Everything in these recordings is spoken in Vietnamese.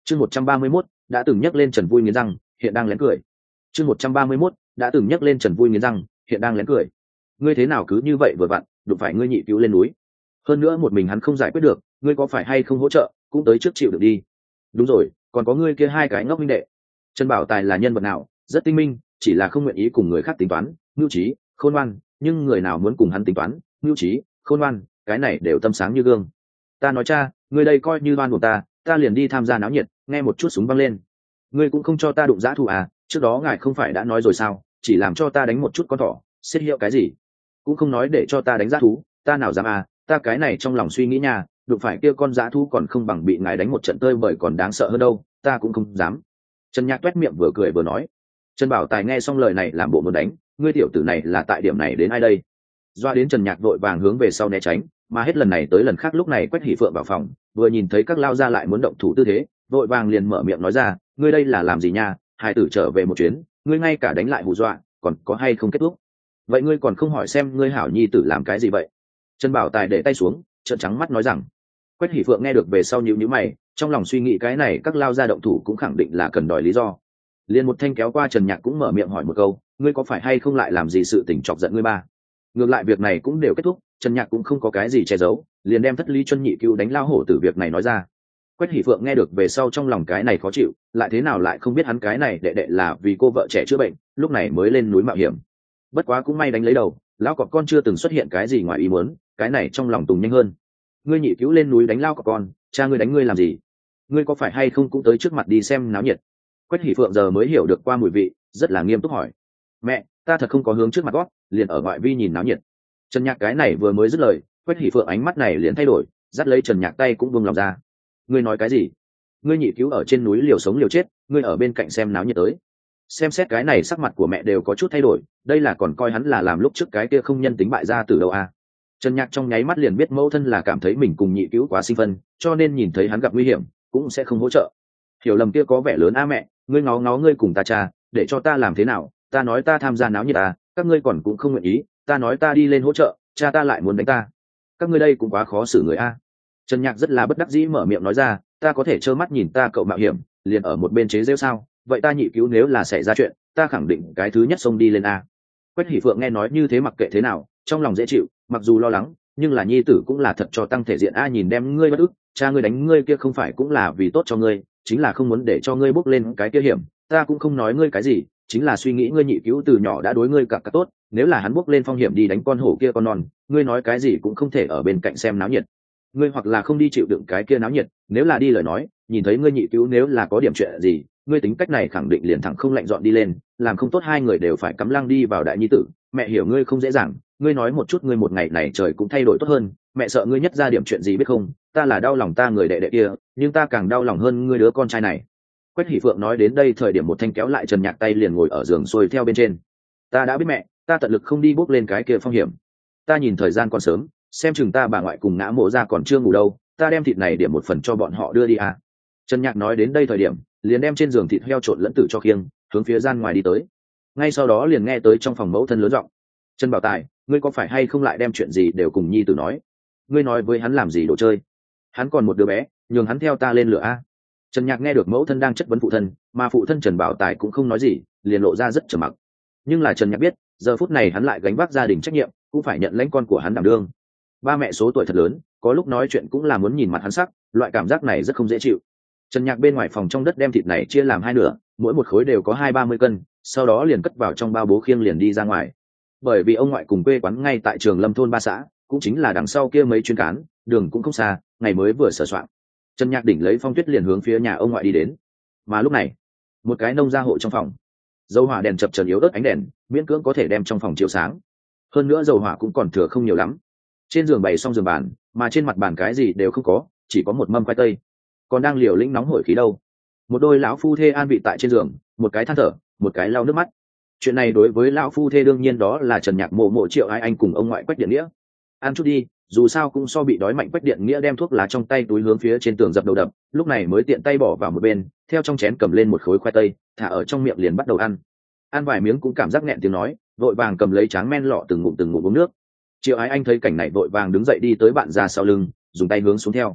Chương 131, đã từng nhắc lên Trần vui nghiến răng, hiện đang lén cười. Chương 131, đã từng nhắc lên Trần vui nghiến răng, hiện đang lén cười. Ngươi thế nào cứ như vậy vừa vặn, đụng phải ngươi nhị cứu lên núi. Hơn nữa một mình hắn không giải quyết được, ngươi có phải hay không hỗ trợ, cũng tới trước chịu được đi. Đúng rồi, còn có ngươi kia hai cái ngốc minh đệ. Trần Bảo Tài là nhân vật nào, rất tinh minh, chỉ là không nguyện ý cùng người khác tính toán, mưu trí, khôn ngoan, nhưng người nào muốn cùng hắn tính toán, mưu trí, khôn ngoan, cái này đều tâm sáng như gương. Ta nói cha, ngươi đây coi như oan của ta liền đi tham gia náo nhiệt, nghe một chút súng văng lên. Ngươi cũng không cho ta đụng dã thù à, trước đó ngài không phải đã nói rồi sao, chỉ làm cho ta đánh một chút con thỏ, xiết hiệu cái gì? Cũng không nói để cho ta đánh dã thú, ta nào dám à, ta cái này trong lòng suy nghĩ nha, đụng phải kia con dã thú còn không bằng bị ngài đánh một trận tơi bời còn đáng sợ hơn đâu, ta cũng không dám. Trần Nhạc toét miệng vừa cười vừa nói. Trần Bảo Tài nghe xong lời này làm bộ muốn đánh, ngươi tiểu tử này là tại điểm này đến ai đây? Doa đến Trần Nhạc vội vàng hướng về sau né tránh, mà hết lần này tới lần khác lúc này Quách Hỷ Phượng vào phòng, vừa nhìn thấy các lao ra lại muốn động thủ tư thế, vội vàng liền mở miệng nói ra, ngươi đây là làm gì nha, hai tử trở về một chuyến, ngươi ngay cả đánh lại hù dọa, còn có hay không kết thúc? Vậy ngươi còn không hỏi xem ngươi hảo nhi tử làm cái gì vậy? Trần Bảo Tài để tay xuống, trợn trắng mắt nói rằng. Quách Hỷ Phượng nghe được về sau nhíu nhíu mày, trong lòng suy nghĩ cái này các lao ra động thủ cũng khẳng định là cần đòi lý do. Liền một thanh kéo qua Trần Nhạc cũng mở miệng hỏi một câu, ngươi có phải hay không lại làm gì sự tình chọc giận ngươi ba? Ngược lại việc này cũng đều kết thúc, Trần Nhạc cũng không có cái gì che giấu, liền đem thất lý chuân nhị cứu đánh lao hổ từ việc này nói ra. Quách Hỷ Phượng nghe được về sau trong lòng cái này khó chịu, lại thế nào lại không biết hắn cái này đệ đệ là vì cô vợ trẻ chữa bệnh, lúc này mới lên núi mạo hiểm. Bất quá cũng may đánh lấy đầu, lão cọp con chưa từng xuất hiện cái gì ngoài ý muốn, cái này trong lòng tùng nhanh hơn. Ngươi nhị cứu lên núi đánh lao cọp con, cha ngươi đánh ngươi làm gì? Ngươi có phải hay không cũng tới trước mặt đi xem náo nhiệt? Quách Hỷ Phượng giờ mới hiểu được qua mùi vị, rất là nghiêm túc hỏi. Mẹ, ta thật không có hướng trước mặt gót, liền ở ngoại vi nhìn náo nhiệt. Trần Nhạc cái này vừa mới dứt lời, Quách Hỷ Phượng ánh mắt này liền thay đổi, dắt lấy Trần Nhạc tay cũng buông lòng ra. Ngươi nói cái gì? Ngươi nhị cứu ở trên núi liều sống liều chết, ngươi ở bên cạnh xem náo nhiệt tới. Xem xét cái này sắc mặt của mẹ đều có chút thay đổi, đây là còn coi hắn là làm lúc trước cái kia không nhân tính bại ra từ đâu à? Trần Nhạc trong nháy mắt liền biết mẫu thân là cảm thấy mình cùng nhị cứu quá sinh phân, cho nên nhìn thấy hắn gặp nguy hiểm cũng sẽ không hỗ trợ. Hiểu lầm kia có vẻ lớn a mẹ, ngươi ngó ngó ngươi cùng ta cha, để cho ta làm thế nào? Ta nói ta tham gia náo nhiệt à, các ngươi còn cũng không nguyện ý, ta nói ta đi lên hỗ trợ, cha ta lại muốn đánh ta. Các ngươi đây cũng quá khó xử người a. Trần Nhạc rất là bất đắc dĩ mở miệng nói ra, ta có thể trơ mắt nhìn ta cậu mạo hiểm, liền ở một bên chế giễu sao? Vậy ta nhị cứu nếu là xảy ra chuyện, ta khẳng định cái thứ nhất xông đi lên a. Quách Hỷ Phượng nghe nói như thế mặc kệ thế nào, trong lòng dễ chịu, mặc dù lo lắng, nhưng là nhi tử cũng là thật cho tăng thể diện a, nhìn đem ngươi bất ức, cha ngươi đánh ngươi kia không phải cũng là vì tốt cho ngươi, chính là không muốn để cho ngươi bước lên cái kia hiểm, ta cũng không nói ngươi cái gì, chính là suy nghĩ ngươi nhị cứu từ nhỏ đã đối ngươi cả tốt, nếu là hắn bước lên phong hiểm đi đánh con hổ kia con non, ngươi nói cái gì cũng không thể ở bên cạnh xem náo nhiệt. Ngươi hoặc là không đi chịu đựng cái kia náo nhiệt, nếu là đi lời nói, nhìn thấy ngươi nhị cứu nếu là có điểm chuyện gì, ngươi tính cách này khẳng định liền thẳng không lạnh dọn đi lên, làm không tốt hai người đều phải cắm lăng đi vào đại nhi tử. Mẹ hiểu ngươi không dễ dàng, ngươi nói một chút ngươi một ngày này trời cũng thay đổi tốt hơn, mẹ sợ ngươi nhất ra điểm chuyện gì biết không, ta là đau lòng ta người đệ đệ kia, nhưng ta càng đau lòng hơn ngươi đứa con trai này. Quách Hỷ Phượng nói đến đây thời điểm một thanh kéo lại Trần Nhạc tay liền ngồi ở giường xuôi theo bên trên. Ta đã biết mẹ, ta tận lực không đi bước lên cái kia phong hiểm. Ta nhìn thời gian còn sớm, xem chừng ta bà ngoại cùng ngã mộ ra còn chưa ngủ đâu, ta đem thịt này điểm một phần cho bọn họ đưa đi à. Trần Nhạc nói đến đây thời điểm liền đem trên giường thịt heo trộn lẫn tử cho khiêng hướng phía gian ngoài đi tới. Ngay sau đó liền nghe tới trong phòng mẫu thân lớn giọng, Trần Bảo Tài, ngươi có phải hay không lại đem chuyện gì đều cùng nhi tử nói? Ngươi nói với hắn làm gì đồ chơi? Hắn còn một đứa bé, nhường hắn theo ta lên lửa a. Trần Nhạc nghe được mẫu thân đang chất vấn phụ thân, mà phụ thân Trần Bảo Tài cũng không nói gì, liền lộ ra rất trầm mặc. Nhưng là Trần Nhạc biết, giờ phút này hắn lại gánh vác gia đình trách nhiệm, cũng phải nhận lãnh con của hắn đảm đương. Ba mẹ số tuổi thật lớn, có lúc nói chuyện cũng là muốn nhìn mặt hắn sắc, loại cảm giác này rất không dễ chịu. Trần Nhạc bên ngoài phòng trong đất đem thịt này chia làm hai nửa, mỗi một khối đều có 20-30 cân, sau đó liền cất vào trong bao bố khiêng liền đi ra ngoài. Bởi vì ông ngoại cùng quê quán ngay tại Trường Lâm thôn 3 xã, cũng chính là đằng sau kia mấy chuyến cán, đường cũng không xa, ngày mới vừa sửa soạn. Trần Nhạc đỉnh lấy phong tuyết liền hướng phía nhà ông ngoại đi đến. Mà lúc này, một cái nông gia hộ trong phòng, dầu hỏa đèn chập chờn yếu ớt ánh đèn, miễn cưỡng có thể đem trong phòng chiếu sáng. Hơn nữa dầu hỏa cũng còn thừa không nhiều lắm. Trên giường bày xong giường bàn, mà trên mặt bàn cái gì đều không có, chỉ có một mâm khoai tây, còn đang liều lĩnh nóng hổi khí đâu. Một đôi lão phu thê an vị tại trên giường, một cái than thở, một cái lau nước mắt. Chuyện này đối với lão phu thê đương nhiên đó là Trần Nhạc mộ Triệu Ai Anh cùng ông ngoại Quách Điện Nghĩa. Ăn chút đi, dù sao cũng so bị đói mạnh. Quách Điện Nghĩa đem thuốc lá trong tay túi hướng phía trên tường dập đầu đập, lúc này mới tiện tay bỏ vào một bên, theo trong chén cầm lên một khối khoai tây, thả ở trong miệng liền bắt đầu ăn. Ăn vài miếng cũng cảm giác nghẹn tiếng nói, vội vàng cầm lấy tráng men lọ từng ngụm uống nước. Triệu Ái Anh thấy cảnh này vội vàng đứng dậy đi tới bạn già sau lưng, dùng tay hướng xuống theo.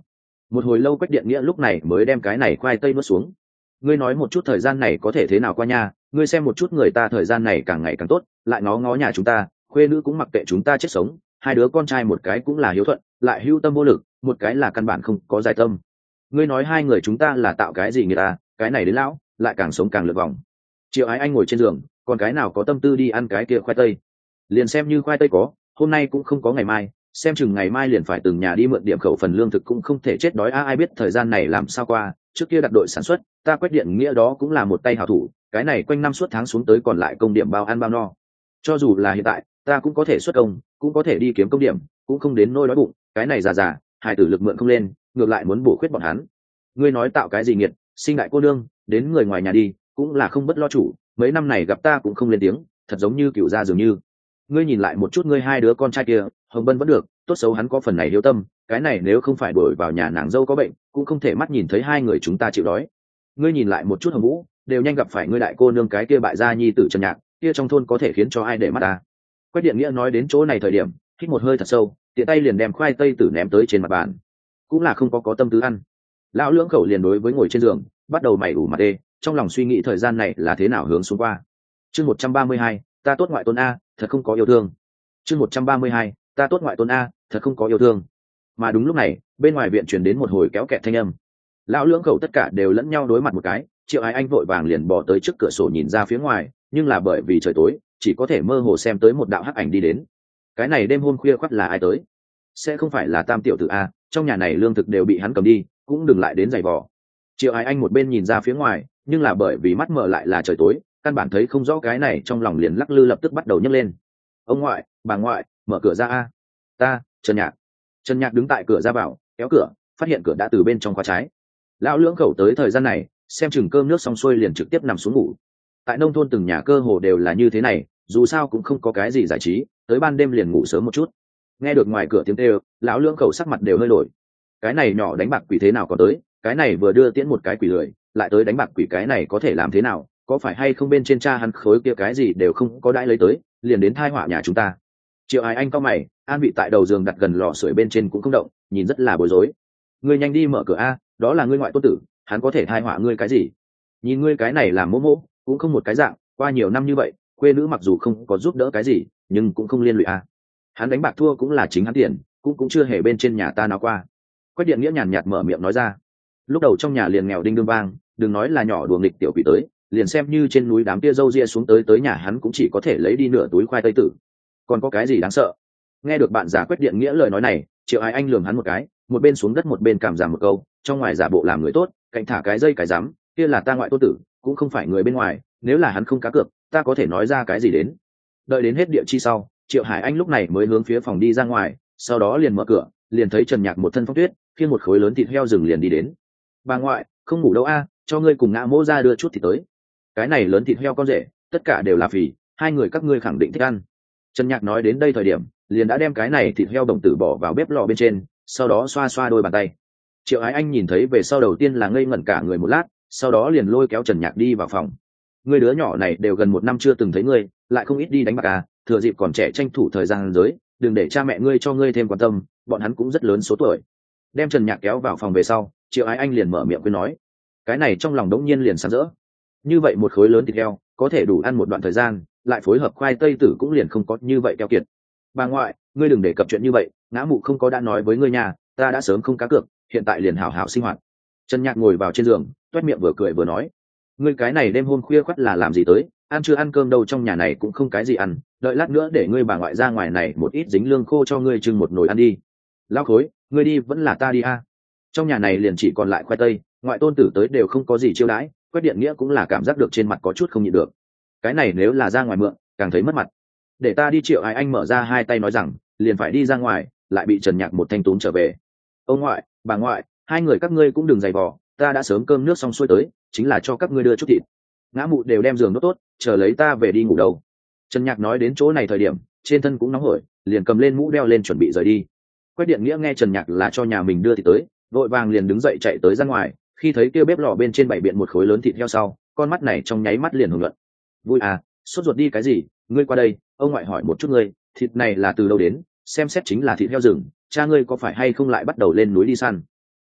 Một hồi lâu Quách Điện Nghĩa lúc này mới đem cái này khoai tây nuốt xuống. Ngươi nói một chút thời gian này có thể thế nào qua nha, ngươi xem một chút người ta thời gian này càng ngày càng tốt, lại ngó ngó nhà chúng ta, khuê nữ cũng mặc kệ chúng ta chết sống, hai đứa con trai một cái cũng là hiếu thuận, lại hữu tâm vô lực, một cái là căn bản không có dài tâm. Ngươi nói hai người chúng ta là tạo cái gì người ta, cái này đến lão lại càng sống càng lượt vòng. Triệu Ái Anh ngồi trên giường, còn cái nào có tâm tư đi ăn cái kia khoai tây. Liền xem như khoai tây có, hôm nay cũng không có ngày mai, xem chừng ngày mai liền phải từng nhà đi mượn điểm khẩu phần lương thực cũng không thể chết đói. Ai biết thời gian này làm sao qua, trước kia đặt đội sản xuất, ta Quách Điện Nghĩa đó cũng là một tay hảo thủ, cái này quanh năm suốt tháng xuống tới còn lại công điểm bao ăn bao no. Cho dù là hiện tại, ta cũng có thể xuất công, cũng có thể đi kiếm công điểm, cũng không đến nỗi đói bụng, cái này già hài tử lực mượn không lên, ngược lại muốn bổ khuyết bọn hắn. Ngươi nói tạo cái gì nghiệt, sinh đại cô nương, đến người ngoài nhà đi, cũng là không bất lo chủ, mấy năm này gặp ta cũng không lên tiếng, thật giống như cựu gia dường như. Ngươi nhìn lại một chút ngươi hai đứa con trai kia, Hồng Bân vẫn được, tốt xấu hắn có phần này hiếu tâm, cái này nếu không phải đuổi vào nhà nàng dâu có bệnh, cũng không thể mắt nhìn thấy hai người chúng ta chịu đói. Ngươi nhìn lại một chút Hồng Vũ, đều nhanh gặp phải ngươi đại cô nương cái kia bại gia nhi tử Trần Nhạc, kia trong thôn có thể khiến cho ai để mắt ta. Quách Điện Nghĩa nói đến chỗ này thời điểm, hít một hơi thật sâu, tiện tay liền đem khoai tây tử ném tới trên mặt bàn, cũng là không có tâm tư ăn. Lão Lưỡng Khẩu liền đối với ngồi trên giường, bắt đầu mày ủ mặt đê, trong lòng suy nghĩ thời gian này là thế nào hướng xuống qua. Chương 132, ta tốt ngoại tôn a, thật không có yêu thương. Chương 132, ta tốt ngoại tôn a, thật không có yêu thương. Mà đúng lúc này, bên ngoài viện truyền đến một hồi kéo kẹt thanh âm. Lão Lưỡng Khẩu tất cả đều lẫn nhau đối mặt một cái, Triệu Ái Anh vội vàng liền bỏ tới trước cửa sổ nhìn ra phía ngoài, nhưng là bởi vì trời tối, chỉ có thể mơ hồ xem tới một đạo hắc ảnh đi đến. Cái này đêm hôm khuya khoắt là ai tới? Sẽ không phải là Tam tiểu tử a, trong nhà này lương thực đều bị hắn cầm đi, cũng đừng lại đến giày vò. Triệu Ái Anh một bên nhìn ra phía ngoài, nhưng là bởi vì mắt mở lại là trời tối, căn bản thấy không rõ cái này, trong lòng liền lắc lư lập tức bắt đầu nhấc lên. Ông ngoại, bà ngoại, mở cửa ra a. Ta, Trần Nhạc. Trần Nhạc đứng tại cửa ra vào, kéo cửa, phát hiện cửa đã từ bên trong khóa trái. Lão Lưỡng Khẩu tới thời gian này, xem chừng cơm nước xong xuôi liền trực tiếp nằm xuống ngủ. Tại nông thôn từng nhà cơ hồ đều là như thế này, dù sao cũng không có cái gì giải trí, tới ban đêm liền ngủ sớm một chút. Nghe được ngoài cửa tiếng kêu, lão Lưỡng Khẩu sắc mặt đều hơi đổi. Cái này nhỏ đánh bạc quỷ thế nào có tới, cái này vừa đưa tiễn một cái quỷ lười, lại tới đánh bạc quỷ, cái này có thể làm thế nào, có phải hay không bên trên cha hắn khối kia cái gì đều không có đãi lấy tới, liền đến thai họa nhà chúng ta. Triệu Ái Anh cao mày, an vị tại đầu giường đặt gần lò sưởi bên trên cũng không động, nhìn rất là bối rối. Ngươi nhanh đi mở cửa a, đó là ngươi ngoại tôn tử, hắn có thể thai họa ngươi cái gì? Nhìn ngươi cái này làm mỗ mỗ, cũng không một cái dạng, qua nhiều năm như vậy, quê nữ mặc dù không có giúp đỡ cái gì, nhưng cũng không liên lụy a. Hắn đánh bạc thua cũng là chính hắn tiền, cũng chưa hề bên trên nhà ta nào qua. Quách Điện Nghĩa nhàn nhạt mở miệng nói ra. Lúc đầu trong nhà liền nghèo đinh đương vang, đừng nói là nhỏ đùa nghịch tiểu quỷ tới, liền xem như trên núi đám tia râu ria xuống tới nhà hắn cũng chỉ có thể lấy đi nửa túi khoai tây tử, còn có cái gì đáng sợ. Nghe được bạn già Quách Điện Nghĩa lời nói này, Triệu Ái Anh lườm hắn một cái, một bên xuống đất một bên cảm giảm một câu, trong ngoài giả bộ làm người tốt, cạnh thả cái dây cái dám, kia là ta ngoại tôn tử, cũng không phải người bên ngoài, nếu là hắn không cá cược, ta có thể nói ra cái gì đến. Đợi đến hết địa chi sau, Triệu Hải Anh lúc này mới hướng phía phòng đi ra ngoài, sau đó liền mở cửa, liền thấy Trần Nhạc một thân phong tuyết, khiêng một khối lớn thịt heo rừng liền đi đến. Bà ngoại, không ngủ đâu a, cho ngươi cùng ngã mỗ ra đưa chút thịt tới. Cái này lớn thịt heo con rể, tất cả đều là phì, hai người các ngươi khẳng định thích ăn. Trần Nhạc nói đến đây thời điểm, liền đã đem cái này thịt heo đồng tử bỏ vào bếp lò bên trên, sau đó xoa xoa đôi bàn tay. Triệu Ái Anh nhìn thấy về sau đầu tiên là ngây ngẩn cả người một lát, sau đó liền lôi kéo Trần Nhạc đi vào phòng. Ngươi đứa nhỏ này đều gần một năm chưa từng thấy ngươi, lại không ít đi đánh bạc à, thừa dịp còn trẻ tranh thủ thời gian giới, đừng để cha mẹ ngươi cho ngươi thêm quan tâm, bọn hắn cũng rất lớn số tuổi. Đem Trần Nhạc kéo vào phòng về sau, Triệu Ái Anh liền mở miệng với nói. Cái này trong lòng đống nhiên liền sáng rỡ. Như vậy một khối lớn thịt heo, có thể đủ ăn một đoạn thời gian, lại phối hợp khoai tây tử cũng liền không có như vậy keo kiệt. Bà ngoại, ngươi đừng đề cập chuyện như vậy, ngã mụ không có đã nói với ngươi nhà, ta đã sớm không cá cược, hiện tại liền hảo hảo sinh hoạt. Trần Nhạc ngồi vào trên giường, toét miệng vừa cười vừa nói. Ngươi cái này đêm hôm khuya khoắt là làm gì tới, ăn chưa ăn cơm đâu, trong nhà này cũng không cái gì ăn, đợi lát nữa để ngươi bà ngoại ra ngoài này một ít dính lương khô cho ngươi trưng một nồi ăn đi. Lão Khối, ngươi đi vẫn là ta đi a. Trong nhà này liền chỉ còn lại khoai tây, ngoại tôn tử tới đều không có gì chiêu đãi, Quách Điện Nghĩa cũng là cảm giác được trên mặt có chút không nhịn được. Cái này nếu là ra ngoài mượn, càng thấy mất mặt. Để ta đi. Triệu Ái Anh mở ra hai tay nói rằng, liền phải đi ra ngoài, lại bị Trần Nhạc một thanh túm trở về. Ông ngoại, bà ngoại, hai người các ngươi cũng đừng giày vò, ta đã sớm cơm nước xong xuôi tới, chính là cho các ngươi đưa chút thịt. Ngã mụ đều đem giường đốt tốt, chờ lấy ta về đi ngủ đâu. Trần Nhạc nói đến chỗ này thời điểm, trên thân cũng nóng hổi, liền cầm lên mũ đeo lên chuẩn bị rời đi. Quách Điện Nghĩa nghe Trần Nhạc là cho nhà mình đưa thịt tới, vội vàng liền đứng dậy chạy tới ra ngoài, khi thấy kia bếp lò bên trên bày biện một khối lớn thịt heo sau, con mắt này trong nháy mắt liền hưởng luận. Vui à, sốt ruột đi cái gì, ngươi qua đây, ông ngoại hỏi một chút ngươi, thịt này là từ đâu đến, xem xét chính là thịt heo rừng, cha ngươi có phải hay không lại bắt đầu lên núi đi săn.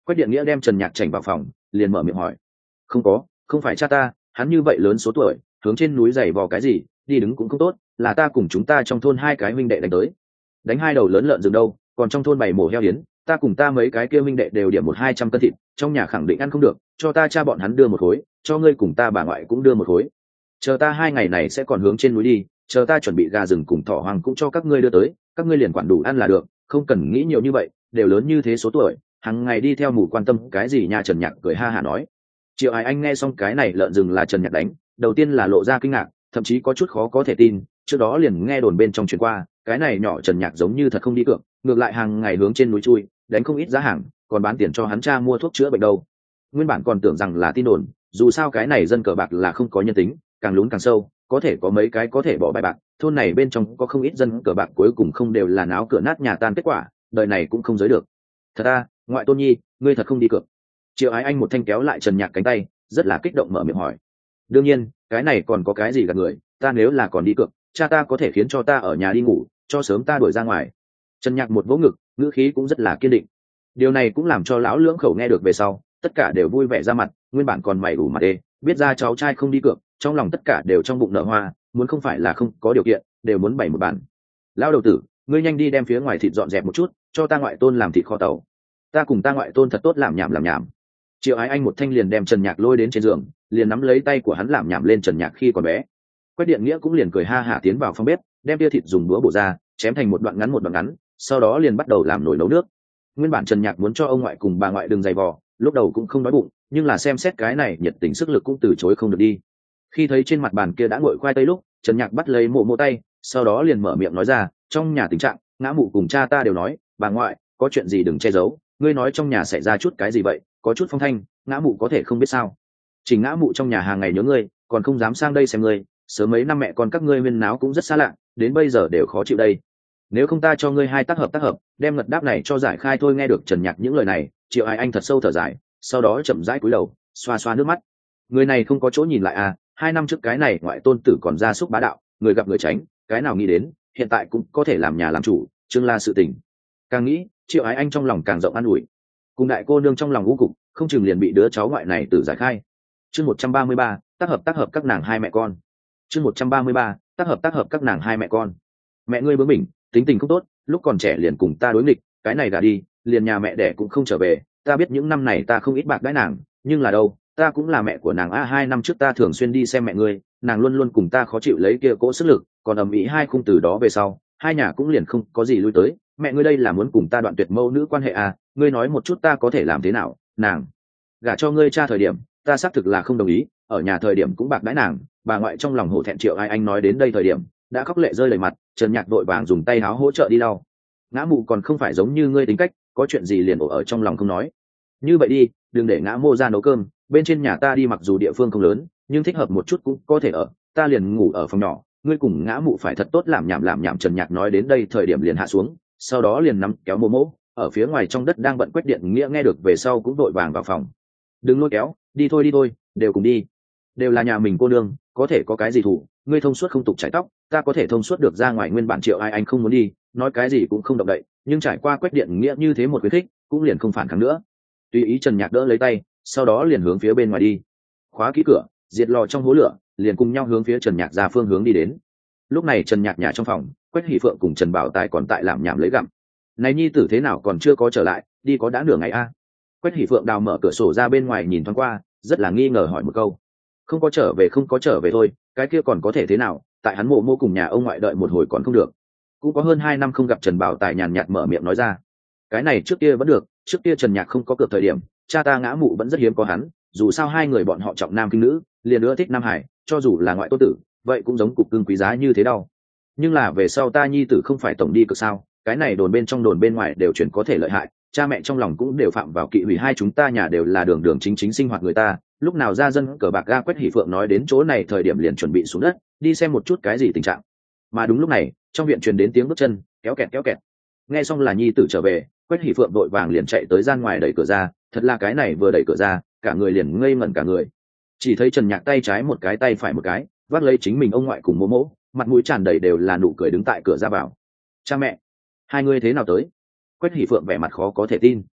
Quách điện nghĩa đem Trần Nhạc chảnh vào phòng, liền mở miệng hỏi: không có, không phải cha ta, hắn như vậy lớn số tuổi, hướng trên núi giày vò cái gì, đi đứng cũng không tốt, là ta cùng chúng ta trong thôn hai cái huynh đệ đánh tới, đánh hai đầu lớn lợn rừng đâu, còn trong thôn bày mổ heo hiến, ta cùng ta mấy cái kia huynh đệ đều điểm 100-200 cân thịt, trong nhà khẳng định ăn không được, cho ta cha bọn hắn đưa một khối, cho ngươi cùng ta bà ngoại cũng đưa một khối. Chờ ta 2 ngày này sẽ còn hướng trên núi đi, chờ ta chuẩn bị gà rừng cùng thỏ hoang cũng cho các ngươi đưa tới, các ngươi liền quản đủ ăn là được, không cần nghĩ nhiều như vậy, đều lớn như thế số tuổi, hàng ngày đi theo mù quan tâm cái gì nha. Trần Nhạc cười ha hả nói. Triệu Ái Anh nghe xong cái này lợn rừng là Trần Nhạc đánh, đầu tiên là lộ ra kinh ngạc, thậm chí có chút khó có thể tin, trước đó liền nghe đồn bên trong truyền qua, cái này nhỏ Trần Nhạc giống như thật không đi cược, ngược lại hàng ngày hướng trên núi chui, đánh không ít giá hàng, còn bán tiền cho hắn cha mua thuốc chữa bệnh đâu. Nguyên bản còn tưởng rằng là tin đồn, dù sao cái này dân cờ bạc là không có nhân tính, càng lún càng sâu, có thể có mấy cái có thể bỏ bài bạc, thôn này bên trong có không ít dân cờ bạc cuối cùng không đều là náo cửa nát nhà tan kết quả, đời này cũng không giới được. Thật à, ngoại tôn nhi, ngươi thật không đi cược? Triệu Ái Anh một thanh kéo lại Trần Nhạc cánh tay, rất là kích động mở miệng hỏi. Đương nhiên, cái này còn có cái gì gạt người, ta nếu là còn đi cược, cha ta có thể khiến cho ta ở nhà đi ngủ, cho sớm ta đuổi ra ngoài. Trần Nhạc một vỗ ngực, ngữ khí cũng rất là kiên định. Điều này cũng làm cho lão lưỡng khẩu nghe được về sau, tất cả đều vui vẻ ra mặt, nguyên bản còn mày ủ mặt đê, biết ra cháu trai không đi cược, trong lòng tất cả đều trong bụng nở hoa, muốn không phải là không có điều kiện, đều muốn bày một bản. Lão đầu tử, ngươi nhanh đi đem phía ngoài thịt dọn dẹp một chút, cho ta ngoại tôn làm thịt kho tàu. Ta cùng ta ngoại tôn thật tốt làm nhảm. Triệu Ái Anh một thanh liền đem Trần Nhạc lôi đến trên giường, liền nắm lấy tay của hắn làm nhảm lên Trần Nhạc khi còn bé. Quách điện nghĩa cũng liền cười ha hả tiến vào phòng bếp, đem tia thịt dùng đũa bổ ra, chém thành một đoạn ngắn, sau đó liền bắt đầu làm nồi nấu nước. Nguyên bản Trần Nhạc muốn cho ông ngoại cùng bà ngoại đừng dày vò, lúc đầu cũng không đói bụng, nhưng là xem xét cái này nhiệt tình sức lực cũng từ chối không được đi. Khi thấy trên mặt bàn kia đã nguội khoai tây lúc, Trần Nhạc bắt lấy mộ tay, sau đó liền mở miệng nói ra, trong nhà tình trạng, ngã mụ cùng cha ta đều nói, bà ngoại, có chuyện gì đừng che giấu, ngươi nói trong nhà xảy ra chút cái gì vậy, có chút phong thanh, ngã mụ có thể không biết sao? Chỉ ngã mụ trong nhà hàng ngày nhớ ngươi, còn không dám sang đây xem ngươi, sớm mấy năm mẹ con các ngươi huyên náo cũng rất xa lạ, đến bây giờ đều khó chịu đây. Nếu không ta cho ngươi hai tác hợp, đem ngật đáp này cho giải khai thôi. Nghe được Trần Nhạc những lời này, Triệu Ái Anh thật sâu thở dài, sau đó chậm rãi cúi đầu, xoa xoa nước mắt. Người này không có chỗ nhìn lại à, 2 năm trước cái này ngoại tôn tử còn ra xúc bá đạo, người gặp người tránh, cái nào nghĩ đến, hiện tại cũng có thể làm nhà làm chủ, chương la sự tình. Càng nghĩ, Triệu Ái Anh trong lòng càng rộng an ủi. Cùng đại cô nương trong lòng u cục, không chừng liền bị đứa cháu ngoại này tự giải khai. Chương 133, tác hợp các nàng hai mẹ con. Chương 133, tác hợp các nàng hai mẹ con. Mẹ ngươi bướng bỉnh, tính tình không tốt, lúc còn trẻ liền cùng ta đối nghịch, cái này đã đi, liền nhà mẹ đẻ cũng không trở về, ta biết những năm này ta không ít bạc đãi nàng, nhưng là đâu, ta cũng là mẹ của nàng a. 2 năm trước ta thường xuyên đi xem mẹ ngươi, nàng luôn luôn cùng ta khó chịu lấy kia cỗ sức lực, còn ầm ĩ hai khung từ đó về sau, hai nhà cũng liền không có gì lui tới. Mẹ ngươi đây là muốn cùng ta đoạn tuyệt mâu nữ quan hệ à? Ngươi nói một chút ta có thể làm thế nào? Nàng gả cho ngươi cha thời điểm, ta xác thực là không đồng ý, ở nhà thời điểm cũng bạc đãi nàng. Bà ngoại trong lòng hổ thẹn. Triệu Ái Anh nói đến đây thời điểm đã khóc lệ rơi đầy mặt. Trần Nhạc vội vàng dùng tay áo hỗ trợ đi lau. Ngã mụ còn không phải giống như ngươi tính cách, có chuyện gì liền ổ ở trong lòng không nói. Như vậy đi, đừng để ngã mô ra nấu cơm, bên trên nhà ta đi, mặc dù địa phương không lớn nhưng thích hợp một chút cũng có thể ở, ta liền ngủ ở phòng nhỏ, ngươi cùng ngã mụ phải thật tốt làm nhảm. Trần Nhạc nói đến đây thời điểm liền hạ xuống, sau đó liền nắm kéo mô ở phía ngoài trong đất đang bận Quách điện nghĩa nghe được về sau cũng vội vàng vào phòng. Đừng lôi kéo, đi thôi, đều cùng đi, đều là nhà mình cô nương, có thể có cái gì thủ, ngươi thông suốt không tục chải tóc, ta có thể thông suốt được ra ngoài. Nguyên bản Triệu Ái Anh không muốn đi, nói cái gì cũng không động đậy, nhưng trải qua Quách điện nghĩa như thế một khuyến khích, cũng liền không phản kháng nữa. Tùy ý Trần Nhạc đỡ lấy tay, sau đó liền hướng phía bên ngoài đi, khóa kỹ cửa, diệt lò trong hố lửa, liền cùng nhau hướng phía Trần Nhạc ra phương hướng đi đến. Lúc này Trần Nhạc nhà trong phòng, Quách Hỷ Phượng cùng Trần Bảo Tài còn tại làm nhảm lấy gặm. Này nhi tử thế nào còn chưa có trở lại, đi có đã nửa ngày a? Quách Hỷ Phượng đào mở cửa sổ ra bên ngoài nhìn thoáng qua, rất là nghi ngờ hỏi một câu. Không có trở về thôi, cái kia còn có thể thế nào, tại hắn mộ cùng nhà ông ngoại đợi một hồi còn không được. Cũng có hơn 2 năm không gặp. Trần Bảo Tài nhàn nhạt mở miệng nói ra. Cái này trước kia vẫn được, trước kia Trần Nhạc không có cược thời điểm, cha ta ngã mụ vẫn rất hiếm có hắn, dù sao hai người bọn họ trọng nam khinh nữ, liền ưa thích Nam Hải, cho dù là ngoại tôn tử, vậy cũng giống cục cưng quý giá như thế đâu. Nhưng là về sau ta nhi tử không phải tổng đi cực sao, cái này đồn bên trong đồn bên ngoài đều chuyển có thể lợi hại, cha mẹ trong lòng cũng đều phạm vào kỵ hủy, hai chúng ta nhà đều là đường chính sinh hoạt người ta, lúc nào ra dân cờ bạc ga. Quách Hỷ Phượng nói đến chỗ này thời điểm liền chuẩn bị xuống đất đi xem một chút cái gì tình trạng. Mà đúng lúc này trong viện truyền đến tiếng bước chân kéo kẹt. Nghe xong là nhi tử trở về, Quách Hỷ Phượng đội vàng liền chạy tới gian ngoài đẩy cửa ra. Thật là cái này vừa đẩy cửa ra, cả người liền ngây ngẩn cả người. Chỉ thấy Trần Nhạc tay trái một cái tay phải một cái vác lấy chính mình ông ngoại cùng mỗ, mặt mũi tràn đầy đều là nụ cười đứng tại cửa ra vào. Cha mẹ, hai người thế nào tới? Quách Hỷ Phượng vẻ mặt khó có thể tin.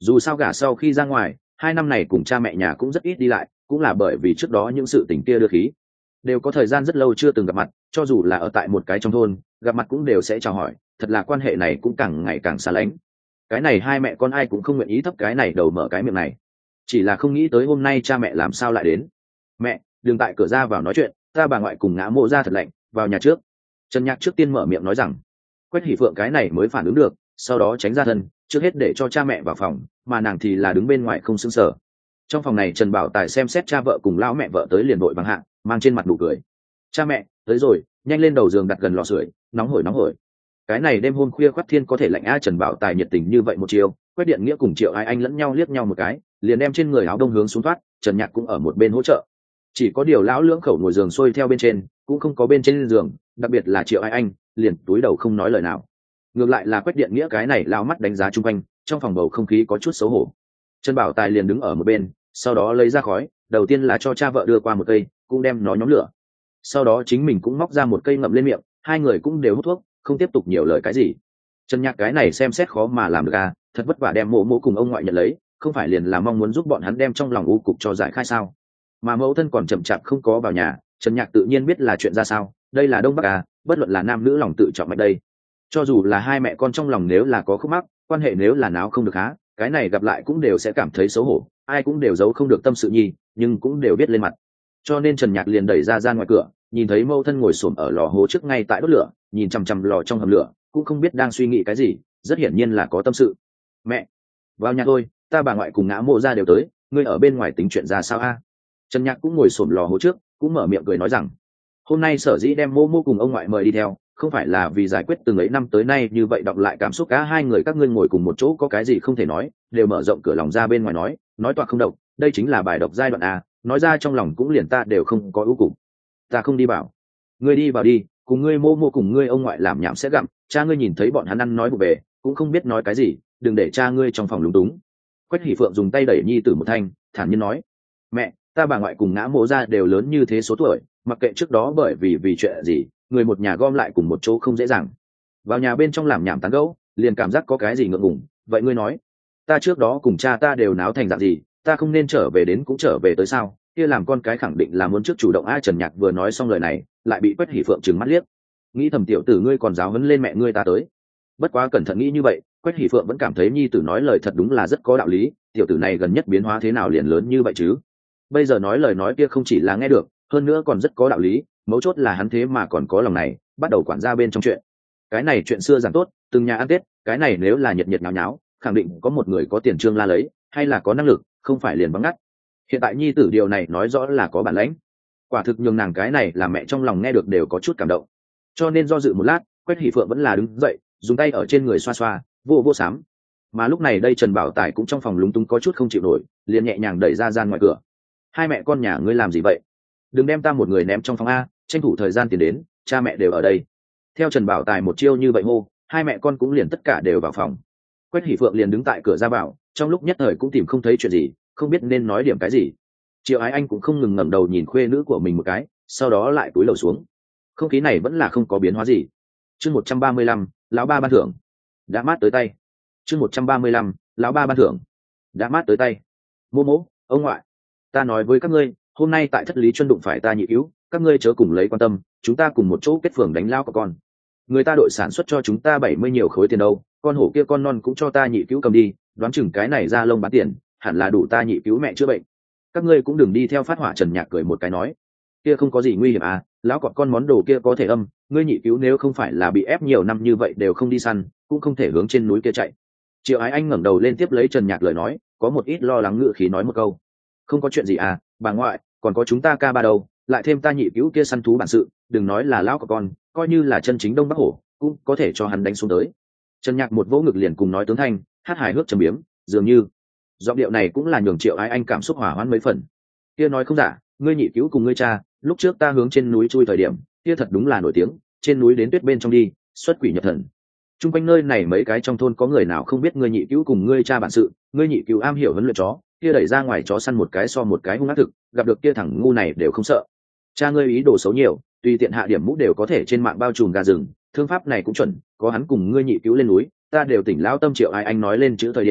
Dù sao gả sau khi ra ngoài 2 năm này cùng cha mẹ nhà cũng rất ít đi lại, cũng là bởi vì trước đó những sự tình kia đưa khí, đều có thời gian rất lâu chưa từng gặp mặt, cho dù là ở tại một cái trong thôn gặp mặt cũng đều sẽ chào hỏi, thật là quan hệ này cũng càng ngày càng xa lánh. Cái này hai mẹ con ai cũng không nguyện ý thấp cái này đầu mở cái miệng này, chỉ là không nghĩ tới hôm nay cha mẹ làm sao lại đến. Mẹ, đừng tại cửa ra vào nói chuyện, ta bà ngoại cùng ngã mộ ra thật lạnh, vào nhà trước. Trần Nhạc trước tiên mở miệng nói rằng. Quách Hỷ Phượng cái này mới phản ứng được, sau đó tránh ra thân, trước hết để cho cha mẹ vào phòng, mà nàng thì là đứng bên ngoài không xứng sở. Trong phòng này Trần Bảo Tài xem xét cha vợ cùng lão mẹ vợ tới liền đội bằng hạng, mang trên mặt nụ cười. Cha mẹ tới rồi, nhanh lên đầu giường đặt gần lò sưởi, nóng hổi nóng hổi. Cái này đêm hôm khuya khoắt thiên có thể lạnh a. Trần Bảo Tài nhiệt tình như vậy một chiều, Quách Điện Nghĩa cùng Triệu Ai Anh lẫn nhau liếc nhau một cái, liền đem trên người áo đông hướng xuống thoát. Trần Nhạc cũng ở một bên hỗ trợ, chỉ có điều lão lưỡng khẩu ngồi giường xuôi theo bên trên, cũng không có bên trên giường, đặc biệt là Triệu Ai Anh liền túi đầu không nói lời nào. Ngược lại là Quách Điện Nghĩa cái này lao mắt đánh giá chung quanh, trong phòng bầu không khí có chút xấu hổ. Trần Bảo Tài liền đứng ở một bên, sau đó lấy ra khói, đầu tiên là cho cha vợ đưa qua một cây, cũng đem nó nhóm lửa, sau đó chính mình cũng móc ra một cây ngậm lên miệng, hai người cũng đều hút thuốc, không tiếp tục nhiều lời cái gì. Trần Nhạc cái này xem xét khó mà làm được à, thật vất vả đem mộ mộ cùng ông ngoại nhận lấy, không phải liền là mong muốn giúp bọn hắn đem trong lòng u cục cho giải khai sao? Mà mẫu thân còn chậm chạp không có vào nhà, Trần Nhạc tự nhiên biết là chuyện ra sao, đây là Đông Bắc à, bất luận là nam nữ lòng tự trọng mạnh đây. Cho dù là hai mẹ con trong lòng nếu là có khúc mắc, quan hệ nếu là náo không được há, cái này gặp lại cũng đều sẽ cảm thấy xấu hổ, ai cũng đều giấu không được tâm sự nhi, nhưng cũng đều biết lên mặt. Cho nên Trần Nhạc liền đẩy ra ngoài cửa, nhìn thấy mẫu thân ngồi xổm ở lò hố trước ngay tại đốt lửa, nhìn chằm chằm lò trong hầm lửa, cũng không biết đang suy nghĩ cái gì, rất hiển nhiên là có tâm sự. Mẹ, vào nhà thôi, ta bà ngoại cùng ngã mộ ra đều tới, ngươi ở bên ngoài tính chuyện ra sao a? Trần Nhạc cũng ngồi xổm lò hố trước, cũng mở miệng cười nói rằng, hôm nay sở dĩ đem mô mô cùng ông ngoại mời đi theo, không phải là vì giải quyết từng ấy năm tới nay như vậy đọc lại cảm xúc cả hai người các ngươi ngồi cùng một chỗ có cái gì không thể nói, đều mở rộng cửa lòng ra bên ngoài nói toạc không độc, đây chính là bài độc giai đoạn a, nói ra trong lòng cũng liền ta đều không có ưu cục. Ta không đi bảo, ngươi đi vào đi, cùng ngươi mô mô cùng ngươi ông ngoại làm nhảm sẽ gặm, cha ngươi nhìn thấy bọn hắn ăn nói vụ về, cũng không biết nói cái gì, đừng để cha ngươi trong phòng lúng túng. Quách Hỷ Phượng dùng tay đẩy nhi tử một thanh, thản nhiên nói, mẹ, ta bà ngoại cùng ngã mộ ra đều lớn như thế số tuổi, mặc kệ trước đó bởi vì chuyện gì, người một nhà gom lại cùng một chỗ không dễ dàng. Vào nhà bên trong làm nhảm tán gẫu, liền cảm giác có cái gì ngượng ngùng. Vậy ngươi nói, ta trước đó cùng cha ta đều náo thành dạng gì, ta không nên trở về đến cũng trở về tới sao? Kia làm con cái khẳng định là muốn trước chủ động. A Trần Nhạc vừa nói xong lời này, lại bị Quách Hỷ Phượng trừng mắt liếc, nghĩ thầm tiểu tử ngươi còn giáo huấn lên mẹ ngươi ta tới. Bất quá cẩn thận nghĩ như vậy, Quách Hỷ Phượng vẫn cảm thấy nhi tử nói lời thật đúng là rất có đạo lý, tiểu tử này gần nhất biến hóa thế nào liền lớn như vậy chứ? Bây giờ nói lời nói kia không chỉ là nghe được, hơn nữa còn rất có đạo lý, mấu chốt là hắn thế mà còn có lòng này, bắt đầu quản gia bên trong chuyện. Cái này chuyện xưa giảng tốt, từng nhà ăn Tết, cái này nếu là nhiệt nhiệt nháo nháo, khẳng định có một người có tiền trương la lấy, hay là có năng lực, không phải liền vắng ngắt. Hiện tại nhi tử điều này nói rõ là có bản lãnh, quả thực nhường nàng cái này là mẹ trong lòng nghe được đều có chút cảm động. Cho nên do dự một lát, Quách Hỷ Phượng vẫn là đứng dậy, dùng tay ở trên người xoa xoa, vô sám. Mà lúc này đây Trần Bảo Tài cũng trong phòng lúng túng có chút không chịu nổi, liền nhẹ nhàng đẩy ra gian ngoài cửa. Hai mẹ con nhà ngươi làm gì vậy? Đừng đem ta một người ném trong phòng a, tranh thủ thời gian tiền đến, cha mẹ đều ở đây. Theo Trần Bảo Tài một chiêu như vậy hô, hai mẹ con cũng liền tất cả đều vào phòng. Quách Hỷ Phượng liền đứng tại cửa ra vào, trong lúc nhất thời cũng tìm không thấy chuyện gì, không biết nên nói điểm cái gì. Triệu Ái Anh cũng không ngừng ngẩng đầu nhìn khuê nữ của mình một cái, sau đó lại cúi đầu xuống. Không khí này vẫn là không có biến hóa gì. Chương 135, lão ba ban thưởng. Đã mát tới tay. Chương 135, lão ba ban thưởng. Đã mát tới tay. Mô mô, ông ngoại, ta nói với các ngươi, hôm nay tại Thất Lý Chuân đụng phải ta nhị cứu, các ngươi chớ cùng lấy quan tâm, chúng ta cùng một chỗ kết phường đánh lao của con. Người ta đội sản xuất cho chúng ta 70 nhiều khối tiền đâu, con hổ kia con non cũng cho ta nhị cứu cầm đi, đoán chừng cái này ra lông bán tiền, hẳn là đủ ta nhị cứu mẹ chữa bệnh. Các ngươi cũng đừng đi theo phát hỏa. Trần Nhạc cười một cái nói, kia không có gì nguy hiểm à, lão cọp con món đồ kia có thể âm, ngươi nhị cứu nếu không phải là bị ép nhiều năm như vậy đều không đi săn, cũng không thể hướng trên núi kia chạy. Triệu Ái Anh ngẩng đầu lên tiếp lấy Trần Nhạc lời nói, có một ít lo lắng ngựa khí nói một câu, không có chuyện gì à, bà ngoại, còn có chúng ta ca ba đầu, lại thêm ta nhị cứu kia săn thú bản sự, đừng nói là lão cọp con, coi như là chân chính Đông Bắc hổ, cũng có thể cho hắn đánh xuống tới. Trần Nhạc một vỗ ngực liền cùng nói tướng thanh, hát hài hước trầm biếm, dường như giọng điệu này cũng là nhường Triệu Ái Anh cảm xúc hỏa hoãn mấy phần. Kia nói không giả, ngươi nhị cứu cùng ngươi cha, lúc trước ta hướng trên núi chui thời điểm, kia thật đúng là nổi tiếng, trên núi đến tuyết bên trong đi, xuất quỷ nhập thần. Trung quanh nơi này mấy cái trong thôn có người nào không biết ngươi nhị cứu cùng ngươi cha bản sự, ngươi nhị cứu am hiểu huấn luyện chó, kia đẩy ra ngoài chó săn một cái so một cái hung ác thực, gặp được kia thằng ngu này đều không sợ. Cha ngươi ý đồ xấu nhiều, tùy tiện hạ điểm mũ đều có thể trên mạng bao trùm gà rừng, thương pháp này cũng chuẩn, có hắn cùng ngươi nhị cứu lên núi, ta đều tỉnh lão tâm. Triệu Ai Anh nói lên chữ thời điểm,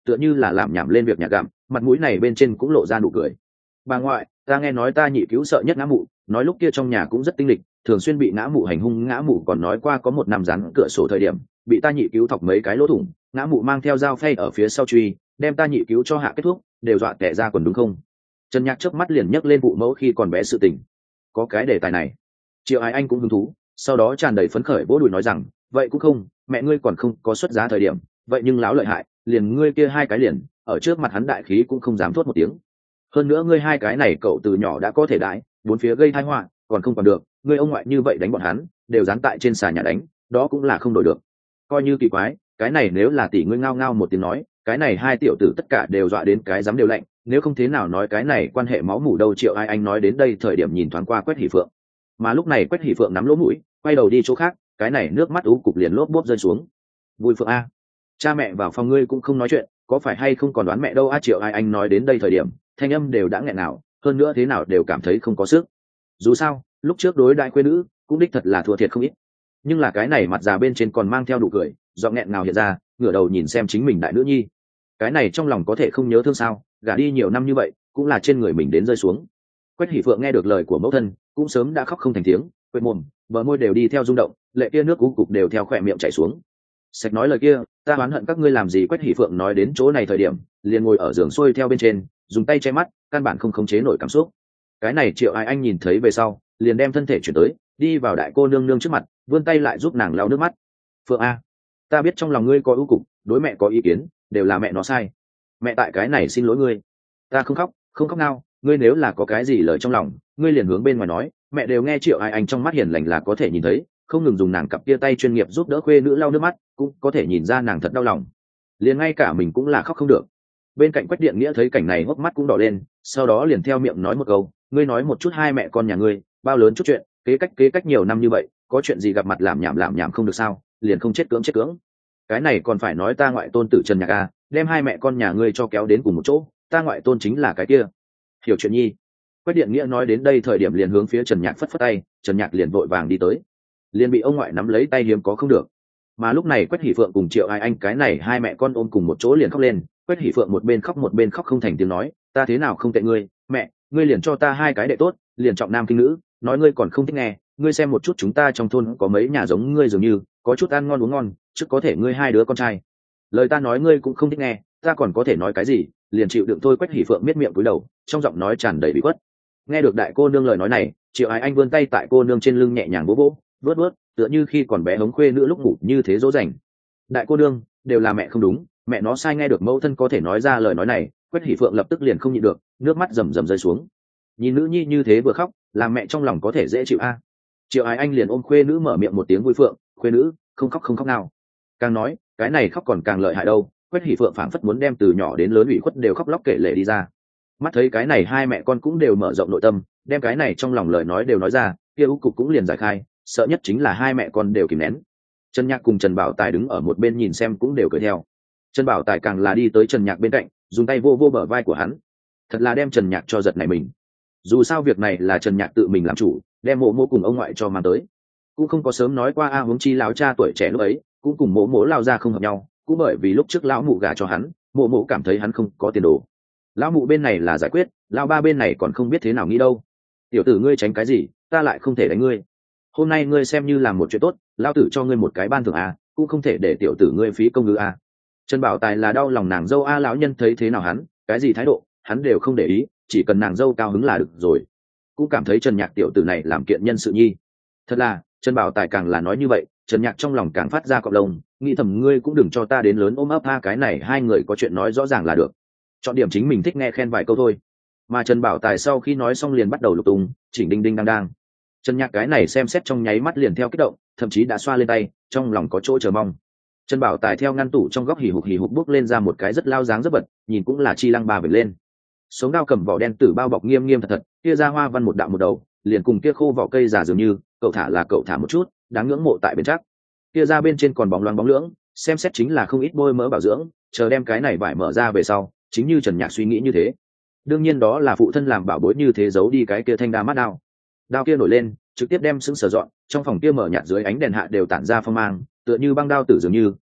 tựa như là làm nhảm lên việc nhà gặm, mặt mũi này bên trên cũng lộ ra nụ cười. Bà ngoại, ta nghe nói ta nhị cứu sợ nhất ngã mụ, nói lúc kia trong nhà cũng rất tinh lịch, thường xuyên bị ngã mụ hành hung. Ngã mụ còn nói qua có một năm rắn cửa sổ thời điểm bị ta nhị cứu thọc mấy cái lỗ thủng, ngã mụ mang theo dao phay ở phía sau truy, đem ta nhị cứu cho hạ kết thúc, đều dọa tẻ ra quần đúng không? Trần Nhạc chớp mắt liền nhấc lên vụ mẫu khi còn bé sự tình. Có cái đề tài này, Triệu Ái Anh cũng hứng thú, sau đó tràn đầy phấn khởi vỗ đùi nói rằng, vậy cũng không, mẹ ngươi còn không có xuất giá thời điểm, vậy nhưng láo lợi hại, liền ngươi kia hai cái liền ở trước mặt hắn đại khí cũng không dám thốt một tiếng. Hơn nữa ngươi hai cái này cậu từ nhỏ đã có thể đãi, bốn phía gây tai họa, còn không còn được, ngươi ông ngoại như vậy đánh bọn hắn, đều dán tại trên xà nhà đánh, đó cũng là không đổi được. Coi như kỳ quái, cái này nếu là tỷ ngươi ngao ngao một tiếng nói, cái này hai tiểu tử tất cả đều dọa đến cái dám đều lạnh, nếu không thế nào nói cái này quan hệ máu mủ đâu. Triệu Ai Anh nói đến đây thời điểm nhìn thoáng qua Quách Hỷ Phượng, mà lúc này Quách Hỷ Phượng nắm lỗ mũi, quay đầu đi chỗ khác, cái này nước mắt ú cục liền lốp bốp rơi xuống. Vui Phượng a, cha mẹ vào phòng ngươi cũng không nói chuyện, có phải hay không còn đoán mẹ đâu a? Triệu Ai Anh nói đến đây thời điểm thanh âm đều đã nghẹn nào, hơn nữa thế nào đều cảm thấy không có sức. Dù sao lúc trước đối đại quê nữ cũng đích thật là thua thiệt không ít, nhưng là cái này mặt già bên trên còn mang theo nụ cười, giọng nghẹn nào hiện ra, ngửa đầu nhìn xem chính mình đại nữ nhi, cái này trong lòng có thể không nhớ thương sao? Gả đi nhiều năm như vậy cũng là trên người mình đến rơi xuống. Quách Hỷ Phượng nghe được lời của mẫu thân cũng sớm đã khóc không thành tiếng, quệt mồm, bờ môi đều đi theo rung động, lệ kia nước cú cục đều theo khỏe miệng chảy xuống. Sạch nói lời kia, ta oán hận các ngươi làm gì? Quách Hỷ Phượng nói đến chỗ này thời điểm liền ngồi ở giường xuôi theo bên trên, dùng tay che mắt, căn bản không khống chế nổi cảm xúc. Cái này Triệu Ai Anh nhìn thấy về sau liền đem thân thể chuyển tới, đi vào đại cô nương nương trước mặt, vươn tay lại giúp nàng lau nước mắt. Phượng a, ta biết trong lòng ngươi có ưu cục, đối mẹ có ý kiến, đều là mẹ nó sai, mẹ tại cái này xin lỗi ngươi. Ta không khóc, không khóc nào, ngươi nếu là có cái gì lời trong lòng ngươi liền hướng bên ngoài nói, mẹ đều nghe. Triệu Ai Anh trong mắt hiền lành là có thể nhìn thấy, không ngừng dùng nàng cặp kia tay chuyên nghiệp giúp đỡ khuê nữ lau nước mắt, cũng có thể nhìn ra nàng thật đau lòng, liền ngay cả mình cũng là khóc không được. Bên cạnh Quách Điện Nghĩa thấy cảnh này hốc mắt cũng đỏ lên, sau đó liền theo miệng nói một câu, ngươi nói một chút hai mẹ con nhà ngươi bao lớn chút chuyện, kế cách nhiều năm như vậy, có chuyện gì gặp mặt làm nhảm không được sao, liền không chết cưỡng. Cái này còn phải nói ta ngoại tôn tử Trần Nhạc a, đem hai mẹ con nhà ngươi cho kéo đến cùng một chỗ, ta ngoại tôn chính là cái kia hiểu chuyện nhi. Quách Điện Nghĩa nói đến đây thời điểm liền hướng phía Trần Nhạc phất phất tay, Trần Nhạc liền vội vàng đi tới, liền bị ông ngoại nắm lấy tay hiếm có không được. Mà lúc này Quách Hỷ Phượng cùng Triệu Ai Anh cái này hai mẹ con ôm cùng một chỗ liền khóc lên. Quách Hỷ Phượng một bên khóc không thành tiếng nói, ta thế nào không tệ ngươi, mẹ, ngươi liền cho ta hai cái đệ tốt, liền trọng nam khinh nữ, nói ngươi còn không thích nghe, ngươi xem một chút chúng ta trong thôn có mấy nhà giống ngươi dường như, có chút ăn ngon uống ngon, chứ có thể ngươi hai đứa con trai. Lời ta nói ngươi cũng không thích nghe, ta còn có thể nói cái gì, liền chịu đựng thôi. Quách Hỷ Phượng miết miệng cúi đầu, trong giọng nói tràn đầy bị khuất. Nghe được đại cô nương lời nói này, Triệu Ai Anh vươn tay tại cô nương trên lưng nhẹ nhàng vỗ vỗ, vớt, tựa như khi còn bé hống khuê nữ lúc ngủ như thế dỗ dành. Đại cô nương, đều là mẹ không đúng, mẹ nó sai. Nghe được mẫu thân có thể nói ra lời nói này, Quách Hỷ Phượng lập tức liền không nhịn được, nước mắt rầm rầm rơi xuống. Nhìn nữ nhi như thế vừa khóc, làm mẹ trong lòng có thể dễ chịu a. Triệu Ái Anh liền ôm khuê nữ mở miệng một tiếng vui phượng, khuê nữ, không khóc nào. Càng nói, cái này khóc còn càng lợi hại đâu. Quách Hỷ Phượng phảng phất muốn đem từ nhỏ đến lớn ủy khuất đều khóc lóc kể lể đi ra. Mắt thấy cái này hai mẹ con cũng đều mở rộng nội tâm, đem cái này trong lòng lời nói đều nói ra, kia ưu cục cũng liền giải khai, sợ nhất chính là hai mẹ con đều kìm nén. Trần Nhạc cùng Trần Bảo Tài đứng ở một bên nhìn xem cũng đều cười theo. Trần Bảo Tài càng là đi tới Trần Nhạc bên cạnh, dùng tay vô vô bờ vai của hắn, thật là đem Trần Nhạc cho giật này mình. Dù sao việc này là Trần Nhạc tự mình làm chủ, đem mộ mộ cùng ông ngoại cho mang tới, cũng không có sớm nói qua a. Huống chi lão cha tuổi trẻ lúc ấy cũng cùng mộ mộ lao ra không hợp nhau, cũng bởi vì lúc trước lão mụ gả cho hắn, mộ mộ cảm thấy hắn không có tiền đồ. Lão mụ bên này là giải quyết, lão ba bên này còn không biết thế nào nghĩ đâu. Tiểu tử ngươi tránh cái gì, ta lại không thể đánh ngươi. Hôm nay ngươi xem như làm một chuyện tốt, lão tử cho ngươi một cái ban thưởng a, cũng không thể để tiểu tử ngươi phí công ngữ a. Trần Bảo Tài là đau lòng nàng dâu a. Lão nhân thấy thế nào hắn, cái gì thái độ hắn đều không để ý, chỉ cần nàng dâu cao hứng là được rồi. Cũng cảm thấy Trần Nhạc tiểu tử này làm kiện nhân sự nhi. Thật là, Trần Bảo Tài càng là nói như vậy, Trần Nhạc trong lòng càng phát ra cọp lông, nghĩ thầm ngươi cũng đừng cho ta đến lớn ôm ấp ha, cái này hai người có chuyện nói rõ ràng là được, chọn điểm chính mình thích nghe khen vài câu thôi. Mà Trần Bảo Tài sau khi nói xong liền bắt đầu lục tung, chỉnh đinh đinh đang đang. Trần Nhạc cái này xem xét trong nháy mắt liền theo kích động, thậm chí đã xoa lên tay, trong lòng có chỗ chờ mong. Trần Bảo Tài theo ngăn tủ trong góc hì hục bước lên ra một cái rất lao dáng rất bật, nhìn cũng là chi lăng bà vệt lên. Sống đao cầm vỏ đen tử bao bọc nghiêm nghiêm thật, kia ra hoa văn một đạo một đầu, liền cùng kia khô vỏ cây già dường như, cậu thả là cậu thả một chút, đáng ngưỡng mộ tại bên chắc. Kia ra bên trên còn bóng loáng bóng lưỡng, xem xét chính là không ít bôi mỡ bảo dưỡng, chờ đem cái này vải mở ra về sau, chính như Trần Nhạc suy nghĩ như thế. Đương nhiên đó là phụ thân làm bảo bối như thế, giấu đi cái kia thanh đa mắt đao. Đao kia nổi lên, trực tiếp đem sững sờ dọn, trong phòng kia mở nhạt dưới ánh đèn hạ đều tản ra phong mang, tựa như băng đao tử dường như,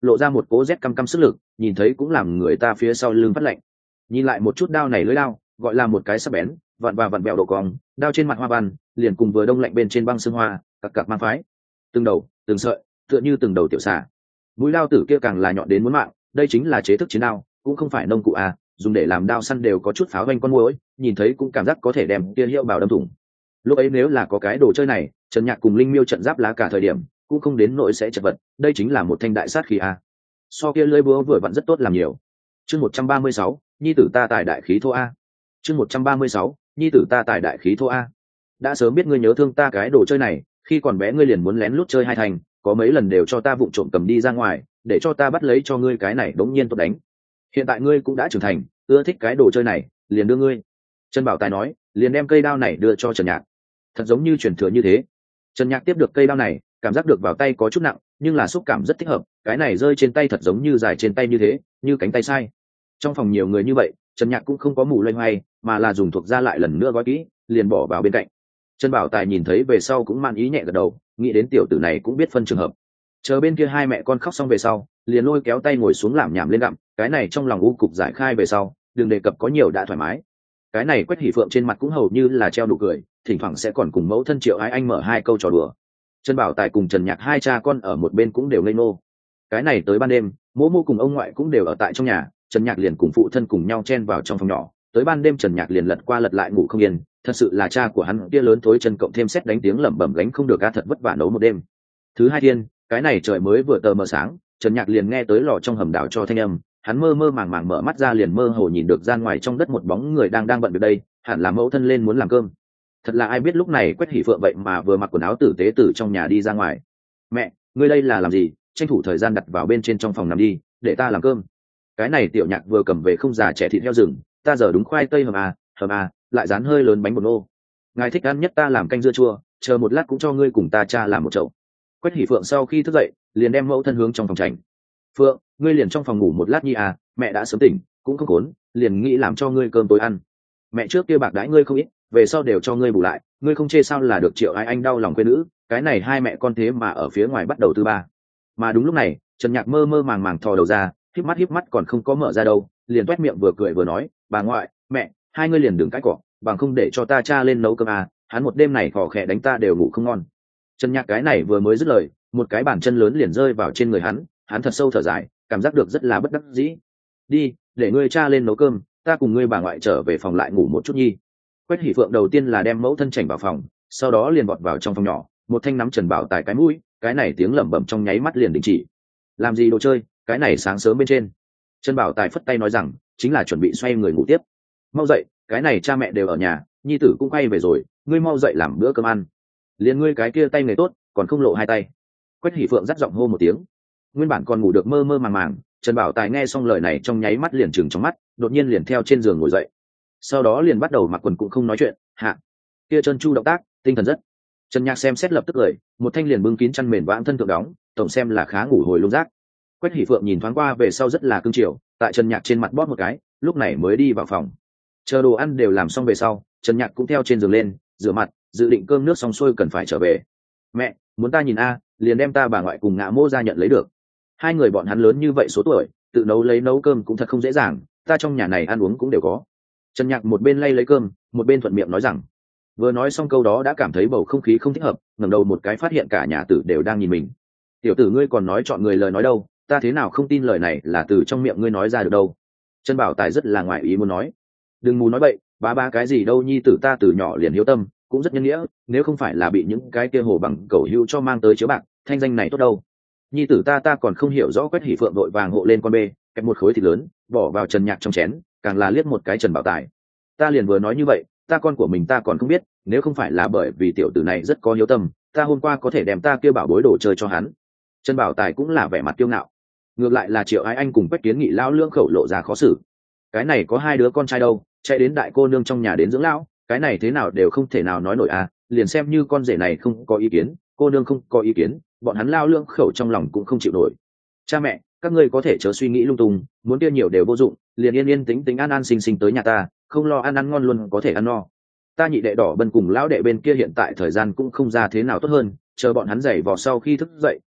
lộ ra một cố rét căm căm sức lực, nhìn thấy cũng làm người ta phía sau lưng phát lạnh. Nhìn lại một chút đao này lưỡi đao, gọi là một cái sắc bén, vặn và vặn bẹo độ cong, đao trên mặt hoa văn, liền cùng vừa đông lạnh bên trên băng xương hoa, cặp cặp mang phái. Từng đầu, từng sợi, tựa như từng đầu tiểu xà. Mũi đao tử kia càng là nhọn đến muốn mạng, đây chính là chế thức chiến đao, cũng không phải nông cụ à, dùng để làm đao săn đều có chút pháo vanh con muỗi, nhìn thấy cũng cảm giác có thể đem kia hiệu bảo đâm thủng. Lúc ấy nếu là có cái đồ chơi này, Trần Nhạc cùng Linh Miêu trận giáp lá cả thời điểm, cũng không đến nỗi sẽ chật vật, đây chính là một thanh đại sát khí a. So kia lưỡi búa vừa vặn rất tốt làm nhiều. Chương 136, nhi tử ta tài đại khí thô a. Chương 136, nhi tử ta tài đại khí thô a. Đã sớm biết ngươi nhớ thương ta cái đồ chơi này, khi còn bé ngươi liền muốn lén lút chơi hai thành, có mấy lần đều cho ta vụng trộm cầm đi ra ngoài, để cho ta bắt lấy cho ngươi cái này đống nhiên tốt đánh. Hiện tại ngươi cũng đã trưởng thành, ưa thích cái đồ chơi này, liền đưa ngươi. Trần Bảo Tài nói, liền đem cây đao này đưa cho Trần Nhạc. Thật giống như truyền thừa như thế. Trần Nhạc tiếp được cây đao này, cảm giác được vào tay có chút nặng, nhưng là xúc cảm rất thích hợp, cái này rơi trên tay thật giống như dài trên tay như thế, như cánh tay sai. Trong phòng nhiều người như vậy, Trần Nhạc cũng không có mù loay hoay, mà là dùng thuộc ra lại lần nữa gói kỹ, liền bỏ vào bên cạnh. Trần Bảo Tài nhìn thấy về sau cũng man ý nhẹ gật đầu, nghĩ đến tiểu tử này cũng biết phân trường hợp. Chờ bên kia hai mẹ con khóc xong về sau, liền lôi kéo tay ngồi xuống làm nhảm lên gặm, cái này trong lòng u cục giải khai về sau, đừng đề cập có nhiều đã thoải mái. Cái này Quách Hỷ Phượng trên mặt cũng hầu như là treo nụ cười, thỉnh thoảng sẽ còn cùng mẫu thân Triệu Ái Anh mở hai câu trò đùa. Trần Bảo Tài cùng Trần Nhạc hai cha con ở một bên cũng đều ngây ngô. Cái này tới ban đêm, Mỗ Mô cùng ông ngoại cũng đều ở tại trong nhà, Trần Nhạc liền cùng phụ thân cùng nhau chen vào trong phòng nhỏ. Tới ban đêm Trần Nhạc liền lật qua lật lại ngủ không yên, thật sự là cha của hắn kia lớn thối chân cộng thêm sét đánh tiếng lẩm bẩm gánh không được a, thật vất vả nấu một đêm. Thứ hai thiên, cái này trời mới vừa tờ mờ sáng, Trần Nhạc liền nghe tới lò trong hầm đảo cho thanh âm, hắn mơ mơ màng màng mở mắt ra liền mơ hồ nhìn được ra ngoài trong đất một bóng người đang bận việc đây, hẳn là mẫu thân lên muốn làm cơm. Thật là ai biết lúc này Quách Hỷ Phượng vậy mà vừa mặc quần áo tử tế từ trong nhà đi ra ngoài. Mẹ, ngươi đây là làm gì? Tranh thủ thời gian đặt vào bên trên trong phòng nằm đi, để ta làm cơm. Cái này Tiểu Nhạc vừa cầm về không già trẻ thịt heo rừng, ta giờ đúng khoai tây hầm lại dán hơi lớn bánh bột nô. Ngài thích ăn nhất ta làm canh dưa chua, chờ một lát cũng cho ngươi cùng ta cha làm một chậu. Quách Hỷ Phượng sau khi thức dậy, liền đem mẫu thân hướng trong phòng tránh. Phượng, ngươi liền trong phòng ngủ một lát nhi à, mẹ đã sớm tỉnh, cũng không khốn, liền nghĩ làm cho ngươi cơm tối ăn. Mẹ trước kia bạc đãi ngươi không ít, về sau đều cho ngươi bù lại, ngươi không chê sao là được Triệu Ái Anh đau lòng quê nữ, cái này hai mẹ con thế mà ở phía ngoài bắt đầu tư ba. Mà đúng lúc này, Trần Nhạc mơ mơ màng màng thò đầu ra, híp mắt còn không có mở ra đâu, liền toét miệng vừa cười vừa nói, bà ngoại, mẹ, hai ngươi liền đừng cãi cọ, bằng không để cho ta cha lên nấu cơm à, hắn một đêm này khò khẽ đánh ta đều ngủ không ngon. Trần Nhạc cái này vừa mới dứt lời, một cái bàn chân lớn liền rơi vào trên người hắn thật sâu thở dài, cảm giác được rất là bất đắc dĩ. Đi, để ngươi cha lên nấu cơm, ta cùng ngươi bà ngoại trở về phòng lại ngủ một chút nhi. Quách Hỷ Phượng đầu tiên là đem mẫu thân chảnh vào phòng, sau đó liền vọt vào trong phòng nhỏ, một thanh nắm Trần Bảo Tài cái mũi, cái này tiếng lẩm bẩm trong nháy mắt liền đình chỉ. Làm gì đồ chơi, cái này sáng sớm bên trên. Trần Bảo Tài phất tay nói rằng, chính là chuẩn bị xoay người ngủ tiếp. Mau dậy, cái này cha mẹ đều ở nhà, nhi tử cũng quay về rồi, ngươi mau dậy làm bữa cơm ăn. Liền ngươi cái kia tay nghề tốt, còn không lộ hai tay. Quách Hỷ Phượng dắt giọng hô một tiếng. Nguyên bản còn ngủ được mơ mơ màng màng, Trần Bảo Tài nghe xong lời này trong nháy mắt liền trừng trong mắt, đột nhiên liền theo trên giường ngồi dậy. Sau đó liền bắt đầu mặc quần cũng không nói chuyện, hạ. Kia chân chu động tác, tinh thần rất. Trần Nhạc xem xét lập tức cười, một thanh liền bưng kín chăn mền vãng thân thượng đóng, tổng xem là khá ngủ hồi lung rác. Quách Hỷ Phượng nhìn thoáng qua về sau rất là cưng chiều, tại Trần Nhạc trên mặt bóp một cái, lúc này mới đi vào phòng. Chờ đồ ăn đều làm xong về sau, Trần Nhạc cũng theo trên giường lên, rửa mặt, dự định cơm nước xong xuôi cần phải trở về. Mẹ, muốn ta nhìn a, liền đem ta bà ngoại cùng Ngạ Mô ra nhận lấy được. Hai người bọn hắn lớn như vậy số tuổi, tự nấu cơm cũng thật không dễ dàng, ta trong nhà này ăn uống cũng đều có. Trần Nhạc một bên lấy cơm, một bên thuận miệng nói rằng. Vừa nói xong câu đó đã cảm thấy bầu không khí không thích hợp, ngẩng đầu một cái phát hiện cả nhà tử đều đang nhìn mình. Tiểu tử ngươi còn nói chọn người lời nói đâu, ta thế nào không tin lời này là từ trong miệng ngươi nói ra được đâu. Trần Bảo Tài rất là ngoài ý muốn nói. Đừng mù nói bậy, ba cái gì đâu, nhi tử ta từ nhỏ liền hiếu tâm, cũng rất nhân nghĩa, nếu không phải là bị những cái kia hồ bằng cẩu hưu cho mang tới chiếu bạc, thanh danh này tốt đâu. Nhi tử ta còn không hiểu rõ. Quách Hỷ Phượng vội vàng hộ lên con bê, kẹp một khối thịt lớn bỏ vào Trần Nhạc trong chén, càng là liếc một cái Trần Bảo Tài. Ta liền vừa nói như vậy, ta con của mình ta còn không biết, nếu không phải là bởi vì tiểu tử này rất có hiếu tâm, ta hôm qua có thể đem ta kêu bảo bối đồ chơi cho hắn. Trần Bảo Tài cũng là vẻ mặt kiêu ngạo. Ngược lại là Triệu Ái Anh cùng Quách Kiến Nghị lão lưỡng khẩu lộ ra khó xử. Cái này có hai đứa con trai đâu, chạy đến đại cô nương trong nhà đến dưỡng lão, cái này thế nào đều không thể nào nói nổi à, liền xem như con rể này không có ý kiến, cô nương không có ý kiến, bọn hắn lao lưỡng khẩu trong lòng cũng không chịu nổi. Cha mẹ, các ngươi có thể chớ suy nghĩ lung tung, muốn kia nhiều đều vô dụng, liền yên tĩnh an sinh tới nhà ta, không lo ăn ngon luôn có thể ăn no. Ta nhị đệ Đỏ Bân cùng lão đệ bên kia hiện tại thời gian cũng không ra thế nào tốt hơn, chờ bọn hắn giày vò sau khi thức dậy,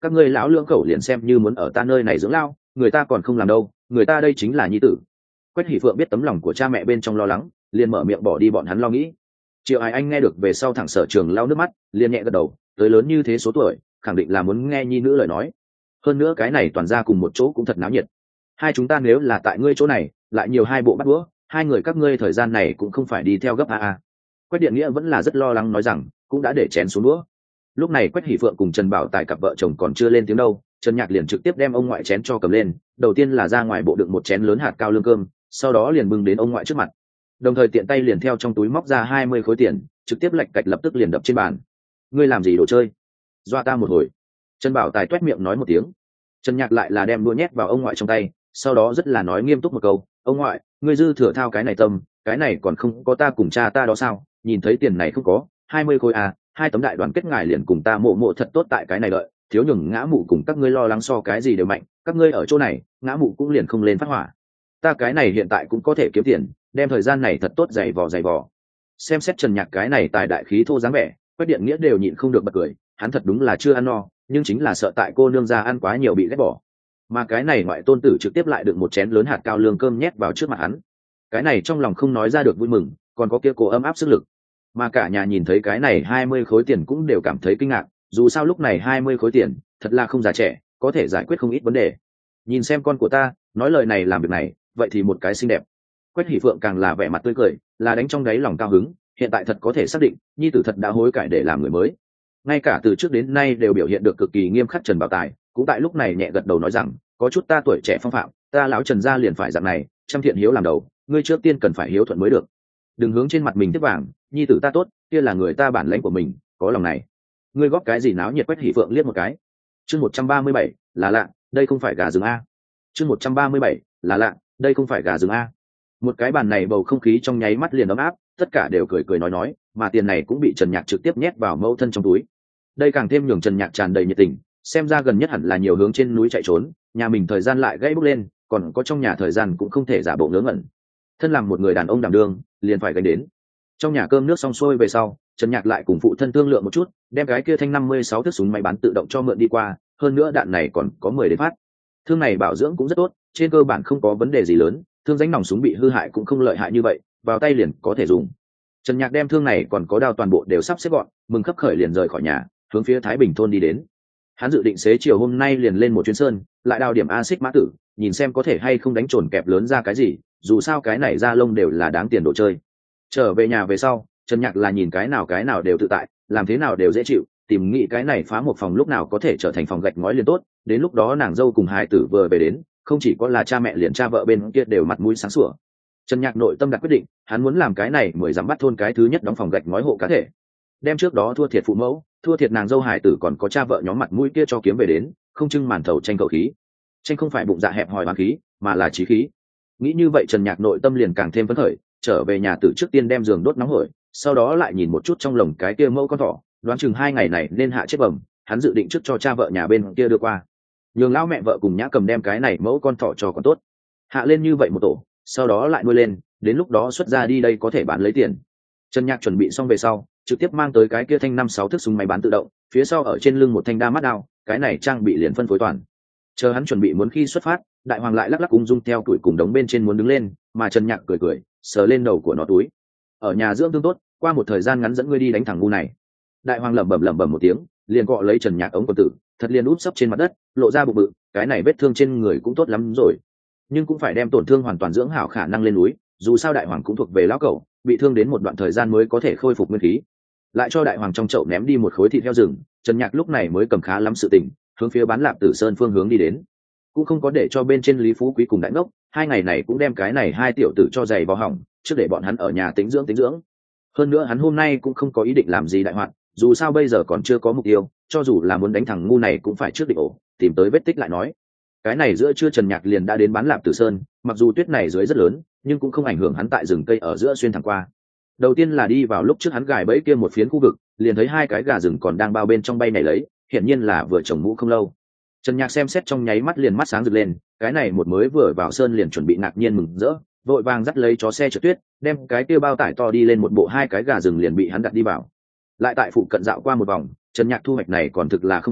các ngươi lão lưỡng khẩu liền xem như muốn ở ta nơi này dưỡng lao, người ta còn không làm đâu, người ta đây chính là nhi tử. Quách Hỷ Phượng biết tấm lòng của cha mẹ bên trong lo lắng, liền mở miệng bỏ đi bọn hắn lo nghĩ. Triệu Ái Anh nghe được về sau thẳng sở trường lau nước mắt, liền nhẹ gật đầu, tới lớn như thế số tuổi, khẳng định là muốn nghe nhi nữ lời nói. Hơn nữa cái này toàn ra cùng một chỗ cũng thật náo nhiệt. Hai chúng ta nếu là tại ngươi chỗ này, lại nhiều hai bộ bắt đũa, hai người các ngươi thời gian này cũng không phải đi theo gấp a. Quách Điện Nghĩa vẫn là rất lo lắng nói rằng, cũng đã để chén xuống đũa. Lúc này Quách Hỷ Phượng cùng Trần Bảo Tài cặp vợ chồng còn chưa lên tiếng đâu, Trần Nhạc liền trực tiếp đem ông ngoại chén cho cầm lên, đầu tiên là ra ngoài bộ đựng một chén lớn hạt cao lương cơm, sau đó liền bưng đến ông ngoại trước mặt, đồng thời tiện tay liền theo trong túi móc ra 20 khối tiền, trực tiếp lạch cạch lập tức liền đập trên bàn. Ngươi làm gì đồ chơi? Dọa ta một hồi. Trần Bảo Tài toét miệng nói một tiếng. Trần Nhạc lại là đem đũa nhét vào ông ngoại trong tay, sau đó rất là nói nghiêm túc một câu, ông ngoại, ngươi dư thừa thao cái này tâm, cái này còn không có ta cùng cha ta đó sao? Nhìn thấy tiền này không có, 20 khối à, hai tấm đại đoàn kết ngài liền cùng ta mộ mộ thật tốt tại cái này đợi, thiếu nhường ngã mụ cùng các ngươi lo lắng so cái gì đều mạnh, các ngươi ở chỗ này, ngã mụ cũng liền không lên phát hỏa. Ta cái này hiện tại cũng có thể kiếm tiền, đem thời gian này thật tốt dày vò. Xem xét Trần Nhạc cái này tài đại khí thô dáng vẻ, Quách Điện Nghĩa đều nhịn không được bật cười, hắn thật đúng là chưa ăn no, nhưng chính là sợ tại cô nương gia ăn quá nhiều bị ghét bỏ. Mà cái này ngoại tôn tử trực tiếp lại đựng một chén lớn hạt cao lương cơm nhét vào trước mặt hắn. Cái này trong lòng không nói ra được vui mừng, còn có kia cổ ấm áp sức lực. Mà cả nhà nhìn thấy cái này 20 khối tiền cũng đều cảm thấy kinh ngạc, dù sao lúc này 20 khối tiền, thật là không già trẻ, có thể giải quyết không ít vấn đề. Nhìn xem con của ta, nói lời này làm việc này, vậy thì một cái xinh đẹp. Quách Hỷ Phượng càng là vẻ mặt tươi cười, là đánh trong đáy lòng cao hứng, hiện tại thật có thể xác định, nhi tử thật đã hối cải để làm người mới. Ngay cả từ trước đến nay đều biểu hiện được cực kỳ nghiêm khắc Trần Bảo Tài, cũng tại lúc này nhẹ gật đầu nói rằng, có chút ta tuổi trẻ phong phạm, ta lão Trần gia liền phải dạng này, trăm thiện hiếu làm đầu, ngươi trước tiên cần phải hiếu thuận mới được. Đừng hướng trên mặt mình tiếp vàng, nhi tử ta tốt, kia là người ta bản lãnh của mình, có lòng này. Ngươi góp cái gì náo nhiệt? Quách Hỷ Phượng liếc một cái. Chương 137, là lạ, đây không phải gà rừng a. Chương 137, là lạ, đây không phải gà rừng a. Một cái bàn này bầu không khí trong nháy mắt liền ấm áp, tất cả đều cười nói, mà tiền này cũng bị Trần Nhạc trực tiếp nhét vào mẫu thân trong túi. Đây càng thêm nhường Trần Nhạc tràn đầy nhiệt tình, xem ra gần nhất hẳn là nhiều hướng trên núi chạy trốn, nhà mình thời gian lại gãy bốc lên, còn có trong nhà thời gian cũng không thể giả bộ ngớ ngẩn. Thân làm một người đàn ông đảm đương, liền phải gánh đến. Trong nhà cơm nước xong xuôi về sau, Trần Nhạc lại cùng phụ thân thương lượng một chút, đem cái kia thanh 56 thước súng máy bắn tự động cho mượn đi qua, hơn nữa đạn này còn có 10 đến phát. Thương này bảo dưỡng cũng rất tốt, trên cơ bản không có vấn đề gì lớn, thương rãnh nòng súng bị hư hại cũng không lợi hại như vậy, vào tay liền có thể dùng. Trần Nhạc đem thương này còn có đao toàn bộ đều sắp xếp gọn, mừng khấp khởi liền rời khỏi nhà, hướng phía Thái Bình thôn đi đến. Hắn dự định xế chiều hôm nay liền lên một chuyến sơn, lại đào điểm axit mã tử, nhìn xem có thể hay không đánh trồn kẹp lớn ra cái gì, dù sao cái này ra lông đều là đáng tiền đồ chơi. Trở về nhà về sau, Trần Nhạc là nhìn cái nào đều tự tại, làm thế nào đều dễ chịu, tìm nghĩ cái này phá một phòng lúc nào có thể trở thành phòng gạch ngói liền tốt, đến lúc đó nàng dâu cùng hài tử vừa về đến, không chỉ có là cha mẹ liền cha vợ bên kia đều mặt mũi sáng sủa. Trần Nhạc nội tâm đặt quyết định, hắn muốn làm cái này 10 dặm bắt thôn cái thứ nhất đóng phòng gạch ngói hộ cá thể. Đem trước đó thua thiệt phụ mẫu, thua thiệt nàng dâu hài tử còn có cha vợ nhóm mặt mũi kia cho kiếm về đến, không trưng màn thầu tranh cầu khí. Tranh không phải bụng dạ hẹp hòi bằng khí, mà là chí khí. Nghĩ như vậy Trần Nhạc nội tâm liền càng thêm phấn khởi, trở về nhà tử trước tiên đem giường đốt nóng hổi, sau đó lại nhìn một chút trong lồng cái kia mẫu con thỏ, đoán chừng 2 ngày này nên hạ chết bầm, hắn dự định trước cho cha vợ nhà bên kia đưa qua. Nhường lão mẹ vợ cùng Nhã Cầm đem cái này mẫu con thỏ cho con tốt. Hạ lên như vậy một tổ, sau đó lại nuôi lên, đến lúc đó xuất ra đi đây có thể bán lấy tiền. Trần Nhạc chuẩn bị xong về sau, trực tiếp mang tới cái kia thanh 5-6 thước súng máy bán tự động, phía sau ở trên lưng một thanh đa mắt đao, cái này trang bị liền phân phối toàn. Chờ hắn chuẩn bị muốn khi xuất phát, Đại Hoàng lại lắc lắc ung dung theo tuổi cùng đống bên trên muốn đứng lên, mà Trần Nhạc cười, sờ lên đầu của nó túi. Ở nhà dưỡng thương tốt, qua một thời gian ngắn dẫn ngươi đi đánh thằng ngu này. Đại Hoàng lẩm bẩm một tiếng, liền gọi lấy Trần Nhạc ống quần tử, thật liền úp sấp trên mặt đất, lộ ra bụng bự, cái này vết thương trên người cũng tốt lắm rồi, nhưng cũng phải đem tổn thương hoàn toàn dưỡng hảo khả năng lên núi, dù sao Đại Hoàng cũng thuộc về lão cẩu, bị thương đến một đoạn thời gian mới có thể khôi phục nguyên khí. Lại cho Đại Hoàng trong chậu ném đi một khối thịt heo rừng, Trần Nhạc lúc này mới cầm khá lắm sự tỉnh, hướng phía bán Lạp Tử Sơn phương hướng đi đến. Cũng không có để cho bên trên Lý Phú Quý cùng Đại Ngốc, 2 ngày này cũng đem cái này 2 tiểu tử cho giày vào hỏng, trước để bọn hắn ở nhà tính dưỡng. Hơn nữa hắn hôm nay cũng không có ý định làm gì đại hoạn, dù sao bây giờ còn chưa có mục tiêu, cho dù là muốn đánh thằng ngu này cũng phải trước định ổ, tìm tới vết tích lại nói. Cái này giữa trưa Trần Nhạc liền đã đến bán Lạp Tử Sơn, mặc dù tuyết này dưới rất lớn, nhưng cũng không ảnh hưởng hắn tại rừng cây ở giữa xuyên thẳng qua. Đầu tiên là đi vào lúc trước hắn gài bẫy kia một phiến khu vực, liền thấy 2 cái gà rừng còn đang bao bên trong bay này lấy, hiển nhiên là vừa trồng mũ không lâu. Trần Nhạc xem xét trong nháy mắt liền mắt sáng rực lên, cái này một mới vừa vào sơn liền chuẩn bị ngạc nhiên mừng rỡ, vội vàng dắt lấy chó xe trượt tuyết, đem cái kia bao tải to đi lên một bộ 2 cái gà rừng liền bị hắn đặt đi vào. Lại tại phụ cận dạo qua một vòng, Trần Nhạc thu hoạch này còn thực là không tồi,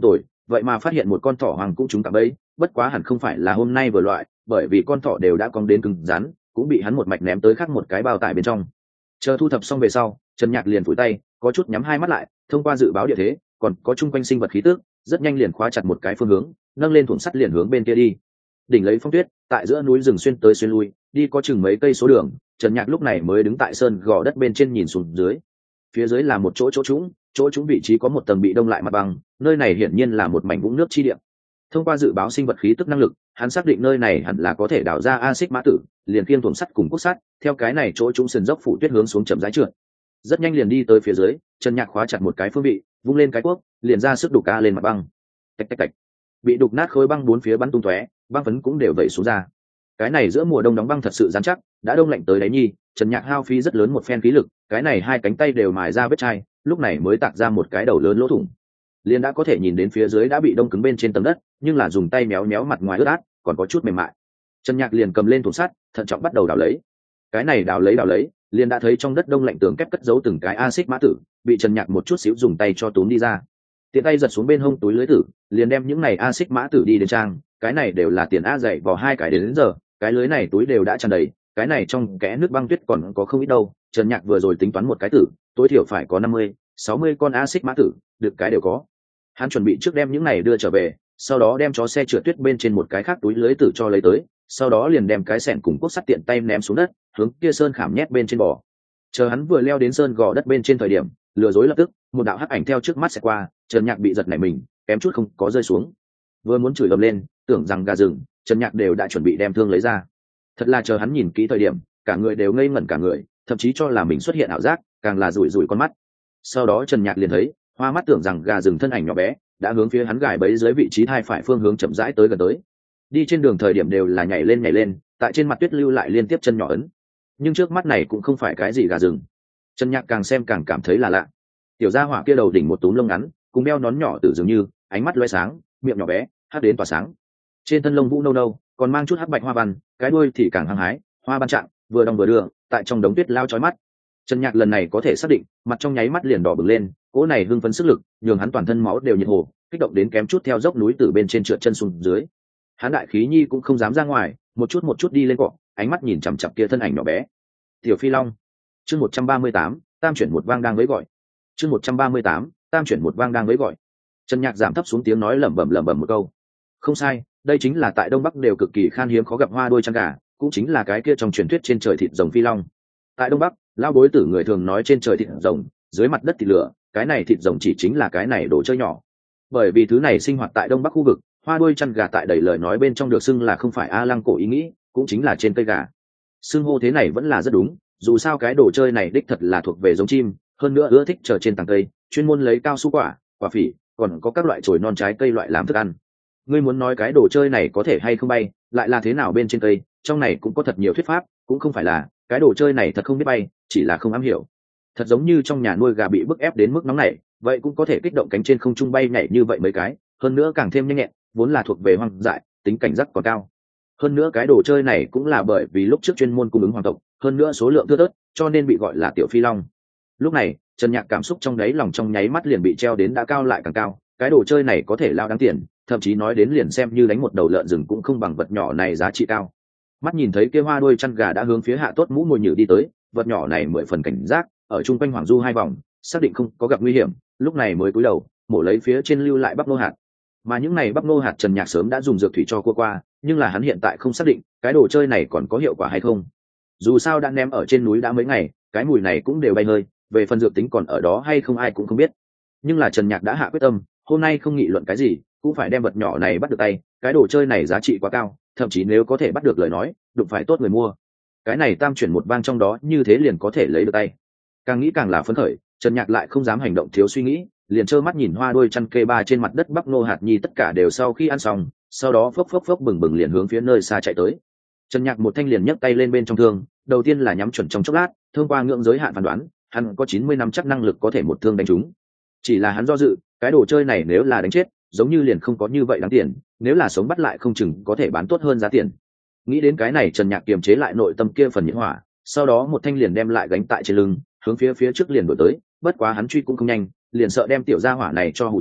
vậy mà phát hiện một con thỏ hoàng cũng trúng cạm bẫy, bất quá hẳn không phải là hôm nay vừa loại, bởi vì con thỏ đều đã cong đến cứng rắn, cũng bị hắn một mạch ném tới khác một cái bao tải bên trong. Chờ thu thập xong về sau, Trần Nhạc liền phủi tay, có chút nhắm hai mắt lại, thông qua dự báo địa thế, còn có chung quanh sinh vật khí tức, rất nhanh liền khóa chặt một cái phương hướng, nâng lên thủng sắt liền hướng bên kia đi. Đỉnh lấy phong tuyết, tại giữa núi rừng xuyên tới xuyên lui, đi có chừng mấy cây số đường, Trần Nhạc lúc này mới đứng tại sơn gò đất bên trên nhìn xuống dưới. Phía dưới là một chỗ trũng vị trí có một tầng bị đông lại mặt bằng, nơi này hiển nhiên là một mảnh vũng nước chi địa. Thông qua dự báo sinh vật khí tức năng lực, hắn xác định nơi này hẳn là có thể đào ra axit mã tử, liền kiêm thủng sắt cùng cốt sắt, theo cái này chỗ trũng sườn dốc phủ tuyết hướng xuống chậm rãi trượt. Rất nhanh liền đi tới phía dưới, Trần Nhạc khóa chặt một cái phương vị, vung lên cái cuốc, liền ra sức đục ca lên mặt băng. Tạch tạch tạch. Bị đục nát khối băng bốn phía bắn tung tóe, băng phấn cũng đều vẩy xuống ra. Cái này giữa mùa đông đóng băng thật sự rắn chắc, đã đông lạnh tới đáy nhi, Trần Nhạc hao phí rất lớn một phen khí lực, cái này hai cánh tay đều mài ra vết chai, lúc này mới tạc ra một cái đầu lớn lỗ thủng. Liền đã có thể nhìn đến phía dưới đã bị đông cứng bên trên tầng đất, nhưng là dùng tay méo méo mặt ngoài ướt át, còn có chút mềm mại. Trần Nhạc liền cầm lên thùng sắt, thận trọng bắt đầu đào lấy. Cái này đào lấy, liền đã thấy trong đất đông lạnh tường kép cất giấu từng cái axit mã tử, bị Trần Nhạc một chút xíu dùng tay cho túm đi ra. Tiện tay giật xuống bên hông túi lưới tử, liền đem những này axit mã tử đi đến trang, cái này đều là tiền a dạy vào hai cái đến giờ, cái lưới này túi đều đã tràn đầy, cái này trong kẽ nước băng tuyết còn có không ít đâu. Trần Nhạc vừa rồi tính toán một cái tử, tối thiểu phải có 50-60 con axit mã tử, được cái đều có. Hắn chuẩn bị trước đem những này đưa trở về, sau đó đem chó xe trượt tuyết bên trên một cái khác túi lưới tử cho lấy tới, sau đó liền đem cái xẻng cùng cuốc sắt tiện tay ném xuống đất, hướng kia sơn khảm nhét bên trên bò. Chờ hắn vừa leo đến sơn gò đất bên trên thời điểm, lừa dối lập tức, một đạo hắc ảnh theo trước mắt sẽ qua, Trần Nhạc bị giật nảy mình, kém chút không có rơi xuống. Vừa muốn chửi ầm lên, tưởng rằng gà rừng, Trần Nhạc đều đã chuẩn bị đem thương lấy ra. Thật là chờ hắn nhìn kỹ thời điểm, cả người đều ngây ngẩn cả người, thậm chí cho là mình xuất hiện ảo giác, càng là rủi rủi con mắt. Sau đó Trần Nhạc liền thấy, hoa mắt tưởng rằng gà rừng thân ảnh nhỏ bé, đã hướng phía hắn gài bẫy dưới vị trí thai phải phương hướng chậm rãi tới gần tới. Đi trên đường thời điểm đều là nhảy lên, tại trên mặt tuyết lưu lại liên tiếp chân nhỏ ấn. Nhưng trước mắt này cũng không phải cái gì gà rừng. Trần Nhạc càng xem càng cảm thấy là lạ. Tiểu gia hỏa kia đầu đỉnh một túm lông ngắn, cùng đeo nón nhỏ tử dường như, ánh mắt lóe sáng, miệng nhỏ bé, hắt đến tỏa sáng. Trên thân lông vũ nâu nâu, còn mang chút hắc bạch hoa văn, cái đuôi thì càng hăng hái, hoa ban trạng, vừa đong vừa đưa, tại trong đống tuyết lao chói mắt. Trần Nhạc lần này có thể xác định, mặt trong nháy mắt liền đỏ bừng lên, cỗ này hưng phấn sức lực, nhường hắn toàn thân máu đều nhiệt hồ, kích động đến kém chút theo dốc núi từ bên trên trượt chân xuống dưới. Hắn đại khí nhi cũng không dám ra ngoài, một chút đi lên cọ, ánh mắt nhìn chằm chằm kia thân ảnh nhỏ bé. Tiểu Phi Long. Chương 138, tam chuyển một vang đang với gọi. Chương 138, tam chuyển một vang đang với gọi. Trần Nhạc giảm thấp xuống tiếng nói lẩm bẩm một câu. Không sai, đây chính là tại Đông Bắc đều cực kỳ khan hiếm khó gặp hoa đuôi chăn gà, cũng chính là cái kia trong truyền thuyết trên trời thịt rồng phi long. Tại Đông Bắc, lão bối tử người thường nói trên trời thịt rồng, dưới mặt đất thịt lửa, cái này thịt rồng chỉ chính là cái này đồ chơi nhỏ. Bởi vì thứ này sinh hoạt tại Đông Bắc khu vực, hoa đuôi chăn gà tại đầy lời nói bên trong được xưng là không phải A Lăng cổ ý nghĩ, cũng chính là trên cây gà. Xưng hô thế này vẫn là rất đúng, dù sao cái đồ chơi này đích thật là thuộc về giống chim, hơn nữa ưa thích chờ trên tàng cây, chuyên môn lấy cao su quả, quả phỉ, còn có các loại chồi non trái cây loại làm thức ăn. Ngươi muốn nói cái đồ chơi này có thể hay không bay, lại là thế nào bên trên cây, trong này cũng có thật nhiều thuyết pháp, cũng không phải là cái đồ chơi này thật không biết bay, chỉ là không am hiểu. Thật giống như trong nhà nuôi gà bị bức ép đến mức nóng này, vậy cũng có thể kích động cánh trên không trung bay nhảy như vậy mấy cái, hơn nữa càng thêm nhanh nhẹn, vốn là thuộc về hoang dại, tính cảnh giác còn cao. Hơn nữa cái đồ chơi này cũng là bởi vì lúc trước chuyên môn cung ứng hoàng tộc, hơn nữa số lượng thưa thớt, cho nên bị gọi là tiểu phi long. Lúc này, Trần Nhạc cảm xúc trong đáy lòng trong nháy mắt liền bị treo đến đã cao lại càng cao, cái đồ chơi này có thể lao đáng tiền, thậm chí nói đến liền xem như đánh một đầu lợn rừng cũng không bằng vật nhỏ này giá trị cao. Mắt nhìn thấy kia hoa đuôi chăn gà đã hướng phía hạ tốt mũ mồi nhử đi tới, vật nhỏ này 10 phần cảnh giác, ở chung quanh hoàng du hai vòng, xác định không có gặp nguy hiểm, lúc này mới cúi đầu mổ lấy phía trên lưu lại bắp nô hạt. Mà những này bắp nô hạt Trần Nhạc sớm đã dùng dược thủy cho qua, nhưng là hắn hiện tại không xác định cái đồ chơi này còn có hiệu quả hay không. Dù sao đã ném ở trên núi đã mấy ngày, cái mùi này cũng đều bay hơi, về phần dược tính còn ở đó hay không ai cũng không biết. Nhưng là Trần Nhạc đã hạ quyết tâm, hôm nay không nghị luận cái gì, cũng phải đem vật nhỏ này bắt được tay, cái đồ chơi này giá trị quá cao, thậm chí nếu có thể bắt được lời nói, đụng phải tốt người mua. Cái này tam chuyển một vang trong đó như thế liền có thể lấy được tay. Càng nghĩ càng là phấn khởi, Trần Nhạc lại không dám hành động thiếu suy nghĩ, liền trơ mắt nhìn hoa đuôi chăn kê ba trên mặt đất bắp nô hạt nhi tất cả đều sau khi ăn xong, sau đó phốc bừng bừng liền hướng phía nơi xa chạy tới. Trần Nhạc một thanh liền nhấc tay lên bên trong thương, đầu tiên là nhắm chuẩn trong chốc lát, thông qua ngưỡng giới hạn phán đoán, hắn có 90 năm chắc năng lực có thể một thương đánh trúng. Chỉ là hắn do dự, cái đồ chơi này nếu là đánh chết, giống như liền không có như vậy đáng tiền, nếu là sống bắt lại không chừng có thể bán tốt hơn giá tiền. Nghĩ đến cái này, Trần Nhạc kiềm chế lại nội tâm kia phần nhiệt hỏa, sau đó một thanh liền đem lại gánh tại trên lưng, hướng phía trước liền đuổi tới, bất quá hắn truy cũng không nhanh, liền sợ đem tiểu gia hỏa này cho hù chạy,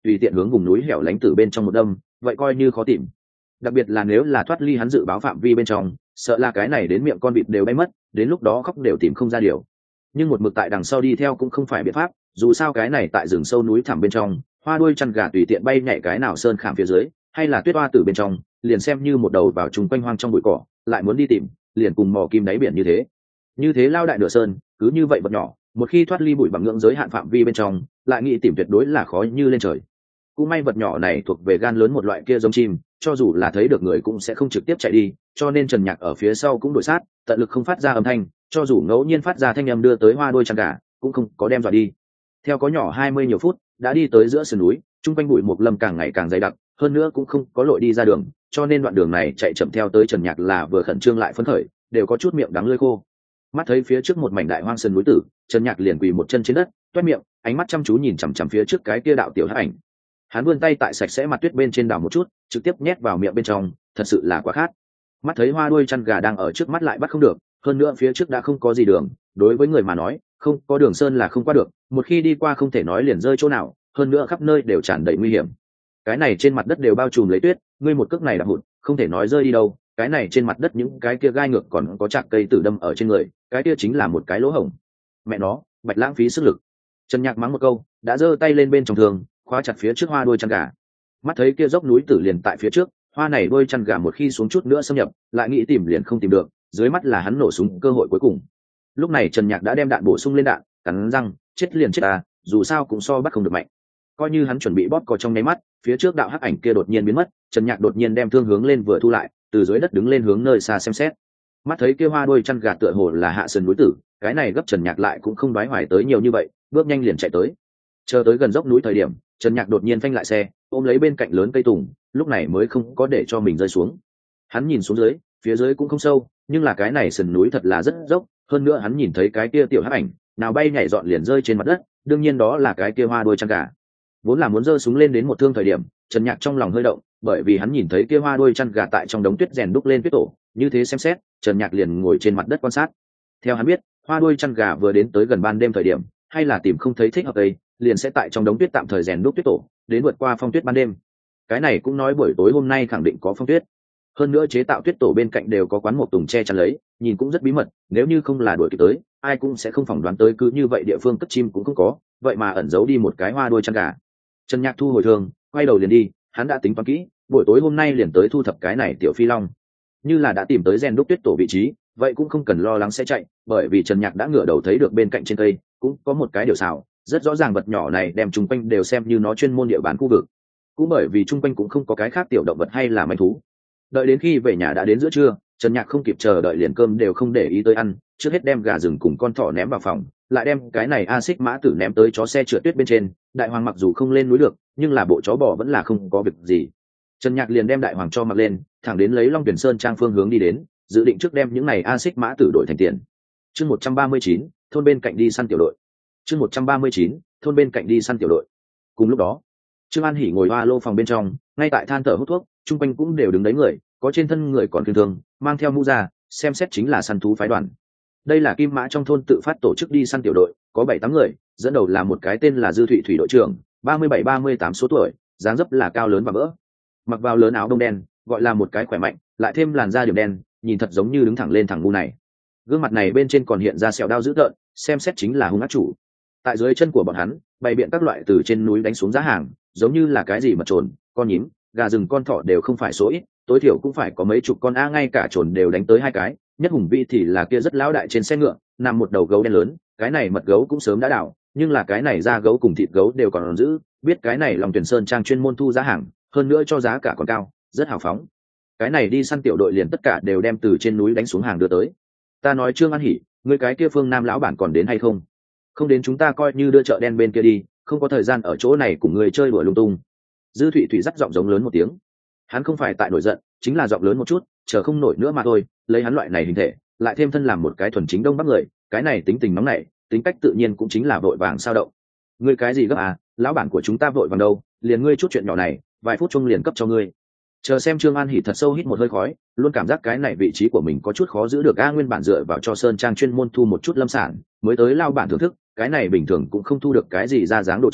tùy tiện hướng vùng núi hẻo lánh từ bên trong một đâm vậy coi như khó tìm. Đặc biệt là nếu là thoát ly hắn dự báo phạm vi bên trong, sợ là cái này đến miệng con vịt đều bay mất, đến lúc đó khóc đều tìm không ra điều. Nhưng một mực tại đằng sau đi theo cũng không phải biện pháp, dù sao cái này tại rừng sâu núi thẳm bên trong, hoa đuôi chăn gà tùy tiện bay nhảy cái nào sơn khảm phía dưới, hay là tuyết hoa từ bên trong, liền xem như một đầu vào trùng quanh hoang trong bụi cỏ, lại muốn đi tìm, liền cùng mò kim đáy biển như thế. Như thế lao đại nửa sơn, cứ như vậy vật nhỏ, một khi thoát ly bụi bằng ngưỡng giới hạn phạm vi bên trong, lại nghĩ tìm tuyệt đối là khó như lên trời. Cũng may vật nhỏ này thuộc về gan lớn một loại kia giống chim, cho dù là thấy được người cũng sẽ không trực tiếp chạy đi, cho nên Trần Nhạc ở phía sau cũng đuổi sát, tận lực không phát ra âm thanh, cho dù ngẫu nhiên phát ra thanh âm đưa tới hoa đuôi chăn gà, cũng không có đem dọa đi. Theo có nhỏ 20 nhiều phút, đã đi tới giữa sườn núi, trung quanh bụi mục lâm càng ngày càng dày đặc, hơn nữa cũng không có lội đi ra đường, cho nên đoạn đường này chạy chậm theo tới Trần Nhạc là vừa khẩn trương lại phấn khởi, đều có chút miệng đắng lưỡi khô. Mắt thấy phía trước một mảnh đại hoang sơn núi tử, Trần Nhạc liền quỳ một chân trên đất, toét miệng, ánh mắt chăm chú nhìn chằm chằm phía trước cái kia đạo tiểu hắc ảnh. Hắn vươn tay tại sạch sẽ mặt tuyết bên trên đào một chút, trực tiếp nhét vào miệng bên trong, thật sự là quá khát. Mắt thấy hoa đuôi chăn gà đang ở trước mắt lại bắt không được, hơn nữa phía trước đã không có gì đường, đối với người mà nói, không có đường sơn là không qua được, một khi đi qua không thể nói liền rơi chỗ nào, hơn nữa khắp nơi đều tràn đầy nguy hiểm. Cái này trên mặt đất đều bao trùm lấy tuyết, ngươi một cước này đạp hụt, không thể nói rơi đi đâu, cái này trên mặt đất những cái kia gai ngược còn có chạc cây tử đâm ở trên người, cái kia chính là một cái lỗ hổng. Mẹ nó, bạch lãng phí sức lực. Trần Nhạc mắng một câu, đã giơ tay lên bên trong thường, khóa chặt phía trước hoa đuôi chăn gà. Mắt thấy kia dốc núi tử liền tại phía trước, hoa này đuôi chăn gà một khi xuống chút nữa xâm nhập, lại nghĩ tìm liền không tìm được, dưới mắt là hắn nổ súng cơ hội cuối cùng. Lúc này Trần Nhạc đã đem đạn bổ sung lên đạn, cắn răng, chết liền chết à, dù sao cũng so bắt không được mạnh. Coi như hắn chuẩn bị bóp cò trong nháy mắt, phía trước đạo hắc ảnh kia đột nhiên biến mất, Trần Nhạc đột nhiên đem thương hướng lên vừa thu lại, từ dưới đất đứng lên hướng nơi xa xem xét. Mắt thấy kia hoa đuôi chăn gà tựa hồ là hạ sườn núi tử, cái này gấp Trần Nhạc lại cũng không đoái hoài tới nhiều như vậy, bước nhanh liền chạy tới. Chờ tới gần dốc núi thời điểm, Trần Nhạc đột nhiên phanh lại xe, ôm lấy bên cạnh lớn cây tùng, lúc này mới không có để cho mình rơi xuống. Hắn nhìn xuống dưới, phía dưới cũng không sâu, nhưng là cái này sườn núi thật là rất dốc, hơn nữa hắn nhìn thấy cái kia tiểu hắc ảnh, nào bay nhảy dọn liền rơi trên mặt đất, đương nhiên đó là cái kia hoa đuôi chăn gà. Vốn là muốn giơ súng lên đến một thương thời điểm, Trần Nhạc trong lòng hơi động, bởi vì hắn nhìn thấy kia hoa đuôi chăn gà tại trong đống tuyết rèn đúc lên tuyết tổ, như thế xem xét, Trần Nhạc liền ngồi trên mặt đất quan sát. Theo hắn biết, hoa đuôi chăn gà vừa đến tới gần ban đêm thời điểm, hay là tìm không thấy thích hợp đây, liền sẽ tại trong đống tuyết tạm thời rèn đúc tuyết tổ, đến vượt qua phong tuyết ban đêm. Cái này cũng nói buổi tối hôm nay khẳng định có phong tuyết. Hơn nữa chế tạo tuyết tổ bên cạnh đều có quán một tùng che chắn lấy, nhìn cũng rất bí mật, nếu như không là đuổi kịp tới, ai cũng sẽ không phỏng đoán tới cứ như vậy địa phương cất chim cũng không có, vậy mà ẩn giấu đi một cái hoa đuôi chăn gà. Trần Nhạc thu hồi thương, quay đầu liền đi, hắn đã tính toán kỹ, buổi tối hôm nay liền tới thu thập cái này tiểu phi long. Như là đã tìm tới rèn đúc tuyết tổ vị trí, vậy cũng không cần lo lắng sẽ chạy, bởi vì Trần Nhạc đã ngửa đầu thấy được bên cạnh trên cây cũng có một cái điều xào, rất rõ ràng vật nhỏ này đem chung quanh đều xem như nó chuyên môn địa bàn khu vực. Cũng bởi vì chung quanh cũng không có cái khác tiểu động vật hay là manh thú. Đợi đến khi về nhà đã đến giữa trưa, Trần Nhạc không kịp chờ đợi liền cơm đều không để ý tới ăn, trước hết đem gà rừng cùng con thỏ ném vào phòng, lại đem cái này a xích mã tử ném tới chó xe trượt tuyết bên trên. Đại hoàng mặc dù không lên núi được, nhưng là bộ chó bò vẫn là không có việc gì. Trần Nhạc liền đem đại hoàng cho mặc lên, thẳng đến lấy Long Tuyển Sơn trang phương hướng đi đến, dự định trước đem những này a xích mã tử đổi thành tiền. Chương 139, thôn bên cạnh đi săn tiểu đội. Chương 139, thôn bên cạnh đi săn tiểu đội. Cùng lúc đó, Trương An Hỉ ngồi hoa lô phòng bên trong, ngay tại than thở hút thuốc, chung quanh cũng đều đứng đấy người, có trên thân người còn kiên thương, mang theo mũ ra, xem xét chính là săn thú phái đoàn. Đây là Kim Mã trong thôn tự phát tổ chức đi săn tiểu đội, có 7-8 người, dẫn đầu là một cái tên là Dư Thụy thủy đội trưởng, 37-38 số tuổi, dáng dấp là cao lớn và vỡ, mặc vào lớn áo đông đen, gọi là một cái khỏe mạnh, lại thêm làn da điểm đen, nhìn thật giống như đứng thẳng lên thằng ngu này. Gương mặt này bên trên còn hiện ra sẹo đao dữ tợn, xem xét chính là hung ác chủ. Tại dưới chân của bọn hắn, bày biện các loại từ trên núi đánh xuống giá hàng, giống như là cái gì mật trồn, con nhím, gà rừng con thỏ đều không phải số ít, tối thiểu cũng phải có mấy chục con, ngay cả trồn đều đánh tới 2 cái. Nhất hùng vĩ thì là kia rất lão đại trên xe ngựa, nằm một đầu gấu đen lớn, cái này mật gấu cũng sớm đã đảo, nhưng là cái này da gấu cùng thịt gấu đều còn giữ, biết cái này Long Tuyển Sơn trang chuyên môn thu giá hàng, hơn nữa cho giá cả còn cao, rất hào phóng. Cái này đi săn tiểu đội liền tất cả đều đem từ trên núi đánh xuống hàng đưa tới. Ta nói Trương An Hỉ, người cái kia Phương Nam lão bản còn đến hay không? Không đến chúng ta coi như đưa chợ đen bên kia đi, không có thời gian ở chỗ này cùng người chơi đùa lung tung. Dư Thụy thủy dắt giọng giống lớn một tiếng. Hắn không phải tại nổi giận, chính là giọng lớn một chút, chờ không nổi nữa mà thôi. Lấy hắn loại này hình thể, lại thêm thân làm một cái thuần chính đông bắc người, cái này tính tình nóng nảy, tính cách tự nhiên cũng chính là vội vàng sao động. Ngươi cái gì gấp à? Lão bản của chúng ta vội vàng đâu, liền ngươi chút chuyện nhỏ này, vài phút chung liền cấp cho ngươi. Chờ xem. Trương An Hỉ thật sâu hít một hơi khói, luôn cảm giác cái này vị trí của mình có chút khó giữ được. Nguyên bản dựa vào cho Sơn trang chuyên môn thu một chút lâm sản mới tới lao bản thưởng thức, cái này bình thường cũng không thu được cái gì ra dáng đồ chơi,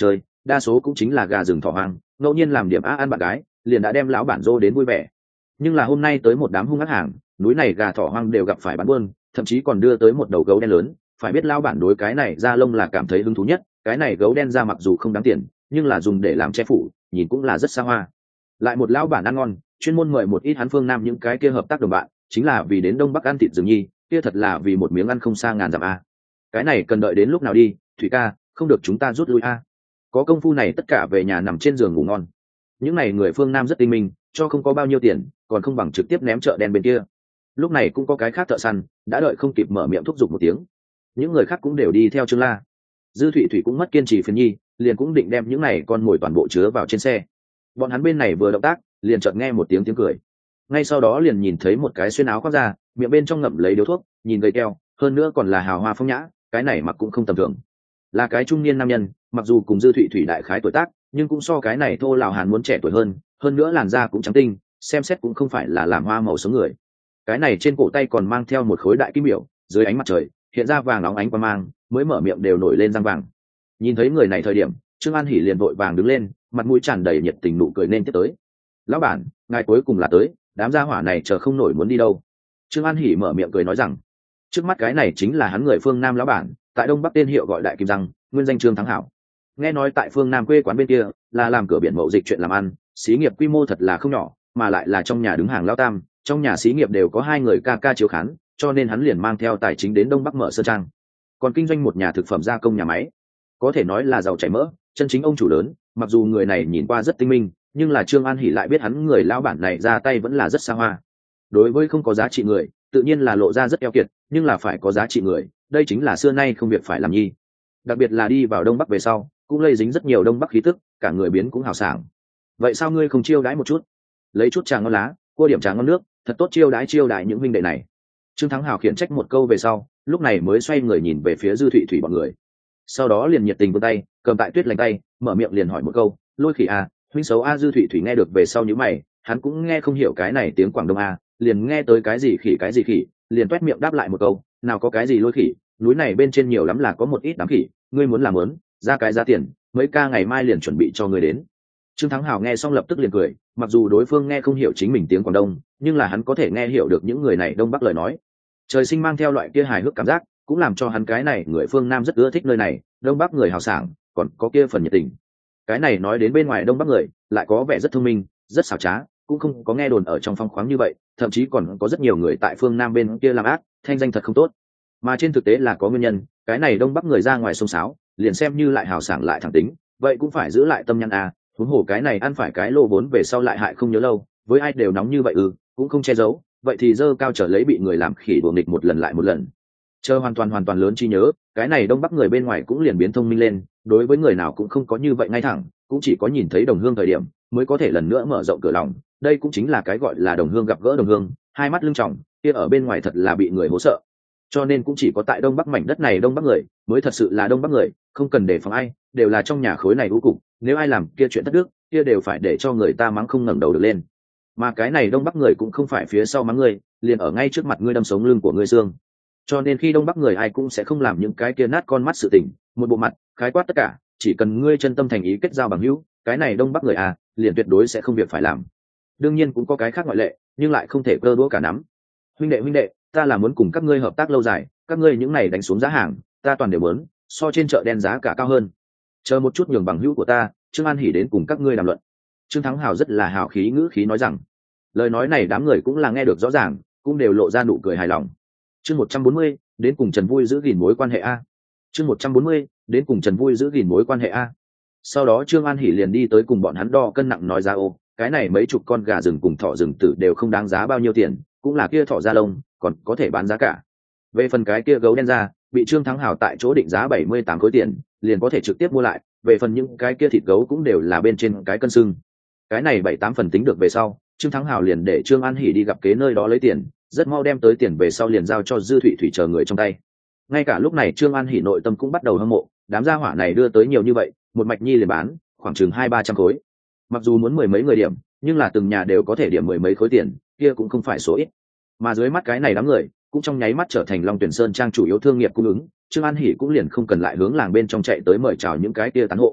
đa số cũng chính là gà rừng thỏ hoang, ngẫu nhiên làm điểm ăn bạn gái liền đã đem lão bản dô đến vui vẻ. Nhưng là hôm nay tới một đám hung ác hàng, núi này gà thỏ hoang đều gặp phải bán buôn, thậm chí còn đưa tới một đầu gấu đen lớn. Phải biết lão bản đối cái này da lông là cảm thấy hứng thú nhất, cái này gấu đen da mặc dù không đáng tiền, nhưng là dùng để làm che phủ, nhìn cũng là rất xa hoa. Lại một lão bản ăn ngon, chuyên môn mời một ít hắn phương Nam những cái kia hợp tác đồng bạn, chính là vì đến Đông Bắc ăn thịt rừng nhi, kia thật là vì một miếng ăn không xa ngàn dặm a. Cái này cần đợi đến lúc nào đi, Thủy ca, không được chúng ta rút lui a. Có công phu này tất cả về nhà nằm trên giường ngủ ngon. Những này người phương Nam rất tinh minh, cho không có bao nhiêu tiền, còn không bằng trực tiếp ném chợ đen bên kia. Lúc này cũng có cái khác thợ săn, đã đợi không kịp mở miệng thúc giục một tiếng. Những người khác cũng đều đi theo Trương La. Dư Thụy Thủy cũng mất kiên trì phiền nhi, liền cũng định đem những này con mồi toàn bộ chứa vào trên xe. Bọn hắn bên này vừa động tác, liền chợt nghe một tiếng cười. Ngay sau đó liền nhìn thấy một cái xuyên áo khoác ra, miệng bên trong ngậm lấy điếu thuốc, nhìn gầy keo, hơn nữa còn là hào hoa phong nhã, cái này mặc cũng không tầm thường. Là cái trung niên nam nhân, mặc dù cùng Dư Thụy Thủy đại khái tuổi tác, nhưng cũng so cái này thô lào hàn muốn trẻ tuổi hơn nữa làn da cũng trắng tinh, xem xét cũng không phải là làm hoa màu sống người. Cái này trên cổ tay còn mang theo một khối đại kim biểu, dưới ánh mặt trời hiện ra vàng óng ánh qua mang, mới mở miệng đều nổi lên răng vàng. Nhìn thấy người này thời điểm, Trương An Hỉ liền vội vàng đứng lên, mặt mũi tràn đầy nhiệt tình nụ cười nên tiếp tới. Lão bản, ngài cuối cùng là tới, đám gia hỏa này chờ không nổi muốn đi đâu. Trương An Hỉ mở miệng cười nói rằng, trước mắt cái này chính là hắn người phương Nam lão bản, tại Đông Bắc tên hiệu gọi Đại Kim Răng, nguyên danh Trương Thắng Hảo. Nghe nói tại phương Nam quê quán bên kia là làm cửa biển mậu dịch chuyện làm ăn, xí nghiệp quy mô thật là không nhỏ, mà lại là trong nhà đứng hàng lao tam, trong nhà xí nghiệp đều có hai người ca ca chiếu khán, cho nên hắn liền mang theo tài chính đến Đông Bắc mở sơn trang, còn kinh doanh một nhà thực phẩm gia công nhà máy, có thể nói là giàu chảy mỡ, chân chính ông chủ lớn. Mặc dù người này nhìn qua rất tinh minh, nhưng là Trương An Hỉ lại biết hắn người lão bản này ra tay vẫn là rất xa hoa. Đối với không có giá trị người, tự nhiên là lộ ra rất eo kiệt, nhưng là phải có giá trị người, đây chính là xưa nay không việc phải làm nhi. Đặc biệt là đi vào Đông Bắc về sau, cũng lây dính rất nhiều Đông Bắc khí tức, cả người biến cũng hào sảng. Vậy sao ngươi không chiêu đãi một chút, lấy chút trà ngon lá, cua điểm trà ngon nước, thật tốt chiêu đãi những huynh đệ này. Trương Thắng Hào khiển trách một câu về sau, lúc này mới xoay người nhìn về phía Dư Thụy Thủy bọn người, sau đó liền nhiệt tình vươn tay, cầm tại tuyết lành tay, mở miệng liền hỏi một câu, lôi khỉ a, huynh xấu a. Dư Thụy Thủy nghe được về sau nhíu mày, hắn cũng nghe không hiểu cái này tiếng Quảng Đông a, liền nghe tới cái gì khỉ, liền toét miệng đáp lại một câu, nào có cái gì lôi khỉ, núi này bên trên nhiều lắm là có một ít đám khỉ, ngươi muốn làm lớn, ra cái giá tiền, mấy ca ngày mai liền chuẩn bị cho ngươi đến. Trương Thắng Hào nghe xong lập tức liền cười, mặc dù đối phương nghe không hiểu chính mình tiếng Quảng Đông, nhưng là hắn có thể nghe hiểu được những người này Đông Bắc lời nói. Trời sinh mang theo loại kia hài hước cảm giác, cũng làm cho hắn cái này người phương Nam rất ưa thích nơi này, Đông Bắc người hào sảng, còn có kia phần nhiệt tình. Cái này nói đến bên ngoài Đông Bắc người, lại có vẻ rất thông minh, rất xảo trá, cũng không có nghe đồn ở trong phong khoáng như vậy, thậm chí còn có rất nhiều người tại phương Nam bên kia làm ác, thanh danh thật không tốt. Mà trên thực tế là có nguyên nhân, cái này Đông Bắc người ra ngoài sông sáo, liền xem như lại hào sảng lại thẳng tính, vậy cũng phải giữ lại tâm nhãn a, huống hồ cái này ăn phải cái lô vốn về sau lại hại không nhớ lâu, với ai đều nóng như vậy cũng không che giấu, vậy thì dơ cao trở lấy bị người làm khỉ đùa nghịch một lần lại một lần. Chờ hoàn toàn lớn trí nhớ, cái này Đông Bắc người bên ngoài cũng liền biến thông minh lên, đối với người nào cũng không có như vậy ngay thẳng, cũng chỉ có nhìn thấy đồng hương thời điểm mới có thể lần nữa mở rộng cửa lòng, đây cũng chính là cái gọi là đồng hương gặp gỡ đồng hương, hai mắt lưng tròng, kia ở bên ngoài thật là bị người hố sợ. Cho nên cũng chỉ có tại Đông Bắc mảnh đất này Đông Bắc người mới thật sự là Đông Bắc người, không cần đề phòng ai, đều là trong nhà khối này ưu cục, nếu ai làm kia chuyện thất đức, kia đều phải để cho người ta mắng không ngẩng đầu được lên. Mà cái này Đông Bắc người cũng không phải phía sau mắng ngươi, liền ở ngay trước mặt ngươi đâm sống lưng của ngươi xương. Cho nên khi Đông Bắc người ai cũng sẽ không làm những cái kia nát con mắt sự tình, một bộ mặt khái quát tất cả, chỉ cần ngươi chân tâm thành ý kết giao bằng hữu, cái này Đông Bắc người liền tuyệt đối sẽ không việc phải làm. Đương nhiên cũng có cái khác ngoại lệ, nhưng lại không thể cơ đũa cả nắm. Huynh đệ, ta là muốn cùng các ngươi hợp tác lâu dài, các ngươi những này đánh xuống giá hàng, ta toàn đều muốn, so trên chợ đen giá cả cao hơn. Chờ một chút nhường bằng hữu của ta, Trương An Hỉ đến cùng các ngươi đàm luận. Trương Thắng Hào rất là hào khí ngữ khí nói rằng, lời nói này đám người cũng là nghe được rõ ràng, cũng đều lộ ra nụ cười hài lòng. Chương 140, đến cùng Trần Vui giữ gìn mối quan hệ a. Chương 140, đến cùng Trần Vui giữ gìn mối quan hệ a. Sau đó Trương An Hỉ liền đi tới cùng bọn hắn đo cân nặng nói ra cái này mấy chục con gà rừng cùng thỏ rừng tử đều không đáng giá bao nhiêu tiền, cũng là kia thỏ da lông, còn có thể bán giá cả. Về phần cái kia gấu đen da, bị Trương Thắng Hào tại chỗ định giá 78 khối tiền, liền có thể trực tiếp mua lại, về phần những cái kia thịt gấu cũng đều là bên trên cái cân xưng. Cái này 7-8 phần tính được về sau, Trương Thắng Hào liền để Trương An Hỉ đi gặp kế nơi đó lấy tiền, rất mau đem tới tiền về sau liền giao cho Dư Thụy Thủy chờ người trong tay. Ngay cả lúc này Trương An Hỉ nội tâm cũng bắt đầu hâm mộ, đám gia hỏa này đưa tới nhiều như vậy, một mạch nhi liền bán khoảng chừng 200-300 khối. Mặc dù muốn mười mấy người điểm, nhưng là từng nhà đều có thể điểm mười mấy khối tiền, kia cũng không phải số ít. Mà dưới mắt cái này đám người cũng trong nháy mắt trở thành Long Tuyển Sơn trang chủ yếu thương nghiệp cung ứng, Trương An Hỉ cũng liền không cần lại hướng làng bên trong chạy tới mời chào những cái kia tán hộ.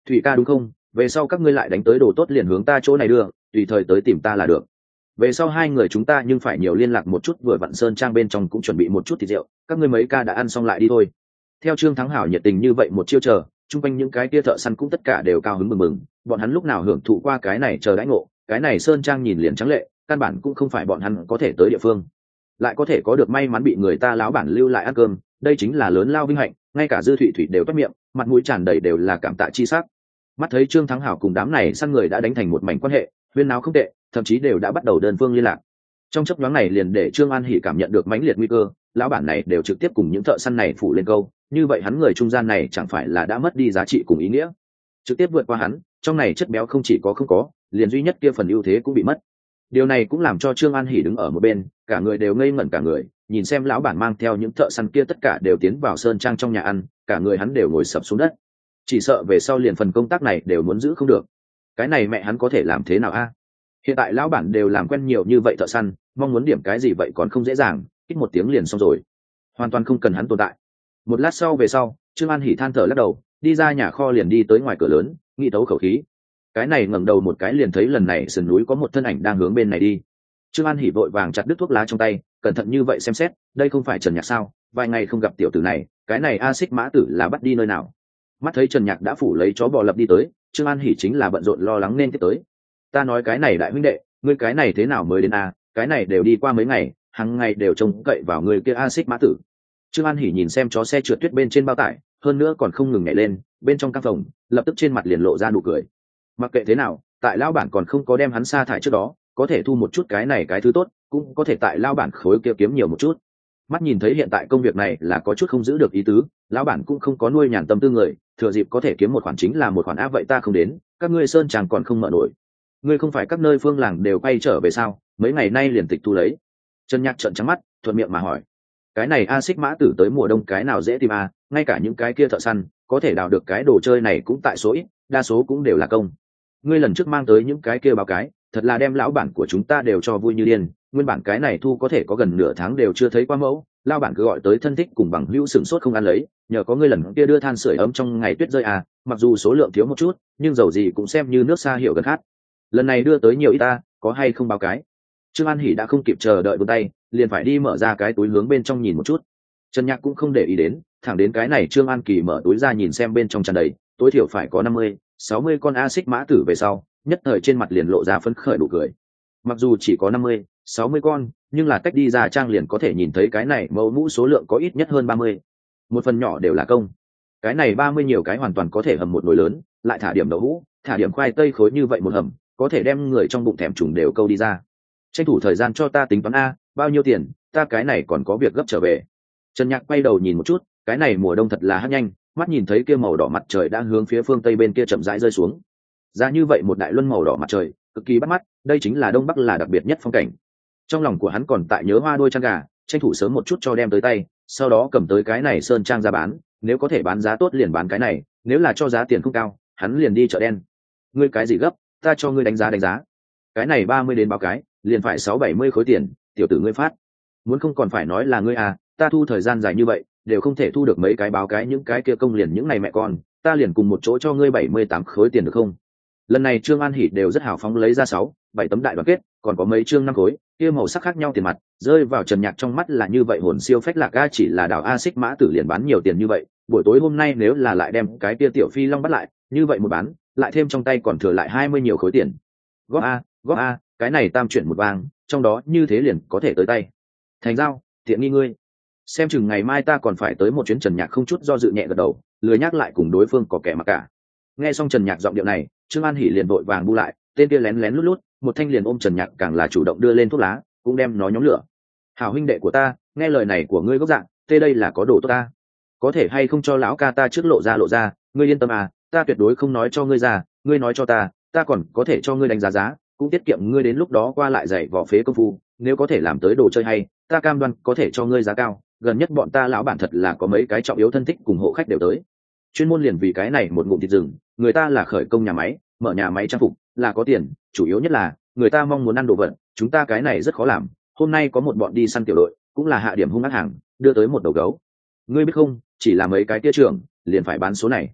Thủy ca đúng không, về sau các ngươi lại đánh tới đồ tốt liền hướng ta chỗ này đưa, tùy thời tới tìm ta là được. Về sau hai người chúng ta nhưng phải nhiều liên lạc một chút, vừa vặn Sơn Trang bên trong cũng chuẩn bị một chút thịt rượu, các ngươi mấy ca đã ăn xong lại đi thôi. Theo Trương Thắng Hảo nhiệt tình như vậy một chiêu chờ, chung quanh những cái kia thợ săn cũng tất cả đều cao hứng mừng mừng, bọn hắn lúc nào hưởng thụ qua cái này chờ đãi ngộ, cái này Sơn Trang nhìn liền trắng lệ, căn bản cũng không phải bọn hắn có thể tới địa phương, lại có thể có được may mắn bị người ta láo bản lưu lại ăn cơm, đây chính là lớn lao vinh hạnh. Ngay cả Dư Thụy Thụy đều toét miệng, mặt mũi tràn đầy đều là cảm tạ chi sắc. Mắt thấy Trương Thắng Hảo cùng đám này săn người đã đánh thành một mảnh quan hệ, huyên náo không tệ, thậm chí đều đã bắt đầu đơn phương liên lạc. Trong chốc nhoáng này liền để Trương An Hỉ cảm nhận được mãnh liệt nguy cơ, lão bản này đều trực tiếp cùng những thợ săn này phủ lên câu, như vậy hắn người trung gian này chẳng phải là đã mất đi giá trị cùng ý nghĩa, trực tiếp vượt qua hắn, trong này chất béo không chỉ có không có, liền duy nhất kia phần ưu thế cũng bị mất. Điều này cũng làm cho Trương An Hỉ đứng ở một bên, cả người đều ngây ngẩn cả người, nhìn xem lão bản mang theo những thợ săn kia tất cả đều tiến vào sơn trang trong nhà ăn, cả người hắn đều ngồi sập xuống đất, chỉ sợ về sau liền phần công tác này đều muốn giữ không được. Cái này mẹ hắn có thể làm thế nào a? Hiện tại lão bản đều làm quen nhiều như vậy thợ săn, mong muốn điểm cái gì vậy còn không dễ dàng, ít một tiếng liền xong rồi, hoàn toàn không cần hắn tồn tại. Một lát sau về sau, Trương An Hỉ than thở lắc đầu, đi ra nhà kho liền đi tới ngoài cửa lớn, nghĩ tấu khẩu khí. Cái này ngẩng đầu một cái liền thấy lần này sườn núi có một thân ảnh đang hướng bên này đi. Trương An Hỉ vội vàng chặt đứt thuốc lá trong tay, cẩn thận như vậy xem xét, đây không phải Trần Nhạc sao? Vài ngày không gặp tiểu tử này, cái này A Xích Mã Tử là bắt đi nơi nào? Mắt thấy Trần Nhạc đã phủ lấy chó bò lập đi tới, Trương An Hỉ chính là bận rộn lo lắng nên tiếp tới. Ta nói cái này đại huynh đệ, ngươi cái này thế nào mới đến a? Cái này đều đi qua mấy ngày, hàng ngày đều trông cậy vào người kia A Xích Mã Tử. Trương An Hỉ nhìn xem chó xe trượt tuyết bên trên bao tải, hơn nữa còn không ngừng nhảy lên, bên trong căn phòng, lập tức trên mặt liền lộ ra nụ cười. Mặc kệ thế nào, tại lão bản còn không có đem hắn sa thải trước đó, có thể thu một chút cái này cái thứ tốt, cũng có thể tại lão bản khối kia kiếm nhiều một chút. Mắt nhìn thấy hiện tại công việc này là có chút không giữ được ý tứ, lão bản cũng không có nuôi nhàn tâm tư người, thừa dịp có thể kiếm một khoản chính là một khoản áp, vậy ta không đến, các ngươi sơn tràng còn không mở nổi. Ngươi không phải các nơi phương làng đều quay trở về sao, mấy ngày nay liền tịch thu lấy. Trần Nhạc trợn trắng mắt, thuận miệng mà hỏi, cái này A Xích Mã Tử tới mùa đông cái nào dễ tìm a? Ngay cả những cái kia thợ săn có thể đào được cái đồ chơi này cũng tại số ít, đa số cũng đều là công. Ngươi lần trước mang tới những cái kia báo cái, thật là đem lão bản của chúng ta đều cho vui như điên, nguyên bản cái này thu có thể có gần nửa tháng đều chưa thấy qua mẫu, lão bản cứ gọi tới thân thích cùng bằng hữu sửng sốt không ăn lấy, nhờ có ngươi lần kia đưa than sưởi ấm trong ngày tuyết rơi à, mặc dù số lượng thiếu một chút, nhưng dầu gì cũng xem như nước xa hiểu gần khát. Lần này đưa tới nhiều ít ta, có hay không báo cái? Trương An Hỉ đã không kịp chờ đợi vươn tay, liền phải đi mở ra cái túi hướng bên trong nhìn một chút. Trần Nhạc cũng không để ý đến, thẳng đến cái này Trương An Kỳ mở túi ra nhìn xem bên trong tràn đầy, tối thiểu phải có 50-60 con A Xích Mã Tử về sau, nhất thời trên mặt liền lộ ra phấn khởi đủ cười. Mặc dù chỉ có 50-60 con, nhưng là tách đi ra trang liền có thể nhìn thấy cái này mẫu mũ số lượng có ít nhất hơn 30. Một phần nhỏ đều là công. Cái này 30 nhiều cái hoàn toàn có thể hầm một nồi lớn, lại thả điểm đậu hũ, thả điểm khoai tây khối như vậy một hầm, có thể đem người trong bụng thèm trùng đều câu đi ra. Tranh thủ thời gian cho ta tính toán a, bao nhiêu tiền, ta cái này còn có việc gấp trở về. Trần Nhạc quay đầu nhìn một chút, cái này mùa đông thật là hắt nhanh, mắt nhìn thấy kia màu đỏ mặt trời đang hướng phía phương tây bên kia chậm rãi rơi xuống. Ra như vậy một đại luân màu đỏ mặt trời, cực kỳ bắt mắt, đây chính là đông bắc là đặc biệt nhất phong cảnh. Trong lòng của hắn còn tại nhớ hoa đôi chăn gà, tranh thủ sớm một chút cho đem tới tay, sau đó cầm tới cái này sơn trang ra bán, nếu có thể bán giá tốt liền bán cái này, nếu là cho giá tiền không cao, hắn liền đi chợ đen. Ngươi cái gì gấp, ta cho ngươi đánh giá. Cái này 30 đến báo cái, liền phải 6-70 khối tiền, tiểu tử ngươi phát. Muốn không còn phải nói là ngươi à, ta thu thời gian dài như vậy, đều không thể thu được mấy cái báo cái, những cái kia công liền những ngày mẹ con, ta liền cùng một chỗ cho ngươi 78 khối tiền được không? Lần này Trương An Hỉ đều rất hào phóng lấy ra 6-7 tấm đại đoàn kết, còn có mấy trương 5 khối, kia màu sắc khác nhau tiền mặt, rơi vào Trần Nhạc trong mắt là như vậy hồn siêu phách lạc a, chỉ là đào A Xích Mã Tử liền bán nhiều tiền như vậy, buổi tối hôm nay nếu là lại đem cái kia tiểu phi long bắt lại, như vậy một bán, lại thêm trong tay còn thừa lại 20 nhiều khối tiền. Góp a, cái này tam chuyển một vàng, trong đó như thế liền có thể tới tay. Thành giao, tiện nghi ngươi. Xem chừng ngày mai ta còn phải tới một chuyến. Trần Nhạc không chút do dự nhẹ gật đầu, lười nhắc lại cùng đối phương có kẻ mặc cả. Nghe xong Trần Nhạc giọng điệu này, Trương An Hỉ liền vội vàng bu lại, tên kia lén lén lút lút, một thanh liền ôm Trần Nhạc, càng là chủ động đưa lên thuốc lá, cũng đem nó nhóm lửa. Hảo huynh đệ của ta, nghe lời này của ngươi gốc dạng, tê đây là có đồ tốt ta. Có thể hay không cho lão ca ta trước lộ ra, ngươi yên tâm à, ta tuyệt đối không nói cho ngươi ra, ngươi nói cho ta còn có thể cho ngươi đánh giá, cũng tiết kiệm ngươi đến lúc đó qua lại dạy vỏ phế công phu, nếu có thể làm tới đồ chơi hay, ta cam đoan có thể cho ngươi giá cao, gần nhất bọn ta lão bản thật là có mấy cái trọng yếu thân thích cùng hộ khách đều tới. Chuyên môn liền vì cái này một ngụm thịt rừng, người ta là khởi công nhà máy, mở nhà máy trang phục, là có tiền, chủ yếu nhất là người ta mong muốn ăn đồ vật, chúng ta cái này rất khó làm. Hôm nay có một bọn đi săn tiểu đội, cũng là hạ điểm hung ác hàng, đưa tới một đầu gấu. Ngươi biết không, chỉ là mấy cái tia trưởng, liền phải bán số này.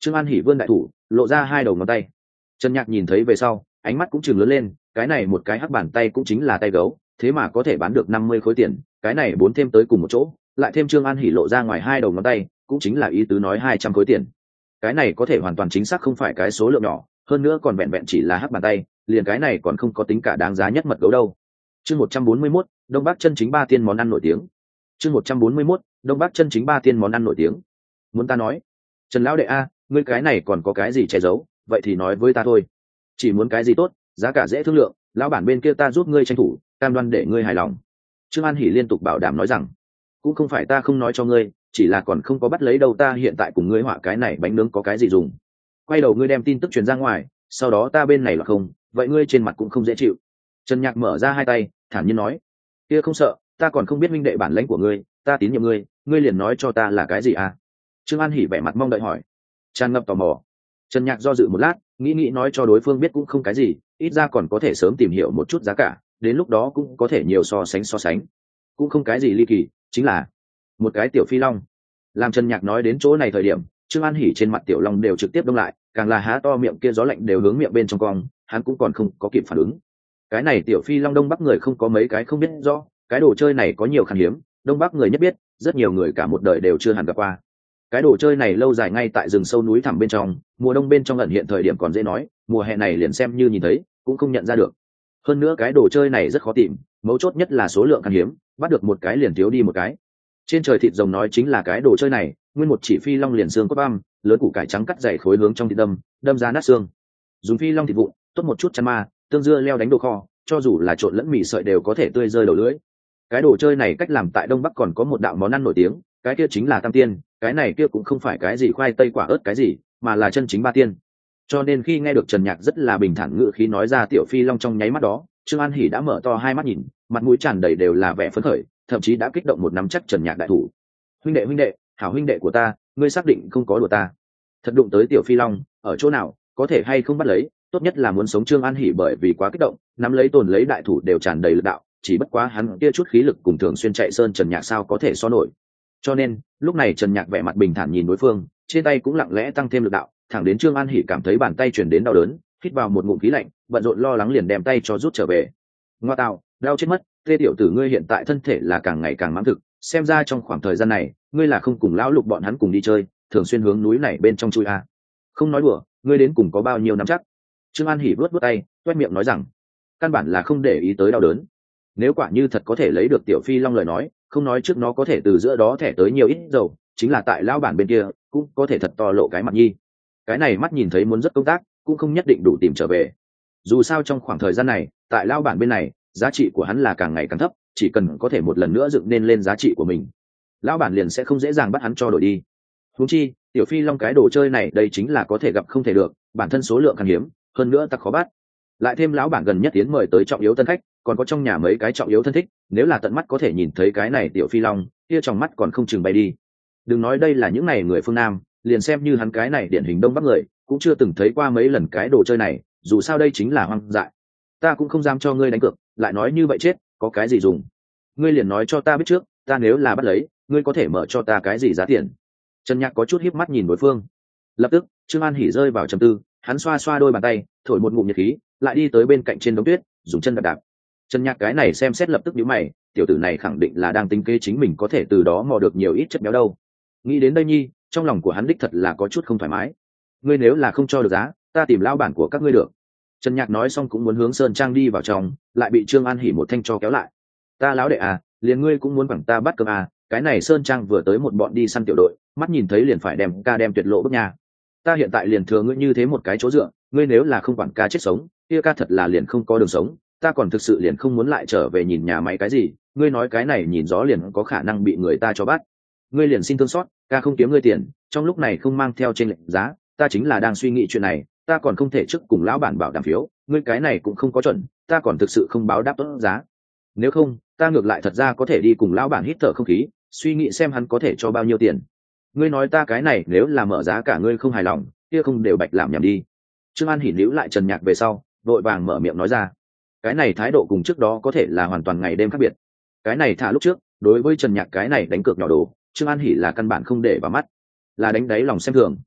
Trương An Hỉ vươn đại thủ lộ ra hai đầu ngón tay. Trần Nhạc nhìn thấy về sau ánh mắt cũng chừng lớn lên, cái này một cái hắc bàn tay cũng chính là tay gấu, thế mà có thể bán được 50 khối tiền, cái này bốn thêm tới cùng một chỗ lại thêm Trương An Hỉ lộ ra ngoài hai đầu ngón tay cũng chính là ý tứ nói 200 khối tiền. Cái này có thể hoàn toàn chính xác không phải cái số lượng nhỏ, hơn nữa còn vẹn vẹn chỉ là hắc bàn tay, liền cái này còn không có tính cả đáng giá nhất mật gấu đâu. Chương 141, Đông Bắc chân chính ba tiên món ăn nổi tiếng. Chương 141, Đông Bắc chân chính ba tiên món ăn nổi tiếng. Muốn ta nói, Trần lão đệ a, ngươi cái này còn có cái gì che giấu, vậy thì nói với ta thôi. Chỉ muốn cái gì tốt, giá cả dễ thương lượng, lão bản bên kia ta giúp ngươi tranh thủ, cam đoan để ngươi hài lòng. Trương An Hỉ liên tục bảo đảm nói rằng, cũng không phải ta không nói cho ngươi, chỉ là còn không có bắt lấy đâu, ta hiện tại cùng ngươi họa cái này bánh nướng có cái gì dùng. Quay đầu ngươi đem tin tức truyền ra ngoài, sau đó ta bên này là không, vậy ngươi trên mặt cũng không dễ chịu. Trần Nhạc mở ra hai tay thản nhiên nói, kia không sợ, ta còn không biết huynh đệ bản lãnh của ngươi, ta tín nhiệm ngươi, ngươi liền nói cho ta là cái gì à? Trương An Hỉ vẻ mặt mong đợi hỏi, tràn ngập tò mò. Trần Nhạc do dự một lát, nghĩ nói cho đối phương biết cũng không cái gì, ít ra còn có thể sớm tìm hiểu một chút giá cả, đến lúc đó cũng có thể nhiều so sánh, cũng không cái gì ly kỳ, chính là một cái tiểu phi long. Làm Trần Nhạc nói đến chỗ này thời điểm, Trương An Hỉ trên mặt tiểu long đều trực tiếp đông lại, càng là há to miệng kia gió lạnh đều hướng miệng bên trong cong, hắn cũng còn không có kịp phản ứng. Cái này tiểu phi long Đông Bắc người không có mấy cái không biết rõ, cái đồ chơi này có nhiều khan hiếm, Đông Bắc người nhất biết, rất nhiều người cả một đời đều chưa hẳn gặp qua. Cái đồ chơi này lâu dài ngay tại rừng sâu núi thẳm bên trong, mùa đông bên trong ẩn hiện thời điểm còn dễ nói, mùa hè này liền xem như nhìn thấy cũng không nhận ra được. Hơn nữa cái đồ chơi này rất khó tìm, mấu chốt nhất là số lượng khan hiếm, bắt được một cái liền thiếu đi một cái. Trên trời thịt rồng nói chính là cái đồ chơi này, nguyên một chỉ phi long liền xương cốt băm, lớn củ cải trắng cắt dày khối hướng trong thịt đâm ra nát xương. Dùng phi long thịt vụn, tốt một chút chăn ma, tương dưa leo đánh đồ kho, cho dù là trộn lẫn mì sợi đều có thể tươi rơi đầu lưỡi. Cái đồ chơi này cách làm tại Đông Bắc còn có một đạo món ăn nổi tiếng, cái kia chính là tam tiên, cái này kia cũng không phải cái gì khoai tây quả ớt cái gì, mà là chân chính ba tiên. Cho nên khi nghe được Trần Nhạc rất là bình thản ngữ khí nói ra tiểu phi long trong nháy mắt đó, Trương An Hỉ đã mở to hai mắt nhìn, mặt mũi tràn đầy đều là vẻ phấn khởi, thậm chí đã kích động một nắm chắc Trần Nhạc đại thủ. Huynh đệ, hảo huynh đệ của ta, ngươi xác định không có đùa ta? Thật đụng tới tiểu phi long, ở chỗ nào, có thể hay không bắt lấy, tốt nhất là muốn sống. Trương An Hỉ bởi vì quá kích động, nắm lấy tồn lấy đại thủ đều tràn đầy lực đạo, chỉ bất quá hắn kia chút khí lực cùng thường xuyên chạy sơn Trần Nhạc sao có thể so nổi. Cho nên lúc này Trần Nhạc vẻ mặt bình thản nhìn đối phương, trên tay cũng lặng lẽ tăng thêm lực đạo, thẳng đến Trương An Hỉ cảm thấy bàn tay chuyển đến đau đớn, hít vào một ngụm khí lạnh, bận rộn lo lắng liền đem tay cho rút trở về. Ngoa tạo, đau chết mất, Tê tiểu tử ngươi hiện tại thân thể là càng ngày càng mãng thực, xem ra trong khoảng thời gian này ngươi là không cùng lão Lục bọn hắn cùng đi chơi, thường xuyên hướng núi này bên trong chui à. Không nói đùa, ngươi đến cùng có bao nhiêu nắm chắc? Trương An Hỉ vuốt tay, toét miệng nói rằng, căn bản là không để ý tới đau đớn. Nếu quả như thật có thể lấy được tiểu phi long lời nói, không nói trước nó có thể từ giữa đó thẻ tới nhiều ít dầu, chính là tại lão bản bên kia cũng có thể thật to lộ cái mặt nhi. Cái này mắt nhìn thấy muốn rất công tác, cũng không nhất định đủ tìm trở về. Dù sao trong khoảng thời gian này, tại lão bản bên này, giá trị của hắn là càng ngày càng thấp, chỉ cần có thể một lần nữa dựng nên lên giá trị của mình, lão bản liền sẽ không dễ dàng bắt hắn cho đổi đi. Huống chi, tiểu phi long cái đồ chơi này đây chính là có thể gặp không thể được, bản thân số lượng khan hiếm, hơn nữa ta khó bắt. Lại thêm lão bản gần nhất tiến mời tới trọng yếu tân khách, còn có trong nhà mấy cái trọng yếu thân thích, nếu là tận mắt có thể nhìn thấy cái này tiểu phi long, kia trong mắt còn không chừng bay đi. Đừng nói đây là những này người phương Nam, liền xem như hắn cái này điển hình Đông Bắc người, cũng chưa từng thấy qua mấy lần cái đồ chơi này, dù sao đây chính là hoang dại. Ta cũng không dám cho ngươi đánh cược, lại nói như vậy chết, có cái gì dùng? Ngươi liền nói cho ta biết trước, ta nếu là bắt lấy, ngươi có thể mở cho ta cái gì giá tiền? Trần Nhạc có chút híp mắt nhìn đối phương. Lập tức, Trương An Hỉ rơi vào trầm tư, hắn xoa xoa đôi bàn tay, thổi một ngụm nhiệt khí, lại đi tới bên cạnh trên đống tuyết, dùng chân đạp đạp. Trần Nhạc cái này xem xét lập tức nhíu mày, tiểu tử này khẳng định là đang tính kế chính mình có thể từ đó mò được nhiều ít chất béo đâu. Nghĩ đến đây nhi, trong lòng của hắn đích thật là có chút không thoải mái. Ngươi nếu là không cho được giá, ta tìm lão bản của các ngươi được. Trần Nhạc nói xong cũng muốn hướng sơn trang đi vào trong, lại bị Trương An Hỉ một thanh cho kéo lại. Ta lão đệ à, liền ngươi cũng muốn quẳng ta bắt cơm à, cái này sơn trang vừa tới một bọn đi săn tiểu đội, mắt nhìn thấy liền phải đem ca đem tuyệt lộ bước nhà. Ta hiện tại liền thừa ngươi như thế một cái chỗ dựa, ngươi nếu là không quản ca chết sống, kia ca thật là liền không có đường sống, ta còn thực sự liền không muốn lại trở về nhìn nhà máy cái gì, ngươi nói cái này nhìn gió liền có khả năng bị người ta cho bắt. Ngươi liền xin thương xót, ca không kiếm ngươi tiền, trong lúc này không mang theo trên lệnh giá, ta chính là đang suy nghĩ chuyện này, ta còn không thể trước cùng lão bản bảo đảm phiếu, ngươi cái này cũng không có chuẩn, ta còn thực sự không báo đáp tốt giá. Nếu không, ta ngược lại thật ra có thể đi cùng lão bản hít thở không khí, suy nghĩ xem hắn có thể cho bao nhiêu tiền. Ngươi nói ta cái này nếu là mở giá cả ngươi không hài lòng, kia không đều bạch làm nhảm đi. Trương An Hỉ níu lại Trần Nhạc về sau, vội vàng mở miệng nói ra. Cái này thái độ cùng trước đó có thể là hoàn toàn ngày đêm khác biệt. Cái này thả lúc trước, đối với Trần Nhạc cái này đánh cược nhỏ đồ, Trương An Hỉ là căn bản không để vào mắt, là đánh đáy lòng xem thường.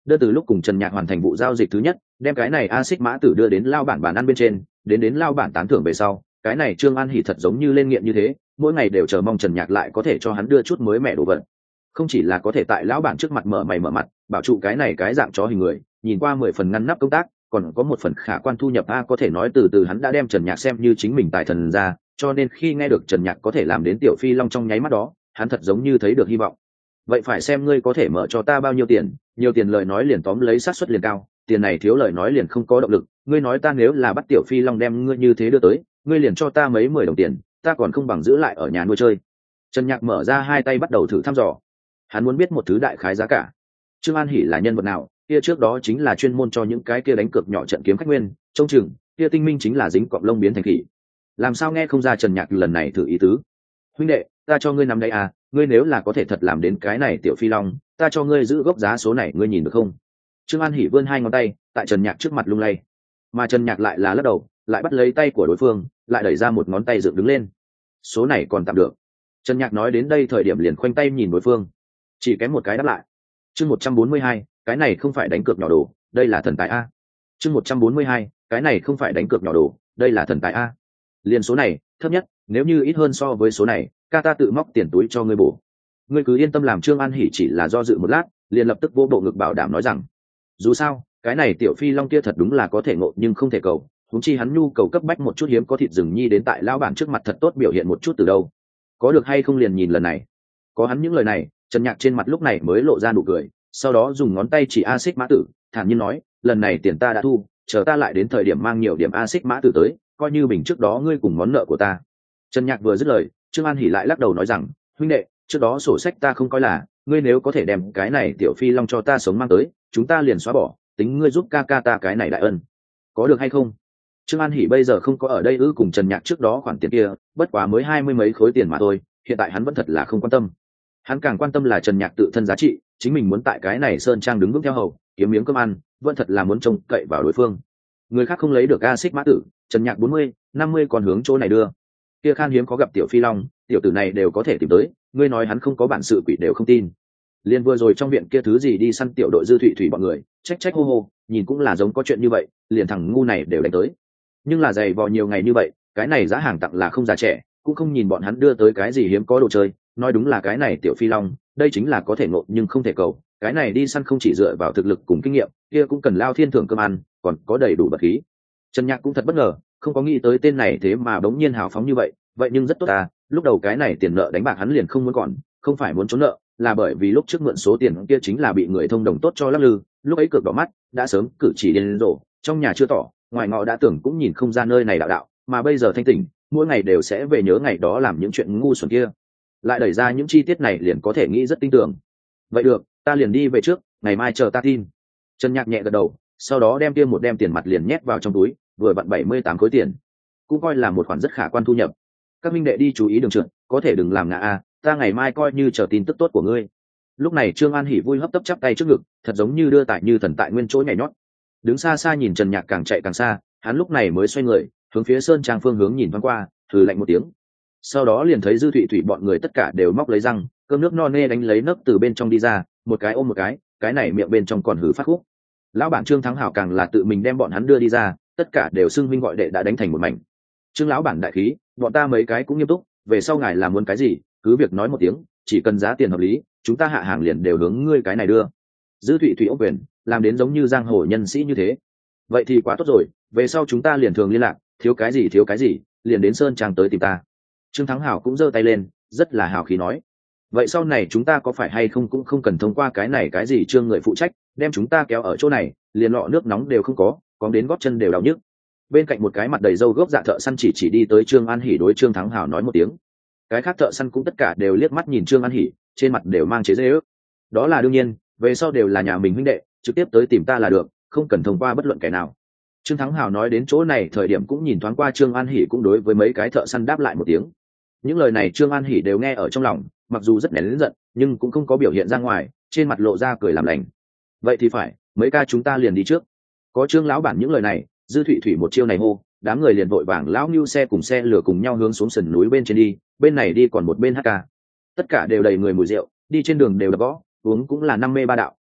đơn từ lúc cùng Trần Nhạc hoàn thành vụ giao dịch thứ nhất, đem cái này axit mã tử đưa đến lao bản bàn ăn bên trên, đến lao bản tán thưởng về sau, cái này Trương An Hỷ thật giống như lên nghiện như thế, mỗi ngày đều chờ mong Trần Nhạc lại có thể cho hắn đưa chút mới mẻ đồ vật. Không chỉ là có thể tại lão bản trước mặt mở mày mở mặt, bảo trụ cái này cái dạng chó hình người, nhìn qua 10 phần ngăn nắp công tác, còn có một phần khả quan thu nhập có thể nói từ từ hắn đã đem Trần Nhạc xem như chính mình tài thần ra, cho nên khi nghe được Trần Nhạc có thể làm đến tiểu phi long trong nháy mắt đó, hắn thật giống như thấy được hy vọng. Vậy phải xem ngươi có thể mở cho ta bao nhiêu tiền, nhiều tiền lời nói liền tóm lấy xác suất liền cao, tiền này thiếu lời nói liền không có động lực, ngươi nói ta nếu là bắt tiểu phi long đem ngươi như thế đưa tới, ngươi liền cho ta mấy 10 đồng tiền, ta còn không bằng giữ lại ở nhà nuôi chơi. Trần Nhạc mở ra hai tay bắt đầu thử thăm dò, hắn muốn biết một thứ đại khái giá cả. Trương An Hỷ là nhân vật nào, kia trước đó chính là chuyên môn cho những cái kia đánh cược nhỏ trận kiếm khách nguyên, trông chừng kia tinh minh chính là dính cọp lông biến thành khỉ. Làm sao nghe không ra Trần Nhạc lần này thử ý tứ. Huynh đệ, ta cho ngươi nắm đây à, ngươi nếu là có thể thật làm đến cái này tiểu phi long, ta cho ngươi giữ gốc giá số này, ngươi nhìn được không? Trương An Hỷ vươn hai ngón tay tại Trần Nhạc trước mặt lung lay, mà Trần Nhạc lại là lắc đầu, lại bắt lấy tay của đối phương, lại đẩy ra một ngón tay dựng đứng lên. Số này còn tạm được. Trần Nhạc nói đến đây thời điểm liền khoanh tay nhìn đối phương, chỉ kém một cái đáp lại. Chương 142, cái này không phải đánh cược nhỏ đồ, đây là thần tài a. Chương 142, cái này không phải đánh cược nhỏ đồ, đây là thần tài a. Liên số này, thấp nhất, nếu như ít hơn so với số này, ca ta tự móc tiền túi cho ngươi bổ. Ngươi cứ yên tâm làm. Trương An Hỷ chỉ là do dự một lát, liền lập tức vô bộ ngực bảo đảm nói rằng, dù sao, cái này tiểu phi long kia thật đúng là có thể ngộ nhưng không thể cầu, huống chi hắn nhu cầu cấp bách một chút hiếm có thịt rừng nhi đến tại lão bản trước mặt thật tốt biểu hiện một chút từ đâu. Có được hay không liền nhìn lần này. Có hắn những lời này, Trần Nhạc trên mặt lúc này mới lộ ra nụ cười, sau đó dùng ngón tay chỉ axit mã tử, thản nhiên nói, lần này tiền ta đã thu, chờ ta lại đến thời điểm mang nhiều điểm axit mã tử tới, coi như bình trước đó ngươi cùng món nợ của ta. Trần Nhạc vừa dứt lời, Trương An Hỷ lại lắc đầu nói rằng, huynh đệ, trước đó sổ sách ta không coi là, ngươi nếu có thể đem cái này tiểu phi long cho ta sống mang tới, chúng ta liền xóa bỏ, tính ngươi giúp ca ca ta cái này đại ân. Có được hay không? Trương An Hỷ bây giờ không có ở đây cùng Trần Nhạc trước đó khoản tiền kia, bất quá mới 20 mấy khối tiền mà thôi, hiện tại hắn vẫn thật là không quan tâm. Hắn càng quan tâm là Trần Nhạc tự thân giá trị, chính mình muốn tại cái này sơn trang đứng vững theo hầu, kiếm miếng cơm ăn, vẫn thật là muốn trông cậy vào đối phương. Người khác không lấy được axit mã tử, Trần Nhạc 40, 50 còn hướng chỗ này đưa. Kia khan hiếm có gặp tiểu phi long, tiểu tử này đều có thể tìm tới, ngươi nói hắn không có bản sự quỷ đều không tin. Liên vừa rồi trong viện kia thứ gì đi săn tiểu đội Dư Thụy Thủy bọn người, trách hô hô, nhìn cũng là giống có chuyện như vậy, liền thằng ngu này đều đánh tới. Nhưng là dày vò nhiều ngày như vậy, cái này giá hàng tặng là không già trẻ, cũng không nhìn bọn hắn đưa tới cái gì hiếm có đồ chơi, nói đúng là cái này tiểu phi long, đây chính là có thể ngộ nhưng không thể cầu, cái này đi săn không chỉ dựa vào thực lực cùng kinh nghiệm, kia cũng cần lao thiên thưởng cơm ăn, còn có đầy đủ bậc khí. Trần Nhạc cũng thật bất ngờ, không có nghĩ tới tên này thế mà bỗng nhiên hào phóng như vậy, vậy nhưng rất tốt à, lúc đầu cái này tiền nợ đánh bạc hắn liền không muốn còn, không phải muốn trốn nợ, là bởi vì lúc trước mượn số tiền kia chính là bị người thông đồng tốt cho lắc lư, lúc ấy cược đỏ mắt, đã sớm cử chỉ điên rồ, trong nhà chưa tỏ, ngoài ngõ đã tưởng cũng nhìn không ra nơi này đạo, mà bây giờ thanh tỉnh, mỗi ngày đều sẽ về nhớ ngày đó làm những chuyện ngu xuẩn kia, lại đẩy ra những chi tiết này liền có thể nghĩ rất tin tưởng. Vậy được, ta liền đi về trước, ngày mai chờ ta tin. Trần Nhạc nhẹ gật đầu, sau đó đem một đem tiền mặt liền nhét vào trong túi, vừa vặn 78 khối tiền, cũng coi là một khoản rất khả quan thu nhập. Các minh đệ đi chú ý đường trượt, có thể đừng làm ngã a, ta ngày mai coi như chờ tin tức tốt của ngươi. Lúc này Trương An Hỷ vui hấp tấp chắp tay trước ngực, thật giống như đưa tại như thần tại nguyên chỗ nhảy nhót. Đứng xa xa nhìn Trần Nhạc càng chạy càng xa, hắn lúc này mới xoay người, hướng phía sơn trang phương hướng nhìn thoáng qua, thử lạnh một tiếng. Sau đó liền thấy Dư Thụy Thủy bọn người tất cả đều móc lấy răng, cơm nước no nê đánh lấy nấc từ bên trong đi ra, một cái ôm một cái này miệng bên trong còn hử phát khúc. Lão bản Trương Thắng Hảo càng là tự mình đem bọn hắn đưa đi ra, tất cả đều xưng huynh gọi đệ đã đánh thành một mảnh. Trương lão bản đại khí, bọn ta mấy cái cũng nghiêm túc, về sau ngài làm muốn cái gì, cứ việc nói một tiếng, chỉ cần giá tiền hợp lý, chúng ta hạ hàng liền đều hướng ngươi cái này đưa. Dư Thụy Thủy ốc quyền, làm đến giống như giang hồ nhân sĩ như thế. Vậy thì quá tốt rồi, về sau chúng ta liền thường liên lạc, thiếu cái gì, liền đến sơn trang tới tìm ta. Trương Thắng Hảo cũng giơ tay lên, rất là hào khí nói. Vậy sau này chúng ta có phải hay không cũng không cần thông qua cái này cái gì Trương người phụ trách, đem chúng ta kéo ở chỗ này, liền lọ nước nóng đều không có đến gót chân đều đau nhức. Bên cạnh một cái mặt đầy râu gốc dạ thợ săn chỉ đi tới Trương An Hỷ đối Trương Thắng Hảo nói một tiếng. Cái khác thợ săn cũng tất cả đều liếc mắt nhìn Trương An Hỷ, trên mặt đều mang chế giễu. Đó là đương nhiên, về sau đều là nhà mình huynh đệ, trực tiếp tới tìm ta là được, không cần thông qua bất luận kẻ nào. Trương Thắng Hảo nói đến chỗ này thời điểm cũng nhìn thoáng qua Trương An Hỷ, cũng đối với mấy cái thợ săn đáp lại một tiếng. Những lời này Trương An Hỷ đều nghe ở trong lòng, mặc dù rất nén giận, nhưng cũng không có biểu hiện ra ngoài, trên mặt lộ ra cười làm lành. Vậy thì phải, mấy ca chúng ta liền đi trước. Có Trương lão bản những lời này, Dư Thụy Thủy một chiêu này hô, đám người liền vội vàng lão nưu xe cùng xe lửa cùng nhau hướng xuống sườn núi bên trên đi, bên này đi còn một bên hát ca. Tất cả đều đầy người mùi rượu, đi trên đường đều đập gõ, uống cũng là năm mê ba đạo,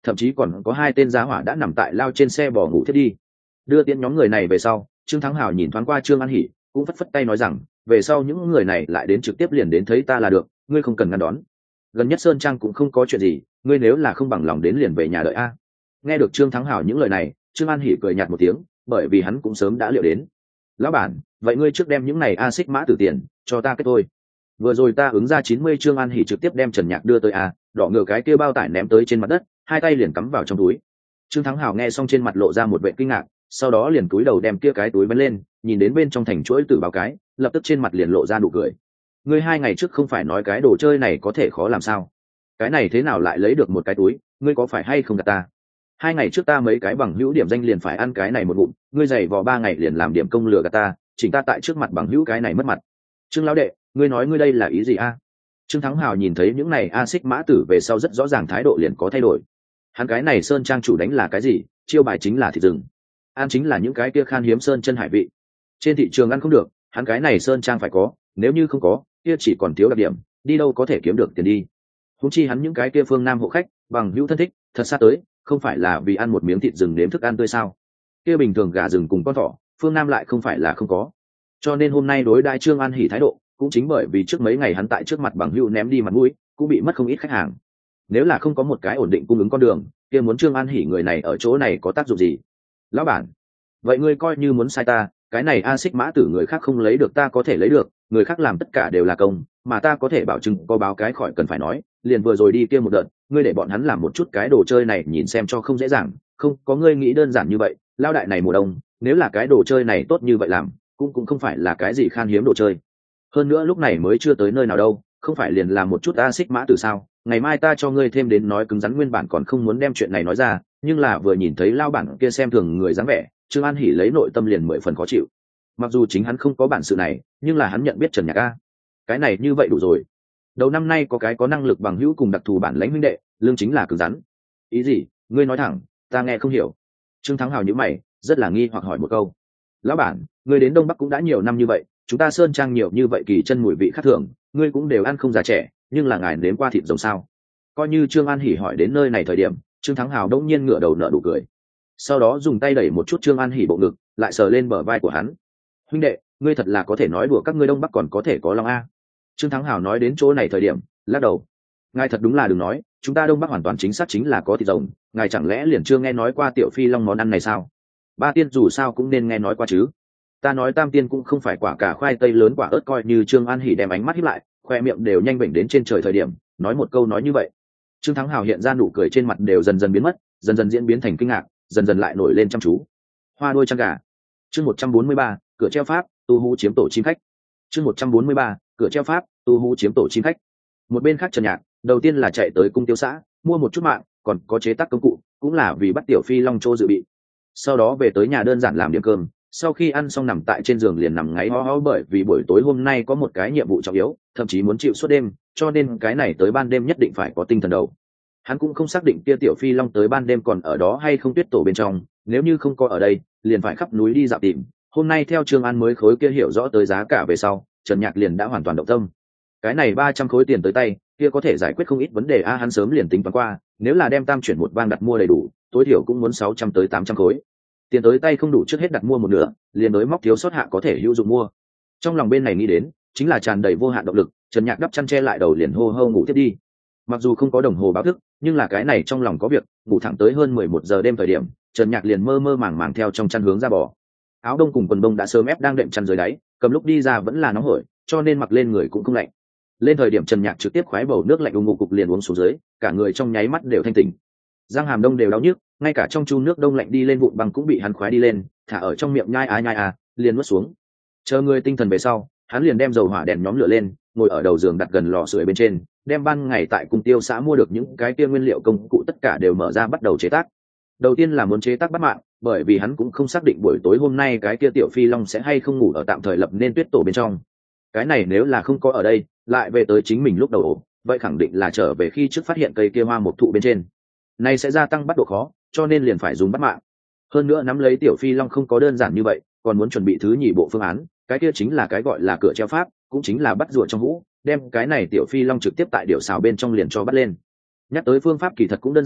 thậm chí còn có 2 tên giá hỏa đã nằm tại lao trên xe bò ngủ thiết đi. Đưa tiễn nhóm người này về sau, Trương Thắng Hào nhìn thoáng qua Trương An Hỷ, cũng phất phất tay nói rằng, về sau những người này lại đến trực tiếp liền đến thấy ta là được, ngươi không cần ngăn đón. Gần nhất Sơn Trang cũng không có chuyện gì, ngươi nếu là không bằng lòng đến liền về nhà đợi a. Nghe được Trương Thắng Hào những lời này, Trương An Hỷ cười nhạt một tiếng, bởi vì hắn cũng sớm đã liệu đến. Lão bản, vậy ngươi trước đem những này a xích mã tử tiền cho ta kết thôi. Vừa rồi ta ứng ra 90. Trương An Hỷ trực tiếp đem Trần Nhạc đưa tới a, đỏ ngựa cái kia bao tải ném tới trên mặt đất, 2 tay liền cắm vào trong túi. Trương Thắng Hào nghe xong trên mặt lộ ra một vẻ kinh ngạc, sau đó liền cúi đầu đem kia cái túi vén lên, nhìn đến bên trong thành chuỗi tử báo cái, lập tức trên mặt liền lộ ra nụ cười. Ngươi 2 ngày trước không phải nói cái đồ chơi này có thể khó làm sao? Cái này thế nào lại lấy được một cái túi, ngươi có phải hay không gạt ta? 2 ngày trước ta mấy cái bằng hữu điểm danh liền phải ăn cái này một ngụm, ngươi giày vò 3 ngày liền làm điểm công lừa gạt ta, chỉnh ta tại trước mặt bằng hữu cái này mất mặt. Trương lão đệ, ngươi nói ngươi đây là ý gì a? Trương Thắng Hào nhìn thấy những này a xích mã tử về sau rất rõ ràng thái độ liền có thay đổi. Hắn cái này Sơn Trang chủ đánh là cái gì? Chiêu bài chính là thịt rừng, ăn chính là những cái kia khan hiếm sơn chân hải vị. Trên thị trường ăn không được, hắn cái này Sơn Trang phải có, nếu như không có, kia chỉ còn thiếu đặc điểm, đi đâu có thể kiếm được tiền đi. Huống chi hắn những cái kia phương Nam hộ khách, bằng hữu thân thích, thật xa tới, không phải là vì ăn một miếng thịt rừng nếm thức ăn tươi sao? Kia bình thường gà rừng cùng con thỏ, phương Nam lại không phải là không có. Cho nên hôm nay đối đại Trương An Hỷ thái độ, cũng chính bởi vì trước mấy ngày hắn tại trước mặt bằng hữu ném đi mặt mũi, cũng bị mất không ít khách hàng. Nếu là không có một cái ổn định cung ứng con đường, kia muốn Trương An Hỷ người này ở chỗ này có tác dụng gì? Lão bản, vậy ngươi coi như muốn sai ta, cái này a xích mã tử người khác không lấy được ta có thể lấy được, người khác làm tất cả đều là công, mà ta có thể bảo chứng có báo cái khỏi cần phải nói, liền vừa rồi đi kia một đợt, ngươi để bọn hắn làm một chút cái đồ chơi này nhìn xem cho không dễ dàng, không có ngươi nghĩ đơn giản như vậy, lao đại này mùa đông, nếu là cái đồ chơi này tốt như vậy làm, cũng không phải là cái gì khan hiếm đồ chơi. Hơn nữa lúc này mới chưa tới nơi nào đâu, không phải liền làm một chút a xích mã tử sao? Ngày mai ta cho ngươi thêm đến nói cứng rắn, nguyên bản còn không muốn đem chuyện này nói ra, nhưng là vừa nhìn thấy lao bản kia xem thường người dáng vẻ, Trương An Hỷ lấy nội tâm liền 10 phần khó chịu. Mặc dù chính hắn không có bản sự này, nhưng là hắn nhận biết Trần Nhạc a, cái này như vậy đủ rồi. Đầu năm nay có cái có năng lực bằng hữu cùng đặc thù bản lãnh huynh đệ, lương chính là cứng rắn. Ý gì? Ngươi nói thẳng, ta nghe không hiểu. Trương Thắng Hào nhíu mày, rất là nghi hoặc hỏi một câu. Lão bản, ngươi đến Đông Bắc cũng đã nhiều năm như vậy, chúng ta Sơn Trang nhiều như vậy kỳ chân mùi vị khác thường, ngươi cũng đều ăn không già trẻ, nhưng là ngài nếm qua thịt rồng sao? Coi như Trương An Hỷ hỏi đến nơi này thời điểm, Trương Thắng Hào đông nhiên ngửa đầu nở nụ cười, sau đó dùng tay đẩy một chút Trương An Hỷ bộ ngực, lại sờ lên bờ vai của hắn. Huynh đệ, ngươi thật là có thể nói đùa, các ngươi Đông Bắc còn có thể có lòng a. Trương Thắng Hào nói đến chỗ này thời điểm lắc đầu. Ngài thật đúng là đừng nói, chúng ta Đông Bắc hoàn toàn chính xác chính là có thịt rồng, ngài chẳng lẽ liền chưa nghe nói qua tiểu phi long món ăn này sao? Ba tiên dù sao cũng nên nghe nói qua chứ. Ta nói tam tiên cũng không phải quả cả khoai tây lớn quả ớt. Coi như Trương An Hỷ đem ánh mắt híp lại, khoe miệng đều nhanh bệnh đến trên trời thời điểm, nói một câu nói như vậy. Trương Thắng Hào hiện ra nụ cười trên mặt đều dần dần biến mất, dần dần diễn biến thành kinh ngạc, dần dần lại nổi lên chăm chú. Hoa đuôi trăng gà. Chương 143, cửa treo pháp, tu hú chiếm tổ chim khách. Chương 143, cửa treo pháp, tu hú chiếm tổ chim khách. Một bên khác Trần Nhạc, đầu tiên là chạy tới cung tiêu xã, mua một chút mạng, còn có chế tác công cụ, cũng là vì bắt tiểu phi long châu dự bị. Sau đó về tới nhà đơn giản làm điểm cơm, sau khi ăn xong nằm tại trên giường liền nằm ngáy ho ho, bởi vì buổi tối hôm nay có một cái nhiệm vụ trọng yếu, thậm chí muốn chịu suốt đêm, cho nên cái này tới ban đêm nhất định phải có tinh thần đầu. Hắn cũng không xác định kia tiểu phi long tới ban đêm còn ở đó hay không tuyết tổ bên trong, nếu như không có ở đây, liền phải khắp núi đi dạo tìm. Hôm nay theo Trương An mới khối kia hiểu rõ tới giá cả về sau, Trần Nhạc liền đã hoàn toàn động tâm. Cái này 300 khối tiền tới tay, kia có thể giải quyết không ít vấn đề a. Hắn sớm liền tính toán qua, nếu là đem tam chuyển một vang đặt mua đầy đủ, tối thiểu cũng muốn 600 tới 800 khối. Tiền tới tay không đủ, trước hết đặt mua một nửa, liền đối móc thiếu sót hạ có thể hữu dụng mua. Trong lòng bên này nghĩ đến, chính là tràn đầy vô hạn động lực, Trần Nhạc đắp chăn che lại đầu liền hô hô ngủ tiếp đi. Mặc dù không có đồng hồ báo thức, nhưng là cái này trong lòng có việc, ngủ thẳng tới hơn 11 giờ đêm thời điểm, Trần Nhạc liền mơ mơ màng màng theo trong chăn hướng ra bò. Áo đông cùng quần đông đã sớm ép đang đệm chăn dưới đáy, cầm lúc đi ra vẫn là nóng hổi, cho nên mặc lên người cũng không lạnh. Lên thời điểm Trần Nhạc trực tiếp khoái bầu nước lạnh ung ngục cục liền uống xuống dưới, cả người trong nháy mắt đều thanh tỉnh. Răng hàm đông đều đau nhức, ngay cả trong chu nước đông lạnh đi lên vụn băng cũng bị hắn khoái đi lên, thả ở trong miệng nhai liền nuốt xuống. Chờ người tinh thần về sau, hắn liền đem dầu hỏa đèn nhóm lửa lên, ngồi ở đầu giường đặt gần lò sưởi bên trên, đem ban ngày tại cung tiêu xã mua được những cái kia nguyên liệu công cụ tất cả đều mở ra bắt đầu chế tác. Đầu tiên là muốn chế tác bắt mạng, bởi vì hắn cũng không xác định buổi tối hôm nay cái kia tiểu phi long sẽ hay không ngủ ở tạm thời lập nên tuyết tổ bên trong. Cái này nếu là không có ở đây, lại về tới chính mình lúc đầu ổ, vậy khẳng định là trở về khi trước phát hiện cây kia hoa một thụ bên trên. Này sẽ gia tăng bắt độ khó, cho nên liền phải dùng bắt mạng. Hơn nữa nắm lấy tiểu phi long không có đơn giản như vậy, còn muốn chuẩn bị thứ nhì bộ phương án, cái kia chính là cái gọi là cửa treo pháp, cũng chính là bắt rùa trong hũ, đem cái này tiểu phi long trực tiếp tại điểu xào bên trong liền cho bắt lên. Nhắc tới phương pháp kỳ thật cũng đơn giản,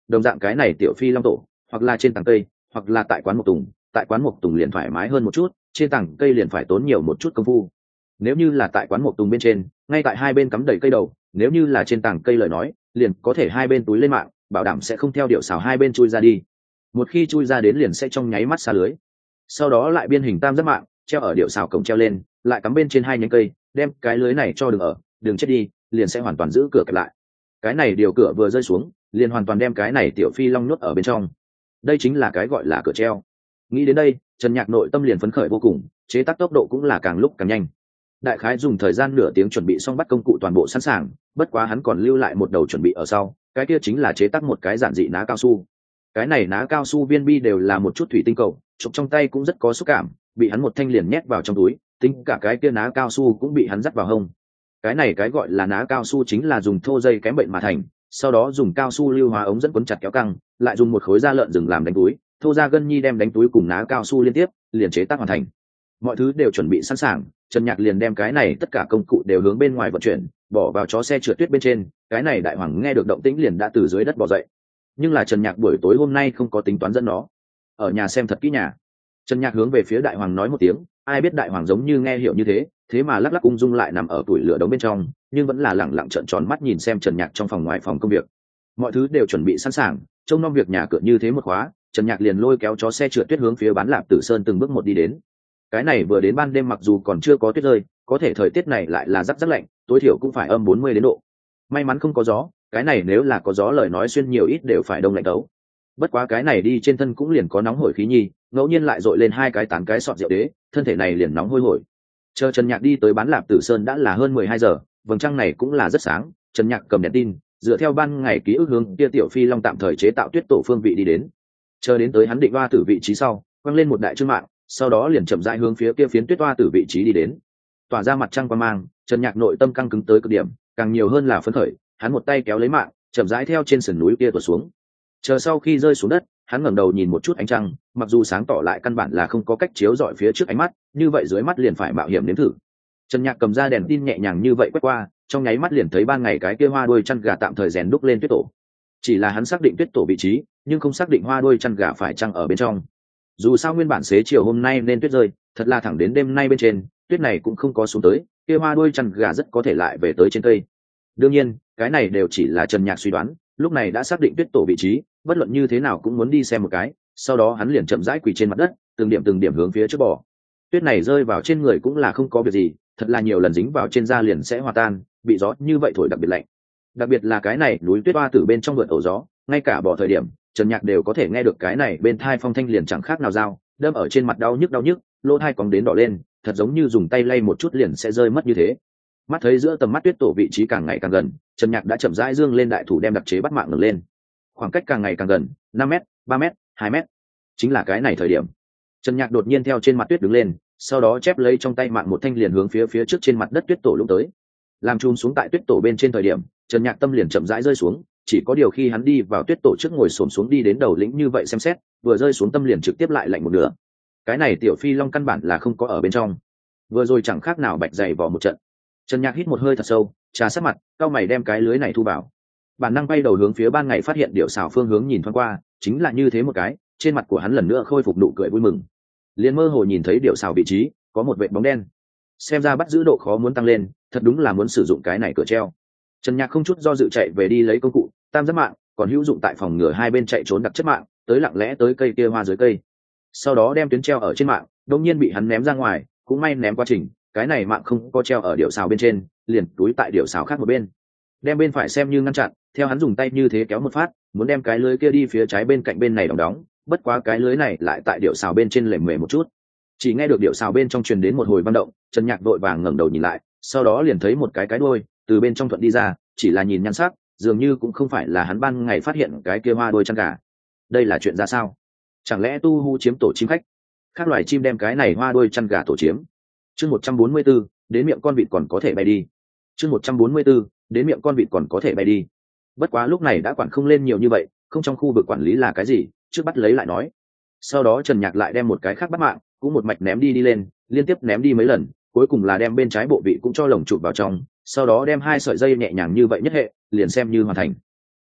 đồng dạng cái này tiểu phi long tổ hoặc là trên tàng cây hoặc là tại quán mộc tùng, tại quán mộc tùng liền thoải mái hơn một chút, trên tảng cây liền phải tốn nhiều một chút công phu. Nếu như là tại quán mộc tùng bên trên, ngay tại hai bên cắm đầy cây đầu, nếu như là trên tảng cây lời nói, liền có thể hai bên túi lên mạng, bảo đảm sẽ không theo điệu xào hai bên chui ra đi. Một khi chui ra đến liền sẽ trong nháy mắt xa lưới. Sau đó lại biên hình tam giác mạng, treo ở điệu xào cổng treo lên, lại cắm bên trên hai nhánh cây, đem cái lưới này cho đừng chết đi, liền sẽ hoàn toàn giữ cửa kẹp lại. Cái này điều cửa vừa rơi xuống, liền hoàn toàn đem cái này tiểu phi long nhốt ở bên trong. Đây chính là cái gọi là cửa treo. Nghĩ đến đây, Trần Nhạc nội tâm liền phấn khởi vô cùng, chế tác tốc độ cũng là càng lúc càng nhanh. Đại khái dùng thời gian nửa tiếng chuẩn bị xong bắt công cụ toàn bộ sẵn sàng, bất quá hắn còn lưu lại một đầu chuẩn bị ở sau, cái kia chính là chế tác một cái giản dị ná cao su. Cái này ná cao su viên bi đều là một chút thủy tinh cầu, chụp trong tay cũng rất có xúc cảm, bị hắn một thanh liền nhét vào trong túi, tính cả cái kia ná cao su cũng bị hắn dắt vào hông. Cái này cái gọi là ná cao su chính là dùng thô dây kém bệnh mà thành, sau đó dùng cao su lưu hóa ống dẫn quấn chặt kéo căng, lại dùng một khối da lợn rừng làm đánh túi, thô ra gân nhi đem đánh túi cùng ná cao su liên tiếp, liền chế tác hoàn thành. Mọi thứ đều chuẩn bị sẵn sàng, Trần Nhạc liền đem cái này tất cả công cụ đều hướng bên ngoài vận chuyển, bỏ vào chó xe trượt tuyết bên trên. Cái này đại hoàng nghe được động tĩnh liền đã từ dưới đất bò dậy, nhưng là Trần Nhạc buổi tối hôm nay không có tính toán dẫn nó ở nhà xem thật kỹ nhà. Trần Nhạc hướng về phía đại hoàng nói một tiếng, ai biết đại hoàng giống như nghe hiểu như thế, thế mà lắc lắc ung dung lại nằm ở tuổi lửa đống bên trong, nhưng vẫn là lẳng lặng trợn tròn mắt nhìn xem Trần Nhạc trong phòng ngoài phòng công việc. Mọi thứ đều chuẩn bị sẵn sàng, trông nom việc nhà cửa như thế một khóa, Trần Nhạc liền lôi kéo chó xe trượt tuyết hướng phía bán lạp Tử Sơn từng bước một đi đến. Cái này vừa đến ban đêm mặc dù còn chưa có tuyết rơi, có thể thời tiết này lại là rắc rắc lạnh, tối thiểu cũng phải âm 40 đến độ. May mắn không có gió, cái này nếu là có gió lời nói xuyên nhiều ít đều phải đông lạnh đấu. Bất quá cái này đi trên thân cũng liền có nóng hổi khí nhi, ngẫu nhiên lại dội lên hai cái tán cái sọt rượu đế, thân thể này liền nóng hôi hổi. Chờ Trần Nhạc đi tới bán lạp Tử Sơn đã là hơn 12 giờ, vầng trăng này cũng là rất sáng. Trần Nhạc cầm đèn tin, dựa theo ban ngày ký ức hướng kia tiểu phi long tạm thời chế tạo tuyết tổ phương vị đi đến. Chờ đến tới hắn định hoa tử vị trí sau, quăng lên một đại chương mạng, sau đó liền chậm rãi hướng phía kia phiến tuyết hoa tử vị trí đi đến. Tỏa ra mặt trăng quang mang, Trần Nhạc nội tâm căng cứng tới cực điểm, càng nhiều hơn là phấn khởi, hắn một tay kéo lấy mạng, chậm rãi theo trên sườn núi kia tuột xuống. Chờ sau khi rơi xuống đất, hắn ngẩng đầu nhìn một chút ánh trăng, mặc dù sáng tỏ lại căn bản là không có cách chiếu rọi phía trước ánh mắt, như vậy dưới mắt liền phải mạo hiểm nếm thử. Trần Nhạc cầm ra đèn tin nhẹ nhàng như vậy quét qua, trong nháy mắt liền thấy ban ngày cái kia hoa đuôi chăn gà tạm thời rèn đúc lên tuyết tổ. Chỉ là hắn xác định tuyết tổ vị trí, nhưng không xác định hoa đuôi chăn gà phải chăng ở bên trong. Dù sao nguyên bản xế chiều hôm nay nên tuyết rơi, thật là thẳng đến đêm nay bên trên, tuyết này cũng không có xuống tới, kia hoa đuôi chăn gà rất có thể lại về tới trên cây. Đương nhiên, cái này đều chỉ là Trần Nhạc suy đoán, lúc này đã xác định tuyết tổ vị trí, bất luận như thế nào cũng muốn đi xem một cái, sau đó hắn liền chậm rãi quỳ trên mặt đất, từng điểm hướng phía trước bò. Tuyết này rơi vào trên người cũng là không có việc gì, thật là nhiều lần dính vào trên da liền sẽ hòa tan, bị gió như vậy thổi đặc biệt lạnh. Đặc biệt là cái này núi tuyết hoa từ bên trong vượt ổ gió, ngay cả bỏ thời điểm, Trần Nhạc đều có thể nghe được cái này bên thai phong thanh liền chẳng khác nào dao, đâm ở trên mặt đau nhức, lỗ thai cong đến đỏ lên, thật giống như dùng tay lay một chút liền sẽ rơi mất như thế. Mắt thấy giữa tầm mắt tuyết tổ vị trí càng ngày càng gần, Trần Nhạc đã chậm rãi dương lên đại thủ đem đặc chế bắt mạng ngẩng lên. Khoảng cách càng ngày càng gần, 5m, 3m, 2m. Chính là cái này thời điểm, Trần Nhạc đột nhiên theo trên mặt tuyết đứng lên, sau đó chép lấy trong tay mạng một thanh liền hướng phía trước trên mặt đất tuyết tổ lúc tới. Làm chùm xuống tại tuyết tổ bên trên thời điểm, Trần Nhạc tâm liền chậm rãi rơi xuống, chỉ có điều khi hắn đi vào tuyết tổ trước ngồi xổm xuống đi đến đầu lĩnh như vậy xem xét, vừa rơi xuống tâm liền trực tiếp lại lạnh một nửa. Cái này tiểu phi long căn bản là không có ở bên trong, vừa rồi chẳng khác nào bạch dày vò một trận. Trần Nhạc hít một hơi thật sâu, trà sát mặt, cau mày đem cái lưới này thu vào. Bản năng bay đầu hướng phía ban ngày phát hiện điệu xào phương hướng nhìn thoáng qua, chính là như thế một cái, trên mặt của hắn lần nữa khôi phục nụ cười vui mừng. Liền mơ hồ nhìn thấy điệu xào vị trí có một vệt bóng đen, xem ra bắt giữ độ khó muốn tăng lên, thật đúng là muốn sử dụng cái này cửa treo. Trần Nhạc không chút do dự chạy về đi lấy công cụ tam giác mạng, còn hữu dụng tại phòng ngừa hai bên chạy trốn đặc chất mạng, tới lặng lẽ tới cây kia hoa dưới cây, sau đó đem tuyến treo ở trên mạng, đột nhiên bị hắn ném ra ngoài, cũng may ném quá trình, cái này mạng không có treo ở điệu xào bên trên, liền túi tại điệu xào khác một bên, đem bên phải xem như ngăn chặn. Theo hắn dùng tay như thế kéo một phát, muốn đem cái lưới kia đi phía trái bên cạnh bên này đóng, bất quá cái lưới này lại tại điệu xào bên trên lềm mề một chút. Chỉ nghe được điệu xào bên trong truyền đến một hồi vang động, Trần Nhạc vội vàng ngẩng đầu nhìn lại, sau đó liền thấy một cái đuôi từ bên trong thuận đi ra, chỉ là nhìn nhan sắc, dường như cũng không phải là hắn ban ngày phát hiện cái kia hoa đuôi chăn gà. Đây là chuyện ra sao? Chẳng lẽ tu hu chiếm tổ chim khách? Các loài chim đem cái này hoa đuôi chăn gà tổ chiếm? Chương 144, đến miệng con vịt còn có thể bay đi. Chương 144, đến miệng con vịt còn có thể bay đi. Bất quá lúc này đã quản không lên nhiều như vậy, không trong khu vực quản lý là cái gì, trước bắt lấy lại nói. Sau đó Trần Nhạc lại đem một cái khác bắt mạng, cũng một mạch ném đi lên, liên tiếp ném đi mấy lần, cuối cùng là đem bên trái bộ vị cũng cho lồng chụp vào trong, sau đó đem hai sợi dây nhẹ nhàng như vậy nhất hệ, liền xem như hoàn thành.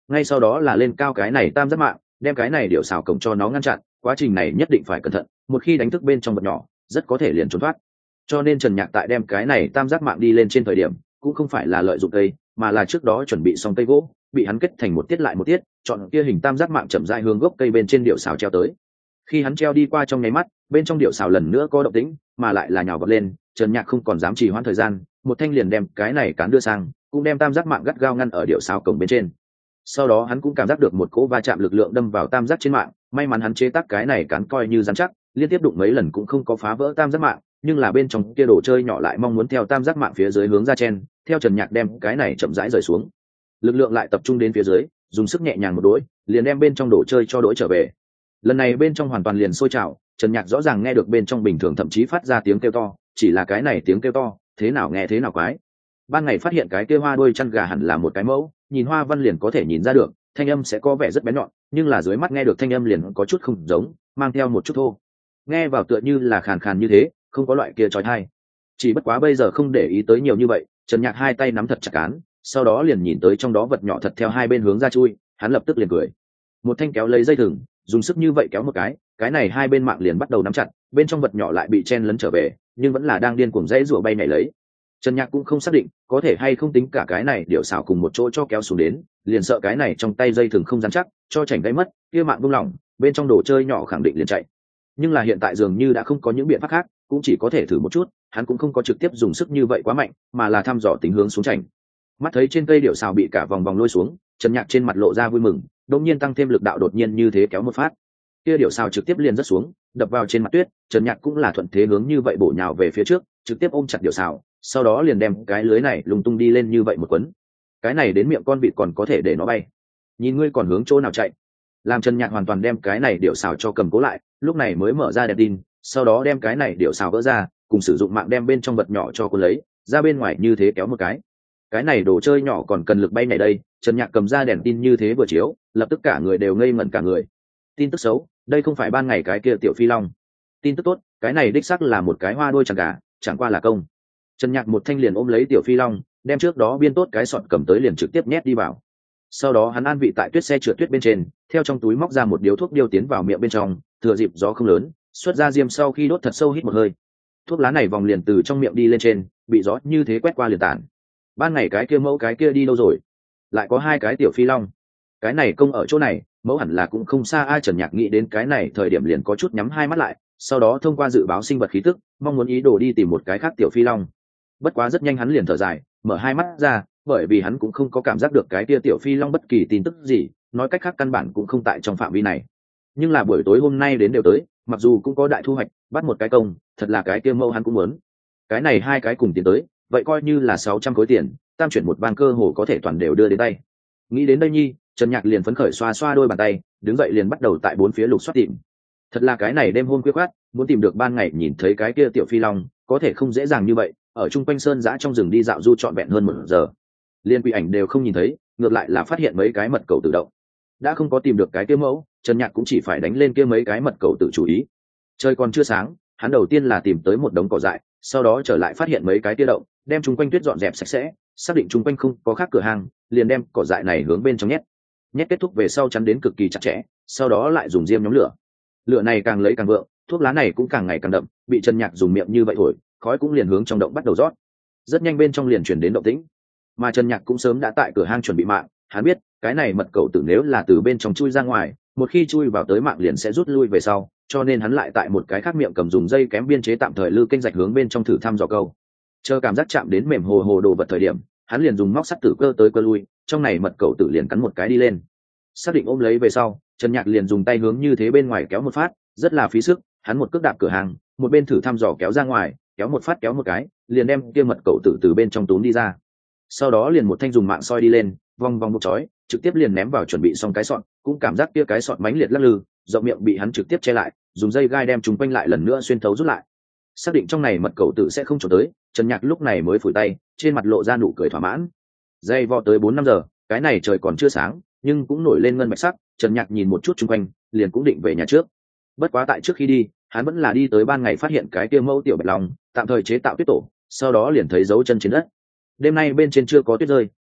ngay sau đó là lên cao cái này tam giác mạng, đem cái này điệu xào cổng cho nó ngăn chặn. Quá trình này nhất định phải cẩn thận, một khi đánh thức bên trong vật nhỏ rất có thể liền trốn thoát. Cho nên Trần Nhạc tại đem cái này tam giác mạng đi lên trên thời điểm cũng không phải là lợi dụng cây, mà là trước đó chuẩn bị xong cây gỗ bị hắn kết thành một tiết lại một tiết, chọn kia hình tam giác mạng chậm rãi hướng gốc cây bên trên điệu xào treo tới. Khi hắn treo đi qua trong nháy mắt, bên trong điệu xào lần nữa có động tĩnh, mà lại là nhào vật lên. Trần Nhạc không còn dám trì hoãn thời gian, một thanh liền đem cái này cán đưa sang, cũng đem tam giác mạng gắt gao ngăn ở điệu xào cổng bên trên. Sau đó hắn cũng cảm giác được một cỗ va chạm lực lượng đâm vào tam giác trên mạng, may mắn hắn chế tác cái này cán coi như rắn chắc, liên tiếp đụng mấy lần cũng không có phá vỡ tam giác mạng, nhưng là bên trong kia đồ chơi nhỏ lại mong muốn theo tam giác mạng phía dưới hướng ra chen, theo Trần Nhạc đem cái này chậm rãi rời xuống. Lực lượng lại tập trung đến phía dưới, dùng sức nhẹ nhàng một đỗi, liền đem bên trong đồ chơi cho đỗi trở về. Lần này bên trong hoàn toàn liền sôi trào, Trần Nhạc rõ ràng nghe được bên trong bình thường thậm chí phát ra tiếng kêu to, chỉ là cái này tiếng kêu to, thế nào nghe thế nào quái. Ban ngày phát hiện cái kia hoa đuôi chăn gà hẳn là một cái mẫu, nhìn hoa văn liền có thể nhìn ra được, thanh âm sẽ có vẻ rất bén nhọn, nhưng là dưới mắt nghe được thanh âm liền có chút không giống, mang theo một chút thô. Nghe vào tựa như là khàn khàn như thế, không có loại kia chói tai. Chỉ bất quá bây giờ không để ý tới nhiều như vậy, Trần Nhạc hai tay nắm thật chặt cán, sau đó liền nhìn tới trong đó vật nhỏ thật theo hai bên hướng ra chui, hắn lập tức liền cười. Một thanh kéo lấy dây thừng, dùng sức như vậy kéo một cái này hai bên mạng liền bắt đầu nắm chặt, bên trong vật nhỏ lại bị chen lấn trở về, nhưng vẫn là đang điên cuồng dãy rủa bay nhảy lấy. Trần Nhạc cũng không xác định có thể hay không tính cả cái này điệu xảo cùng một chỗ cho kéo xuống đến, liền sợ cái này trong tay dây thừng không dán chắc, cho chảnh gây mất, kia mạng buông lỏng, bên trong đồ chơi nhỏ khẳng định liền chạy. Nhưng là hiện tại dường như đã không có những biện pháp khác, cũng chỉ có thể thử một chút, hắn cũng không có trực tiếp dùng sức như vậy quá mạnh, mà là thăm dò tính hướng xuống chảnh. Mắt thấy trên cây điệu xào bị cả vòng vòng lôi xuống, Trần Nhạc trên mặt lộ ra vui mừng, đột nhiên tăng thêm lực đạo đột nhiên như thế kéo một phát, kia điệu xào trực tiếp liền rớt xuống, đập vào trên mặt tuyết. Trần Nhạc cũng là thuận thế hướng như vậy bổ nhào về phía trước, trực tiếp ôm chặt điệu xào, sau đó liền đem cái lưới này lung tung đi lên như vậy một quấn. Cái này đến miệng con vịt còn có thể để nó bay, nhìn ngươi còn hướng chỗ nào chạy. Làm Trần Nhạc hoàn toàn đem cái này điệu xào cho cầm cố lại, lúc này mới mở ra đèn tin, sau đó đem cái này điệu xào vỡ ra, cùng sử dụng mạng đem bên trong vật nhỏ cho cô lấy ra bên ngoài như thế kéo một cái này đồ chơi nhỏ còn cần lực bay này đây. Trần Nhạc cầm ra đèn tin như thế vừa chiếu, lập tức cả người đều ngây ngẩn cả người. Tin tức xấu, đây không phải ban ngày cái kia tiểu phi long. Tin tức tốt, cái này đích xác là một cái hoa đuôi chàng gà, chẳng qua là công. Trần Nhạc một thanh liền ôm lấy tiểu phi long, đem trước đó biên tốt cái sọt cầm tới liền trực tiếp nhét đi vào. Sau đó hắn an vị tại tuyết xe trượt tuyết bên trên, theo trong túi móc ra một điếu thuốc điêu tiến vào miệng bên trong, thừa dịp gió không lớn, xuất ra diêm sau khi đốt thật sâu hít một hơi. Thuốc lá này vòng liền từ trong miệng đi lên trên, bị gió như thế quét qua liền tản. Ban ngày cái kia mẫu cái kia đi đâu rồi? Lại có hai cái tiểu phi long. Cái này công ở chỗ này, mẫu hẳn là cũng không xa. Ai Trần Nhạc nghĩ đến cái này thời điểm liền có chút nhắm hai mắt lại, sau đó thông qua dự báo sinh vật khí tức, mong muốn ý đồ đi tìm một cái khác tiểu phi long. Bất quá rất nhanh hắn liền thở dài, mở hai mắt ra, bởi vì hắn cũng không có cảm giác được cái kia tiểu phi long bất kỳ tin tức gì, nói cách khác căn bản cũng không tại trong phạm vi này. Nhưng là buổi tối hôm nay đến đều tới, mặc dù cũng có đại thu hoạch, bắt một cái công, thật là cái kia mẫu hắn cũng muốn. Cái này hai cái cùng tiến tới, vậy coi như là 600 khối tiền, tam chuyển một ban cơ hồ có thể toàn đều đưa đến tay. Nghĩ đến đây nhi, Trần Nhạc liền phấn khởi xoa xoa đôi bàn tay, đứng dậy liền bắt đầu tại bốn phía lục soát tìm. Thật là cái này đêm hôm khuya khoắt, muốn tìm được ban ngày nhìn thấy cái kia tiểu phi long, có thể không dễ dàng như vậy. Ở trung quanh sơn giã trong rừng đi dạo du trọn vẹn hơn 1 giờ, liên quỷ ảnh đều không nhìn thấy, ngược lại là phát hiện mấy cái mật cầu tự động. Đã không có tìm được cái kia mẫu, Trần Nhạc cũng chỉ phải đánh lên kia mấy cái mật cầu tự chủ ý. Trời còn chưa sáng, hắn đầu tiên là tìm tới một đống cỏ dại, sau đó trở lại phát hiện mấy cái tia động, đem chúng quanh tuyết dọn dẹp sạch sẽ, xác định chúng quanh không có khác cửa hàng, liền đem cỏ dại này hướng bên trong nhét kết thúc về sau chắn đến cực kỳ chặt chẽ, sau đó lại dùng diêm nhóm lửa. Lửa này càng lấy càng vượng, thuốc lá này cũng càng ngày càng đậm, bị Trần Nhạc dùng miệng như vậy thổi, khói cũng liền hướng trong động bắt đầu rót. Rất nhanh bên trong liền chuyển đến động tĩnh, mà Trần Nhạc cũng sớm đã tại cửa hang chuẩn bị mạng. Hắn biết cái này mật cầu tử nếu là từ bên trong chui ra ngoài, một khi chui vào tới mạng liền sẽ rút lui về sau, cho nên hắn lại tại một cái khác miệng cầm dùng dây kém biên chế tạm thời lư kênh rạch hướng bên trong thử thăm dò câu. Chờ cảm giác chạm đến mềm hồ hồ đồ vật thời điểm, hắn liền dùng móc sắt tử cơ tới cơ lui, trong này mật cầu tử liền cắn một cái đi lên. Xác định ôm lấy về sau, Trần Nhạc liền dùng tay hướng như thế bên ngoài kéo một phát, rất là phí sức, hắn một cước đạp cửa hàng, một bên thử thăm dò kéo ra ngoài, kéo một phát kéo một cái, liền đem kia mật cầu tử từ bên trong túm đi ra. Sau đó liền một thanh dùng mạng soi đi lên, vòng vòng buộc chói, trực tiếp liền ném vào chuẩn bị xong cái sọt, cũng cảm giác kia cái sọt mãnh liệt lắc lư, rộng miệng bị hắn trực tiếp che lại, dùng dây gai đem chúng quanh lại lần nữa xuyên thấu rút lại. Xác định trong này mật cầu tử sẽ không trốn tới, Trần Nhạc lúc này mới phủi tay, trên mặt lộ ra nụ cười thỏa mãn. Dây vò tới 4-5 giờ, cái này trời còn chưa sáng, nhưng cũng nổi lên ngân bạch sắc. Trần Nhạc nhìn một chút chung quanh, liền cũng định về nhà trước. Bất quá tại trước khi đi, hắn vẫn là đi tới ban ngày phát hiện cái kia mẫu tiểu bạch long, tạm thời chế tạo tuyết tổ, sau đó liền thấy dấu chân trên đất. Đêm nay bên trên chưa có tuyết rơi,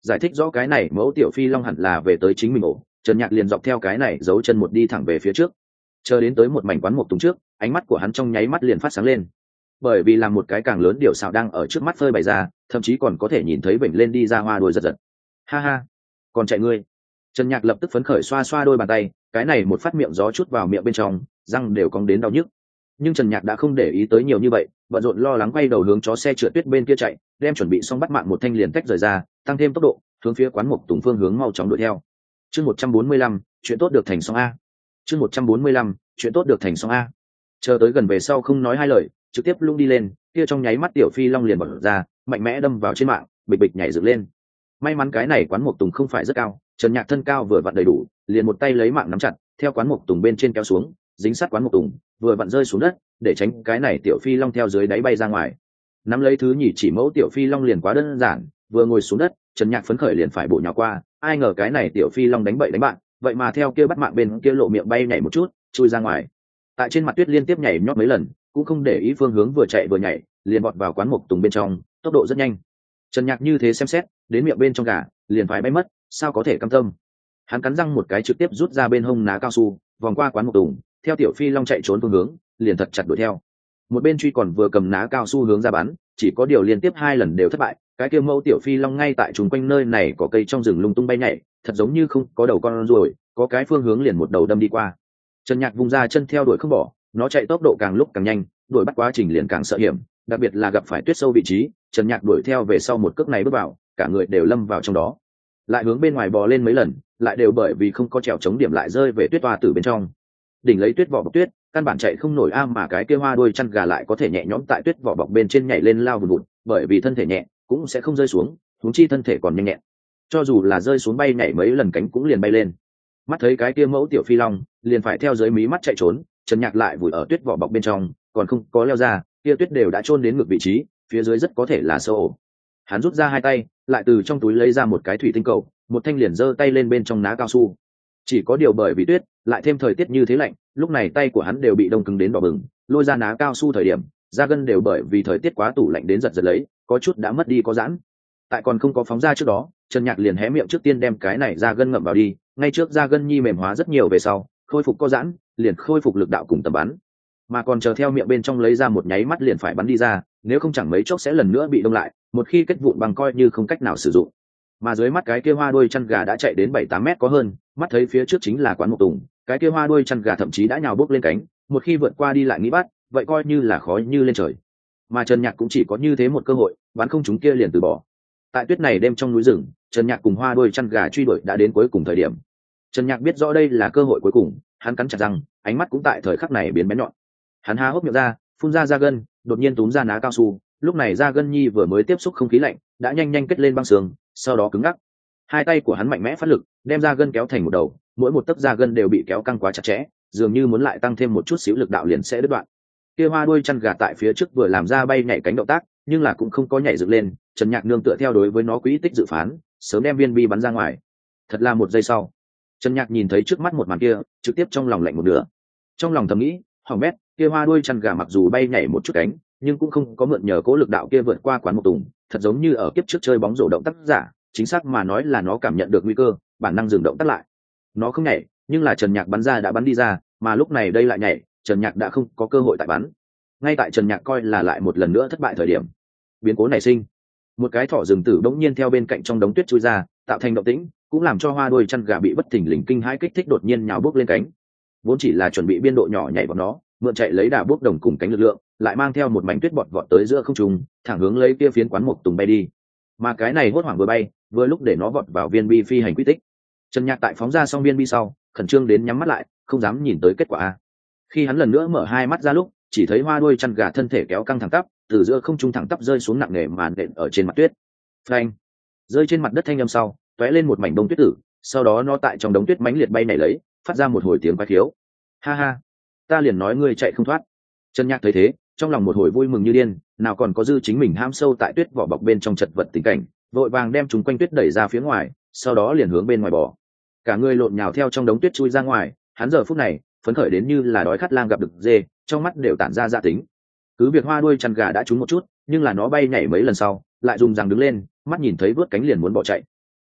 giải thích rõ cái này mẫu tiểu phi long hẳn là về tới chính mình ổ. Trần Nhạc liền dọc theo cái này giấu chân một đi thẳng về phía trước, chờ đến tới một mảnh quán mộc tùng trước, ánh mắt của hắn trong nháy mắt liền phát sáng lên, bởi vì làm một cái càng lớn điều xào đang ở trước mắt phơi bày ra, thậm chí còn có thể nhìn thấy vểnh lên đi ra hoa đuôi giật giật. Ha ha, còn chạy ngươi. Trần Nhạc lập tức phấn khởi xoa xoa đôi bàn tay, cái này một phát miệng gió chút vào miệng bên trong, răng đều cong đến đau nhức. Nhưng Trần Nhạc đã không để ý tới nhiều như vậy, bận rộn lo lắng quay đầu hướng chó xe trượt tuyết bên kia chạy, đem chuẩn bị xong bắt mạng một thanh liền tách rời ra, tăng thêm tốc độ, hướng phía quán mộc tùng phương hướng mau chóng đuổi theo. Chương 145, chuyện tốt được thành xong a. Chương 145, chuyện tốt được thành xong a. Chờ tới gần về sau không nói hai lời, trực tiếp lung đi lên, kia trong nháy mắt tiểu phi long liền bật ra, mạnh mẽ đâm vào trên mạng, bịch bịch nhảy dựng lên. May mắn cái này quán mộc tùng không phải rất cao, Trần Nhạc thân cao vừa vặn đầy đủ, liền một tay lấy mạng nắm chặt, theo quán mộc tùng bên trên kéo xuống, dính sát quán mộc tùng, vừa vặn rơi xuống đất, để tránh cái này tiểu phi long theo dưới đáy bay ra ngoài. Nắm lấy thứ nhì chỉ mẫu tiểu phi long liền quá đơn giản, vừa ngồi xuống đất, Trần Nhạc phấn khởi liền phải bổ nhào qua, ai ngờ cái này tiểu phi long đánh bậy đánh bạn, vậy mà theo kia bắt mạng bên kia lộ miệng bay nhảy một chút, chui ra ngoài. Tại trên mặt tuyết liên tiếp nhảy nhót mấy lần, cũng không để ý phương hướng, vừa chạy vừa nhảy, liền bọt vào quán mộc tùng bên trong, tốc độ rất nhanh. Trần Nhạc như thế xem xét, đến miệng bên trong gà, liền phải bay mất, sao có thể cam tâm. Hắn cắn răng một cái trực tiếp rút ra bên hông ná cao su, vòng qua quán mộc tùng, theo tiểu phi long chạy trốn phương hướng, liền thật chặt đuổi theo. Một bên truy còn vừa cầm ná cao su hướng ra bắn, chỉ có điều liên tiếp 2 lần đều thất bại. Cái kia mẫu tiểu phi long ngay tại trùng quanh nơi này có cây trong rừng lung tung bay nhảy, thật giống như không có đầu con ruồi, có cái phương hướng liền một đầu đâm đi qua. Trần Nhạc vung ra chân theo đuổi không bỏ, nó chạy tốc độ càng lúc càng nhanh, đuổi bắt quá trình liền càng sợ hiểm, đặc biệt là gặp phải tuyết sâu vị trí, Trần Nhạc đuổi theo về sau một cước này bước vào, cả người đều lâm vào trong đó. Lại hướng bên ngoài bò lên mấy lần, lại đều bởi vì không có trèo chống điểm lại rơi về tuyết toa tử bên trong. Đỉnh lấy tuyết vỏ bọc tuyết, căn bản chạy không nổi mà cái kia hoa đuôi chăn gà lại có thể nhẹ nhõm tại tuyết vỏ bọc bên trên nhảy lên lao vùn vụt, bởi vì thân thể nhẹ, cũng sẽ không rơi xuống, huống chi thân thể còn nhanh nhẹn. Cho dù là rơi xuống bay nhảy mấy lần cánh cũng liền bay lên. Mắt thấy cái kia mẫu tiểu phi long, liền phải theo dưới mí mắt chạy trốn, Trần Nhạc lại vùi ở tuyết vỏ bọc bên trong, còn không có leo ra, kia tuyết đều đã chôn đến ngực vị trí, phía dưới rất có thể là sâu ổ. Hắn rút ra 2 tay, lại từ trong túi lấy ra một cái thủy tinh cầu, một thanh liền giơ tay lên bên trong ná cao su. Chỉ có điều bởi vì tuyết, lại thêm thời tiết như thế lạnh, lúc này tay của hắn đều bị đông cứng đến đỏ bừng, lôi ra ná cao su thời điểm, da gân đều bởi vì thời tiết quá tủ lạnh đến giật giật lấy, có chút đã mất đi có giãn. Tại còn không có phóng ra trước đó, Trần Nhạc liền hé miệng trước tiên đem cái này da gân ngậm vào đi, ngay trước da gân nhi mềm hóa rất nhiều về sau, khôi phục có giãn, liền khôi phục lực đạo cùng tầm bắn. Mà còn chờ theo miệng bên trong lấy ra một nháy mắt liền phải bắn đi ra, nếu không chẳng mấy chốc sẽ lần nữa bị đông lại, một khi kết vụn bằng coi như không cách nào sử dụng. Mà dưới mắt cái kia hoa đuôi chăn gà đã chạy đến 7-8 mét có hơn, mắt thấy phía trước chính là quán mộc tùng, cái kia hoa đuôi chăn gà thậm chí đã nhào bước lên cánh, một khi vượt qua đi lại nghĩ bắt, vậy coi như là khó như lên trời. Mà Trần Nhạc cũng chỉ có như thế một cơ hội, bắn không chúng kia liền từ bỏ. Tại tuyết này đêm trong núi rừng, Trần Nhạc cùng hoa đuôi chăn gà truy đuổi đã đến cuối cùng thời điểm. Trần Nhạc biết rõ đây là cơ hội cuối cùng, hắn cắn chặt răng, ánh mắt cũng tại thời khắc này biến bén nhọn. Hắn há hốc miệng ra, phun ra da gân, đột nhiên túm ra ná cao su, lúc này da gân nhi vừa mới tiếp xúc không khí lạnh, đã nhanh nhanh kết lên băng xương, sau đó cứng ngắc. 2 tay của hắn mạnh mẽ phát lực, đem da gân kéo thành một đầu, mỗi một tấc da gân đều bị kéo căng quá chặt chẽ, dường như muốn lại tăng thêm một chút xíu lực đạo liền sẽ đứt đoạn. Kia hoa đuôi chăn gà tại phía trước vừa làm ra bay nhảy cánh động tác, nhưng là cũng không có nhảy dựng lên. Trần Nhạc nương tựa theo đối với nó quỹ tích dự phán, sớm đem viên bi bắn ra ngoài. Thật là một giây sau, Trần Nhạc nhìn thấy trước mắt một màn kia, trực tiếp trong lòng lạnh một nửa. Trong lòng thầm nghĩ, hỏng bét, kia hoa đuôi chăn gà mặc dù bay nhảy một chút cánh, nhưng cũng không có mượn nhờ cố lực đạo kia vượt qua quán mộc tùng, thật giống như ở kiếp trước chơi bóng rổ động tác giả, chính xác mà nói là nó cảm nhận được nguy cơ, bản năng dừng động tác lại. Nó không nhảy, nhưng là Trần Nhạc bắn ra đã bắn đi ra, mà lúc này đây lại nhảy, Trần Nhạc đã không có cơ hội tại bắn. Ngay tại Trần Nhạc coi là lại một lần nữa thất bại thời điểm, biến cố nảy sinh. Một cái thỏ rừng tử bỗng nhiên theo bên cạnh trong đống tuyết chui ra, tạo thành động tĩnh, cũng làm cho hoa đuôi chăn gà bị bất thình lình kinh hãi kích thích, đột nhiên nhào bước lên cánh. Vốn chỉ là chuẩn bị biên độ nhỏ nhảy vào nó, mượn chạy lấy đà bước đồng cùng cánh lực lượng, lại mang theo một mảnh tuyết bọt vọt tới giữa không trung, thẳng hướng lấy kia phiến quán mộc tùng bay đi. Mà cái này hốt hoảng vừa bay, vừa lúc để nó vọt vào viên bi phi hành quy tích. Trần Nhạc tại phóng ra xong viên bi sau, khẩn trương đến nhắm mắt lại, không dám nhìn tới kết quả. Khi hắn lần nữa mở 2 mắt ra lúc, chỉ thấy hoa đuôi chăn gà thân thể kéo căng thẳng tắp, từ giữa không trung thẳng tắp rơi xuống nặng nề màn đệm ở trên mặt tuyết. Phanh! Rơi trên mặt đất thanh âm sau, tóe lên một mảnh bông tuyết tử, sau đó nó tại trong đống tuyết mãnh liệt bay nhảy lấy, phát ra một hồi tiếng quái khiếu. Ha ha, ta liền nói ngươi chạy không thoát. Trần Nhạc thấy thế, trong lòng một hồi vui mừng như điên, nào còn có dư chính mình ham sâu tại tuyết vỏ bọc bên trong chật vật tình cảnh, vội vàng đem chúng quanh tuyết đẩy ra phía ngoài, sau đó liền hướng bên ngoài bò. Cả người lộn nhào theo trong đống tuyết chui ra ngoài, hắn giờ phút này phấn khởi đến như là đói khát lang gặp được dê, trong mắt đều tản ra dạ tính. Cứ việc hoa đuôi chăn gà đã trúng một chút, nhưng là nó bay nhảy mấy lần sau, lại dùng rằng đứng lên, mắt nhìn thấy vớt cánh liền muốn bỏ chạy.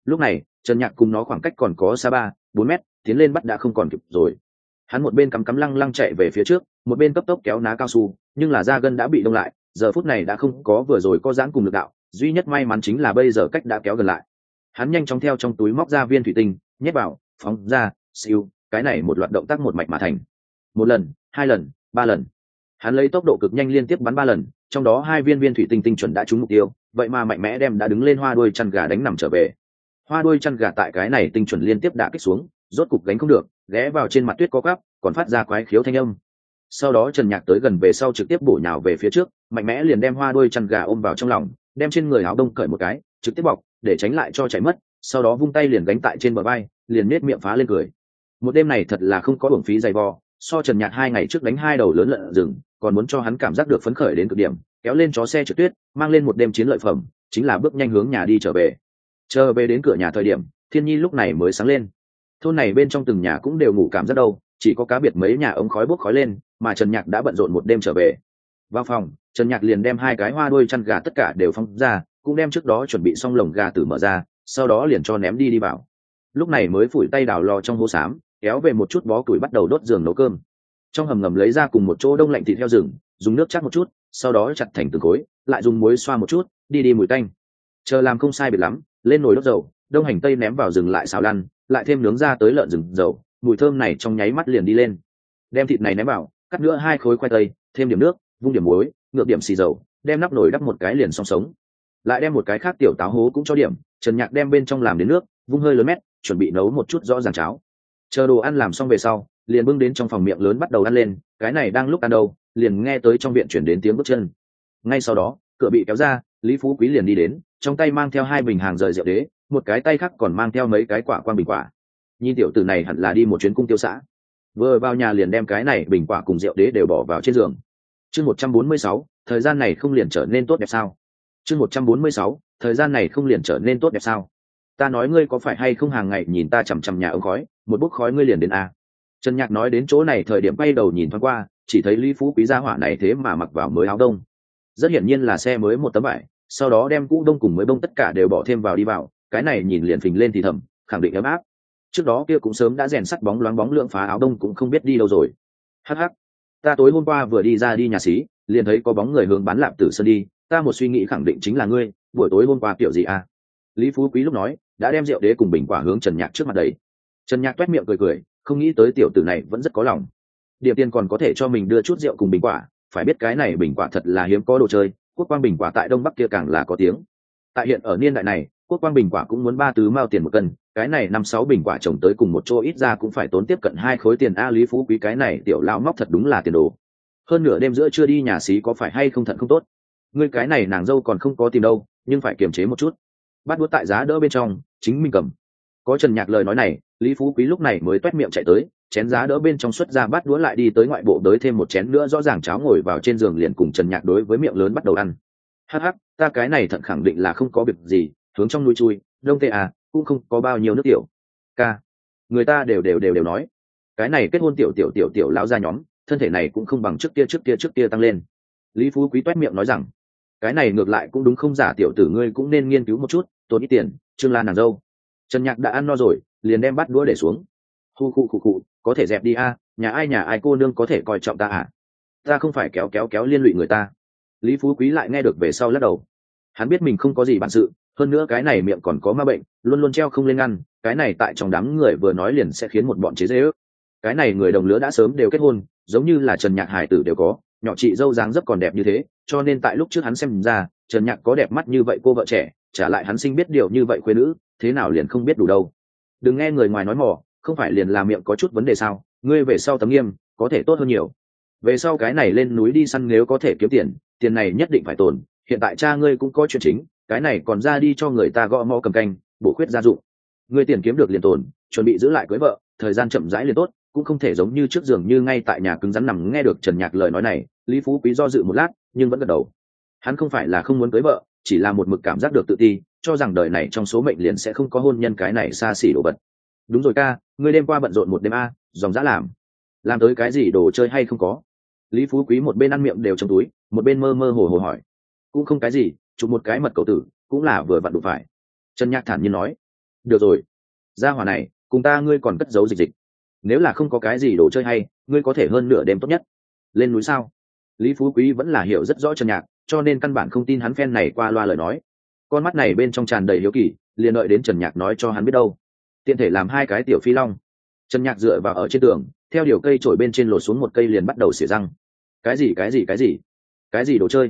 lúc này Trần Nhạc cùng nó khoảng cách còn có xa 3-4 mét, tiến lên bắt đã không còn kịp rồi. Hắn một bên cắm cắm lăng lăng chạy về phía trước, một bên cấp tốc kéo ná cao su, nhưng là da gân đã bị đông lại, giờ phút này đã không có vừa rồi có giãn cùng lực đạo, duy nhất may mắn chính là bây giờ cách đã kéo gần lại. Hắn nhanh chóng theo trong túi móc ra viên thủy tinh, nhét vào, phóng ra, siêu, cái này một loạt động tác một mạch mà thành. Một lần, hai lần, ba lần. Hắn lấy tốc độ cực nhanh liên tiếp bắn 3 lần, trong đó 2 viên thủy tinh tinh chuẩn đã trúng mục tiêu, vậy mà mạnh mẽ đem đã đứng lên hoa đuôi chăn gà đánh nằm trở về. Hoa đuôi chăn gà tại cái này tinh chuẩn liên tiếp đã kích xuống, rốt cục gánh không được, ghé vào trên mặt tuyết có gắp, còn phát ra quái khiếu thanh âm. Sau đó Trần Nhạc tới gần về sau trực tiếp bổ nhào về phía trước, mạnh mẽ liền đem hoa đuôi chăn gà ôm vào trong lòng, đem trên người áo đông cởi một cái, trực tiếp bọc, để tránh lại cho chạy mất, sau đó vung tay liền gánh tại trên bờ vai, liền nết miệng phá lên cười. Một đêm này thật là không có uổng phí dày vò, so Trần Nhạc 2 ngày trước đánh 2 đầu lớn lợn rừng, còn muốn cho hắn cảm giác được phấn khởi đến cực điểm, kéo lên chó xe trượt tuyết, mang lên một đêm chiến lợi phẩm, chính là bước nhanh hướng nhà đi trở về. Chờ về đến cửa nhà thời điểm, thiên nhi lúc này mới sáng lên. Thôn này bên trong từng nhà cũng đều ngủ cảm rất đâu, chỉ có cá biệt mấy nhà ống khói bốc khói lên, mà Trần Nhạc đã bận rộn một đêm trở về. Vào phòng, Trần Nhạc liền đem 2 cái hoa đuôi chăn gà tất cả đều phóng ra, cũng đem trước đó chuẩn bị xong lồng gà tử mở ra, sau đó liền cho ném đi vào. Lúc này mới phủi tay đào lò trong hố xám, kéo về một chút bó củi bắt đầu đốt giường nấu cơm. Trong hầm ngầm lấy ra cùng một chỗ đông lạnh thịt heo rừng, dùng nước chắc một chút, sau đó chặt thành từng khối, lại dùng muối xoa một chút, đi mùi tanh. Chờ làm không sai biệt lắm, lên nồi đốt dầu, đông hành tây ném vào rừng lại xào lăn, lại thêm nướng ra tới lợn rừng dầu, mùi thơm này trong nháy mắt liền đi lên. Đem thịt này ném vào, cắt nữa 2 khối khoai tây, thêm điểm nước, vung điểm muối, ngược điểm xì dầu, đem nắp nồi đắp một cái liền xong sống. Lại đem một cái khác tiểu táo hố cũng cho điểm, Trần Nhạc đem bên trong làm đến nước, vung hơi lớn mét, chuẩn bị nấu một chút rõ ràng cháo. Chờ đồ ăn làm xong về sau, liền bưng đến trong phòng miệng lớn bắt đầu ăn lên, cái này đang lúc ăn đâu, liền nghe tới trong viện chuyển đến tiếng bước chân. Ngay sau đó, cửa bị kéo ra, Lý Phú Quý liền đi đến, trong tay mang theo 2 bình hàng rời rượu đế, một cái tay khác còn mang theo mấy cái quả quang bình quả. Nhìn tiểu tử này hẳn là đi một chuyến cung tiêu xã. Vừa vào nhà liền đem cái này bình quả cùng rượu đế đều bỏ vào trên giường. Chương 146, thời gian này không liền trở nên tốt đẹp sao? Chương 146, thời gian này không liền trở nên tốt đẹp sao? Ta nói ngươi có phải hay không hàng ngày nhìn ta chằm chằm nhà ống khói, một bốc khói ngươi liền đến a. Trần Nhạc nói đến chỗ này thời điểm quay đầu nhìn thoáng qua, chỉ thấy Lý Phú Quý gia hỏa này thế mà mặc vào mới áo đông. Rất hiển nhiên là xe mới một tấm vải, sau đó đem cũ đông cùng mới bông tất cả đều bỏ thêm vào đi vào, cái này nhìn liền phình lên thì thầm, khẳng định ấm áp. Trước đó kia cũng sớm đã rèn sắt bóng loáng bóng lượng phá áo đông cũng không biết đi đâu rồi. Hắc hắc, ta tối hôm qua vừa đi ra đi nhà xí, liền thấy có bóng người hướng bán lạp tử sơn đi, ta một suy nghĩ khẳng định chính là ngươi, buổi tối hôm qua kiểu gì à? Lý Phú Quý lúc nói, đã đem rượu đế cùng bình quả hướng Trần Nhạc trước mặt đấy. Trần Nhạc toét miệng cười, không nghĩ tới tiểu tử này vẫn rất có lòng. Điệp Tiên còn có thể cho mình đưa chút rượu cùng bình quả, phải biết cái này bình quả thật là hiếm có đồ chơi, quốc quang bình quả tại Đông Bắc kia càng là có tiếng. Tại hiện ở niên đại này, quốc quang bình quả cũng muốn 3 tứ mao tiền một cân, cái này 5-6 bình quả trồng tới cùng một chỗ ít ra cũng phải tốn tiếp cận 2 khối tiền a. Lý Phú Quý cái này tiểu lão móc thật đúng là tiền đồ. Hơn nửa đêm giữa chưa đi nhà xí có phải hay không thận không tốt. Ngươi cái này nàng dâu còn không có tìm đâu, nhưng phải kiềm chế một chút. Bắt đũa tại giá đỡ bên trong, chính mình cầm. Có Trần Nhạc lời nói này, Lý Phú Quý lúc này mới toét miệng chạy tới, chén giá đỡ bên trong xuất ra bát đũa lại đi tới ngoại bộ đới thêm một chén nữa, rõ ràng cháo ngồi vào trên giường liền cùng Trần Nhạc đối với miệng lớn bắt đầu ăn. Hắc hắc, ta cái này thận khẳng định là không có việc gì, hướng trong núi chui, đông tê à, cũng không có bao nhiêu nước tiểu. Ca, người ta đều nói, cái này kết hôn tiểu lão gia nhóm, thân thể này cũng không bằng trước kia tăng lên. Lý Phú Quý toét miệng nói rằng, cái này ngược lại cũng đúng, không giả tiểu tử ngươi cũng nên nghiên cứu một chút, tốn ít tiền, Trương Lan nàng dâu. Trần Nhạc đã ăn no rồi, liền đem bát đũa để xuống. Khu, có thể dẹp đi a, nhà ai cô nương có thể coi trọng ta à? Ta không phải kéo liên lụy người ta. Lý Phú Quý lại nghe được về sau lắc đầu. Hắn biết mình không có gì bản sự, hơn nữa cái này miệng còn có ma bệnh, luôn luôn treo không lên ngăn, cái này tại trong đám người vừa nói liền sẽ khiến một bọn chế giễu. Cái này người đồng lứa đã sớm đều kết hôn, giống như là Trần Nhạc hải tử đều có, nhỏ chị dâu dáng dấp còn đẹp như thế, cho nên tại lúc trước hắn xem ra, Trần Nhạc có đẹp mắt như vậy cô vợ trẻ, trả lại hắn sinh biết điều như vậy khuê nữ, thế nào liền không biết đủ đâu. Đừng nghe người ngoài nói mỏ, không phải liền là miệng có chút vấn đề sao? Ngươi về sau tấm nghiêm, có thể tốt hơn nhiều. Về sau cái này lên núi đi săn nếu có thể kiếm tiền, tiền này nhất định phải tồn. Hiện tại cha ngươi cũng có chuyện chính, cái này còn ra đi cho người ta gõ mõ cầm canh, bổ khuyết gia dụng. Ngươi tiền kiếm được liền tồn, chuẩn bị giữ lại cưới vợ, thời gian chậm rãi liền tốt, cũng không thể giống như trước giường như ngay tại nhà cứng rắn nằm. Nghe được Trần Nhạc lời nói này, Lý Phú Quý do dự một lát, nhưng vẫn gật đầu. Hắn không phải là không muốn cưới vợ, chỉ là một mực cảm giác được tự ti, cho rằng đời này trong số mệnh liền sẽ không có hôn nhân cái này xa xỉ đồ vật. Đúng rồi ca, ngươi đêm qua bận rộn một đêm a, dòng dã làm tới cái gì đồ chơi hay không có? Lý Phú Quý một bên ăn miệng đều trong túi, một bên mơ mơ hồ hồ hỏi. Cũng không cái gì, chụp một cái mật cậu tử, cũng là vừa vặn đủ phải. Trần Nhạc thản nhiên nói. được rồi, gia hỏa này cùng ta ngươi còn cất giấu dịch dịch, nếu là không có cái gì đồ chơi hay ngươi có thể hơn nửa đêm tốt nhất lên núi sao. Lý Phú Quý vẫn là hiểu rất rõ Trần Nhạc, cho nên căn bản không tin hắn phen này qua loa lời nói. Con mắt này bên trong tràn đầy hiếu kỳ, liền đợi đến Trần Nhạc nói cho hắn biết đâu. Tiện thể làm hai cái tiểu phi long. Trần Nhạc dựa vào ở trên tường, theo điều cây trổi bên trên lột xuống một cây liền bắt đầu xỉa răng. Cái gì cái gì đồ chơi,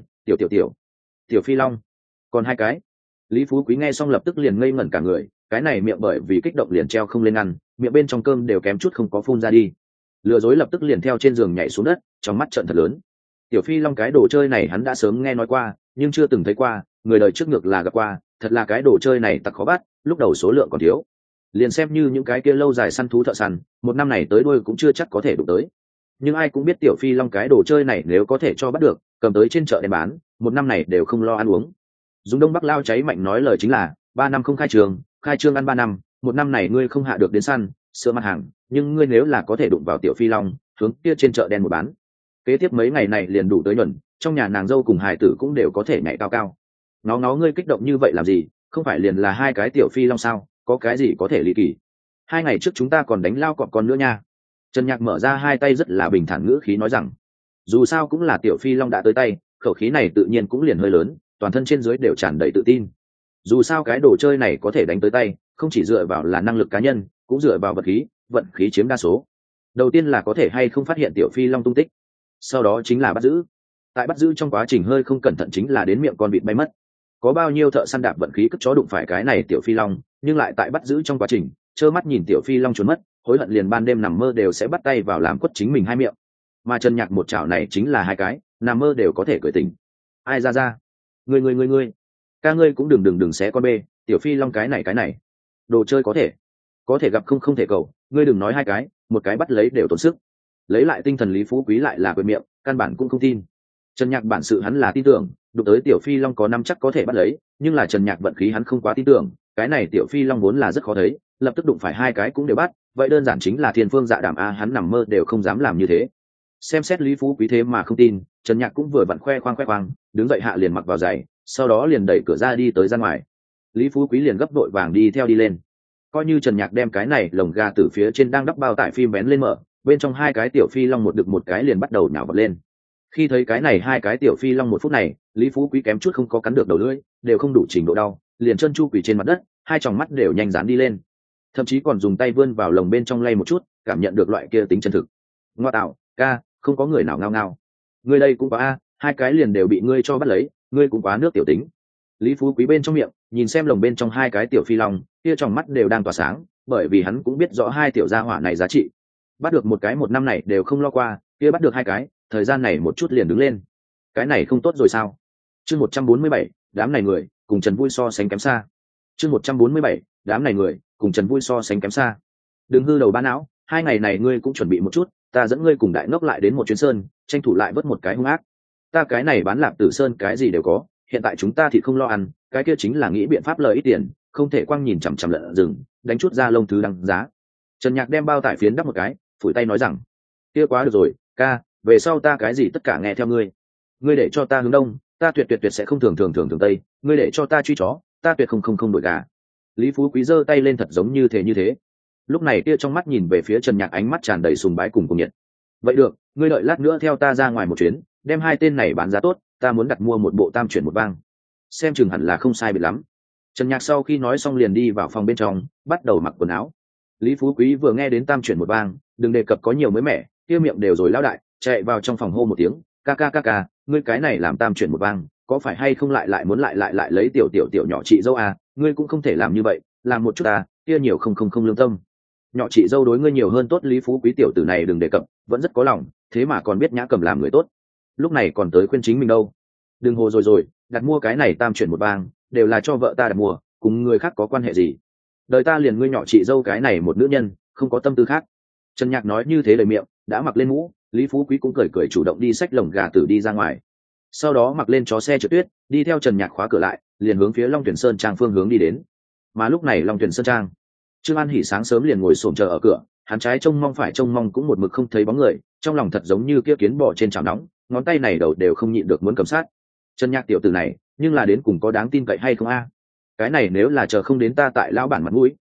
tiểu phi long, còn hai cái. Lý Phú Quý nghe xong lập tức liền ngây ngẩn cả người, cái này miệng bởi vì kích động liền treo không lên ăn, miệng bên trong cơm đều kém chút không có phun ra đi. Lừa dối lập tức liền theo trên giường nhảy xuống đất, trong mắt trợn thật lớn. Tiểu phi long cái đồ chơi này hắn đã sớm nghe nói qua, nhưng chưa từng thấy qua, người đời trước ngược là gặp qua, thật là cái đồ chơi này tặc khó bắt, lúc đầu số lượng còn thiếu. Liền xem như những cái kia lâu dài săn thú thợ săn, một năm này tới đuôi cũng chưa chắc có thể đụng tới. Nhưng ai cũng biết tiểu phi long cái đồ chơi này nếu có thể cho bắt được, cầm tới trên chợ đem bán, một năm này đều không lo ăn uống. Dùng Đông Bắc Lao cháy mạnh nói lời chính là 3 năm không khai trương ăn 3 năm, một năm này ngươi không hạ được đến săn sữa mặt hàng, nhưng ngươi nếu là có thể đụng vào tiểu phi long hướng kia trên chợ đen một bán, kế tiếp mấy ngày này liền đủ tới nhuần, trong nhà nàng dâu cùng hài tử cũng đều có thể nhảy cao cao. Nó ngươi kích động như vậy làm gì, không phải liền là hai cái tiểu phi long sao, có cái gì có thể ly kỳ. 2 ngày trước chúng ta còn đánh lao cọp con nữa nha. Trần Nhạc mở ra hai tay rất là bình thản ngữ khí nói rằng, dù sao cũng là tiểu phi long đã tới tay, khẩu khí này tự nhiên cũng liền hơi lớn, toàn thân trên dưới đều tràn đầy tự tin. Dù sao cái đồ chơi này có thể đánh tới tay, không chỉ dựa vào là năng lực cá nhân, cũng dựa vào vận khí chiếm đa số. Đầu tiên là có thể hay không phát hiện tiểu phi long tung tích, sau đó chính là bắt giữ. Tại bắt giữ trong quá trình hơi không cẩn thận chính là đến miệng con vịt bay mất. Có bao nhiêu thợ săn đạp vận khí cất chó đụng phải cái này tiểu phi long, nhưng lại tại bắt giữ trong quá trình trơ mắt nhìn tiểu phi long trốn mất, hối hận liền ban đêm nằm mơ đều sẽ bắt tay vào làm quất chính mình hai miệng. Mà Trần Nhạc một chảo này chính là hai cái, nằm mơ đều có thể cười tình. Ai ra ngươi ca ngươi cũng đừng xé con bê, tiểu phi long cái này đồ chơi có thể gặp không thể cầu, ngươi đừng nói hai cái, một cái bắt lấy đều tốn sức. Lấy lại tinh thần Lý Phú Quý lại là quên miệng, căn bản cũng không tin. Trần Nhạc bản sự hắn là tin tưởng, đụng tới tiểu phi long có năm chắc có thể bắt lấy, nhưng là Trần Nhạc vận khí hắn không quá tin tưởng, cái này tiểu phi long vốn là rất khó thấy, lập tức đụng phải hai cái cũng đều bắt, vậy đơn giản chính là thiên phương dạ đảm a, hắn nằm mơ đều không dám làm như thế. Xem xét Lý Phú Quý thế mà không tin, Trần Nhạc cũng vừa vặn khoe khoang, đứng dậy hạ liền mặc vào giày, sau đó liền đẩy cửa ra đi tới ra ngoài. Lý Phú Quý liền gấp đội vàng đi theo đi lên. Coi như Trần Nhạc đem cái này lồng gà từ phía trên đang đắp bao tải phim bén lên mở, bên trong hai cái tiểu phi long một đực một cái liền bắt đầu nhào vật lên. Khi thấy cái này hai cái tiểu phi long một phút này, Lý Phú Quý kém chút không có cắn được đầu lưỡi, đều không đủ trình độ đau, liền chân chu quỳ trên mặt đất, hai tròng mắt đều nhanh dán đi lên, thậm chí còn dùng tay vươn vào lồng bên trong lay một chút, cảm nhận được loại kia tính chân thực. Ngoa tạo, ca, không có người nào ngao. Ngươi đây cũng có a, hai cái liền đều bị ngươi cho bắt lấy, ngươi cũng quá nước tiểu tính. Lý Phú Quý bên trong miệng, nhìn xem lồng bên trong hai cái tiểu phi long, kia tròng mắt đều đang tỏa sáng, bởi vì hắn cũng biết rõ hai tiểu gia hỏa này giá trị. Bắt được một cái một năm này đều không lo qua, kia bắt được hai cái, thời gian này một chút liền đứng lên. Cái này không tốt rồi sao? Chương 147, đám này người, cùng Trần Vui so sánh kém xa. Chương 147, đám này người, cùng Trần Vui so sánh kém xa. Đừng hư đầu ba não, 2 ngày này ngươi cũng chuẩn bị một chút, ta dẫn ngươi cùng đại ngốc lại đến một chuyến sơn, tranh thủ lại vớt một cái hung ác. Ta cái này bán lạp tử sơn cái gì đều có, hiện tại chúng ta thì không lo ăn, cái kia chính là nghĩ biện pháp lời ít tiền, không thể quăng nhìn chằm chằm lợn rừng, đánh chút ra lông thứ đăng giá. Trần Nhạc đem bao tải phiến đắp một cái, phủi tay nói rằng, kia quá được rồi, ca, về sau ta cái gì tất cả nghe theo ngươi. Ngươi để cho ta hướng đông, ta tuyệt sẽ không thường tây, ngươi để cho ta truy chó, ta tuyệt không đổi gà. Lý Phú Quý giơ tay lên thật giống như thế. Lúc này kia trong mắt nhìn về phía Trần Nhạc ánh mắt tràn đầy sùng bái cùng nhiệt. Vậy được, ngươi đợi lát nữa theo ta ra ngoài một chuyến, đem hai tên này bán giá tốt, ta muốn đặt mua một bộ tam chuyển một vang. Xem chừng hẳn là không sai biệt lắm. Trần Nhạc sau khi nói xong liền đi vào phòng bên trong, bắt đầu mặc quần áo. Lý Phú Quý vừa nghe đến tam chuyển một vang, đừng đề cập có nhiều mới mẻ, kia miệng đều rồi lão đại, chạy vào trong phòng hô một tiếng, ca, ngươi cái này làm tam chuyển một vang, có phải hay không lại muốn lại lấy tiểu nhỏ chị dâu à, ngươi cũng không thể làm như vậy, làm một chút à, kia nhiều không lương tâm. Nhỏ chị dâu đối ngươi nhiều hơn tốt. Lý Phú Quý tiểu tử này đừng đề cập, vẫn rất có lòng, thế mà còn biết nhã cầm làm người tốt, lúc này còn tới khuyên chính mình đâu. Đừng hồ rồi, đặt mua cái này tam chuyển một vang, đều là cho vợ ta đặt mua, cùng người khác có quan hệ gì. Đời ta liền ngươi nhỏ chị dâu cái này một nữ nhân, không có tâm tư khác. Trần Nhạc nói như thế lời miệng, đã mặc lên mũ, Lý Phú Quý cũng cười chủ động đi xách lồng gà tử đi ra ngoài. Sau đó mặc lên chó xe trượt tuyết, đi theo Trần Nhạc khóa cửa lại, liền hướng phía Long Tuyển Sơn Trang phương hướng đi đến. Mà lúc này Long Tuyển Sơn Trang, Trương An Hỉ sáng sớm liền ngồi xổm chờ ở cửa, hắn trái trông mong phải trông mong cũng một mực không thấy bóng người, trong lòng thật giống như kia kiến bò trên chảo nóng, ngón tay này đầu đều không nhịn được muốn cầm sát. Trần Nhạc tiểu tử này, nhưng là đến cùng có đáng tin cậy hay không a? Cái này nếu là chờ không đến ta tại lão bản mặt mũi,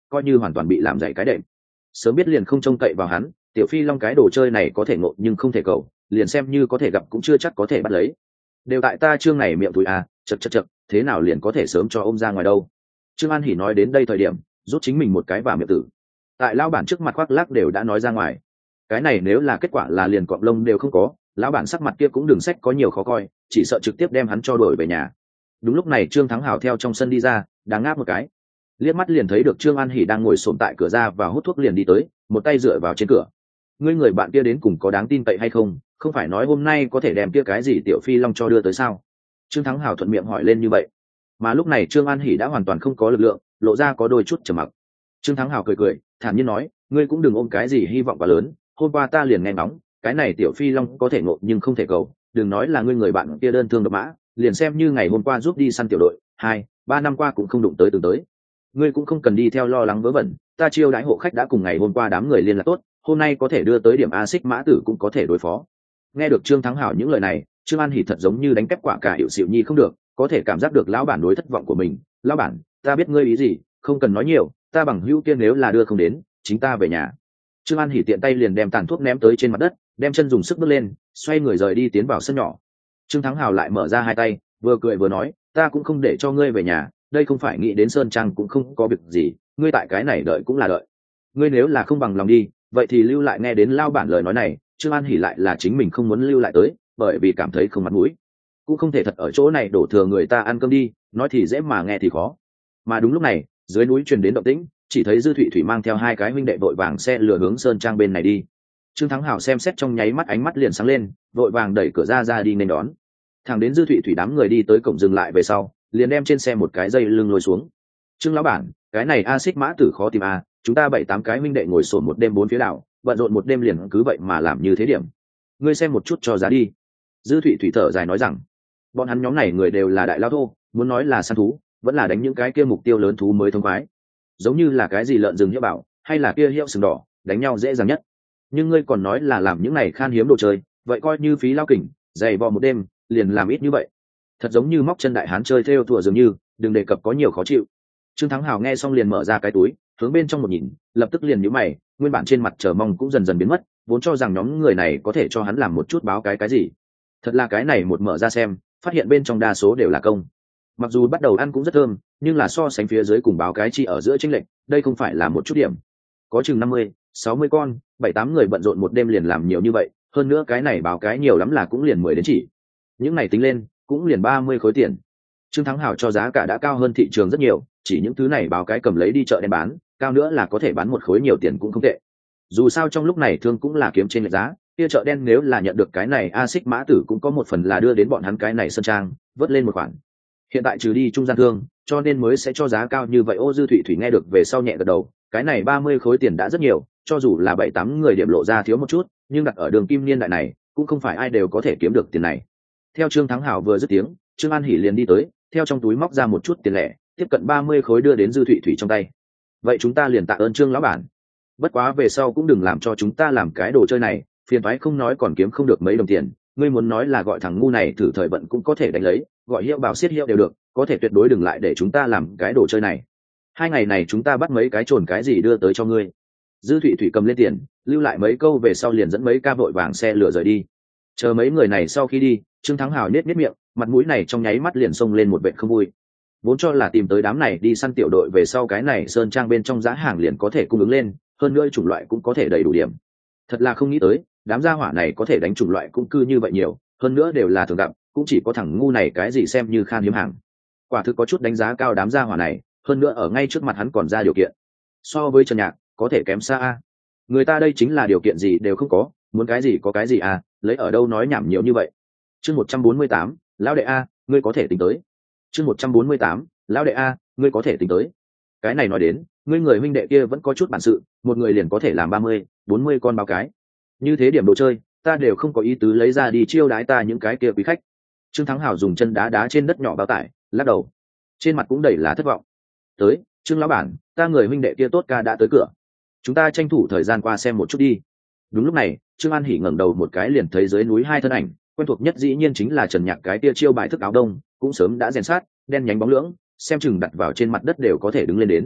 coi như hoàn toàn bị làm dạy cái đệm. Sớm biết liền không trông cậy vào hắn, tiểu phi long cái đồ chơi này có thể ngộ nhưng không thể cầu, liền xem như có thể gặp cũng chưa chắc có thể bắt lấy. Đều tại ta Trương này miệng thúi à, chật, thế nào liền có thể sớm cho ôm ra ngoài đâu. Trương An Hỉ nói đến đây thời điểm rút chính mình một cái vào miệng tử, tại lão bản trước mặt khoác lác đều đã nói ra ngoài. Cái này nếu là kết quả là liền cọp lông đều không có, lão bản sắc mặt kia cũng đừng sách có nhiều khó coi, chỉ sợ trực tiếp đem hắn cho đuổi về nhà. Đúng lúc này Trương Thắng Hào theo trong sân đi ra, đang ngáp một cái, liếc mắt liền thấy được Trương An Hỉ đang ngồi xổm tại cửa ra và hút thuốc, liền đi tới, một tay dựa vào trên cửa. Ngươi người bạn kia đến cùng có đáng tin cậy hay không, không phải nói hôm nay có thể đem kia cái gì tiểu phi long cho đưa tới sao? Trương Thắng Hào thuận miệng hỏi lên như vậy. Mà lúc này Trương An Hỉ đã hoàn toàn không có lực lượng, lộ ra có đôi chút trầm mặc. Trương Thắng Hào cười thản nhiên nói, ngươi cũng đừng ôm cái gì hy vọng quá lớn, hôm qua ta liền nghe ngóng, cái này tiểu phi long có thể ngộ nhưng không thể cầu, đừng nói là ngươi người bạn kia đơn thương độc mã, liền xem như ngày hôm qua giúp đi săn tiểu đội, 2-3 năm qua cũng không đụng tới từng tới. Ngươi cũng không cần đi theo lo lắng vớ vẩn, ta chiêu đãi hộ khách đã cùng ngày hôm qua đám người liên lạc tốt, hôm nay có thể đưa tới điểm A Xích Mã Tử cũng có thể đối phó. Nghe được Trương Thắng Hảo những lời này, Trương An Hỉ thật giống như đánh kép quả cả hiệu xịu nhi không được, có thể cảm giác được lão bản đối thất vọng của mình. Lão bản, ta biết ngươi ý gì, không cần nói nhiều, ta bằng hữu kia nếu là đưa không đến, chính ta về nhà. Trương An Hỉ tiện tay liền đem tàn thuốc ném tới trên mặt đất, đem chân dùng sức bước lên, xoay người rời đi tiến vào sân nhỏ. Trương Thắng Hào lại mở ra hai tay, vừa cười vừa nói, ta cũng không để cho ngươi về nhà, đây không phải nghĩ đến sơn trang cũng không có việc gì, ngươi tại cái này đợi cũng là đợi. Ngươi nếu là không bằng lòng đi, vậy thì lưu lại. Nghe đến lao bản lời nói này, Trương An Hỉ lại là chính mình không muốn lưu lại tới, bởi vì cảm thấy không mặt mũi, cũng không thể thật ở chỗ này đổ thừa người ta ăn cơm đi, nói thì dễ mà nghe thì khó. Mà đúng lúc này, dưới núi truyền đến động tĩnh, chỉ thấy Dư Thụy Thủy mang theo hai cái huynh đệ vội vàng xe lừa hướng sơn trang bên này đi. Trương Thắng Hào xem xét trong nháy mắt ánh mắt liền sáng lên, vội vàng đẩy cửa ra đi nên đón. Thẳng đến Dư Thụy Thủy đám người đi tới cổng dừng lại về sau, liền đem trên xe một cái dây lưng lôi xuống. Trương lão bản, cái này A Xích Mã Tử khó tìm à, chúng ta 7-8 cái huynh đệ ngồi sổn một đêm bốn phía đảo, bận rộn một đêm liền cứ vậy mà làm như thế điểm. Ngươi xem một chút cho giá đi. Dư Thụy Thủy thở dài nói rằng, bọn hắn nhóm này người đều là đại lao thô, muốn nói là săn thú, vẫn là đánh những cái kia mục tiêu lớn thú mới thông khoái. Giống như là cái gì lợn rừng hiệu bảo, hay là kia hiệu sừng đỏ, đánh nhau dễ dàng nhất. Nhưng ngươi còn nói là làm những này khan hiếm đồ chơi, vậy coi như phí lao kỉnh, dày vò một đêm, liền làm ít như vậy. Thật giống như móc chân đại hán chơi theo thùa dường như, đừng đề cập có nhiều khó chịu. Trương Thắng Hào nghe xong liền mở ra cái túi, hướng bên trong một nhìn, lập tức liền nhíu mày, nguyên bản trên mặt chờ mong cũng dần dần biến mất, vốn cho rằng nhóm người này có thể cho hắn làm một chút báo cái gì. Thật là cái này một mở ra xem, phát hiện bên trong đa số đều là công. Mặc dù bắt đầu ăn cũng rất thơm, nhưng là so sánh phía dưới cùng báo cái chi ở giữa chênh lệch, đây không phải là một chút điểm. Có chừng 50-60 con, 7-8 người bận rộn một đêm liền làm nhiều như vậy, hơn nữa cái này báo cái nhiều lắm là cũng liền 10 đến chỉ. Những này tính lên, cũng liền 30 khối tiền. Trương Thắng Hào cho giá cả đã cao hơn thị trường rất nhiều, chỉ những thứ này báo cái cầm lấy đi chợ đen bán, cao nữa là có thể bán một khối nhiều tiền cũng không tệ. Dù sao trong lúc này thương cũng là kiếm trên lệch giá, kia chợ đen nếu là nhận được cái này A Xích Mã Tử cũng có một phần là đưa đến bọn hắn cái này sơn trang, vớt lên một khoản. Hiện tại trừ đi trung gian thương, cho nên mới sẽ cho giá cao như vậy. Ô Dư Thụy Thủy nghe được về sau nhẹ gật đầu, cái này 30 khối tiền đã rất nhiều, cho dù là 7-8 người điểm lộ ra thiếu một chút, nhưng đặt ở đường kim niên đại này, cũng không phải ai đều có thể kiếm được tiền này. Theo Trương Thắng Hảo vừa dứt tiếng, Trương An Hỉ liền đi tới, theo trong túi móc ra một chút tiền lẻ, tiếp cận 30 khối đưa đến Dư Thụy Thủy trong tay. Vậy chúng ta liền tạ ơn Trương lão bản. Bất quá về sau cũng đừng làm cho chúng ta làm cái đồ chơi này, phiền toái không nói còn kiếm không được mấy đồng tiền. Ngươi muốn nói là gọi thằng ngu này thử thời vận cũng có thể đánh lấy, gọi hiệu bảo xiết hiệu đều được, có thể tuyệt đối đừng lại để chúng ta làm cái đồ chơi này. 2 ngày này chúng ta bắt mấy cái trồn cái gì đưa tới cho ngươi. Dư Thụy Thủy cầm lên tiền, lưu lại mấy câu về sau liền dẫn mấy ca vội vàng xe lửa rời đi. Chờ mấy người này sau khi đi, Trương Thắng Hào nết miệng, mặt mũi này trong nháy mắt liền xông lên một vệt không vui. Vốn cho là tìm tới đám này đi săn tiểu đội về sau cái này sơn trang bên trong giá hàng liền có thể cung ứng lên, hơn nữa chủng loại cũng có thể đầy đủ điểm. Thật là không nghĩ tới, đám gia hỏa này có thể đánh chủng loại cũng cư như vậy nhiều, hơn nữa đều là thường gặp, cũng chỉ có thằng ngu này cái gì xem như khan hiếm hàng. Quả thực có chút đánh giá cao đám gia hỏa này, hơn nữa ở ngay trước mặt hắn còn ra điều kiện. So với Trần Nhạc, có thể kém xa a. Người ta đây chính là điều kiện gì đều không có, muốn cái gì có cái gì à, lấy ở đâu nói nhảm nhiều như vậy. Chương 148, lão đệ a, ngươi có thể tính tới. Chương 148, lão đệ a, ngươi có thể tính tới. Cái này nói đến, ngươi người huynh đệ kia vẫn có chút bản sự, một người liền có thể làm 30-40 con báo cái. Như thế điểm đồ chơi, ta đều không có ý tứ lấy ra đi chiêu đái ta những cái kia quý khách. Trương Thắng Hào dùng chân đá trên đất nhỏ bao tải, lắc đầu, trên mặt cũng đầy là thất vọng. Tới, Trương lão bản, ta người huynh đệ kia tốt ca đã tới cửa, chúng ta tranh thủ thời gian qua xem một chút đi. Đúng lúc này, Trương An Hỉ ngẩng đầu một cái liền thấy dưới núi hai thân ảnh, quen thuộc nhất dĩ nhiên chính là Trần Nhạc cái tia chiêu bài thức áo đông, cũng sớm đã rèn sát, đen nhánh bóng lưỡng, xem chừng đặt vào trên mặt đất đều có thể đứng lên đến.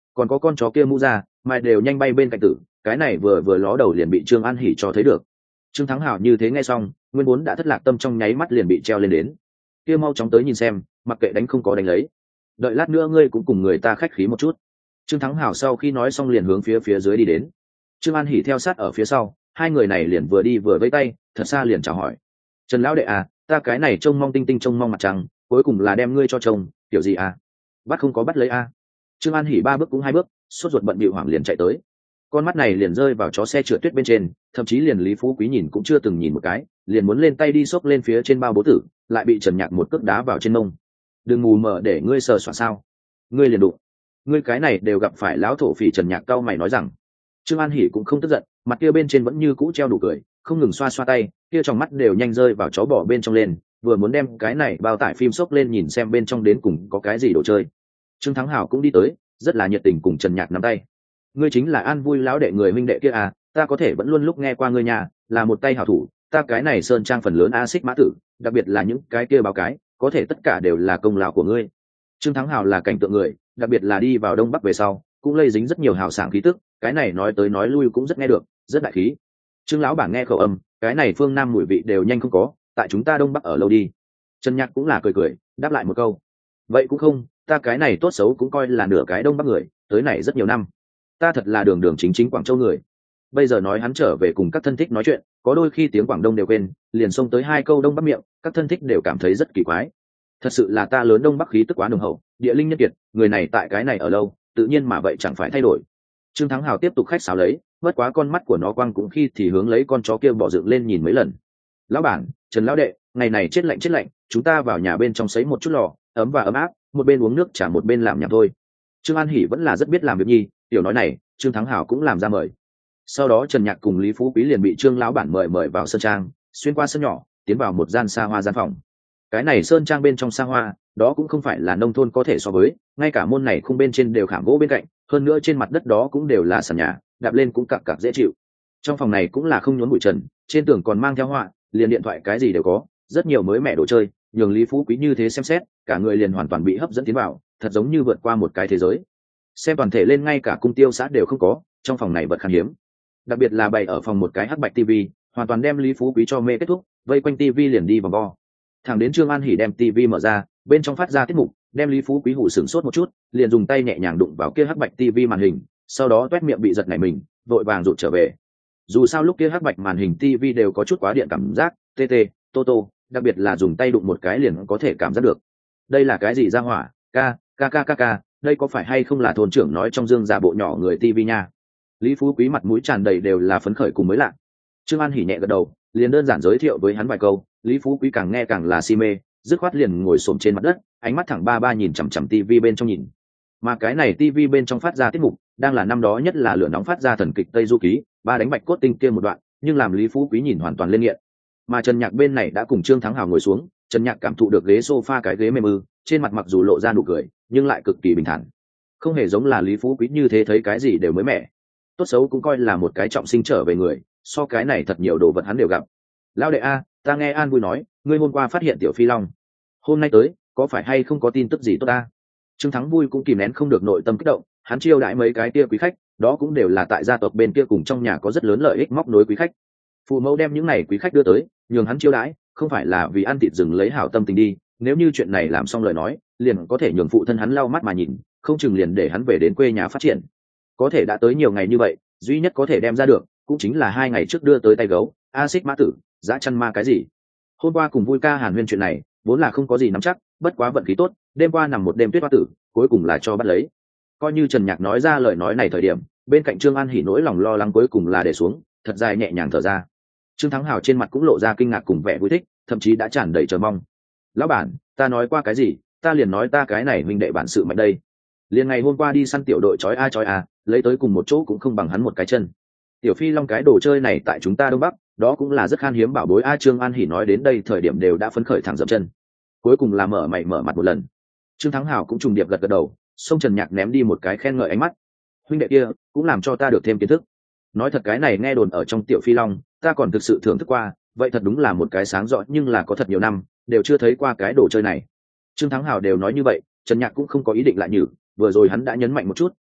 còn có con chó kia mũ ra mà đều nhanh bay bên cạnh tử, cái này vừa vừa ló đầu liền bị Trương An Hỉ cho thấy được. Trương Thắng Hảo như thế nghe xong, nguyên vốn đã thất lạc tâm trong nháy mắt liền bị treo lên đến. Kia mau chóng tới nhìn xem, mặc kệ đánh không có đánh lấy, đợi lát nữa ngươi cũng cùng người ta khách khí một chút. Trương Thắng Hảo sau khi nói xong liền hướng phía dưới đi đến. Trương An Hỉ theo sát ở phía sau, hai người này liền vừa đi vừa vẫy tay, thật xa liền chào hỏi. Trần lão đệ à, ta cái này trông mong tinh tinh trông mong mặt trăng, cuối cùng là đem ngươi cho chồng, kiểu gì à? Bắt không có bắt lấy à? Trương An Hỉ 3 bước cũng 2 bước, sốt ruột bận bịu hoảng liền chạy tới. Con mắt này liền rơi vào chó xe trượt tuyết bên trên, thậm chí liền Lý Phú Quý nhìn cũng chưa từng nhìn một cái, liền muốn lên tay đi xốc lên phía trên bao bố tử, lại bị Trần Nhạc một cước đá vào trên mông. Đừng mù mờ để ngươi sờ soạn sao? Ngươi liền đụng. Ngươi cái này đều gặp phải lão thổ phỉ. Trần Nhạc cau mày nói rằng. Trương An Hỉ cũng không tức giận, mặt kia bên trên vẫn như cũ treo đủ cười, không ngừng xoa xoa tay, kia trong mắt đều nhanh rơi vào chó bò bên trong lên, vừa muốn đem cái này bao tải phim xốc lên nhìn xem bên trong đến cùng có cái gì đồ chơi. Trương Thắng Hảo cũng đi tới, rất là nhiệt tình cùng Trần Nhạc nắm tay. Ngươi chính là An Vui lão đệ người huynh đệ kia à, ta có thể vẫn luôn lúc nghe qua ngươi nhà, là một tay hảo thủ, ta cái này sơn trang phần lớn a xích mã tử, đặc biệt là những cái kia báo cái, có thể tất cả đều là công lao của ngươi. Trương Thắng Hảo là cảnh tượng người, đặc biệt là đi vào Đông Bắc về sau, cũng lây dính rất nhiều hào sảng khí tức, cái này nói tới nói lui cũng rất nghe được, rất đại khí. Trương lão bản nghe khẩu âm, cái này phương Nam mùi vị đều nhanh không có, tại chúng ta Đông Bắc ở lâu đi. Trần Nhạc cũng là cười cười, đáp lại một câu. Vậy cũng không, ta cái này tốt xấu cũng coi là nửa cái Đông Bắc người, tới này rất nhiều năm. Ta thật là đường đường chính chính Quảng Châu người. Bây giờ nói hắn trở về cùng các thân thích nói chuyện, có đôi khi tiếng Quảng Đông đều quên, liền xông tới 2 câu Đông Bắc miệng, các thân thích đều cảm thấy rất kỳ quái. Thật sự là ta lớn Đông Bắc khí tức quá nồng hậu, địa linh nhân kiệt, người này tại cái này ở lâu, tự nhiên mà vậy chẳng phải thay đổi. Trương Thắng Hào tiếp tục khách sáo lấy, bất quá con mắt của nó quang cũng khi thì hướng lấy con chó kia bỏ dựng lên nhìn mấy lần. Lão bản, Trần lão đệ, ngày này chết lạnh, chúng ta vào nhà bên trong sấy một chút lò, ấm và ấm áp, một bên uống nước trả một bên làm nhảm thôi. Trương An Hỉ vẫn là rất biết làm việc nhi, tiểu nói này, Trương Thắng Hào cũng làm ra mời. Sau đó Trần Nhạc cùng Lý Phú Quý liền bị Trương lão bản mời vào sân trang, xuyên qua sân nhỏ, tiến vào một gian xa hoa gian phòng. Cái này sơn trang bên trong xa hoa, đó cũng không phải là nông thôn có thể so với, ngay cả môn này khung bên trên đều khảm gỗ bên cạnh, hơn nữa trên mặt đất đó cũng đều là sàn nhà, đạp lên cũng cặp cặp dễ chịu. Trong phòng này cũng là không nhốn bụi trần, trên tường còn mang theo họa, liền điện thoại cái gì đều có, rất nhiều mới mẻ đồ chơi, nhường Lý Phú Quý như thế xem xét, cả người liền hoàn toàn bị hấp dẫn tiến vào, thật giống như vượt qua một cái thế giới. Xem toàn thể lên ngay cả cung tiêu xã đều không có, trong phòng này vật khan hiếm. Đặc biệt là bày ở phòng một cái hắc bạch tivi, hoàn toàn đem Lý Phú Quý cho mê kết thúc, vây quanh tivi liền đi vòng vo. Thằng đến Trương An Hỉ đem tivi mở ra, bên trong phát ra tiết mục, đem Lý Phú Quý hủ sửng sốt một chút, liền dùng tay nhẹ nhàng đụng vào kia hắc bạch tivi màn hình, sau đó toét miệng bị giật nảy mình, vội vàng rụt trở về. Dù sao lúc kia hắc bạch màn hình tivi đều có chút quá điện cảm giác, tê tê, tô tô, đặc biệt là dùng tay đụng một cái liền có thể cảm giác được. Đây là cái gì ra hỏa? Ca, đây có phải hay không là thôn trưởng nói trong dương giả bộ nhỏ người tivi nha? Lý Phú Quý mặt mũi tràn đầy đều là phấn khởi cùng mới lạ. Trương An Hỉ nhẹ gật đầu, liền đơn giản giới thiệu với hắn vài câu, Lý Phú Quý càng nghe càng là si mê, dứt khoát liền ngồi xổm trên mặt đất, ánh mắt thẳng ba nhìn chằm chằm tivi bên trong nhìn. Mà cái này tivi bên trong phát ra tiết mục, đang là năm đó nhất là lửa nóng phát ra thần kịch Tây Du Ký, ba đánh bạch cốt tinh kia một đoạn, nhưng làm Lý Phú Quý nhìn hoàn toàn lên nghiện. Mà Trần Nhạc bên này đã cùng Trương Thắng Hào ngồi xuống, Trần Nhạc cảm thụ được ghế sofa cái ghế mềm mư, trên mặt mặc dù lộ ra nụ cười, nhưng lại cực kỳ bình thản. Không hề giống là Lý Phú Quý như thế thấy cái gì đều mới mẻ. Tốt xấu cũng coi là một cái trọng sinh trở về người, so cái này thật nhiều đồ vật hắn đều gặp. Lão đệ a, ta nghe An Vui nói, ngươi hôm qua phát hiện tiểu Phi Long, hôm nay tới, có phải hay không có tin tức gì tốt ta? Trương Thắng Vui cũng kìm nén không được nội tâm kích động, hắn chiêu đãi mấy cái kia quý khách, đó cũng đều là tại gia tộc bên kia cùng trong nhà có rất lớn lợi ích móc nối quý khách. Phụ mẫu đem những này quý khách đưa tới, nhường hắn chiêu đãi, không phải là vì ăn thịt rừng lấy hảo tâm tình đi, nếu như chuyện này làm xong lời nói, liền có thể nhường phụ thân hắn lau mắt mà nhìn, không chừng liền để hắn về đến quê nhà phát triển. Có thể đã tới nhiều ngày như vậy, duy nhất có thể đem ra được, cũng chính là 2 ngày trước đưa tới tay gấu, axit mã tử, dã chăn ma cái gì. Hôm qua cùng Vui ca hàn huyên chuyện này, vốn là không có gì nắm chắc, bất quá vận khí tốt, đêm qua nằm một đêm tuyết hoa tử, cuối cùng là cho bắt lấy. Coi như Trần Nhạc nói ra lời nói này thời điểm, bên cạnh Trương An Hỉ nỗi lòng lo lắng cuối cùng là để xuống, thật dài nhẹ nhàng thở ra. Trương Thắng Hào trên mặt cũng lộ ra kinh ngạc cùng vẻ vui thích, thậm chí đã tràn đầy chờ mong. Lão bản, ta nói qua cái gì, ta liền nói ta cái này huynh đệ bản sự mạnh đây. Liền ngày hôm qua đi săn tiểu đội chói a, lấy tới cùng một chỗ cũng không bằng hắn một cái chân. Tiểu Phi Long cái đồ chơi này tại chúng ta Đông Bắc, đó cũng là rất khan hiếm bảo bối a. Trương An Hỉ nói đến đây thời điểm đều đã phấn khởi thẳng dậm chân. Cuối cùng là mở mặt một lần. Trương Thắng Hào cũng trùng điệp gật đầu, xông Trần Nhạc ném đi một cái khen ngợi ánh mắt. Huynh đệ kia cũng làm cho ta được thêm kiến thức. Nói thật cái này nghe đồn ở trong Tiểu Phi Long, ta còn thực sự thưởng thức qua, vậy thật đúng là một cái sáng rõ nhưng là có thật nhiều năm đều chưa thấy qua cái đồ chơi này. Trương Thắng Hào đều nói như vậy, Trần Nhạc cũng không có ý định lại nhử, vừa rồi hắn đã nhấn mạnh một chút,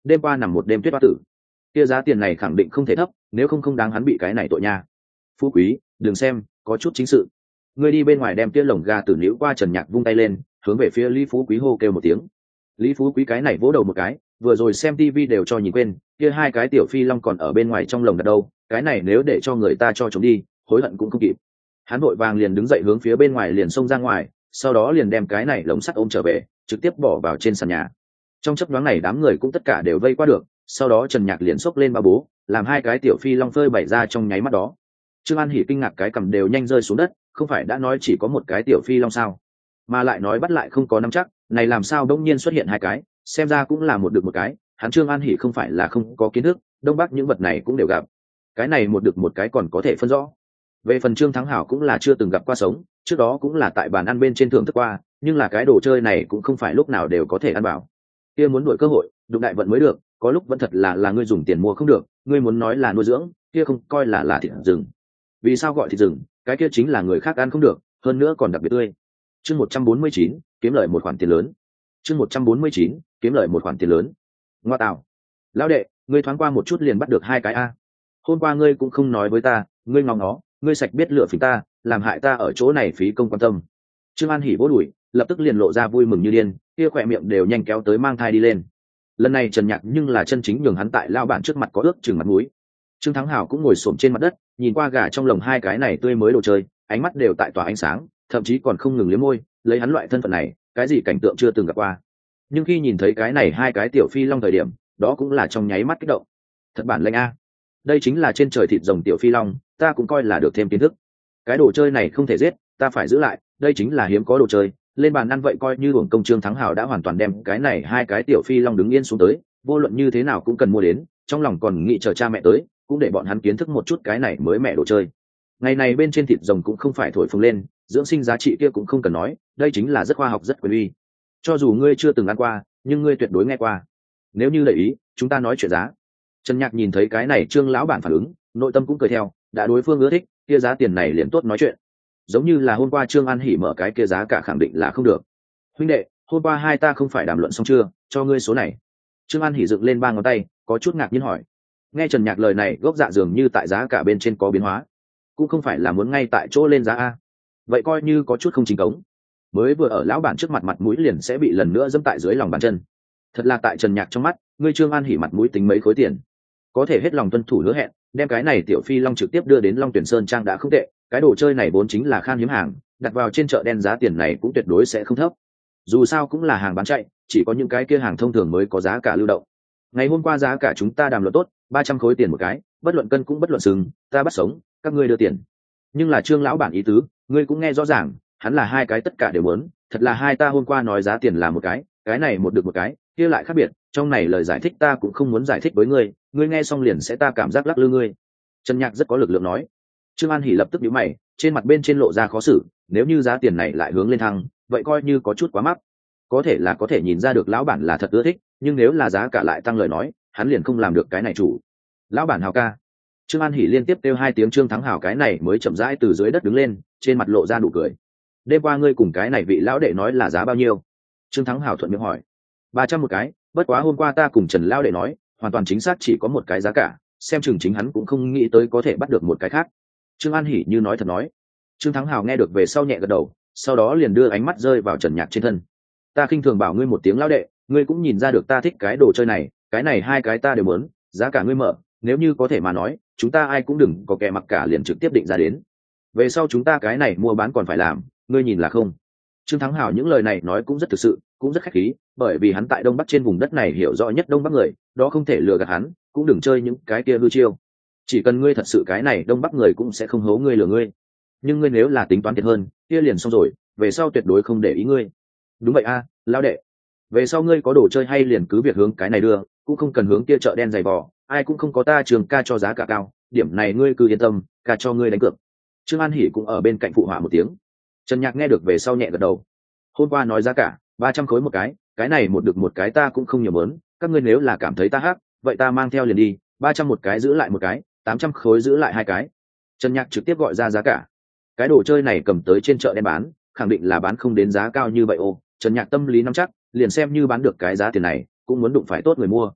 đêm qua nằm một đêm tuyết hoa tử, kia giá tiền này khẳng định không thể thấp, nếu không đáng hắn bị cái này tội nha. Phú quý, đừng xem, có chút chính sự. Ngươi đi bên ngoài đem kia lồng gà tử níu qua. Trần Nhạc vung tay lên, hướng về phía Lý Phú Quý hô kêu một tiếng. Lý Phú Quý cái này vỗ đầu một cái, vừa rồi xem tivi đều cho nhìn quên, kia hai cái tiểu phi long còn ở bên ngoài trong lồng đặt đâu, cái này nếu để cho người ta cho chúng đi, hối hận cũng không kịp. Hắn vội vàng liền đứng dậy hướng phía bên ngoài liền xông ra ngoài, sau đó liền đem cái này lồng sắt ôm trở về, trực tiếp bỏ vào trên sàn nhà. Trong chớp nhoáng này đám người cũng tất cả đều vây qua được, sau đó Trần Nhạc liền xốc lên ba bố, làm hai cái tiểu phi long phơi bày ra trong nháy mắt đó. Trương An Hỉ kinh ngạc cái cầm đều nhanh rơi xuống đất, không phải đã nói chỉ có một cái tiểu phi long sao, mà lại nói bắt lại không có nắm chắc, này làm sao đông nhiên xuất hiện hai cái, xem ra cũng là một được một cái. Hắn Trương An Hỉ không phải là không có kiến thức, đông bắc những vật này cũng đều gặp, cái này một được một cái còn có thể phân rõ. Về phần Trương Thắng Hảo cũng là chưa từng gặp qua sống, trước đó cũng là tại bàn ăn bên trên thưởng thức qua, nhưng là cái đồ chơi này cũng không phải lúc nào đều có thể ăn bảo. Kia muốn đổi cơ hội, đụng đại vận mới được, có lúc vẫn thật là ngươi dùng tiền mua không được, ngươi muốn nói là nuôi dưỡng, kia không coi là thịt rừng. Vì sao gọi thịt rừng? Cái kia chính là người khác ăn không được, hơn nữa còn đặc biệt tươi. Chương 149, kiếm lời một khoản tiền lớn. Chương 149, kiếm lời một khoản tiền lớn. Ngoa tạo, lão đệ, ngươi thoáng qua một chút liền bắt được hai cái a. Hôm qua ngươi cũng không nói với ta, ngươi ngóng nó, ngươi sạch biết lựa phỉnh ta, làm hại ta ở chỗ này phí công quan tâm. Trương An Hỉ vỗ đùi, lập tức liền lộ ra vui mừng như điên, kia khỏe miệng đều nhanh kéo tới mang thai đi lên. Lần này Trần Nhạc nhưng là chân chính nhường hắn tại lao bản trước mặt có ước chừng mặt mũi. Trương Thắng Hảo cũng ngồi xổm trên mặt đất, nhìn qua gà trong lồng hai cái này tươi mới đồ chơi, ánh mắt đều tại tỏa ánh sáng, thậm chí còn không ngừng liếm môi, lấy hắn loại thân phận này, cái gì cảnh tượng chưa từng gặp qua. Nhưng khi nhìn thấy cái này hai cái tiểu phi long thời điểm, đó cũng là trong nháy mắt kích động. Thật bản lĩnh a. Đây chính là trên trời thịt rồng tiểu phi long, ta cũng coi là được thêm kiến thức. Cái đồ chơi này không thể giết, ta phải giữ lại, đây chính là hiếm có đồ chơi. Lên bàn ăn vậy coi như uổng công. Trương Thắng Hảo đã hoàn toàn đem cái này hai cái tiểu phi long đứng yên xuống tới, vô luận như thế nào cũng cần mua đến, trong lòng còn nghĩ chờ cha mẹ tới, cũng để bọn hắn kiến thức một chút cái này mới mẹ đồ chơi. Ngày này bên trên thịt rồng cũng không phải thổi phồng lên, dưỡng sinh giá trị kia cũng không cần nói, đây chính là rất khoa học rất quyền uy. Cho dù ngươi chưa từng ăn qua, nhưng ngươi tuyệt đối nghe qua. Nếu như để ý, chúng ta nói chuyện giá. Trần Nhạc nhìn thấy cái này Trương lão bản phản ứng, nội tâm cũng cười theo, đã đối phương ưa thích, kia giá tiền này liền tốt nói chuyện. Giống như là hôm qua Trương An Hỉ mở cái kia giá cả khẳng định là không được. Huynh đệ, hôm qua hai ta không phải đàm luận xong chưa, cho ngươi số này. Trương An Hỉ dựng lên ba ngón tay, có chút ngạc nhiên hỏi. Nghe Trần Nhạc lời này, gốc dạ dường như tại giá cả bên trên có biến hóa, cũng không phải là muốn ngay tại chỗ lên giá a. Vậy coi như có chút không chính cống. Mới vừa ở lão bản trước mặt mũi liền sẽ bị lần nữa dẫm tại dưới lòng bàn chân. Thật là tại Trần Nhạc trong mắt, ngươi Trương An Hỉ mặt mũi tính mấy khối tiền, có thể hết lòng tuân thủ hứa hẹn, đem cái này tiểu phi long trực tiếp đưa đến Long Tuyển Sơn Trang đã không tệ. Cái đồ chơi này vốn chính là khan hiếm hàng, đặt vào trên chợ đen giá tiền này cũng tuyệt đối sẽ không thấp. Dù sao cũng là hàng bán chạy, chỉ có những cái kia hàng thông thường mới có giá cả lưu động. Ngày hôm qua giá cả chúng ta đàm luận tốt, 300 khối tiền một cái, bất luận cân cũng bất luận sừng, ta bắt sống, các ngươi đưa tiền. Nhưng là Trương lão bản ý tứ, ngươi cũng nghe rõ ràng, hắn là hai cái tất cả đều muốn, thật là hai ta hôm qua nói giá tiền là một cái này một được một cái, kia lại khác biệt, trong này lời giải thích ta cũng không muốn giải thích với ngươi, ngươi nghe xong liền sẽ ta cảm giác lắc lư ngươi. Trần Nhạc rất có lực lượng nói. Trương An Hỉ lập tức nhíu mày, trên mặt bên trên lộ ra khó xử, nếu như giá tiền này lại hướng lên thăng, vậy coi như có chút quá mắc. Có thể là có thể nhìn ra được lão bản là thật ưa thích, nhưng nếu là giá cả lại tăng lời nói, hắn liền không làm được cái này chủ. Lão bản Hào ca. Trương An Hỉ liên tiếp kêu hai tiếng Trương Thắng Hảo, cái này mới chậm rãi từ dưới đất đứng lên, trên mặt lộ ra nụ cười. Đêm qua ngươi cùng cái này vị lão đệ nói là giá bao nhiêu? Trương Thắng Hảo thuận miệng hỏi. 300 một cái, bất quá hôm qua ta cùng Trần lão đệ nói, hoàn toàn chính xác chỉ có một cái giá cả, xem chừng chính hắn cũng không nghĩ tới có thể bắt được một cái khác. Trương An Hỉ như nói thật nói. Trương Thắng Hảo nghe được về sau nhẹ gật đầu, sau đó liền đưa ánh mắt rơi vào Trần Nhạc trên thân. Ta khinh thường bảo ngươi một tiếng lão đệ, ngươi cũng nhìn ra được ta thích cái đồ chơi này, cái này hai cái ta đều muốn, giá cả ngươi mở, nếu như có thể mà nói, chúng ta ai cũng đừng có kẻ mặc cả liền trực tiếp định ra đến. Về sau chúng ta cái này mua bán còn phải làm, ngươi nhìn là không? Trương Thắng Hảo những lời này nói cũng rất thực sự, cũng rất khách khí, bởi vì hắn tại Đông Bắc trên vùng đất này hiểu rõ nhất Đông Bắc người, đó không thể lừa gạt hắn, cũng đừng chơi những cái kia hư chiêu. Chỉ cần ngươi thật sự cái này Đông Bắc người cũng sẽ không hố ngươi lừa ngươi. Nhưng ngươi nếu là tính toán thiệt hơn, kia liền xong rồi, về sau tuyệt đối không để ý ngươi. Đúng vậy a, lão đệ. Về sau ngươi có đồ chơi hay liền cứ việc hướng cái này đưa, cũng không cần hướng kia chợ đen dày vò, ai cũng không có ta Trường ca cho giá cả cao, điểm này ngươi cứ yên tâm, ca cho ngươi đánh cược. Trương An Hỉ cũng ở bên cạnh phụ họa một tiếng. Trần Nhạc nghe được về sau nhẹ gật đầu. Hôm qua nói giá cả 300 khối một cái này một được một cái ta cũng không nhiều mớn, các ngươi nếu là cảm thấy ta hắc, vậy ta mang theo liền đi, 300 một cái giữ lại một cái, 800 khối giữ lại hai cái. Trần Nhạc trực tiếp gọi ra giá cả. Cái đồ chơi này cầm tới trên chợ đen bán, khẳng định là bán không đến giá cao như vậy ô. Trần Nhạc tâm lý nắm chắc, liền xem như bán được cái giá tiền này, cũng muốn đụng phải tốt người mua.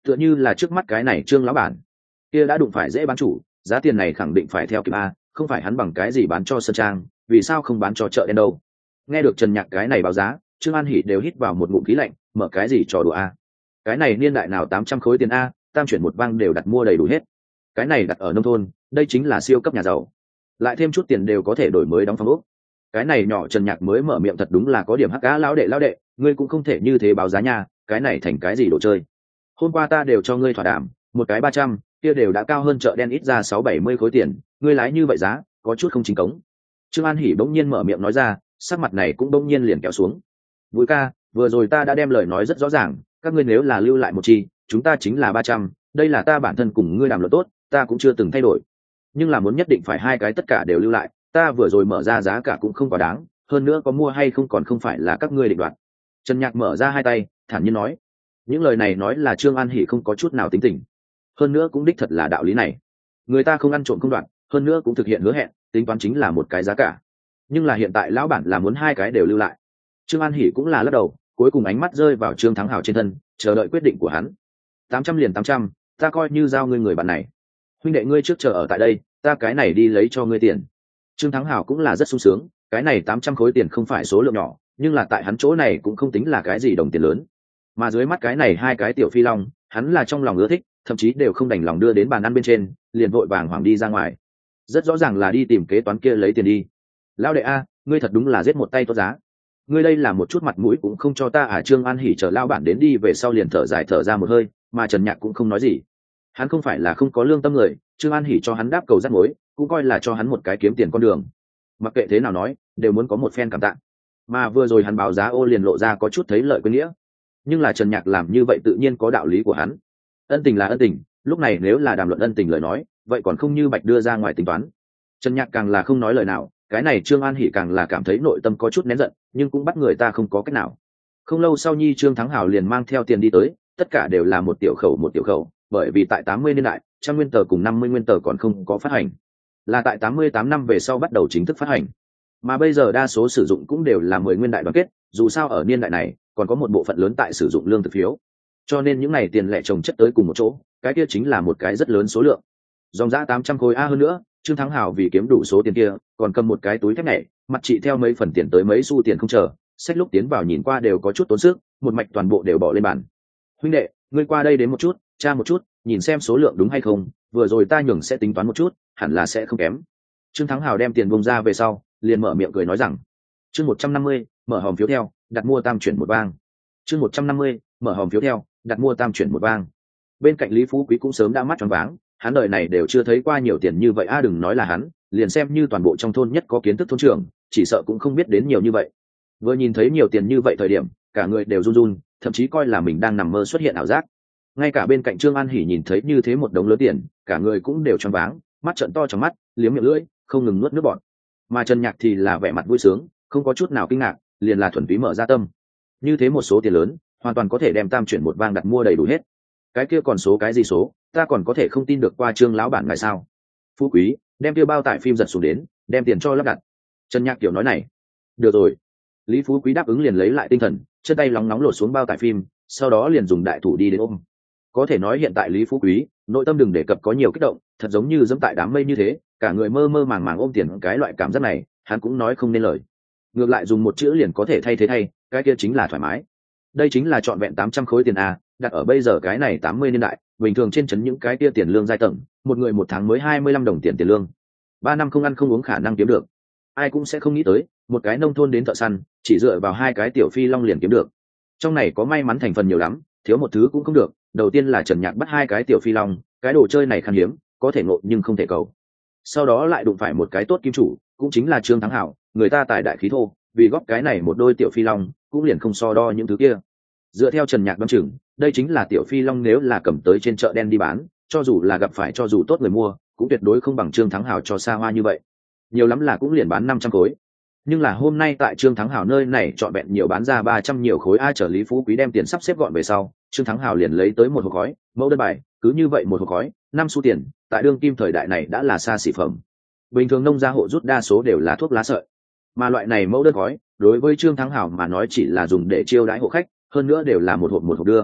tựa như là trước mắt cái này Trương lão bản kia đã đụng phải dễ bán chủ, giá tiền này khẳng định phải theo kịp a, không phải hắn bằng cái gì bán cho Sơn Trang, vì sao không bán cho chợ đen đâu. Nghe được Trần Nhạc cái này báo giá, Trương An Hỷ đều hít vào một ngụm khí lạnh, mở cái gì trò đùa a. Cái này niên đại nào 800 khối tiền a, tam chuyển một vang đều đặt mua đầy đủ hết. Cái này đặt ở nông thôn, đây chính là siêu cấp nhà giàu. Lại thêm chút tiền đều có thể đổi mới đóng phòng ốc. Cái này nhỏ Trần Nhạc mới mở miệng thật đúng là có điểm hắc á, lão đệ, ngươi cũng không thể như thế báo giá nha, cái này thành cái gì đồ chơi. Hôm qua ta đều cho ngươi thỏa đàm, một cái 300, kia đều đã cao hơn chợ đen ít ra 6-70 khối tiền, ngươi lái như vậy giá, có chút không chính cống. Trương An Hỷ bỗng nhiên mở miệng nói ra, sắc mặt này cũng bỗng nhiên liền kéo xuống. Vui ca, vừa rồi ta đã đem lời nói rất rõ ràng, các ngươi nếu là lưu lại một chi, chúng ta chính là 300, đây là ta bản thân cùng ngươi đàm luận tốt, ta cũng chưa từng thay đổi. Nhưng là muốn nhất định phải hai cái tất cả đều lưu lại, ta vừa rồi mở ra giá cả cũng không quá đáng, hơn nữa có mua hay không còn không phải là các ngươi định đoạt. Trần Nhạc mở ra hai tay, thản nhiên nói. Những lời này nói là Trương An Hỷ không có chút nào tính tình, hơn nữa cũng đích thật là đạo lý này. Người ta không ăn trộm không đoạt, hơn nữa cũng thực hiện hứa hẹn, tính toán chính là một cái giá cả. Nhưng là hiện tại lão bản là muốn hai cái đều lưu lại. Trương An Hỷ cũng là lắc đầu, cuối cùng ánh mắt rơi vào Trương Thắng Hào trên thân, chờ đợi quyết định của hắn. 800 liền 800, ta coi như giao ngươi người bạn này. Huynh đệ ngươi trước chờ ở tại đây, ta cái này đi lấy cho ngươi tiền. Trương Thắng Hào cũng là rất sung sướng, cái này 800 khối tiền không phải số lượng nhỏ, nhưng là tại hắn chỗ này cũng không tính là cái gì đồng tiền lớn. Mà dưới mắt cái này hai cái tiểu phi long, hắn là trong lòng ưa thích, thậm chí đều không đành lòng đưa đến bàn ăn bên trên, liền vội vàng hoảng đi ra ngoài. Rất rõ ràng là đi tìm kế toán kia lấy tiền đi. Lão đệ a, ngươi thật đúng là giết một tay tốt giá. Ngươi đây là một chút mặt mũi cũng không cho ta à. Trương An Hỷ chờ lão bản đến đi về sau liền thở dài thở ra một hơi, mà Trần Nhạc cũng không nói gì. Hắn không phải là không có lương tâm người, Trương An Hỷ cho hắn đáp cầu rắc mối, cũng coi là cho hắn một cái kiếm tiền con đường. Mặc kệ thế nào nói, đều muốn có một phen cảm tạ. Mà vừa rồi hắn báo giá ô liền lộ ra có chút thấy lợi quên nghĩa. Nhưng là Trần Nhạc làm như vậy tự nhiên có đạo lý của hắn. Ân tình là ân tình, lúc này nếu là đàm luận ân tình lời nói, vậy còn không như bạch đưa ra ngoài tính toán. Trần Nhạc càng là không nói lời nào, cái này Trương An Hỷ càng là cảm thấy nội tâm có chút nén giận, nhưng cũng bắt người ta không có cách nào. Không lâu sau nhi Trương Thắng Hào liền mang theo tiền đi tới, tất cả đều là một tiểu khẩu, bởi vì tại 80 niên đại, 100 nguyên tờ cùng 50 nguyên tờ còn không có phát hành, là tại 88 năm về sau bắt đầu chính thức phát hành. Mà bây giờ đa số sử dụng cũng đều là 10 nguyên đại đoàn kết, dù sao ở niên đại này còn có một bộ phận lớn tại sử dụng lương thực phiếu, cho nên những này tiền lẻ chồng chất tới cùng một chỗ, cái kia chính là một cái rất lớn số lượng. Dòng giá 800 khối a. Hơn nữa Trương Thắng Hào vì kiếm đủ số tiền kia còn cầm một cái túi thép nhảy, mặt chị theo mấy phần tiền tới mấy xu tiền không chờ, sách lúc tiến vào nhìn qua đều có chút tốn sức, một mạch toàn bộ đều bỏ lên bàn. Huynh đệ, ngươi qua đây đến một chút, tra một chút, nhìn xem số lượng đúng hay không, vừa rồi ta nhường sẽ tính toán một chút, hẳn là sẽ không kém. Trương Thắng Hào đem tiền bông ra về sau, liền mở miệng cười nói rằng: chương 150, mở hòm phiếu theo, đặt mua tam chuyển một vang. chương 150, mở hòm phiếu theo, đặt mua tam chuyển một vang. Bên cạnh Lý Phú Quý cũng sớm đã mắt tròn váng, hắn đời này đều chưa thấy qua nhiều tiền như vậy a. Đừng nói là hắn, liền xem như toàn bộ trong thôn nhất có kiến thức thôn trưởng, chỉ sợ cũng không biết đến nhiều như vậy. Vừa nhìn thấy nhiều tiền như vậy thời điểm, cả người đều run run, thậm chí coi là mình đang nằm mơ xuất hiện ảo giác. Ngay cả bên cạnh Trương An Hỷ nhìn thấy như thế một đống lớn tiền, cả người cũng đều choáng váng, mắt trợn to trong mắt, liếm miệng lưỡi, không ngừng nuốt nước bọt. Mà Trần Nhạc thì là vẻ mặt vui sướng, không có chút nào kinh ngạc, liền là thuần túy mở ra tâm. Như thế một số tiền lớn, hoàn toàn có thể đem tam chuyển một vang đặt mua đầy đủ hết. Cái kia còn số cái gì số, ta còn có thể không tin được qua Trương lão bản ngài sao? Phú Quý, đem kia bao tải phim giật xuống đến, đem tiền cho lắp đặt. Trần Nhạc kiểu nói này. Được rồi. Lý Phú Quý đáp ứng liền lấy lại tinh thần, chân tay lóng nóng lột xuống bao tải phim, sau đó liền dùng đại thủ đi đến ôm. Có thể nói hiện tại Lý Phú Quý, nội tâm đừng đề cập có nhiều kích động, thật giống như dẫm tại đám mây như thế, cả người mơ mơ màng màng ôm tiền, cái loại cảm giác này, hắn cũng nói không nên lời. Ngược lại dùng một chữ liền có thể thay thế thay, cái kia chính là thoải mái. Đây chính là trọn vẹn 800 khối tiền a, đặt ở bây giờ cái này 80 niên đại, bình thường trên trấn những cái kia tiền lương giai tầng, một người một tháng mới 25 đồng tiền lương. 3 năm không ăn không uống khả năng kiếm được. Ai cũng sẽ không nghĩ tới, một cái nông thôn đến thợ săn, chỉ dựa vào hai cái tiểu phi long liền kiếm được. Trong này có may mắn thành phần nhiều lắm, thiếu một thứ cũng không được. Đầu tiên là Trần Nhạc bắt hai cái tiểu phi long, cái đồ chơi này khan hiếm, có thể ngộ nhưng không thể cầu. Sau đó lại đụng phải một cái tốt kim chủ, cũng chính là Trương Thắng Hảo, người ta tài đại khí thô, vì góp cái này một đôi tiểu phi long, cũng liền không so đo những thứ kia. Dựa theo Trần Nhạc đoán chừng, đây chính là tiểu phi long nếu là cầm tới trên chợ đen đi bán, cho dù là gặp phải cho dù tốt người mua, cũng tuyệt đối không bằng Trương Thắng Hảo cho xa hoa như vậy. Nhiều lắm là cũng liền bán 500 khối. Nhưng là hôm nay tại Trương Thắng Hảo nơi này trọn vẹn nhiều bán ra 300 nhiều khối. Ai chờ Lý Phú Quý đem tiền sắp xếp gọn về sau, Trương Thắng Hảo liền lấy tới một hộp gói, mẫu đơn bài, cứ như vậy một hộp gói, 5 xu tiền, tại đương kim thời đại này đã là xa xỉ phẩm. Bình thường nông gia hộ rút đa số đều là thuốc lá sợi, mà loại này mẫu đơn gói, đối với Trương Thắng Hảo mà nói chỉ là dùng để chiêu đãi hộ khách, hơn nữa đều là một hộp đưa.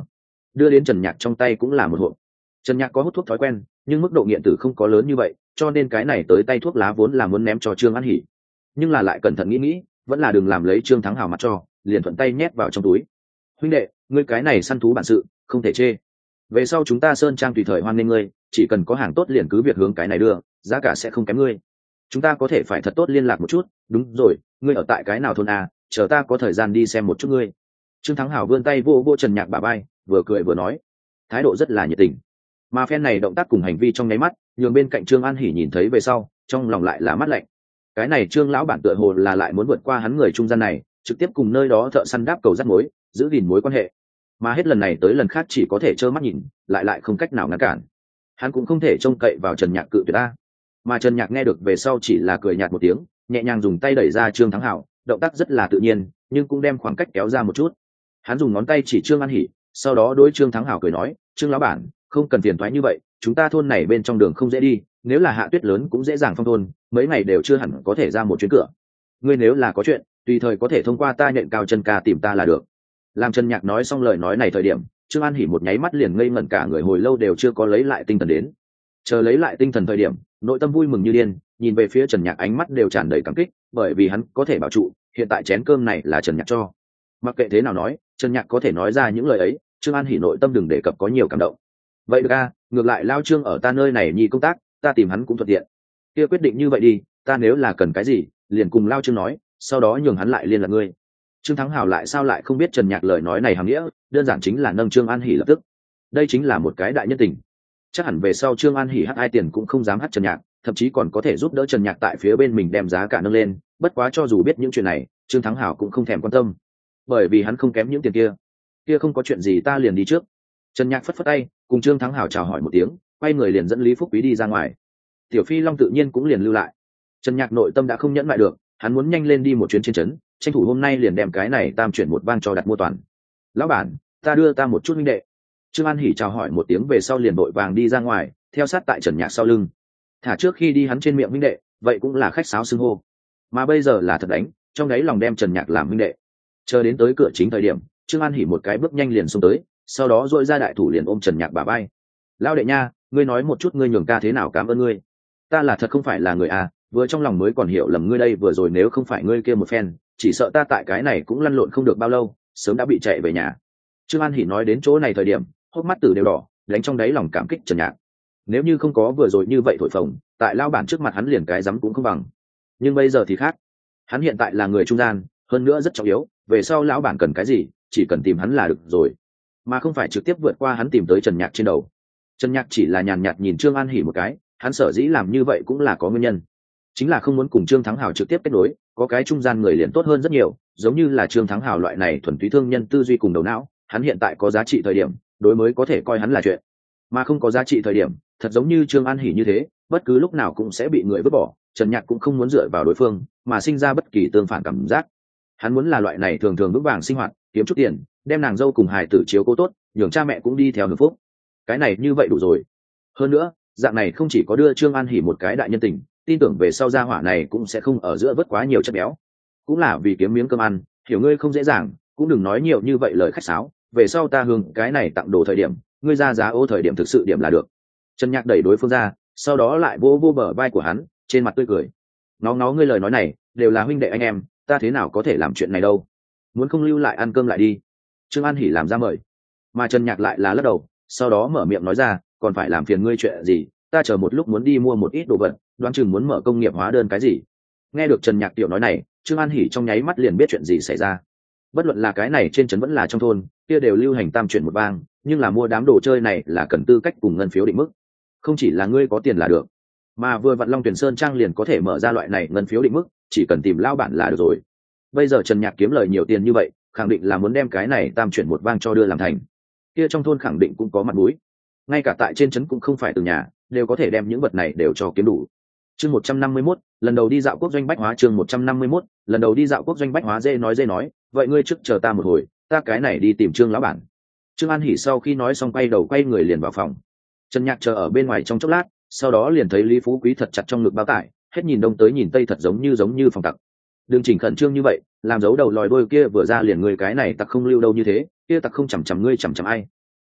đưa đến Trần Nhạc trong tay cũng là một hộp. Trần Nhạc có hút thuốc thói quen, nhưng mức độ nghiện tử không có lớn như vậy, cho nên cái này tới tay thuốc lá vốn là muốn ném cho Trương An Hỷ, nhưng là lại cẩn thận nghĩ, vẫn là đừng làm lấy Trương Thắng Hào mặt cho, liền thuận tay nhét vào trong túi. Huynh đệ, ngươi cái này săn thú bản sự, không thể chê. Về sau chúng ta Sơn Trang tùy thời hoan nghênh ngươi, chỉ cần có hàng tốt liền cứ việc hướng cái này đưa, giá cả sẽ không kém ngươi. Chúng ta có thể phải thật tốt liên lạc một chút. Đúng rồi, ngươi ở tại cái nào thôn à, chờ ta có thời gian đi xem một chút ngươi. Trương Thắng Hào vươn tay vô Trần Nhạc bả vai, vừa cười vừa nói, thái độ rất là nhiệt tình. Mà phen này động tác cùng hành vi trong nháy mắt, nhường bên cạnh Trương An Hỷ nhìn thấy về sau, trong lòng lại là mát lạnh. Cái này Trương lão bản tựa hồ là lại muốn vượt qua hắn người trung gian này, trực tiếp cùng nơi đó thợ săn đáp cầu dắt mối, giữ gìn mối quan hệ. Mà hết lần này tới lần khác chỉ có thể trơ mắt nhìn, lại không cách nào ngăn cản. Hắn cũng không thể trông cậy vào Trần Nhạc cự tuyệt ta. Mà Trần Nhạc nghe được về sau chỉ là cười nhạt một tiếng, nhẹ nhàng dùng tay đẩy ra Trương Thắng Hảo, động tác rất là tự nhiên, nhưng cũng đem khoảng cách kéo ra một chút. Hắn dùng ngón tay chỉ Trương An Hỷ, sau đó đối Trương Thắng Hảo cười nói, Trương lão bản, không cần phiền toái như vậy, chúng ta thôn này bên trong đường không dễ đi, nếu là hạ tuyết lớn cũng dễ dàng phong thôn, mấy ngày đều chưa hẳn có thể ra một chuyến cửa. Ngươi nếu là có chuyện, tùy thời có thể thông qua ta nhận cao chân ca tìm ta là được. Làm Trần Nhạc nói xong lời nói này thời điểm, Trương An Hỷ một nháy mắt liền ngây ngẩn cả người, hồi lâu đều chưa có lấy lại tinh thần đến. Chờ lấy lại tinh thần thời điểm, nội tâm vui mừng như điên, nhìn về phía Trần Nhạc ánh mắt đều tràn đầy cảm kích, bởi vì hắn có thể bảo trụ, hiện tại chén cơm này là Trần Nhạc cho. Mặc kệ thế nào nói, Trần Nhạc có thể nói ra những lời ấy, Trương An Hỷ nội tâm đừng đề cập có nhiều cảm động. Vậy được a, ngược lại lao Trương ở ta nơi này nhi công tác, ta tìm hắn cũng thuận tiện. Kia quyết định như vậy đi, ta nếu là cần cái gì, liền cùng lao Trương nói, sau đó nhường hắn lại liên lạc ngươi. Trương Thắng Hào lại sao lại không biết Trần Nhạc lời nói này hàm nghĩa, đơn giản chính là nâng Trương An Hỷ lập tức. Đây chính là một cái đại nhân tình. Chắc hẳn về sau Trương An Hỷ hát ai tiền cũng không dám hát Trần Nhạc, thậm chí còn có thể giúp đỡ Trần Nhạc tại phía bên mình đem giá cả nâng lên, bất quá cho dù biết những chuyện này, Trương Thắng Hào cũng không thèm quan tâm, bởi vì hắn không kém những tiền kia. Kia không có chuyện gì ta liền đi trước. Trần Nhạc phất phất tay, cùng Trương Thắng Hào chào hỏi một tiếng, quay người liền dẫn Lý Phúc Quý đi ra ngoài. Tiểu Phi Long tự nhiên cũng liền lưu lại. Trần Nhạc nội tâm đã không nhẫn lại được, hắn muốn nhanh lên đi một chuyến trên trấn, tranh thủ hôm nay liền đem cái này tam chuyển một vang cho đặt mua toàn. Lão bản, ta đưa ta một chút huynh đệ. Trương An Hỷ chào hỏi một tiếng về sau liền đội vàng đi ra ngoài, theo sát tại Trần Nhạc sau lưng. Thả trước khi đi hắn trên miệng huynh đệ, vậy cũng là khách sáo xưng hô. Mà bây giờ là thật đánh, trong đấy lòng đem Trần Nhạc làm huynh đệ. Chờ đến tới cửa chính thời điểm, Trương An Hỷ một cái bước nhanh liền xông tới, sau đó dội ra đại thủ liền ôm Trần Nhạc bả vai. Lão đệ nha, ngươi nói một chút ngươi nhường ca thế nào cảm ơn ngươi. Ta là thật không phải là người à, vừa trong lòng mới còn hiểu lầm ngươi đây vừa rồi, nếu không phải ngươi kia một phen, chỉ sợ ta tại cái này cũng lăn lộn không được bao lâu, sớm đã bị chạy về nhà. Trương An Hỷ nói đến chỗ này thời điểm, hốc mắt tử đều đỏ, đánh trong đáy lòng cảm kích Trần Nhạc. Nếu như không có vừa rồi như vậy thổi phồng, tại lao bản trước mặt hắn liền cái dám cũng không bằng. Nhưng bây giờ thì khác, hắn hiện tại là người trung gian, hơn nữa rất trọng yếu, về sau lão bản cần cái gì, chỉ cần tìm hắn là được rồi, mà không phải trực tiếp vượt qua hắn tìm tới Trần Nhạc trên đầu. Trần Nhạc chỉ là nhàn nhạt nhìn Trương An Hỷ một cái, hắn sở dĩ làm như vậy cũng là có nguyên nhân, chính là không muốn cùng Trương Thắng Hào trực tiếp kết nối, có cái trung gian người liền tốt hơn rất nhiều, giống như là Trương Thắng Hào loại này thuần túy thương nhân tư duy cùng đầu não, hắn hiện tại có giá trị thời điểm, đối mới có thể coi hắn là chuyện, mà không có giá trị thời điểm, thật giống như Trương An Hỷ như thế, bất cứ lúc nào cũng sẽ bị người vứt bỏ. Trần Nhạc cũng không muốn dựa vào đối phương, mà sinh ra bất kỳ tương phản cảm giác. Hắn muốn là loại này thường thường vững vàng sinh hoạt, kiếm chút tiền, đem nàng dâu cùng hài tử chiếu cố tốt, nhường cha mẹ cũng đi theo hưởng phúc. Cái này như vậy đủ rồi. Hơn nữa, dạng này không chỉ có đưa Trương An Hỷ một cái đại nhân tình, tin tưởng về sau gia hỏa này cũng sẽ không ở giữa vớt quá nhiều chất béo. Cũng là vì kiếm miếng cơm ăn, hiểu ngươi không dễ dàng, cũng đừng nói nhiều như vậy lời khách sáo, về sau ta hướng cái này tặng đồ thời điểm, ngươi ra giá ô thời điểm thực sự điểm là được. Trần Nhạc đẩy đối phương ra, sau đó lại vô bờ vai của hắn, trên mặt tươi cười. Nó ngươi lời nói này, đều là huynh đệ anh em, ta thế nào có thể làm chuyện này đâu. Muốn không lưu lại ăn cơm lại đi. Trương An Hỷ làm ra mời, mà Trần Nhạc lại là lắc đầu, sau đó mở miệng nói ra, còn phải làm phiền ngươi chuyện gì, ta chờ một lúc muốn đi mua một ít đồ vật, đoán chừng muốn mở công nghiệp hóa đơn cái gì. Nghe được Trần Nhạc tiểu nói này, Trương An Hỷ trong nháy mắt liền biết chuyện gì xảy ra. Bất luận là cái này trên trấn vẫn là trong thôn, kia đều lưu hành tam chuyển một vang, nhưng là mua đám đồ chơi này là cần tư cách cùng ngân phiếu định mức, không chỉ là ngươi có tiền là được, mà vừa vặn Long Tuyển Sơn Trang liền có thể mở ra loại này ngân phiếu định mức, chỉ cần tìm lao bản là được rồi. Bây giờ Trần Nhạc kiếm lời nhiều tiền như vậy, khẳng định là muốn đem cái này tam chuyển một vang cho đưa làm thành, kia trong thôn khẳng định cũng có mặt mũi, ngay cả tại trên trấn cũng không phải từng nhà đều có thể đem những vật này đều cho kiếm đủ. Chương 151, lần đầu đi dạo quốc doanh bách hóa. Chương 151, lần đầu đi dạo quốc doanh bách hóa. Dễ nói, vậy ngươi trước chờ ta một hồi, ta cái này đi tìm Trương lão bản. Trương An Hỷ sau khi nói xong quay người liền vào phòng. Trần Nhạc chờ ở bên ngoài trong chốc lát, sau đó liền thấy Lý Phú Quý thật chặt trong ngực bao tải, hết nhìn đông tới nhìn tây, thật giống như phòng tặc. Đừng chỉnh khẩn trương như vậy, làm giấu đầu lòi đôi kia vừa ra liền người cái này tặc không lưu đâu như thế, kia tặc không chằm chằm ngươi chằm chằm ai.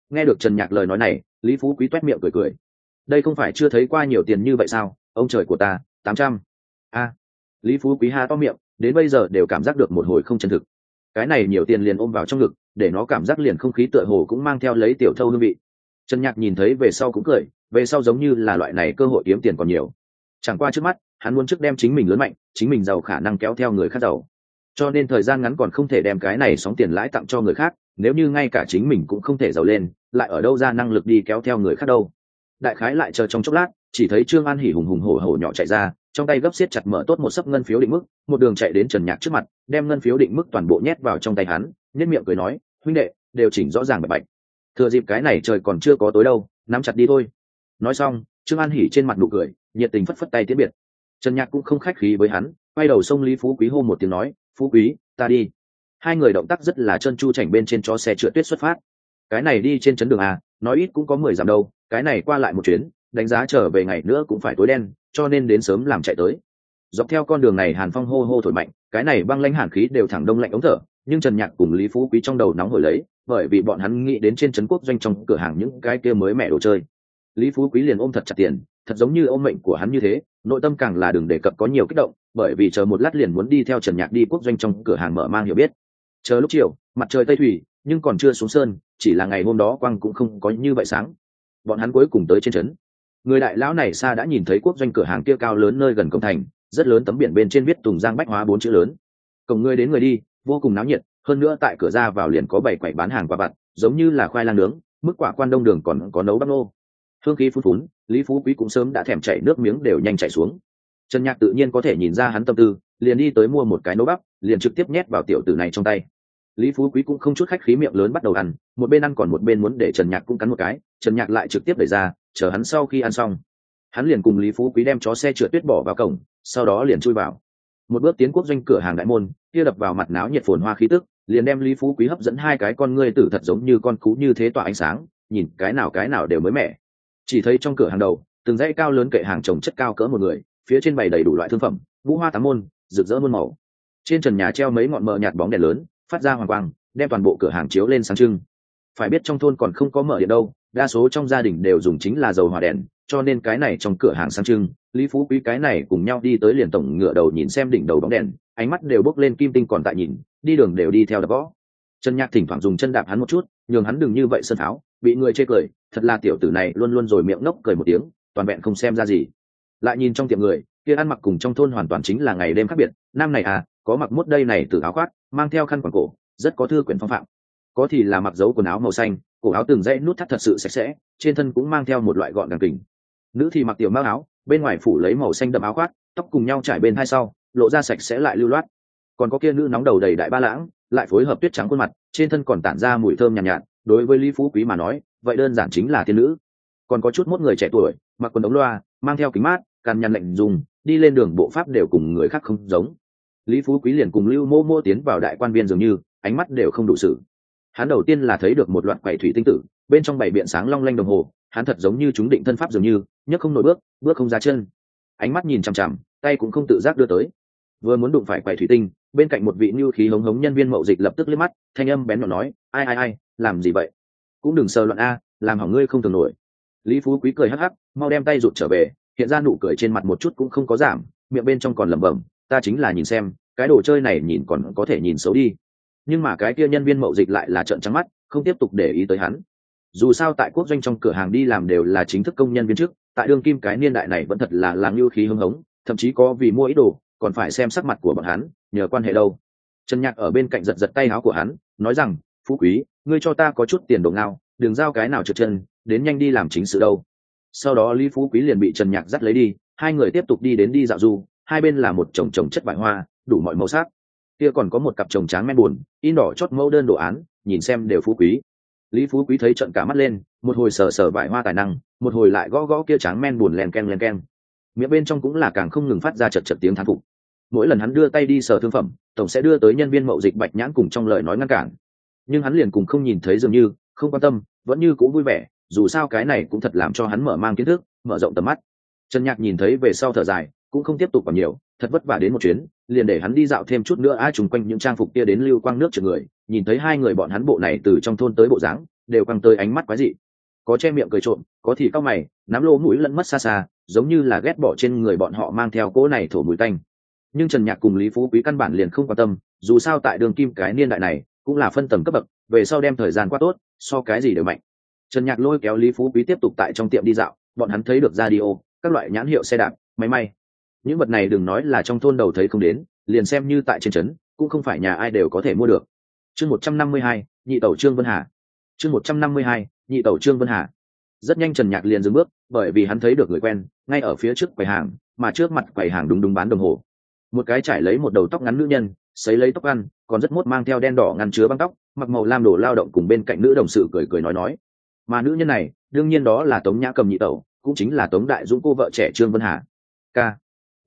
Nghe được Trần Nhạc lời nói này, Lý Phú Quý toét miệng cười cười. Đây không phải chưa thấy qua nhiều tiền như vậy sao? Ông trời của ta, 800. A. Lý Phú Quý há to miệng, đến bây giờ đều cảm giác được một hồi không chân thực. Cái này nhiều tiền liền ôm vào trong ngực, để nó cảm giác liền không khí tựa hồ cũng mang theo lấy tiểu thâu hương vị. Trần Nhạc nhìn thấy về sau cũng cười, về sau giống như là loại này cơ hội kiếm tiền còn nhiều. Chẳng qua trước mắt, hắn muốn trước đem chính mình lớn mạnh, chính mình giàu khả năng kéo theo người khác giàu. Cho nên thời gian ngắn còn không thể đem cái này sóng tiền lãi tặng cho người khác, nếu như ngay cả chính mình cũng không thể giàu lên, lại ở đâu ra năng lực đi kéo theo người khác đâu. Đại khái lại chờ trong chốc lát, chỉ thấy Trương An hỉ hùng hùng hổ hổ nhỏ chạy ra, trong tay gấp siết chặt mở tốt một sấp ngân phiếu định mức, một đường chạy đến Trần Nhạc trước mặt, đem ngân phiếu định mức toàn bộ nhét vào trong tay hắn, nhếch miệng cười nói, huynh đệ, đều chỉnh rõ ràng bạch bạch. Thừa dịp cái này trời còn chưa có tối đâu, nắm chặt đi thôi. Nói xong, Trương An hỉ trên mặt nụ cười, nhiệt tình phất phất tay tiễn biệt. Trần Nhạc cũng không khách khí với hắn, quay đầu xông Lý Phú Quý hô một tiếng nói, Phú Quý, ta đi. Hai người động tác rất là trơn tru chảnh bên trên chó xe trượt tuyết xuất phát. Cái này đi trên trấn đường à, nói ít cũng có 10 dặm đâu, cái này qua lại một chuyến, đánh giá trở về ngày nữa cũng phải tối đen, cho nên đến sớm làm chạy tới. Dọc theo con đường này hàn phong hô hô thổi mạnh, cái này băng lãnh hàn khí đều thẳng đông lạnh ống thở, nhưng Trần Nhạc cùng Lý Phú Quý trong đầu nóng hổi lấy, bởi vì bọn hắn nghĩ đến trên trấn quốc doanh trong cửa hàng những cái kia mới mẹ đồ chơi. Lý Phú Quý liền ôm thật chặt tiền, thật giống như ôm mệnh của hắn như thế, nội tâm càng là đừng đề cập có nhiều kích động, bởi vì chờ một lát liền muốn đi theo Trần Nhạc đi quốc doanh trong cửa hàng mở mang hiểu biết. Chờ lúc chiều, mặt trời tây thủy, nhưng còn chưa xuống sơn, chỉ là ngày hôm đó quang cũng không có như vậy sáng. Bọn hắn cuối cùng tới trên trấn. Người đại lão này xa đã nhìn thấy quốc doanh cửa hàng kia cao lớn nơi gần cổng thành, rất lớn tấm biển bên trên viết Tùng Giang Bách Hóa 4 chữ lớn. Cổng người đến người đi, vô cùng náo nhiệt, hơn nữa tại cửa ra vào liền có 7 quầy bán hàng quả vặt, giống như là khoai lang nướng, mức quả quan đông đường còn có nấu bắp nô. Hương khí phun phún, Lý Phú Quý cũng sớm đã thèm chảy nước miếng đều nhanh chảy xuống. Trần Nhạc tự nhiên có thể nhìn ra hắn tâm tư, liền đi tới mua một cái nấu bắp, liền trực tiếp nhét vào tiểu tử này trong tay. Lý Phú Quý cũng không chút khách khí miệng lớn bắt đầu ăn, một bên ăn còn một bên muốn để Trần Nhạc cũng cắn một cái, Trần Nhạc lại trực tiếp đẩy ra, chờ hắn sau khi ăn xong, hắn liền cùng Lý Phú Quý đem chó xe trượt tuyết bỏ vào cổng, sau đó liền chui vào. Một bước tiến quốc doanh cửa hàng đại môn, kia đập vào mặt náo nhiệt phồn hoa khí tức, liền đem Lý Phú Quý hấp dẫn hai cái con ngươi tử thật giống như con cú như thế tỏa ánh sáng, nhìn cái nào đều mới mẻ. Chỉ thấy trong cửa hàng đầu, từng dãy cao lớn kệ hàng trồng chất cao cỡ một người, phía trên bày đầy đủ loại thương phẩm, vũ hoa tám môn, rực rỡ muôn màu. Trên trần nhà treo mấy ngọn mờ nhạt bóng đèn lớn, phát ra hoàng quang, đem toàn bộ cửa hàng chiếu lên sáng trưng. Phải biết trong thôn còn không có mở điện đâu, đa số trong gia đình đều dùng chính là dầu hỏa đèn, cho nên cái này trong cửa hàng sáng trưng, Lý Phú Quý cái này cùng nhau đi tới liền tổng ngựa đầu nhìn xem đỉnh đầu bóng đèn, ánh mắt đều bốc lên kim tinh còn tại nhìn, đi đường đều đi theo đập gõ. Trần Nhạc thỉnh thoảng dùng chân đạp hắn một chút, nhường hắn đừng như vậy sân pháo, bị người chê cười, thật là tiểu tử này luôn luôn rồi miệng ngốc cười một tiếng, toàn vẹn không xem ra gì. Lại nhìn trong tiệm người, kia ăn mặc cùng trong thôn hoàn toàn chính là ngày đêm khác biệt, nam này à, có mặc mốt đây này từ áo khoác, mang theo khăn quàng cổ, rất có thư quyển phong phạm. Có thì là mặc dấu quần áo màu xanh, cổ áo từng dãy nút thắt thật sự sạch sẽ, trên thân cũng mang theo một loại gọn gàng kình. Nữ thì mặc tiểu mao áo, bên ngoài phủ lấy màu xanh đậm áo khoác, tóc cùng nhau trải bên hai sau, lộ ra sạch sẽ lại lưu loát. Còn có kia nữ nóng đầu đầy đại ba lãng, lại phối hợp tuyết trắng khuôn mặt, trên thân còn tản ra mùi thơm nhàn nhạt, đối với Lý Phú Quý mà nói, vậy đơn giản chính là tiên nữ. Còn có chút mốt người trẻ tuổi, mặc quần ống loa, mang theo kính mát, càn nhằn lạnh dùng, đi lên đường bộ pháp đều cùng người khác không giống. Lý Phú Quý liền cùng Lưu Mô Mô tiến vào đại quan viên dường như, ánh mắt đều không đủ sự. Hắn đầu tiên là thấy được một loạt quầy thủy tinh tử, bên trong bảy biện sáng long lanh đồng hồ, hắn thật giống như chúng định thân pháp dường như, nhấc không nổi bước, bước không ra chân. Ánh mắt nhìn chằm chằm, tay cũng không tự giác đưa tới. Vừa muốn đụng phải quầy thủy tinh, bên cạnh một vị nhu khí hống hống nhân viên mậu dịch lập tức liếc mắt, thanh âm bén nhọn nói, ai, làm gì vậy? Cũng đừng sờ loạn a, làm hỏng ngươi không thường nổi. Lý Phú Quý cười hắc hắc, mau đem tay rụt trở về, hiện ra nụ cười trên mặt một chút cũng không có giảm, miệng bên trong còn lẩm bẩm, ta chính là nhìn xem, cái đồ chơi này nhìn còn có thể nhìn xấu đi. Nhưng mà cái kia nhân viên mậu dịch lại là trợn trắng mắt, không tiếp tục để ý tới hắn. Dù sao tại quốc doanh trong cửa hàng đi làm đều là chính thức công nhân viên chức, tại đương kim cái niên đại này vẫn thật là làm nhu khí hưng hống, thậm chí có vì mua ý đồ còn phải xem sắc mặt của bọn hắn, nhờ quan hệ đâu. Trần Nhạc ở bên cạnh giật giật tay áo của hắn, nói rằng, Phú Quý, ngươi cho ta có chút tiền đồ ngao, đừng giao cái nào trượt chân, đến nhanh đi làm chính sự đâu. Sau đó Lý Phú Quý liền bị Trần Nhạc dắt lấy đi, hai người tiếp tục đi đến đi dạo du, hai bên là một chồng chồng chất vải hoa, đủ mọi màu sắc. Kia còn có một cặp chồng tráng men buồn, in đỏ chót mẫu đơn đồ án, nhìn xem đều phú quý. Lý Phú Quý thấy trận cả mắt lên, một hồi sờ vải hoa tài năng, một hồi lại gõ kia tráng men buồn len keng. Miệng bên trong cũng là càng không ngừng phát ra chật tiếng thán phục. Mỗi lần hắn đưa tay đi sờ thương phẩm, tổng sẽ đưa tới nhân viên mậu dịch Bạch Nhãn cùng trong lời nói ngăn cản. Nhưng hắn liền cùng không nhìn thấy dường như, không quan tâm, vẫn như cũng vui vẻ, dù sao cái này cũng thật làm cho hắn mở mang kiến thức, mở rộng tầm mắt. Trần Nhạc nhìn thấy về sau thở dài, cũng không tiếp tục còn nhiều, thật vất vả đến một chuyến, liền để hắn đi dạo thêm chút nữa. Ai trùng quanh những trang phục kia đến lưu quang nước chừng người, nhìn thấy hai người bọn hắn bộ này từ trong thôn tới bộ dáng, đều căng tới ánh mắt quái dị, có che miệng cười trộm, có thì cau mày nắm lỗ mũi lẫn mất xa xa, giống như là ghét bỏ trên người bọn họ mang theo cỗ này thổ mùi tanh. Nhưng Trần Nhạc cùng Lý Phú Quý căn bản liền không quan tâm, dù sao tại đường kim cái niên đại này cũng là phân tầng cấp bậc, về sau đem thời gian qua tốt so cái gì đều mạnh. Trần Nhạc lôi kéo Lý Phú Quý tiếp tục tại trong tiệm đi dạo, bọn hắn thấy được radio, các loại nhãn hiệu xe đạp, máy may. Những vật này đừng nói là trong thôn đầu thấy không đến, liền xem như tại trên trấn cũng không phải nhà ai đều có thể mua được. Chương 152, nhị tẩu Trương Vân Hà. Chương 152, nhị tẩu Trương Vân Hà. Rất nhanh Trần Nhạc liền dừng bước, bởi vì hắn thấy được người quen ngay ở phía trước quầy hàng, mà trước mặt quầy hàng đúng đúng bán đồng hồ. Một cái trải lấy một đầu tóc ngắn nữ nhân, sấy lấy tóc ăn, còn rất mốt mang theo đen đỏ ngăn chứa băng tóc, mặc màu lam đồ lao động cùng bên cạnh nữ đồng sự cười cười nói. Mà nữ nhân này, đương nhiên đó là Tống Nhã Cầm nhị tẩu, cũng chính là Tống Đại Dũng cô vợ trẻ Trương Vân Hà. Ca,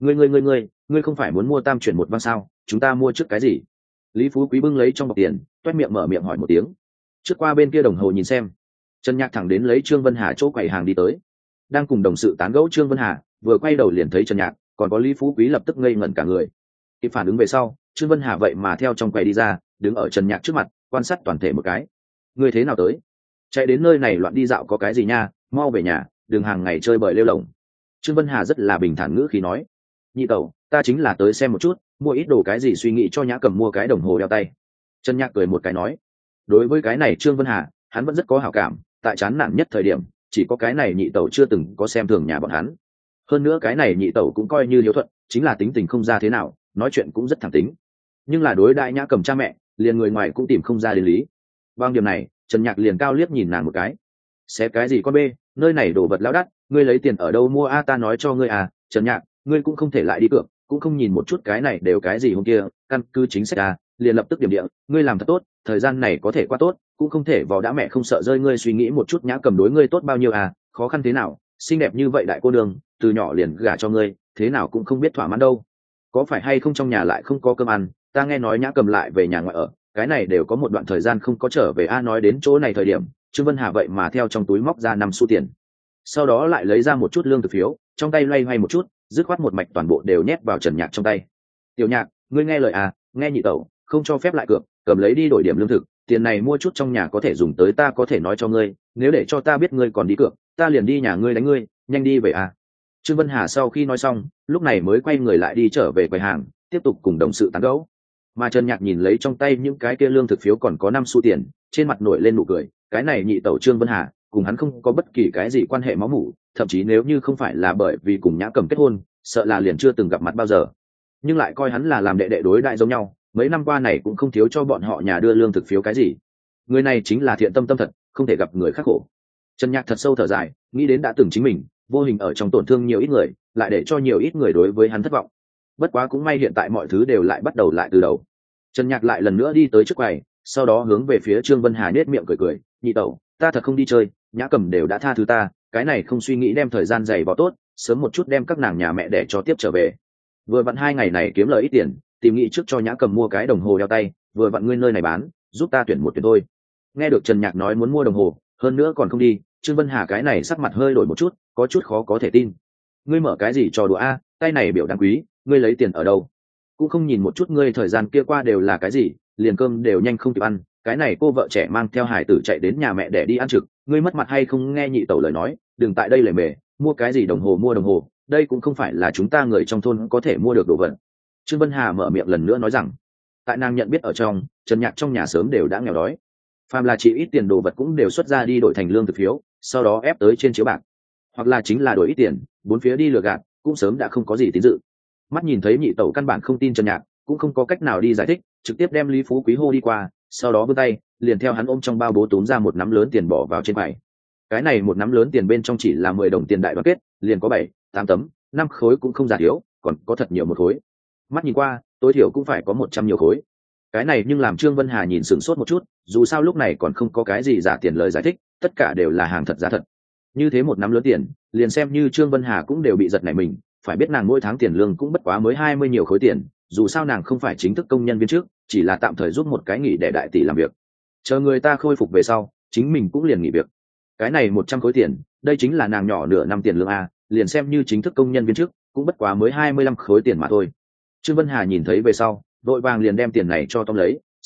ngươi không phải muốn mua tam chuyển một vang sao? Chúng ta mua trước cái gì? Lý Phú Quý bưng lấy trong bọc tiền, toét miệng mở miệng hỏi một tiếng. Trước qua bên kia đồng hồ nhìn xem. Trần Nhạc thẳng đến lấy Trương Vân Hà chỗ quầy hàng đi tới. Đang cùng đồng sự tán gẫu Trương Vân Hà, vừa quay đầu liền thấy Trần Nhạc, còn có Lý Phú Quý lập tức ngây ngẩn cả người. Kịp phản ứng về sau, Trương Vân Hà vậy mà theo trong quầy đi ra, đứng ở Trần Nhạc trước mặt, quan sát toàn thể một cái. Ngươi thế nào tới? Chạy đến nơi này loạn đi dạo có cái gì nha, mau về nhà, đừng hàng ngày chơi bời lêu lổng. Trương Vân Hà rất là bình thản ngữ khí nói. Nhị tẩu, ta chính là tới xem một chút, mua ít đồ cái gì suy nghĩ cho Nhã Cầm mua cái đồng hồ đeo tay. Trần Nhạc cười một cái nói. Đối với cái này Trương Vân Hà, hắn vẫn rất có hảo cảm, tại chán nản nhất thời điểm, chỉ có cái này nhị tẩu chưa từng có xem thường nhà bọn hắn. Hơn nữa cái này nhị tẩu cũng coi như hiếu thuận, chính là tính tình không ra thế nào, nói chuyện cũng rất thẳng tính. Nhưng là đối đại Nhã Cầm cha mẹ, liền người ngoài cũng tìm không ra đến lý. Bằng điểm này, Trần Nhạc liền cao liếc nhìn nàng một cái. Xé cái gì con bê, nơi này đồ vật lão đắt, ngươi lấy tiền ở đâu mua a? Ta nói cho ngươi à, Trần Nhạc, ngươi cũng không thể lại đi cược, cũng không nhìn một chút cái này đều cái gì hôm kia, căn cứ chính sách à, liền lập tức điểm địa, ngươi làm thật tốt, thời gian này có thể qua tốt, cũng không thể vò đã mẹ không sợ rơi. Ngươi suy nghĩ một chút, Nhã Cầm đối ngươi tốt bao nhiêu à, khó khăn thế nào, xinh đẹp như vậy đại cô đường, từ nhỏ liền gả cho ngươi, thế nào cũng không biết thỏa mãn đâu. Có phải hay không trong nhà lại không có cơm ăn, ta nghe nói Nhã Cầm lại về nhà ngoại ở, cái này đều có một đoạn thời gian không có trở về a. Nói đến chỗ này thời điểm, Trương Vân Hà vậy mà theo trong túi móc ra 5 xu tiền, sau đó lại lấy ra một chút lương thực phiếu, trong tay loay hoay một chút, dứt khoát một mạch toàn bộ đều nhét vào Trần Nhạc trong tay. Tiểu Nhạc, ngươi nghe lời à, nghe nhị tẩu, không cho phép lại cược, cầm lấy đi đổi điểm lương thực, tiền này mua chút trong nhà có thể dùng tới. Ta có thể nói cho ngươi, nếu để cho ta biết ngươi còn đi cược, ta liền đi nhà ngươi đánh ngươi, nhanh đi về à. Trương Vân Hà sau khi nói xong, lúc này mới quay người lại đi trở về quầy hàng, tiếp tục cùng đồng sự tán gẫu. Mà Trần Nhạc nhìn lấy trong tay những cái kia lương thực phiếu còn có 5 xu tiền, trên mặt nổi lên nụ cười. Cái này nhị tẩu Trương Vân Hà cùng hắn không có bất kỳ cái gì quan hệ máu mủ, thậm chí nếu như không phải là bởi vì cùng Nhã Cầm kết hôn, sợ là liền chưa từng gặp mặt bao giờ. Nhưng lại coi hắn là làm đệ đệ đối đại giống nhau, mấy năm qua này cũng không thiếu cho bọn họ nhà đưa lương thực phiếu cái gì. Người này chính là thiện tâm tâm thật, không thể gặp người khác khổ. Trần Nhạc thật sâu thở dài, nghĩ đến đã từng chính mình vô hình ở trong tổn thương nhiều ít người, lại để cho nhiều ít người đối với hắn thất vọng. Bất quá cũng may hiện tại mọi thứ đều lại bắt đầu lại từ đầu. Trần Nhạc lại lần nữa đi tới trước quầy, sau đó hướng về phía Trương Vân Hà nết miệng cười cười. Nhị tẩu, ta thật không đi chơi, Nhã Cầm đều đã tha thứ ta, cái này không suy nghĩ đem thời gian dày vào tốt, sớm một chút đem các nàng nhà mẹ để cho tiếp trở về. Vừa vặn 2 ngày này kiếm lời ít tiền, tìm nghị trước cho Nhã Cầm mua cái đồng hồ đeo tay, vừa vặn ngươi nơi này bán, giúp ta tuyển một tuyển thôi. Nghe được Trần Nhạc nói muốn mua đồng hồ, hơn nữa còn không đi, Trương Vân Hà cái này sắc mặt hơi đổi một chút, có chút khó có thể tin. Ngươi mở cái gì trò đùa a, tay này biểu đáng quý, ngươi lấy tiền ở đâu? Cũng không nhìn một chút ngươi thời gian kia qua đều là cái gì, liền cơm đều nhanh không kịp ăn, cái này cô vợ trẻ mang theo hải tử chạy đến nhà mẹ để đi ăn trực, ngươi mất mặt hay không? Nghe nhị tẩu lời nói, đừng tại đây lề mề, mua cái gì đồng hồ mua đồng hồ, đây cũng không phải là chúng ta người trong thôn có thể mua được đồ vật. Trương Vân Hà mở miệng lần nữa nói rằng, tại nàng nhận biết ở trong, Trần Nhạc trong nhà sớm đều đã nghèo đói, phàm là chỉ ít tiền đồ vật cũng đều xuất ra đi đổi thành lương thực phiếu, sau đó ép tới trên chiếu bạc, hoặc là chính là đổi ít tiền, bốn phía đi lừa gạt, cũng sớm đã không có gì tín dự. Mắt nhìn thấy nhị tẩu căn bản không tin Trần Nhạc, cũng không có cách nào đi giải thích, trực tiếp đem Lý Phú Quý hô đi qua, sau đó vươn tay liền theo hắn ôm trong bao bố túm ra một nắm lớn tiền bỏ vào trên bài. Cái này một nắm lớn tiền bên trong chỉ là 10 đồng tiền đại đoàn kết, liền có 7-8 tấm, 5 khối cũng không giả thiếu, còn có thật nhiều một khối. Mắt nhìn qua, tối thiểu cũng phải có 100 nhiều khối. Cái này nhưng làm Trương Vân Hà nhìn sửng sốt một chút, dù sao lúc này còn không có cái gì giả tiền lời giải thích, tất cả đều là hàng thật giá thật. Như thế một nắm lớn tiền, liền xem như Trương Vân Hà cũng đều bị giật nảy mình, phải biết nàng mỗi tháng tiền lương cũng bất quá mới 20 nhiều khối tiền, dù sao nàng không phải chính thức công nhân viên trước, chỉ là tạm thời giúp một cái nghỉ để đại tỷ làm việc. Chờ người ta khôi phục về sau, chính mình cũng liền nghỉ việc. Cái này 100 khối tiền, đây chính là nàng nhỏ nửa năm tiền lương a, liền xem như chính thức công nhân viên trước, cũng bất quá mới 25 khối tiền mà thôi. Trương Vân Hà nhìn thấy về sau, đội vàng liền đem tiền này cho tóm lấy,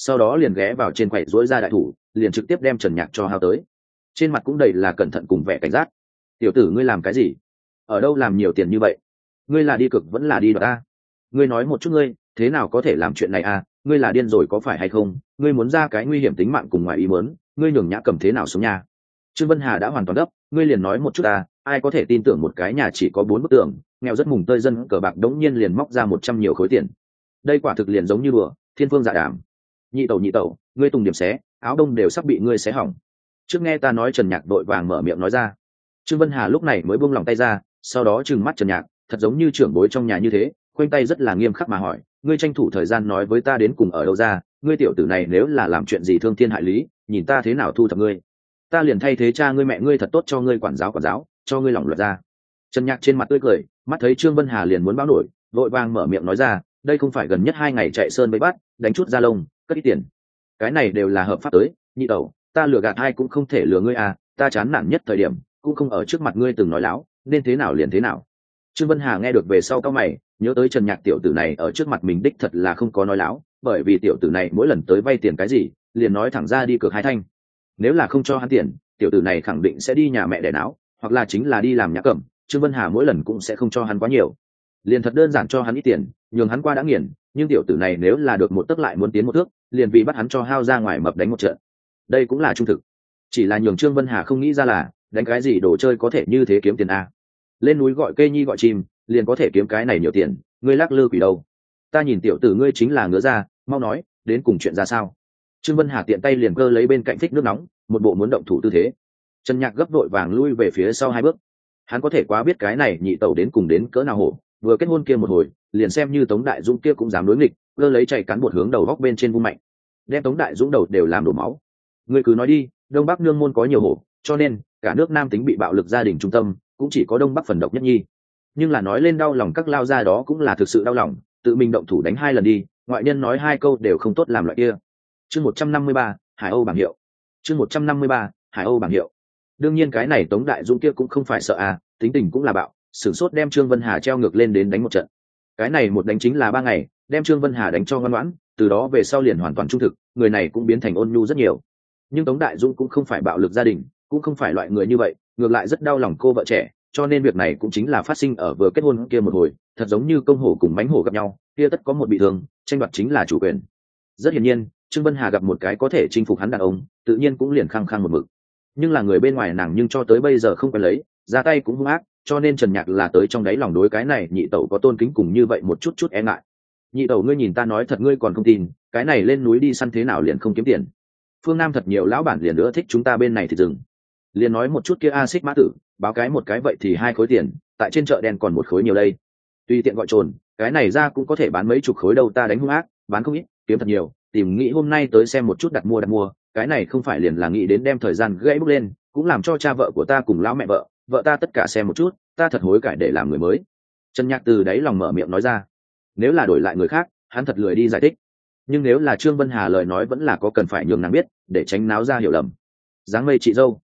sau đó liền ghé vào trên quầy dỗi ra đại thủ, liền trực tiếp đem Trần Nhạc cho hao tới. Trên mặt cũng đầy là cẩn thận cùng vẻ cảnh giác. Tiểu tử ngươi làm cái gì? Ở đâu làm nhiều tiền như vậy? Ngươi là đi cực vẫn là đi đoạt ta? Ngươi nói một chút ngươi, thế nào có thể làm chuyện này à? Ngươi là điên rồi có phải hay không? Ngươi muốn ra cái nguy hiểm tính mạng cùng ngoài ý muốn, ngươi nhường Nhã Cẩm thế nào sống nhà? Trương Vân Hà đã hoàn toàn đấp, ngươi liền nói một chút à, ai có thể tin tưởng một cái nhà chỉ có 4 bức tường, nghèo rất mùng tơi dân cờ bạc đống nhiên liền móc ra 100 nhiều khối tiền. Đây quả thực liền giống như đùa, thiên phương dạ đàm. Nhị tẩu, ngươi tùng điểm xé, áo đông đều sắp bị ngươi xé hỏng. Trước nghe ta nói, Trần Nhạc đội vàng mở miệng nói ra. Trương Vân Hà lúc này mới buông lòng tay ra, sau đó trừng mắt Trần Nhạc, thật giống như trưởng bối trong nhà như thế, khoanh tay rất là nghiêm khắc mà hỏi, ngươi tranh thủ thời gian nói với ta đến cùng ở đâu ra, ngươi tiểu tử này nếu là làm chuyện gì thương thiên hại lý, nhìn ta thế nào thu thập ngươi. Ta liền thay thế cha ngươi mẹ ngươi thật tốt cho ngươi quản giáo, cho ngươi lỏng luật ra. Trần Nhạc trên mặt tươi cười, mắt thấy Trương Vân Hà liền muốn báo nổi, vội vàng mở miệng nói ra, đây không phải gần nhất 2 ngày chạy sơn bấy bắt, đánh chút da lông, cất ít tiền. Cái này đều là hợp pháp tới, nhị tẩu, ta lừa gạt ai cũng không thể lừa ngươi à, ta chán nản nhất thời điểm, cũng không ở trước mặt ngươi từng nói láo, nên thế nào liền thế nào. Trương Vân Hà nghe được về sau cao mày, nhớ tới Trần Nhạc tiểu tử này ở trước mặt mình đích thật là không có nói láo, bởi vì tiểu tử này mỗi lần tới vay tiền cái gì, liền nói thẳng ra đi cược 2 thanh. Nếu là không cho hắn tiền, tiểu tử này khẳng định sẽ đi nhà mẹ đẻ náo, hoặc là chính là đi làm nhã cẩm. Trương Vân Hà mỗi lần cũng sẽ không cho hắn quá nhiều, liền thật đơn giản cho hắn ít tiền, nhường hắn qua đã nghiền. Nhưng tiểu tử này nếu là được một tấc lại muốn tiến một thước, liền vì bắt hắn cho hao ra ngoài mập đánh một trận. Đây cũng là trung thực, chỉ là nhường Trương Vân Hà không nghĩ ra là đánh cái gì đồ chơi có thể như thế kiếm tiền a. Lên núi gọi cây nhi gọi chim, liền có thể kiếm cái này nhiều tiền, ngươi lắc lư quỷ đâu? Ta nhìn tiểu tử ngươi chính là ngứa ra, mau nói, đến cùng chuyện ra sao? Trương Vân Hà tiện tay liền cơ lấy bên cạnh phích nước nóng, một bộ muốn động thủ tư thế. Trần Nhạc gấp vội vàng lui về phía sau 2 bước. Hắn có thể quá biết cái này nhị tẩu đến cùng đến cỡ nào hổ, vừa kết hôn kia một hồi, liền xem như Tống Đại Dũng kia cũng dám đối nghịch, cơ lấy chạy cán bột hướng đầu góc bên trên vung mạnh, đem Tống Đại Dũng đầu đều làm đổ máu. Ngươi cứ nói đi, Đông Bắc nương môn có nhiều hổ, cho nên cả nước Nam tính bị bạo lực gia đình trung tâm, cũng chỉ có Đông Bắc phần độc nhất nhi. Nhưng là nói lên đau lòng các lao gia đó cũng là thực sự đau lòng, tự mình động thủ đánh 2 lần đi, ngoại nhân nói 2 câu đều không tốt làm loại kia. Chương 153, Hải Âu bảng hiệu. Chương 153, Hải Âu bảng hiệu. Đương nhiên cái này Tống Đại Dũng kia cũng không phải sợ à, tính tình cũng là bạo, sửng sốt đem Trương Vân Hà treo ngược lên đến đánh một trận. Cái này một đánh chính là 3 ngày, đem Trương Vân Hà đánh cho ngoan ngoãn, từ đó về sau liền hoàn toàn trung thực, người này cũng biến thành ôn nhu rất nhiều. Nhưng Tống Đại Dũng cũng không phải bạo lực gia đình, cũng không phải loại người như vậy, ngược lại rất đau lòng cô vợ trẻ, cho nên việc này cũng chính là phát sinh ở vừa kết hôn kia một hồi, thật giống như công hổ cùng mánh hổ gặp nhau, kia tất có một bị thương, tranh đoạt chính là chủ quyền. Rất hiển nhiên, Trương Vân Hà gặp một cái có thể chinh phục hắn đàn ông, tự nhiên cũng liền khăng khăng một mực. Nhưng là người bên ngoài nàng nhưng cho tới bây giờ không quen lấy, ra tay cũng hung ác, cho nên Trần Nhạc là tới trong đáy lòng đối cái này nhị tẩu có tôn kính cùng như vậy một chút e ngại. Nhị tẩu ngươi nhìn ta nói thật ngươi còn không tin, cái này lên núi đi săn thế nào liền không kiếm tiền. Phương Nam thật nhiều lão bản liền nữa thích chúng ta bên này thì dừng. Liền nói một chút kia a xích mã tử, báo cái một cái vậy thì 2 khối tiền, tại trên chợ đen còn 1 khối nhiều đây. Tùy tiện gọi trồn, cái này ra cũng có thể bán mấy chục khối đâu, ta đánh hung ác, bán không ít, kiếm thật nhiều, tìm nghĩ hôm nay tới xem một chút đặt mua, cái này không phải liền là nghĩ đến đem thời gian gãy bước lên, cũng làm cho cha vợ của ta cùng lão mẹ vợ ta tất cả xem một chút, ta thật hối cải để làm người mới. Trần Nhạc từ đáy lòng mở miệng nói ra. Nếu là đổi lại người khác, hắn thật lười đi giải thích, nhưng nếu là Trương Vân Hà lời nói vẫn là có cần phải nhường nàng biết, để tránh náo ra hiểu lầm. Dáng mây chị dâu,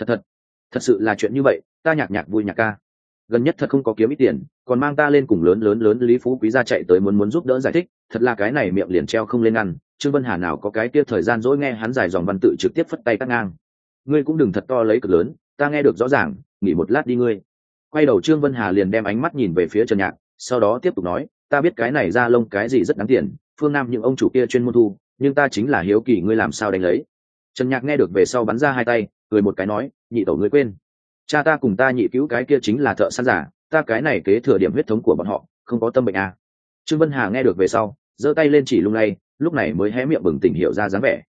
thật sự là chuyện như vậy, ta Nhạc vui Nhạc ca gần nhất thật không có kiếm ít tiền, còn mang ta lên cùng lớn Lý Phú Quý gia chạy tới muốn giúp đỡ giải thích, thật là cái này miệng liền treo không lên ngăn. Trương Vân Hà nào có cái kia thời gian dỗi nghe hắn dài dòng văn tự, trực tiếp phất tay cắt ngang. Ngươi cũng đừng thật to lấy cực lớn, ta nghe được rõ ràng, nghỉ một lát đi ngươi. Quay đầu Trương Vân Hà liền đem ánh mắt nhìn về phía Trần Nhạc, sau đó tiếp tục nói, ta biết cái này da lông cái gì rất đáng tiền, phương Nam những ông chủ kia chuyên môn thu, nhưng ta chính là hiếu kỳ ngươi làm sao đánh lấy. Trần Nhạc nghe được về sau bắn ra 2 tay, cười một cái nói, nhị tẩu ngươi quên, cha ta cùng ta nhị cứu cái kia chính là thợ săn giả, ta cái này kế thừa điểm huyết thống của bọn họ, không có tâm bệnh à. Trương Vân Hà nghe được về sau giơ tay lên chỉ lung lay, lúc này mới hé miệng bừng tỉnh hiểu ra dáng vẻ.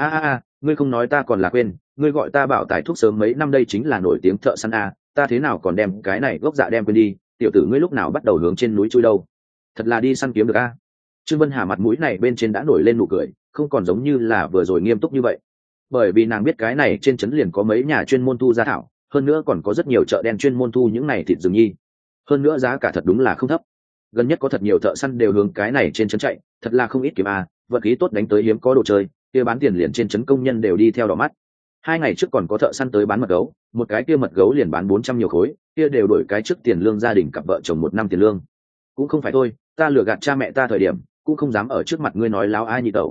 Ngươi không nói ta còn là quên, ngươi gọi ta bảo tài thuốc sớm mấy năm đây chính là nổi tiếng thợ săn à, ta thế nào còn đem cái này gốc dạ đem quên đi, tiểu tử ngươi lúc nào bắt đầu hướng trên núi chui đâu, thật là đi săn kiếm được à. Trương Vân Hà mặt mũi này bên trên đã nổi lên nụ cười, không còn giống như là vừa rồi nghiêm túc như vậy, bởi vì nàng biết cái này trên trấn liền có mấy nhà chuyên môn thu gia thảo, hơn nữa còn có rất nhiều chợ đen chuyên môn thu những này thịt rừng nhi, hơn nữa giá cả thật đúng là không thấp. Gần nhất có thật nhiều thợ săn đều hướng cái này trên trấn chạy, thật là không ít kiếm à, vật khí tốt đánh tới hiếm có đồ chơi, kia bán tiền liền trên trấn công nhân đều đi theo đỏ mắt. 2 ngày trước còn có thợ săn tới bán mật gấu, một cái kia mật gấu liền bán 400 nhiều khối, kia đều đổi cái trước tiền lương gia đình cặp vợ chồng 1 năm tiền lương. Cũng không phải thôi, ta lừa gạt cha mẹ ta thời điểm, cũng không dám ở trước mặt ngươi nói láo ai nhị tẩu.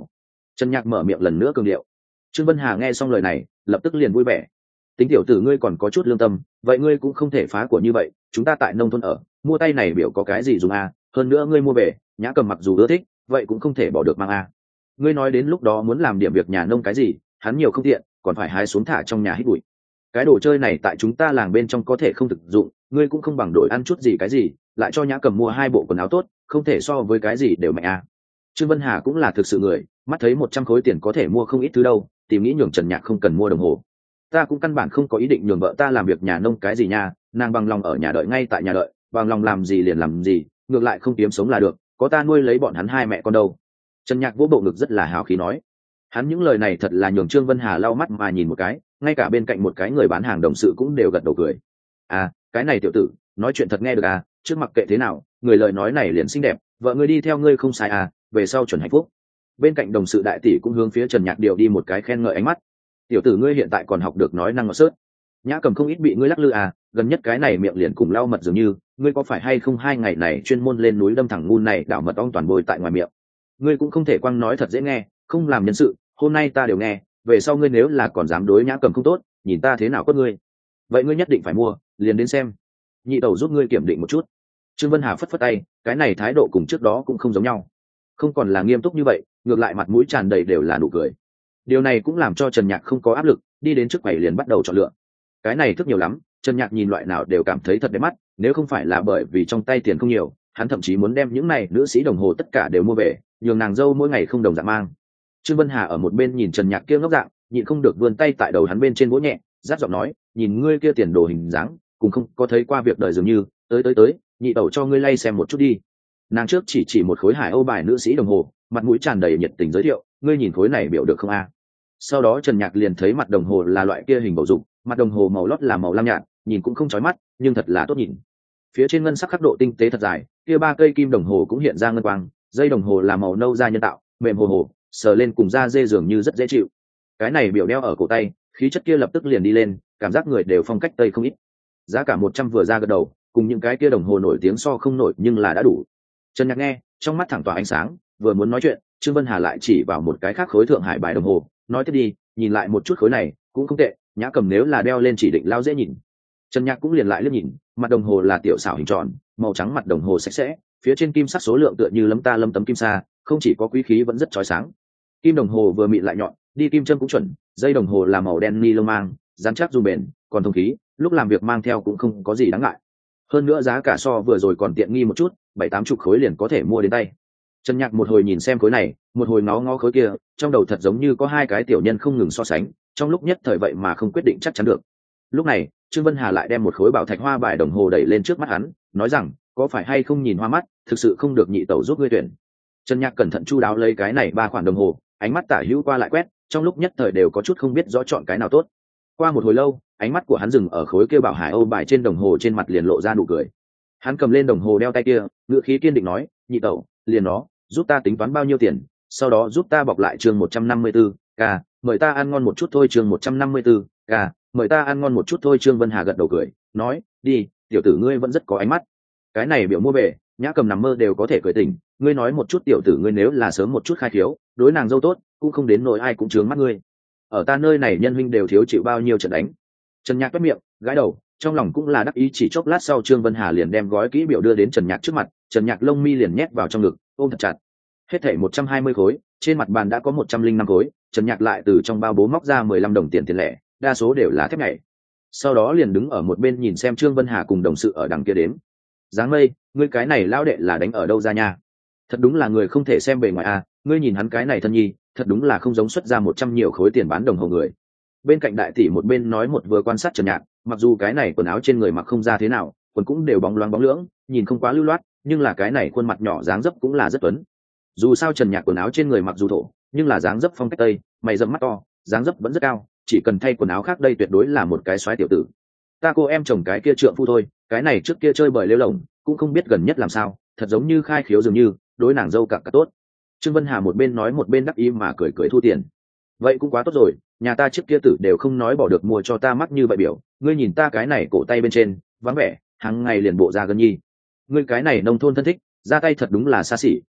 Trần Nhạc mở miệng lần nữa cường điệu. Trương Vân Hà nghe xong lời này lập tức liền vui vẻ. Tính tiểu tử ngươi còn có chút lương tâm, vậy ngươi cũng không thể phá của như vậy, chúng ta tại nông thôn ở, mua tay này biểu có cái gì dùng à, hơn nữa ngươi mua về, Nhã Cầm mặc dù ưa thích, vậy cũng không thể bỏ được mang à. Ngươi nói đến lúc đó muốn làm điểm việc nhà nông cái gì, hắn nhiều không tiện, còn phải hái xuống thả trong nhà hít bụi. Cái đồ chơi này tại chúng ta làng bên trong có thể không thực dụng, ngươi cũng không bằng đổi ăn chút gì cái gì, lại cho Nhã Cầm mua 2 bộ quần áo tốt, không thể so với cái gì đều mạnh à. Trương Vân Hà cũng là thực sự người, mắt thấy 100 khối tiền có thể mua không ít thứ đâu, tìm nghĩ nhường Trần Nhạc không cần mua đồng hồ. Ta cũng căn bản không có ý định nhường vợ ta làm việc nhà nông cái gì nha, nàng bằng lòng ở nhà đợi ngay tại nhà đợi, bằng lòng làm gì liền làm gì, ngược lại không kiếm sống là được, có ta nuôi lấy bọn hắn 2 mẹ con đâu. Trần Nhạc vỗ bộ ngực rất là hào khí nói. Hắn những lời này thật là nhường Trương Vân Hà lau mắt mà nhìn một cái, ngay cả bên cạnh một cái người bán hàng đồng sự cũng đều gật đầu cười. À, cái này tiểu tử, nói chuyện thật nghe được à, trước mặc kệ thế nào, người lời nói này liền xinh đẹp, vợ ngươi đi theo ngươi không sai à, về sau chuẩn hạnh phúc. Bên cạnh đồng sự đại tỷ cũng hướng phía Trần Nhạc điều đi một cái khen ngợi ánh mắt. Tiểu tử ngươi hiện tại còn học được nói năng ngọt sớt. Nhã Cầm không ít bị ngươi lắc lư à, gần nhất cái này miệng liền cùng lau mật dường như, ngươi có phải hay không 2 ngày này chuyên môn lên núi đâm thẳng ngun này đảo mật ong toàn bôi tại ngoài miệng. Ngươi cũng không thể quăng nói thật dễ nghe, không làm nhân sự, hôm nay ta đều nghe, về sau ngươi nếu là còn dám đối Nhã Cầm không tốt, nhìn ta thế nào quất ngươi. Vậy ngươi nhất định phải mua, liền đến xem. Nhị tẩu giúp ngươi kiểm định một chút. Trương Vân Hà phất phất tay, cái này thái độ cùng trước đó cũng không giống nhau, không còn là nghiêm túc như vậy, ngược lại mặt mũi tràn đầy đều là nụ cười. Điều này cũng làm cho Trần Nhạc không có áp lực, đi đến trước quầy liền bắt đầu chọn lựa. Cái này thức nhiều lắm, Trần Nhạc nhìn loại nào đều cảm thấy thật đẹp mắt, nếu không phải là bởi vì trong tay tiền không nhiều, hắn thậm chí muốn đem những này nữ sĩ đồng hồ tất cả đều mua về, nhường nàng dâu mỗi ngày không đồng dạng mang. Trương Vân Hà ở một bên nhìn Trần Nhạc kia ngốc dạng, nhịn không được vươn tay tại đầu hắn bên trên vỗ nhẹ, rát giọng nói, nhìn ngươi kia tiền đồ hình dáng, cũng không có thấy qua việc đời dường như, tới, nhị tẩu cho ngươi lay xem một chút đi. Nàng trước chỉ một khối Hải Âu bài nữ sĩ đồng hồ, mặt mũi tràn đầy nhiệt tình giới thiệu, ngươi nhìn khối này biểu được không a? Sau đó Trần Nhạc liền thấy mặt đồng hồ là loại kia hình bầu dục, mặt đồng hồ màu lót là màu lam nhạt, nhìn cũng không chói mắt, nhưng thật là tốt nhìn. Phía trên ngân sắc khắc độ tinh tế thật dài, kia 3 cây kim đồng hồ cũng hiện ra ngân quang, dây đồng hồ là màu nâu da nhân tạo, mềm hồ hồ, sờ lên cùng da dê dường như rất dễ chịu. Cái này biểu đeo ở cổ tay, khí chất kia lập tức liền đi lên, cảm giác người đều phong cách tây không ít. Giá cả 100 vừa ra gật đầu, cùng những cái kia đồng hồ nổi tiếng so không nổi nhưng là đã đủ. Trần Nhạc nghe, trong mắt thẳng tỏa ánh sáng, vừa muốn nói chuyện, Trương Vân Hà lại chỉ vào một cái khác khối Thượng Hải bài đồng hồ, nói tiếp đi, nhìn lại một chút khối này, cũng không tệ, Nhã Cầm nếu là đeo lên chỉ định lao dễ nhìn. Trần Nhạc cũng liền lại liếc nhìn, mặt đồng hồ là tiểu xảo hình tròn, màu trắng mặt đồng hồ sạch sẽ, phía trên kim sắc số lượng tựa như lấm ta lấm tấm kim sa, không chỉ có quý khí vẫn rất chói sáng. Kim đồng hồ vừa mịn lại nhọn, đi kim châm cũng chuẩn, dây đồng hồ là màu đen ni lông mang, dán chắc dù bền, còn thông khí, lúc làm việc mang theo cũng không có gì đáng ngại. Hơn nữa giá cả so vừa rồi còn tiện nghi một chút, 7-80 khối liền có thể mua đến tay. Trần Nhạc một hồi nhìn xem khối này, một hồi ngó ngó khối kia, trong đầu thật giống như có 2 cái tiểu nhân không ngừng so sánh, trong lúc nhất thời vậy mà không quyết định chắc chắn được. Lúc này, Trương Vân Hà lại đem một khối bảo thạch hoa bài đồng hồ đẩy lên trước mắt hắn, nói rằng, có phải hay không nhìn hoa mắt, thực sự không được nhị tẩu giúp ngươi tuyển. Trần Nhạc cẩn thận chu đáo lấy cái này 3 khoản đồng hồ, ánh mắt tả hữu qua lại quét, trong lúc nhất thời đều có chút không biết rõ chọn cái nào tốt. Qua một hồi lâu, ánh mắt của hắn dừng ở khối kia bảo Hải Âu bài trên đồng hồ, trên mặt liền lộ ra nụ cười. Hắn cầm lên đồng hồ đeo tay kia, ngữ khí kiên định nói, nhị tẩu, liền nó, giúp ta tính toán bao nhiêu tiền, sau đó giúp ta bọc lại chương 154, ca, mời ta ăn ngon một chút thôi chương 154, ca, mời ta ăn ngon một chút thôi. Trương Vân Hà gật đầu cười, nói, đi, tiểu tử ngươi vẫn rất có ánh mắt. Cái này biểu mua về, Nhã Cầm nằm mơ đều có thể cười tỉnh, ngươi nói một chút tiểu tử ngươi nếu là sớm một chút khai khiếu, đối nàng dâu tốt, cũng không đến nỗi ai cũng chướng mắt ngươi. Ở ta nơi này nhân huynh đều thiếu chịu bao nhiêu trận đánh. Trần Nhạc quét miệng, gãi đầu, trong lòng cũng là đắc ý. Chỉ chốc lát sau, Trương Vân Hà liền đem gói kỹ biểu đưa đến Trần Nhạc trước mặt, Trần Nhạc lông mi liền nhét vào trong ngực, ôm thật chặt. Hết thảy 120 khối, trên mặt bàn đã có 105 khối, Trần Nhạc lại từ trong bao bố móc ra 15 đồng tiền tiền lẻ, đa số đều là thép nhảy. Sau đó liền đứng ở một bên nhìn xem Trương Vân Hà cùng đồng sự ở đằng kia đếm. Giáng Mây, ngươi cái này lão đệ là đánh ở đâu ra nha? Thật đúng là người không thể xem bề ngoài à, ngươi nhìn hắn cái này thân nhi, thật đúng là không giống xuất ra 100 nhiều khối tiền bán đồng hồ người. Bên cạnh đại tỷ một bên nói một vừa quan sát Trần Nhạc, mặc dù cái này quần áo trên người mặc không ra thế nào, quần cũng đều bóng loáng bóng lưỡng, nhìn không quá lưu loát, nhưng là cái này khuôn mặt nhỏ dáng dấp cũng là rất tuấn. Dù sao Trần Nhạc quần áo trên người mặc dù thổ, nhưng là dáng dấp phong cách tây, mày rậm mắt to, dáng dấp vẫn rất cao, chỉ cần thay quần áo khác đây tuyệt đối là một cái soái tiểu tử. Ta cô em chồng cái kia trượng phu thôi, cái này trước kia chơi bời lêu lổng, cũng không biết gần nhất làm sao, thật giống như khai khiếu dường như, đối nàng dâu cả tốt. Trương Vân Hà một bên nói một bên đắc ý mà cười cười thu tiền. Vậy cũng quá tốt rồi, nhà ta trước kia tử đều không nói bỏ được mua cho ta mắc như vậy biểu, ngươi nhìn ta cái này cổ tay bên trên, vắng vẻ, hàng ngày liền bộ ra gần nhi. Ngươi cái này nông thôn thân thích, ra tay thật đúng là xa xỉ,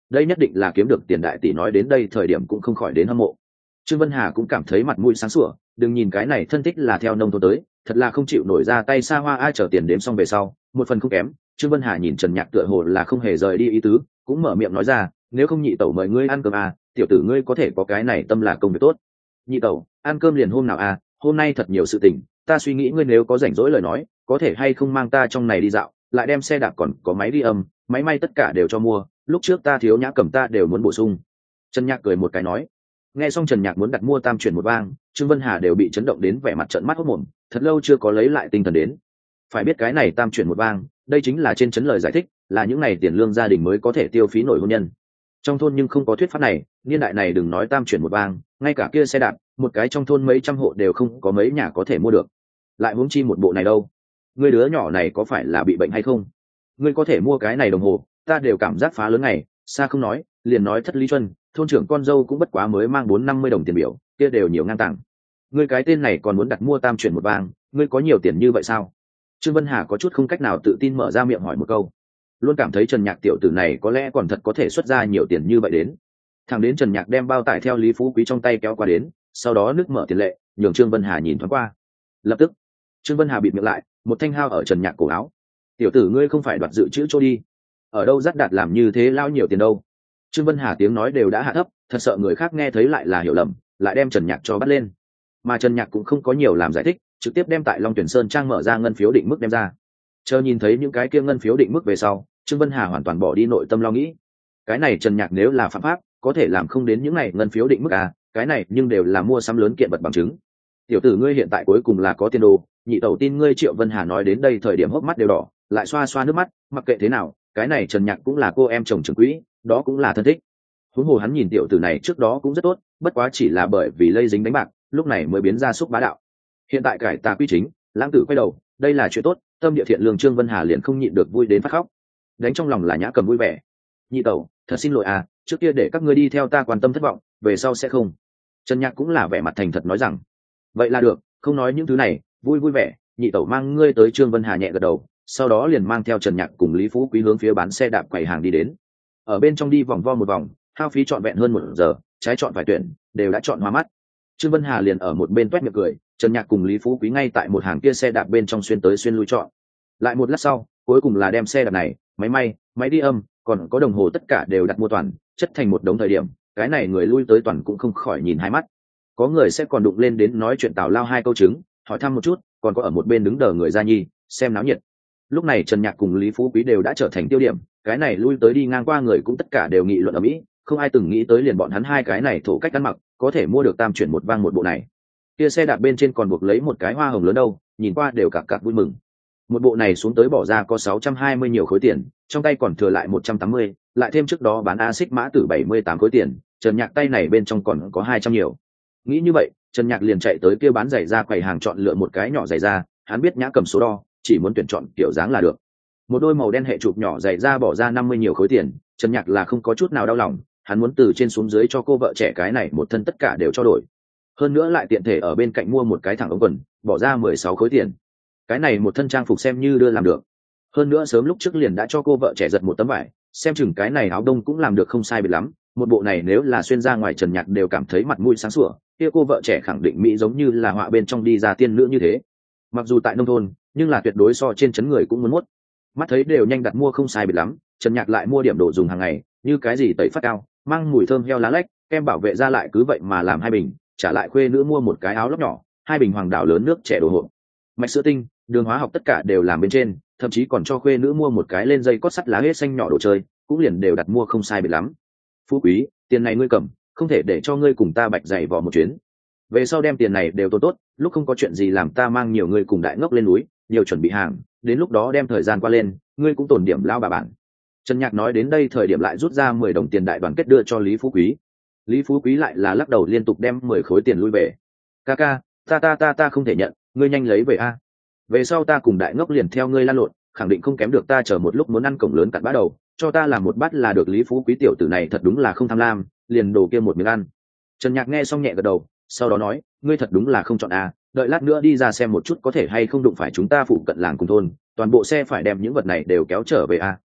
đây nhất định là kiếm được tiền đại tỷ. Nói đến đây thời điểm cũng không khỏi đến hâm mộ. Trương Vân Hà cũng cảm thấy mặt mũi sáng sủa, đừng nhìn cái này thân thích là theo nông thôn tới, thật là không chịu nổi ra tay xa hoa. Ai chờ tiền đếm xong về sau, một phần không kém. Trương Vân Hà nhìn Trần Nhạc tựa hồ là không hề rời đi ý tứ, cũng mở miệng nói ra, nếu không nhị tẩu mời ngươi ăn cơm à, tiểu tử ngươi có thể có cái này tâm là công việc tốt. Nhị tẩu ăn cơm liền hôm nào à, hôm nay thật nhiều sự tình, ta suy nghĩ ngươi nếu có rảnh rỗi lời nói, có thể hay không mang ta trong này đi dạo, lại đem xe đạp còn có máy ghi âm, máy may tất cả đều cho mua, lúc trước ta thiếu nhã cầm ta đều muốn bổ sung. Trần Nhạc cười một cái nói. Nghe xong Trần Nhạc muốn đặt mua tam chuyển một vang, Trương Vân Hà đều bị chấn động đến vẻ mặt trợn mắt hốt mồm, thật lâu chưa có lấy lại tinh thần đến. Phải biết cái này tam chuyển một vang, đây chính là trên chấn lời giải thích, là những này tiền lương gia đình mới có thể tiêu phí nổi hôn nhân. Trong thôn nhưng không có thuyết pháp này, niên đại này đừng nói tam chuyển một vang, ngay cả kia xe đạp, một cái trong thôn mấy trăm hộ đều không có mấy nhà có thể mua được. Lại huống chi một bộ này đâu? Ngươi đứa nhỏ này có phải là bị bệnh hay không? Ngươi có thể mua cái này đồng hồ, ta đều cảm giác phá lớn này, xa không nói, liền nói Thất Lý Chuân, thôn trưởng con dâu cũng bất quá mới mang 450 đồng tiền biểu, kia đều nhiều ngang tàng. Ngươi cái tên này còn muốn đặt mua tam chuyển một vang, ngươi có nhiều tiền như vậy sao? Trương Vân Hà có chút không cách nào tự tin mở ra miệng hỏi một câu, luôn cảm thấy Trần Nhạc tiểu tử này có lẽ còn thật có thể xuất ra nhiều tiền như vậy đến. Thằng đến Trần Nhạc đem bao tải theo Lý Phú Quý trong tay kéo qua đến, sau đó nước mở tiền lệ, nhường Trương Vân Hà nhìn thoáng qua. Lập tức, Trương Vân Hà bịt miệng lại, một thanh hao ở Trần Nhạc cổ áo. Tiểu tử ngươi không phải đoạt dự trữ cho đi? Ở đâu dắt đạt làm như thế lao nhiều tiền đâu? Trương Vân Hà tiếng nói đều đã hạ thấp, thật sợ người khác nghe thấy lại là hiểu lầm, lại đem Trần Nhạc cho bắt lên. Mà Trần Nhạc cũng không có nhiều làm giải thích, trực tiếp đem tại Long Tuyển Sơn trang mở ra ngân phiếu định mức đem ra. Chờ nhìn thấy những cái kia ngân phiếu định mức về sau, Trương Vân Hà hoàn toàn bỏ đi nội tâm lo nghĩ. Cái này Trần Nhạc nếu là phạm pháp, có thể làm không đến những này ngân phiếu định mức à, cái này nhưng đều là mua sắm lớn kiện vật bằng chứng. Tiểu tử ngươi hiện tại cuối cùng là có tiền đồ, nhị tẩu tin ngươi. Triệu Vân Hà nói đến đây thời điểm hốc mắt đều đỏ, lại xoa xoa nước mắt, mặc kệ thế nào, cái này Trần Nhạc cũng là cô em chồng trưởng quỹ, đó cũng là thân thích. Huống hồ hắn nhìn tiểu tử này trước đó cũng rất tốt, bất quá chỉ là bởi vì lây dính đánh bạc, lúc này mới biến ra xúc bá đạo. Hiện tại cải tà quy chính, lãng tử quay đầu, đây là chuyện tốt, tâm địa thiện lương Trương Vân Hà liền không nhịn được vui đến phát khóc. Đánh trong lòng là Nhã Cầm vui vẻ. Nhị tẩu, thật xin lỗi à, trước kia để các ngươi đi theo ta quan tâm thất vọng, về sau sẽ không. Trần Nhạc cũng là vẻ mặt thành thật nói rằng, vậy là được, không nói những thứ này, vui vui vẻ. Nhị tẩu mang ngươi tới. Trương Vân Hà nhẹ gật đầu, sau đó liền mang theo Trần Nhạc cùng Lý Phú Quý hướng phía bán xe đạp quầy hàng đi đến. Ở bên trong đi vòng vo một vòng, hao phí trọn vẹn hơn 1 giờ, trái chọn phải tuyển, đều đã chọn hoa mắt. Trương Vân Hà liền ở một bên toét miệng cười, Trần Nhạc cùng Lý Phú Quý ngay tại một hàng kia xe đạp bên trong xuyên tới xuyên lui chọn. Lại một lát sau, cuối cùng là đem xe đạp này, máy may, máy đi âm, còn có đồng hồ tất cả đều đặt mua toàn, chất thành một đống thời điểm, cái này người lui tới toàn cũng không khỏi nhìn hai mắt. Có người sẽ còn đụng lên đến nói chuyện tào lao hai câu chứng, hỏi thăm một chút, còn có ở một bên đứng đờ người ra nhi, xem náo nhiệt. Lúc này Trần Nhạc cùng Lý Phú Quý đều đã trở thành tiêu điểm, cái này lui tới đi ngang qua người cũng tất cả đều nghị luận ở mỹ, không ai từng nghĩ tới liền bọn hắn hai cái này thổ cách ăn mặc, có thể mua được tam chuyển một vang một bộ này. Kia xe đạp bên trên còn buộc lấy một cái hoa hồng lớn đâu, nhìn qua đều cặc cặc vui mừng. Một bộ này xuống tới bỏ ra có 620 nhiều khối tiền, trong tay còn thừa lại 180, lại thêm trước đó bán A-xích mã tử 78 khối tiền, Trần Nhạc tay này bên trong còn có 200 nhiều. Nghĩ như vậy, Trần Nhạc liền chạy tới kia bán giày da quầy hàng chọn lựa một cái nhỏ giày da, hắn biết Nhã Cầm số đo, chỉ muốn tuyển chọn kiểu dáng là được. Một đôi màu đen hệ chụp nhỏ giày da bỏ ra 50 nhiều khối tiền, Trần Nhạc là không có chút nào đau lòng, hắn muốn từ trên xuống dưới cho cô vợ trẻ cái này một thân tất cả đều cho đổi. Hơn nữa lại tiện thể ở bên cạnh mua một cái thẳng ống quần, bỏ ra 16 khối tiền. Cái này một thân trang phục xem như đưa làm được. Hơn nữa sớm lúc trước liền đã cho cô vợ trẻ giật một tấm vải, xem chừng cái này áo đông cũng làm được không sai biệt lắm. Một bộ này nếu là xuyên ra ngoài Trần Nhạc đều cảm thấy mặt mũi sáng sủa, kia cô vợ trẻ khẳng định mỹ giống như là họa bên trong đi ra tiên nữ như thế. Mặc dù tại nông thôn, nhưng là tuyệt đối so trên trấn người cũng muốn mốt. Mắt thấy đều nhanh đặt mua không sai biệt lắm, Trần Nhạc lại mua điểm đồ dùng hàng ngày, như cái gì tẩy phát cao, mang mùi thơm heo lá lách, kem bảo vệ da lại cứ vậy mà làm 2 bình, trả lại khuê nữ mua một cái áo lót nhỏ, 2 bình hoàng đảo lớn nước trẻ đồ hộp. Mạch sữa tinh, đường hóa học tất cả đều làm bên trên, thậm chí còn cho khuê nữ mua một cái lên dây cót sắt lá hết xanh nhỏ đồ chơi, cũng liền đều đặt mua không sai biệt lắm. Phú Quý, tiền này ngươi cầm, không thể để cho ngươi cùng ta bạch giày vò một chuyến. Về sau đem tiền này đều tốt, lúc không có chuyện gì làm ta mang nhiều người cùng đại ngốc lên núi, nhiều chuẩn bị hàng, đến lúc đó đem thời gian qua lên, ngươi cũng tổn điểm lao bà bản. Trần Nhạc nói đến đây thời điểm lại rút ra 10 đồng tiền đại đoàn kết đưa cho Lý Phú Quý. Lý Phú Quý lại là lắc đầu liên tục đem 10 khối tiền lui về. Ca, ta không thể nhận, ngươi nhanh lấy về a. Về sau ta cùng đại ngốc liền theo ngươi lan lộn, khẳng định không kém được ta chờ một lúc muốn ăn cổng lớn cặn bát đầu, cho ta làm một bát là được. Lý Phú Quý tiểu tử này thật đúng là không tham lam, liền đồ kia một miếng ăn. Trần Nhạc nghe xong nhẹ gật đầu, sau đó nói, ngươi thật đúng là không chọn a, đợi lát nữa đi ra xem một chút có thể hay không đụng phải chúng ta phụ cận làng cùng thôn, toàn bộ xe phải đem những vật này đều kéo trở về a.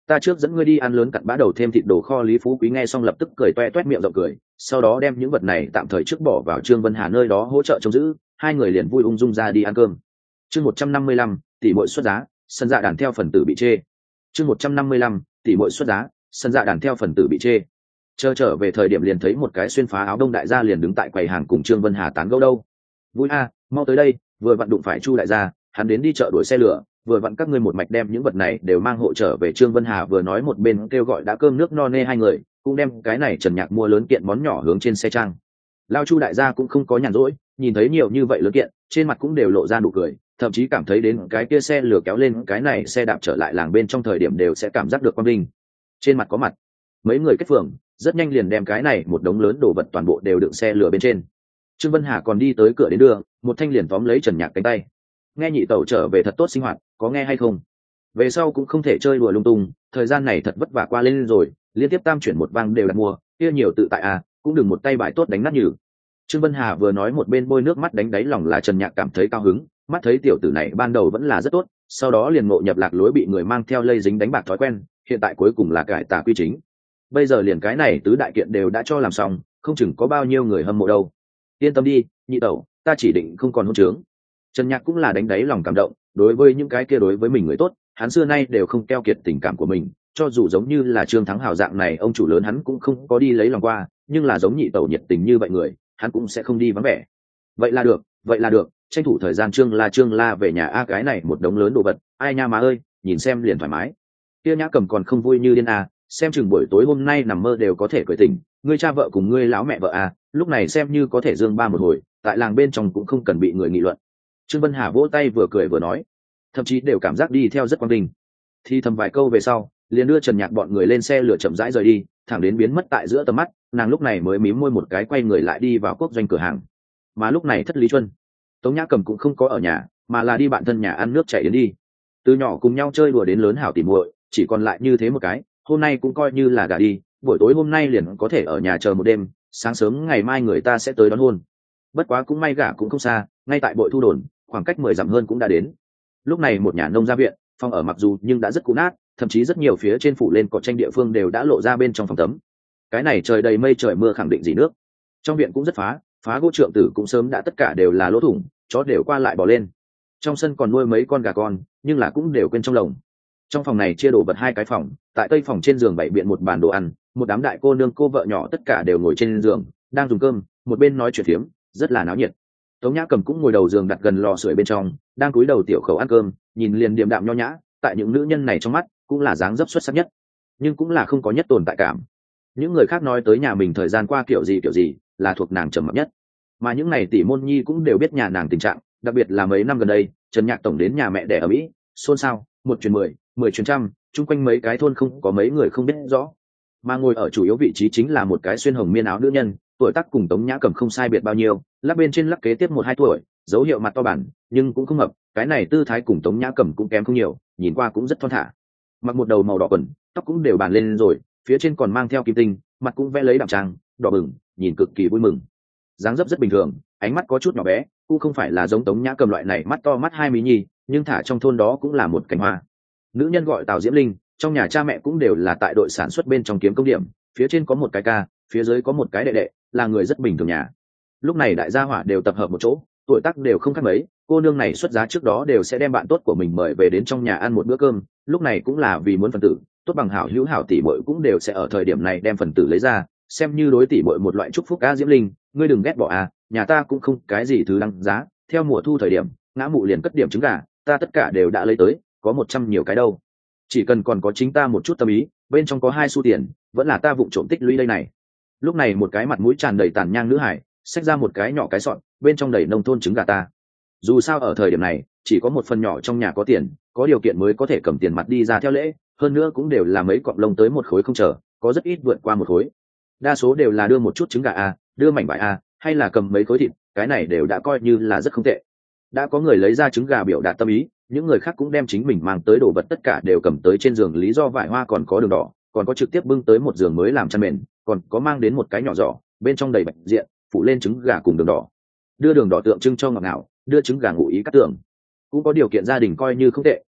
Ta trước dẫn ngươi đi ăn lớn cặn bã đầu thêm thịt đồ kho. Lý Phú Quý nghe xong lập tức cười toe toét miệng rộng cười, sau đó đem những vật này tạm thời trước bỏ vào Trương Vân Hà nơi đó hỗ trợ trông giữ, hai người liền vui ung dung ra đi ăn cơm. Chương 155, tỷ muội xuất giá, sân dạ đàn theo phần tử bị chê. Chương 155, tỷ muội xuất giá, sân dạ đàn theo phần tử bị chê. Trở về thời điểm liền thấy một cái xuyên phá áo đông đại gia liền đứng tại quầy hàng cùng Trương Vân Hà tán gẫu đâu. Vui a, mau tới đây, vừa vặn đụng phải Chu đại gia, hắn đến đi chợ đuổi xe lửa, vừa vặn các ngươi một mạch đem những vật này đều mang hộ trở về. Trương Vân Hà vừa nói một bên kêu gọi đã cơm nước no nê hai người, cũng đem cái này Trần Nhạc mua lớn kiện món nhỏ hướng trên xe trang. Lao Chu đại gia cũng không có nhàn rỗi, nhìn thấy nhiều như vậy lớn kiện, trên mặt cũng đều lộ ra nụ cười, thậm chí cảm thấy đến cái kia xe lửa kéo lên cái này xe đạp trở lại làng bên trong thời điểm đều sẽ cảm giác được quang vinh. Trên mặt có mặt, mấy người kết phường, rất nhanh liền đem cái này một đống lớn đồ vật toàn bộ đều đựng xe lửa bên trên. Trương Vân Hà còn đi tới cửa đến đưa, một thanh liền tóm lấy Trần Nhạc cánh tay. Nghe nhị tẩu trở về thật tốt sinh hoạt, có nghe hay không? Về sau cũng không thể chơi đùa lung tung, thời gian này thật vất vả qua lên rồi, liên tiếp tam chuyển một vang đều đặt mua, kia nhiều tự tại à, cũng đừng một tay bài tốt đánh nát nhừ. Trương Vân Hà vừa nói một bên bôi nước mắt đánh đáy lòng là Trần Nhạc cảm thấy cao hứng, mắt thấy tiểu tử này ban đầu vẫn là rất tốt, sau đó liền ngộ nhập lạc lối bị người mang theo lây dính đánh bạc thói quen, hiện tại cuối cùng là cải tà quy chính. Bây giờ liền cái này tứ đại kiện đều đã cho làm xong, không chừng có bao nhiêu người hâm mộ đâu. Yên tâm đi, nhị tẩu, ta chỉ định không còn hôn trướng. Trần Nhạc cũng là đánh đáy lòng cảm động, đối với những cái kia đối với mình người tốt, hắn xưa nay đều không keo kiệt tình cảm của mình, cho dù giống như là Trương Thắng Hào dạng này ông chủ lớn hắn cũng không có đi lấy lòng qua, nhưng là giống nhị tẩu nhiệt tình như vậy người, hắn cũng sẽ không đi vắng vẻ. Vậy là được, tranh thủ thời gian Trương La về nhà a, cái này một đống lớn đồ vật, ai nha má ơi, nhìn xem liền thoải mái. Kia Nhã Cầm còn không vui như điên a, xem chừng buổi tối hôm nay nằm mơ đều có thể cười tỉnh, ngươi cha vợ cùng ngươi lão mẹ vợ a, lúc này xem như có thể dương ba một hồi, tại làng bên trong cũng không cần bị người nghị luận. Trương Vân Hà vỗ tay vừa cười vừa nói, thậm chí đều cảm giác đi theo rất quang vinh. Thì thầm vài câu về sau, liền đưa Trần Nhạc bọn người lên xe lửa chậm rãi rời đi, thẳng đến biến mất tại giữa tầm mắt, nàng lúc này mới mím môi một cái quay người lại đi vào quốc doanh cửa hàng. Mà lúc này Thất Lý Chuân, Tống Nhã Cầm cũng không có ở nhà, mà là đi bạn thân nhà ăn nước chảy đến đi. Từ nhỏ cùng nhau chơi đùa đến lớn hảo tỉ muội, chỉ còn lại như thế một cái, hôm nay cũng coi như là gả đi, buổi tối hôm nay liền có thể ở nhà chờ một đêm, sáng sớm ngày mai người ta sẽ tới đón hôn. Bất quá cũng may gả cũng không xa, ngay tại Bội Thu Đồn, khoảng cách 10 dặm hơn cũng đã đến. Lúc này một nhà nông gia viện, phòng ở mặc dù nhưng đã rất cũ nát, thậm chí rất nhiều phía trên phủ lên cỏ tranh địa phương đều đã lộ ra bên trong phòng tấm. Cái này trời đầy mây trời mưa khẳng định gì nước. Trong viện cũng rất phá gỗ trượng tử cũng sớm đã tất cả đều là lỗ thủng, chó đều qua lại bò lên. Trong sân còn nuôi mấy con gà con, nhưng là cũng đều quên trong lồng. Trong phòng này chia đồ vật hai cái phòng, tại tây phòng trên giường bày biện một bàn đồ ăn, một đám đại cô nương cô vợ nhỏ tất cả đều ngồi trên giường, đang dùng cơm, một bên nói chuyện phiếm, rất là náo nhiệt. Tống Nhã Cầm cũng ngồi đầu giường đặt gần lò sưởi bên trong, đang cúi đầu tiểu khẩu ăn cơm, nhìn liền điềm đạm nho nhã, tại những nữ nhân này trong mắt, cũng là dáng dấp xuất sắc nhất, nhưng cũng là không có nhất tồn tại cảm. Những người khác nói tới nhà mình thời gian qua kiểu gì, là thuộc nàng trầm mặc nhất. Mà những này tỷ môn nhi cũng đều biết nhà nàng tình trạng, đặc biệt là mấy năm gần đây, Trần Nhạc tổng đến nhà mẹ đẻ ở Mỹ, xôn xao, một truyền 10, 10 truyền trăm, chung quanh mấy cái thôn không có mấy người không biết rõ. Mà ngồi ở chủ yếu vị trí chính là một cái xuyên hồng miên áo nữ nhân, tuổi tác cùng Tống Nhã Cầm không sai biệt bao nhiêu, lắc bên trên lắc kế tiếp 1-2 tuổi, dấu hiệu mặt to bản, nhưng cũng không mập, cái này tư thái cùng Tống Nhã Cầm cũng kém không nhiều, nhìn qua cũng rất thon thả. Mặc một đầu màu đỏ quần, tóc cũng đều bàn lên rồi, phía trên còn mang theo kim tinh, mặt cũng vẽ lấy đạm trang, đỏ bừng, nhìn cực kỳ vui mừng. Dáng dấp rất bình thường, ánh mắt có chút nhỏ bé, cũng không phải là giống Tống Nhã Cầm loại này mắt to mắt hai mí nhi, nhưng thả trong thôn đó cũng là một cành hoa. Nữ nhân gọi Tào Diễm Linh, trong nhà cha mẹ cũng đều là tại đội sản xuất bên trong kiếm công điểm, phía trên có một cái ca, phía dưới có một cái đệ đệ, là người rất bình thường nhà. Lúc này đại gia hỏa đều tập hợp một chỗ, tuổi tác đều không khác mấy, cô nương này xuất giá trước đó đều sẽ đem bạn tốt của mình mời về đến trong nhà ăn một bữa cơm, lúc này cũng là vì muốn phần tử, tốt bằng hảo hữu hảo tỷ muội cũng đều sẽ ở thời điểm này đem phần tử lấy ra, xem như đối tỷ muội một loại chúc phúc. A Diễm Linh, ngươi đừng ghét bỏ à, nhà ta cũng không cái gì thứ đăng giá, theo mùa thu thời điểm, ngã mụ liền cất điểm trứng gà, ta tất cả đều đã lấy tới, có 100 nhiều cái đâu. Chỉ cần còn có chính ta một chút tâm ý, bên trong có 2 xu tiền, vẫn là ta vụng trộm tích lũy đây này. Lúc này một cái mặt mũi tràn đầy tàn nhang nữ hải, xách ra một cái nhỏ cái sọn, bên trong đầy nông thôn trứng gà ta. Dù sao ở thời điểm này, chỉ có một phần nhỏ trong nhà có tiền, có điều kiện mới có thể cầm tiền mặt đi ra theo lễ, hơn nữa cũng đều là mấy cọng lông tới một khối không chờ, có rất ít vượt qua một khối. Đa số đều là đưa một chút trứng gà a, đưa mảnh vải a, hay là cầm mấy khối thịt, cái này đều đã coi như là rất không tệ. Đã có người lấy ra trứng gà biểu đạt tâm ý, những người khác cũng đem chính mình mang tới đồ vật tất cả đều cầm tới trên giường, lý do vải hoa còn có đường đỏ, còn có trực tiếp bưng tới một giường mới làm chăn mền, còn có mang đến một cái nhỏ giỏ, bên trong đầy bạch diện, phủ lên trứng gà cùng đường đỏ. Đưa đường đỏ tượng trưng cho ngọt ngào, đưa trứng gà ngụ ý cắt tưởng. Cũng có điều kiện gia đình coi như không tệ,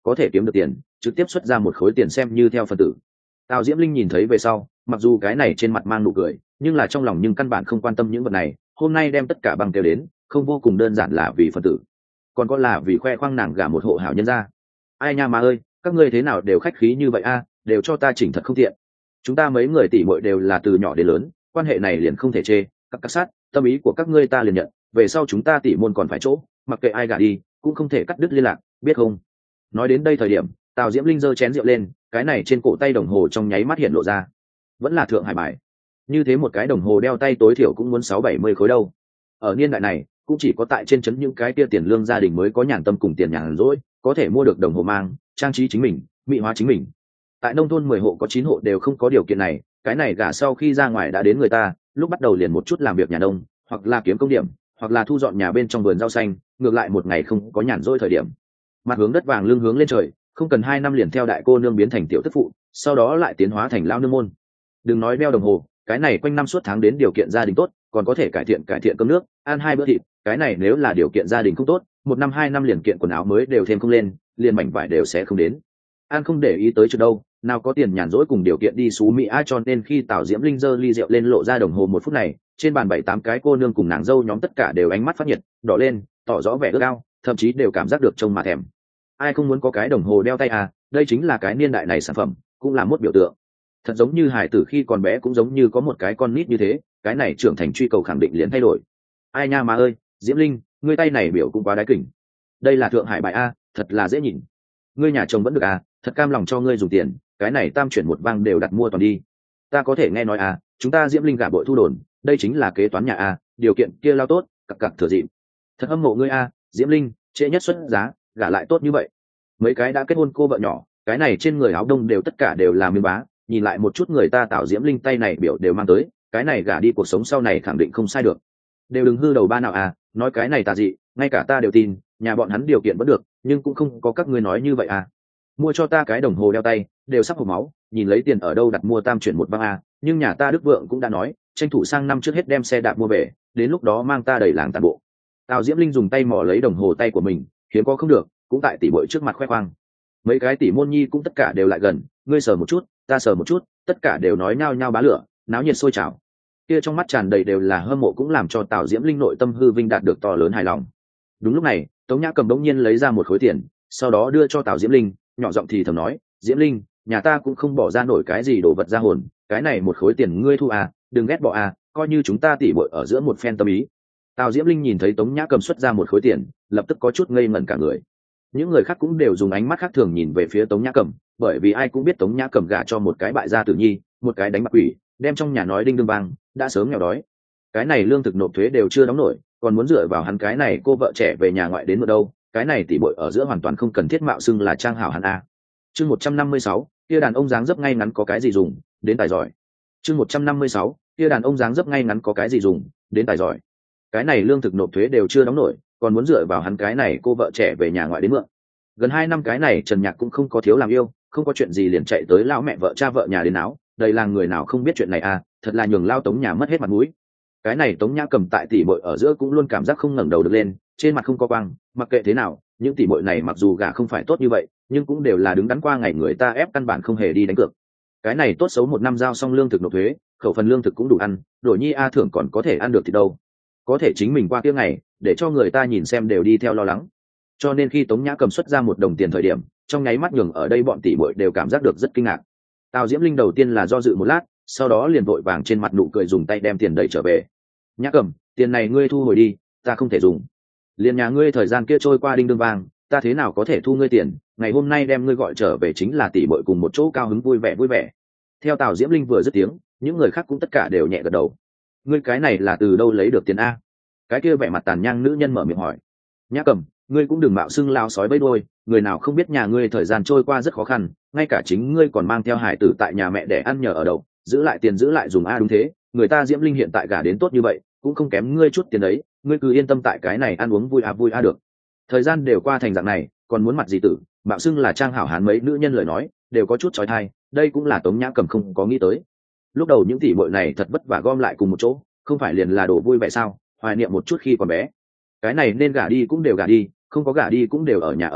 có thể kiếm được tiền trực tiếp xuất ra một khối tiền xem như theo phần tử. Tào Diễm Linh nhìn thấy về sau, mặc dù cái này trên mặt mang nụ cười, nhưng là trong lòng nhưng căn bản không quan tâm những vật này. Hôm nay đem tất cả băng kêu đến, không vô cùng đơn giản là vì phần tử, còn có là vì khoe khoang nàng gả một hộ hảo nhân gia. Ai nha mà ơi, các ngươi thế nào đều khách khí như vậy a, đều cho ta chỉnh thật không tiện. Chúng ta mấy người tỷ muội đều là từ nhỏ đến lớn, quan hệ này liền không thể chê. Các sát, tâm ý của các ngươi ta liền nhận, về sau chúng ta tỷ môn còn phải chỗ, mặc kệ ai gả đi, cũng không thể cắt đứt liên lạc, biết không? Nói đến đây thời điểm, Tào Diễm Linh giơ chén rượu lên, cái này trên cổ tay đồng hồ trong nháy mắt hiện lộ ra, vẫn là thượng hải bài. Như thế một cái đồng hồ đeo tay tối thiểu cũng muốn 6-70 khối đâu. Ở niên đại này, cũng chỉ có tại trên trấn những cái kia tiền lương gia đình mới có nhàn tâm cùng tiền nhàn rỗi, có thể mua được đồng hồ mang, trang trí chính mình, mỹ hóa chính mình. Tại nông thôn 10 hộ có 9 hộ đều không có điều kiện này, cái này gả sau khi ra ngoài đã đến người ta, lúc bắt đầu liền một chút làm việc nhà nông, hoặc là kiếm công điểm, hoặc là thu dọn nhà bên trong vườn rau xanh, ngược lại một ngày không có nhàn rỗi thời điểm. Mặt hướng đất vàng lưng hướng lên trời, không cần 2 năm liền theo đại cô nương biến thành tiểu tức phụ, sau đó lại tiến hóa thành lão nương môn. Đừng nói đeo đồng hồ, cái này quanh năm suốt tháng đến điều kiện gia đình tốt, còn có thể cải thiện cơm nước, ăn 2 bữa thịt, cái này nếu là điều kiện gia đình không tốt, 1 năm 2 năm liền kiện quần áo mới đều thêm không lên, liền mảnh vải đều sẽ không đến. An không để ý tới chuyện đâu, nào có tiền nhàn rỗi cùng điều kiện đi xú Mỹ a, cho nên khi Tào Diễm Linh giơ ly rượu lên lộ ra đồng hồ 1 phút này, trên bàn 7-8 cái cô nương cùng nàng dâu nhóm tất cả đều ánh mắt phát nhiệt, đỏ lên, tỏ rõ vẻ ước ao, thậm chí đều cảm giác được trông mà thèm. Ai không muốn có cái đồng hồ đeo tay à, đây chính là cái niên đại này sản phẩm, cũng là một biểu tượng. Thật giống như hải tử khi còn bé cũng giống như có một cái con nít như thế, cái này trưởng thành truy cầu khẳng định liền thay đổi. Ai nha mà ơi, Diễm Linh, ngươi tay này biểu cũng quá đái kỉnh. Đây là thượng hải bài a, thật là dễ nhìn. Ngươi nhà chồng vẫn được à, thật cam lòng cho ngươi dùng tiền, cái này tam chuyển một vang đều đặt mua toàn đi. Ta có thể nghe nói à, chúng ta Diễm Linh gả bội thu đồn, đây chính là kế toán nhà a, điều kiện kia lao tốt, cặc cặc thừa dịp. Thật hâm mộ ngươi a, Diễm Linh, trễ nhất xuất giá, gả lại tốt như vậy. Mấy cái đã kết hôn cô vợ nhỏ, cái này trên người áo đông đều tất cả đều là miếng bá, nhìn lại một chút người ta Tào Diễm Linh tay này biểu đều mang tới, cái này gả đi cuộc sống sau này khẳng định không sai được. Đều đừng hư đầu ba nào à, nói cái này tà dị, ngay cả ta đều tin, nhà bọn hắn điều kiện vẫn được, nhưng cũng không có các ngươi nói như vậy à. Mua cho ta cái đồng hồ đeo tay, đều sắp hộc máu, nhìn lấy tiền ở đâu đặt mua tam chuyển một vang à, nhưng nhà ta Đức Vượng cũng đã nói, tranh thủ sang năm trước hết đem xe đạp mua về, đến lúc đó mang ta đầy làng toàn bộ. Tào Diễm Linh dùng tay mò lấy đồng hồ tay của mình, hiếm có không được, cũng tại tỷ muội trước mặt khoe khoang. Mấy cái tỷ môn nhi cũng tất cả đều lại gần, ngươi sờ một chút, ta sờ một chút, tất cả đều nói nhao nhao bá lửa, náo nhiệt sôi trào. Kia trong mắt tràn đầy đều là hâm mộ, cũng làm cho Tào Diễm Linh nội tâm hư vinh đạt được to lớn hài lòng. Đúng lúc này, Tống Nhã Cầm đống nhiên lấy ra một khối tiền, sau đó đưa cho Tào Diễm Linh, nhỏ giọng thì thầm nói, Diễm Linh, nhà ta cũng không bỏ ra nổi cái gì đồ vật ra hồn, cái này một khối tiền ngươi thu à, đừng ghét bỏ à, coi như chúng ta tỉ muội ở giữa một phen tâm ý. Tào Diễm Linh nhìn thấy Tống Nhã Cầm xuất ra một khối tiền, lập tức có chút ngây ngẩn cả người. Những người khác cũng đều dùng ánh mắt khác thường nhìn về phía Tống Nhã Cầm, bởi vì ai cũng biết Tống Nhã Cầm gả cho một cái bại gia tử nhi, một cái đánh bạc quỷ, đem trong nhà nói đinh đương vang, đã sớm nghèo đói. Cái này lương thực nộp thuế đều chưa đóng nổi, còn muốn dựa vào hắn cái này cô vợ trẻ về nhà ngoại đến một đâu, cái này tỉ muội ở giữa hoàn toàn không cần thiết mạo xưng là trang hảo hắn a. Chương 156, kia đàn ông dáng dấp ngay ngắn có cái gì dùng, đến tài giỏi. Chương 156, kia đàn ông dáng dấp ngay ngắn có cái gì dùng, đến tài giỏi. Cái này lương thực nộp thuế đều chưa đóng nổi, còn muốn dựa vào hắn cái này cô vợ trẻ về nhà ngoại đến mượn. Gần 2 năm cái này Trần Nhạc cũng không có thiếu làm yêu, không có chuyện gì liền chạy tới lão mẹ vợ cha vợ nhà đến áo, đây là người nào không biết chuyện này à, thật là nhường lao Tống nhà mất hết mặt mũi. Cái này Tống Nhã Cầm tại tỷ muội ở giữa cũng luôn cảm giác không ngẩng đầu được lên, trên mặt không có quang, mặc kệ thế nào, những tỷ muội này mặc dù gả không phải tốt như vậy, nhưng cũng đều là đứng đắn qua ngày người ta ép căn bản không hề đi đánh cược. Cái này tốt xấu 1 năm giao xong lương thực nộp thuế, khẩu phần lương thực cũng đủ ăn, đổi nhi a thưởng còn có thể ăn được thì đâu. Có thể chính mình qua tiếng ngày, để cho người ta nhìn xem đều đi theo lo lắng. Cho nên khi Tống Nhã Cầm xuất ra 1 đồng tiền thời điểm, trong nháy mắt nhường ở đây bọn tỷ muội đều cảm giác được rất kinh ngạc. Tào Diễm Linh đầu tiên là do dự một lát, sau đó liền vội vàng trên mặt nụ cười dùng tay đem tiền đẩy trở về. Nhã Cầm, tiền này ngươi thu hồi đi, ta không thể dùng. Liền nhà ngươi thời gian kia trôi qua đinh đương vàng, ta thế nào có thể thu ngươi tiền, ngày hôm nay đem ngươi gọi trở về chính là tỷ muội cùng một chỗ cao hứng vui vẻ. Theo Tào Diễm Linh vừa dứt tiếng, những người khác cũng tất cả đều nhẹ gật đầu. Ngươi cái này là từ đâu lấy được tiền a? Cái kia vẻ mặt tàn nhang nữ nhân mở miệng hỏi. Nhã Cầm, ngươi cũng đừng mạo xưng lao sói bấy đôi, người nào không biết nhà ngươi thời gian trôi qua rất khó khăn, ngay cả chính ngươi còn mang theo hải tử tại nhà mẹ để ăn nhờ ở đậu, giữ lại tiền giữ lại dùng a. Đúng thế, người ta Diễm Linh hiện tại gả đến tốt như vậy, cũng không kém ngươi chút tiền đấy, ngươi cứ yên tâm tại cái này ăn uống vui a được. Thời gian đều qua thành dạng này, còn muốn mặt gì tử, mạo xưng là trang hảo hán, mấy nữ nhân lời nói đều có chút trói thai, đây cũng là Tống Nhã Cầm không có nghĩ tới. Lúc đầu những tỷ muội này thật vất vả gom lại cùng một chỗ, không phải liền là đổ vui vẻ sao, hoài niệm một chút khi còn bé. Cái này nên gả đi cũng đều gả đi, không có gả đi cũng đều ở nhà ở lại,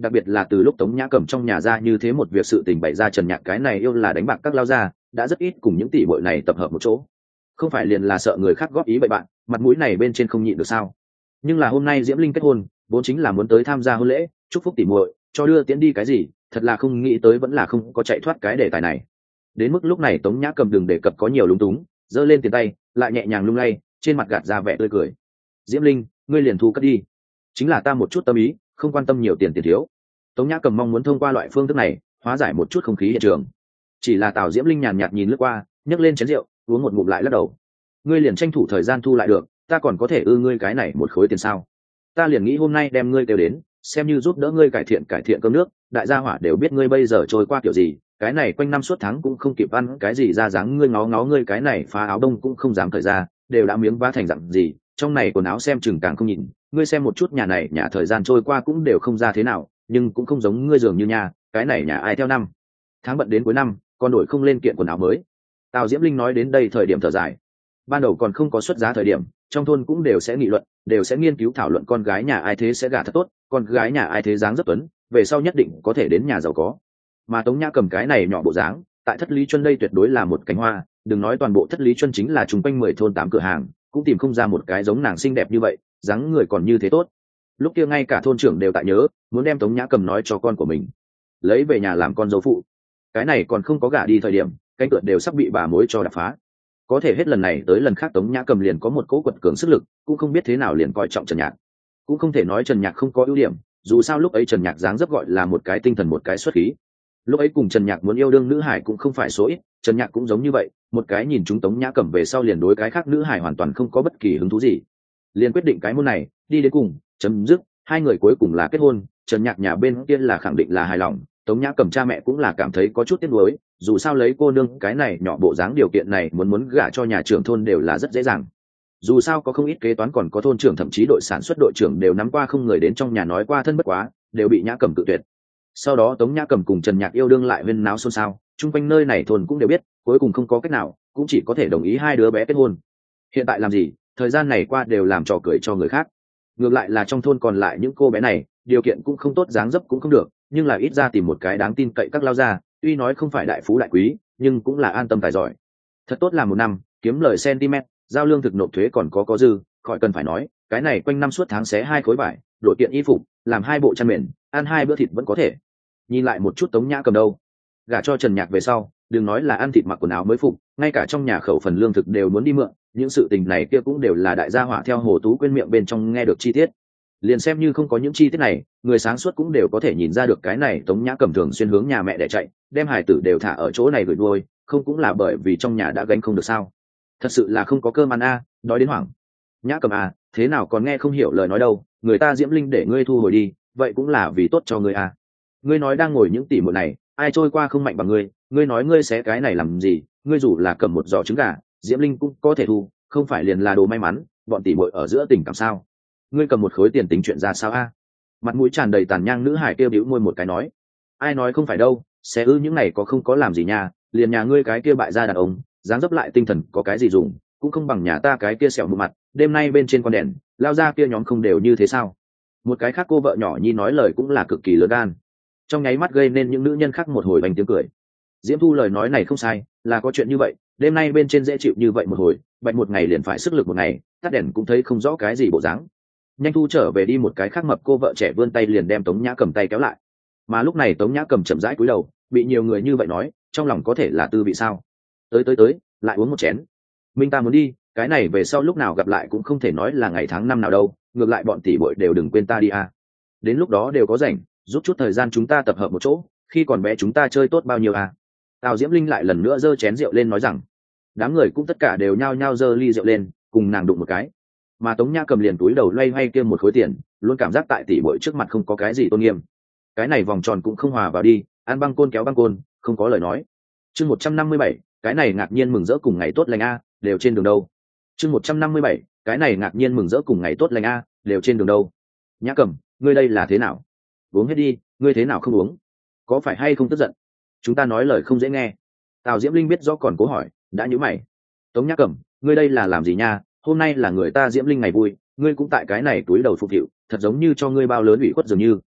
đặc biệt là từ lúc Tống Nhã Cẩm trong nhà ra như thế một việc sự tình bày ra, Trần Nhạc cái này yêu là đánh bạc các lao gia đã rất ít cùng những tỷ muội này tập hợp một chỗ. Không phải liền là sợ người khác góp ý bậy bạn, mặt mũi này bên trên không nhịn được sao? Nhưng là hôm nay Diễm Linh kết hôn, vốn chính là muốn tới tham gia hôn lễ, chúc phúc tỷ muội, cho đưa tiễn đi cái gì, thật là không nghĩ tới vẫn là không có chạy thoát cái đề tài này. Đến mức lúc này Tống Nhã Cầm đừng đề cập có nhiều lúng túng, giơ lên tiền tay, lại nhẹ nhàng lung lay, trên mặt gạt ra vẻ tươi cười. Diễm Linh, ngươi liền thu cất đi, chính là ta một chút tâm ý, không quan tâm nhiều tiền thiếu. Tống Nhã Cầm mong muốn thông qua loại phương thức này hóa giải một chút không khí hiện trường. Chỉ là Tào Diễm Linh nhàn nhạt nhìn lướt qua, nhấc lên chén rượu, uống một ngụm lại lắc đầu. Ngươi liền tranh thủ thời gian thu lại được, ta còn có thể ư ngươi cái này một khối tiền sao? Ta liền nghĩ hôm nay đem ngươi kêu đến, xem như giúp đỡ ngươi cải thiện cơm nước, đại gia hỏa đều biết ngươi bây giờ trôi qua kiểu gì, cái này quanh năm suốt tháng cũng không kịp ăn cái gì ra dáng, ngươi ngó ngó ngươi cái này phá áo đông cũng không dám thời ra, đều đã miếng vá thành dặn gì, trong này quần áo xem chừng càng không nhìn, ngươi xem một chút nhà này nhà thời gian trôi qua cũng đều không ra thế nào, nhưng cũng không giống ngươi dường như nhà, cái này nhà ai theo năm tháng bận đến cuối năm còn đổi không lên kiện quần áo mới. Tào Diễm Linh nói đến đây thời điểm thở dài, ban đầu còn không có xuất giá thời điểm, trong thôn cũng đều sẽ nghị luận, đều sẽ nghiên cứu thảo luận con gái nhà ai thế sẽ gả thật tốt, con gái nhà ai thế dáng rất tuấn, về sau nhất định có thể đến nhà giàu có. Mà Tống Nhã Cầm cái này nhỏ bộ dáng, tại Thất Lý Chuân đây tuyệt đối là một cánh hoa, đừng nói toàn bộ Thất Lý Chuân, chính là chung quanh 10 thôn 8 cửa hàng cũng tìm không ra một cái giống nàng xinh đẹp như vậy, dáng người còn như thế tốt. Lúc kia ngay cả thôn trưởng đều tại nhớ, muốn đem Tống Nhã Cầm nói cho con của mình lấy về nhà làm con dâu phụ. Cái này còn không có gả đi thời điểm, cánh cửa đều sắp bị bà mối cho đập phá. Có thể hết lần này tới lần khác Tống Nhã Cầm liền có một cỗ quật cường sức lực, cũng không biết thế nào liền coi trọng Trần Nhạc. Cũng không thể nói Trần Nhạc không có ưu điểm, dù sao lúc ấy Trần Nhạc dáng dấp gọi là một cái tinh thần một cái xuất khí. Lúc ấy cùng Trần Nhạc muốn yêu đương nữ hải cũng không phải số ít, Trần Nhạc cũng giống như vậy, một cái nhìn chúng Tống Nhã Cầm về sau liền đối cái khác nữ hải hoàn toàn không có bất kỳ hứng thú gì. Liền quyết định cái môn này, đi đến cùng, chấm dứt, hai người cuối cùng là kết hôn, Trần Nhạc nhà bên kia là khẳng định là hài lòng, Tống Nhã Cầm cha mẹ cũng là cảm thấy có chút tiếc nuối, dù sao lấy cô nương cái này nhỏ bộ dáng điều kiện này muốn gả cho nhà trưởng thôn đều là rất dễ dàng. Dù sao có không ít kế toán, còn có thôn trưởng, thậm chí đội sản xuất đội trưởng đều nắm qua không người đến trong nhà nói qua thân bất quá, đều bị Nhã Cầm tự tuyệt. Sau đó Tống Nhã Cầm cùng Trần Nhạc yêu đương lại huyên náo xôn xao, chung quanh nơi này thôn cũng đều biết, cuối cùng không có cách nào, cũng chỉ có thể đồng ý hai đứa bé kết hôn. Hiện tại làm gì, thời gian này qua đều làm trò cười cho người khác. Ngược lại là trong thôn còn lại những cô bé này, điều kiện cũng không tốt, dáng dấp cũng không được, nhưng là ít ra tìm một cái đáng tin cậy các lao gia, tuy nói không phải đại phú đại quý, nhưng cũng là an tâm tài giỏi. Thật tốt làm một năm, kiếm lời cm, giao lương thực nộp thuế còn có dư, khỏi cần phải nói, cái này quanh năm suốt tháng xé 2 khối vải, đổi kiện y phục, làm 2 bộ chăn mền, ăn 2 bữa thịt vẫn có thể. Nhìn lại một chút Tống Nhã Cầm đâu, gả cho Trần Nhạc về sau, đừng nói là ăn thịt mặc quần áo mới phục, ngay cả trong nhà khẩu phần lương thực đều muốn đi mượn, những sự tình này kia cũng đều là đại gia hỏa theo Hồ Tú Quyên miệng bên trong nghe được chi tiết. Liền xem như không có những chi tiết này, người sáng suốt cũng đều có thể nhìn ra được cái này Tống Nhã Cầm thường xuyên hướng nhà mẹ để chạy, đem hài tử đều thả ở chỗ này gửi nuôi, không cũng là bởi vì trong nhà đã gánh không được sao? Thật sự là không có cơm ăn a, nói đến hoảng. Nhã Cầm à, thế nào còn nghe không hiểu lời nói đâu, người ta Diễm Linh để ngươi thu hồi đi, vậy cũng là vì tốt cho ngươi à. Ngươi nói đang ngồi những tỷ muội này, ai trôi qua không mạnh bằng ngươi nói ngươi xé cái này làm gì, ngươi dù là cầm một giò trứng gà, Diễm Linh cũng có thể thu, không phải liền là đồ may mắn, bọn tỷ muội ở giữa tình cảm sao? Ngươi cầm một khối tiền tính chuyện ra sao a? Mặt mũi tràn đầy tàn nhang nữ hải kêu bĩu môi một cái nói, ai nói không phải đâu, xé ư những này có không có làm gì nha, liền nhà ngươi cái kia bại gia đàn ông, dáng dấp lại tinh thần có cái gì dùng, cũng không bằng nhà ta cái kia sẹo một mặt, đêm nay bên trên con đèn, lao ra kia nhóm không đều như thế sao? Một cái khác cô vợ nhỏ nhi nói lời cũng là cực kỳ lớn gan, trong nháy mắt gây nên những nữ nhân khác một hồi bành tiếng cười. Diễm Thu lời nói này không sai, là có chuyện như vậy, đêm nay bên trên dễ chịu như vậy một hồi, bạch một ngày liền phải sức lực một ngày, tắt đèn cũng thấy không rõ cái gì bộ dáng. Nhanh Thu trở về đi. Một cái khác mập cô vợ trẻ vươn tay liền đem Tống Nhã Cầm tay kéo lại. Mà lúc này Tống Nhã Cầm chậm rãi cúi đầu, bị nhiều người như vậy nói, trong lòng có thể là tư vị sao? Tới, lại uống một chén. Minh ta muốn đi, cái này về sau lúc nào gặp lại cũng không thể nói là ngày tháng năm nào đâu, ngược lại bọn tỷ bội đều đừng quên ta đi à. Đến lúc đó đều có rảnh, rút chút thời gian chúng ta tập hợp một chỗ, khi còn bé chúng ta chơi tốt bao nhiêu à. Tào Diễm Linh lại lần nữa giơ chén rượu lên nói rằng, đám người cũng tất cả đều nhao nhao giơ ly rượu lên, cùng nàng đụng một cái. Mà Tống Nhã Cầm liền túi đầu loay hoay kia một khối tiền, luôn cảm giác tại tỷ muội trước mặt không có cái gì tôn nghiêm. Cái này vòng tròn cũng không hòa vào đi, ăn băng côn kéo băng côn, không có lời nói. Chương 157, cái này ngạc nhiên mừng rỡ cùng ngày tốt lành a, đều trên đường đâu. Chương 157, cái này ngạc nhiên mừng rỡ cùng ngày tốt lành a, đều trên đường đâu. Nhã Cầm, ngươi đây là thế nào? Uống hết đi, ngươi thế nào không uống? Có phải hay không tức giận? Chúng ta nói lời không dễ nghe. Tào Diễm Linh biết rõ còn cố hỏi, đã nhíu mày. Tống Nhã Cầm, ngươi đây là làm gì nha? Hôm nay là người ta Diễm Linh ngày vui, ngươi cũng tại cái này túi đầu phục vụ, thật giống như cho ngươi bao lớn ủy khuất dường như.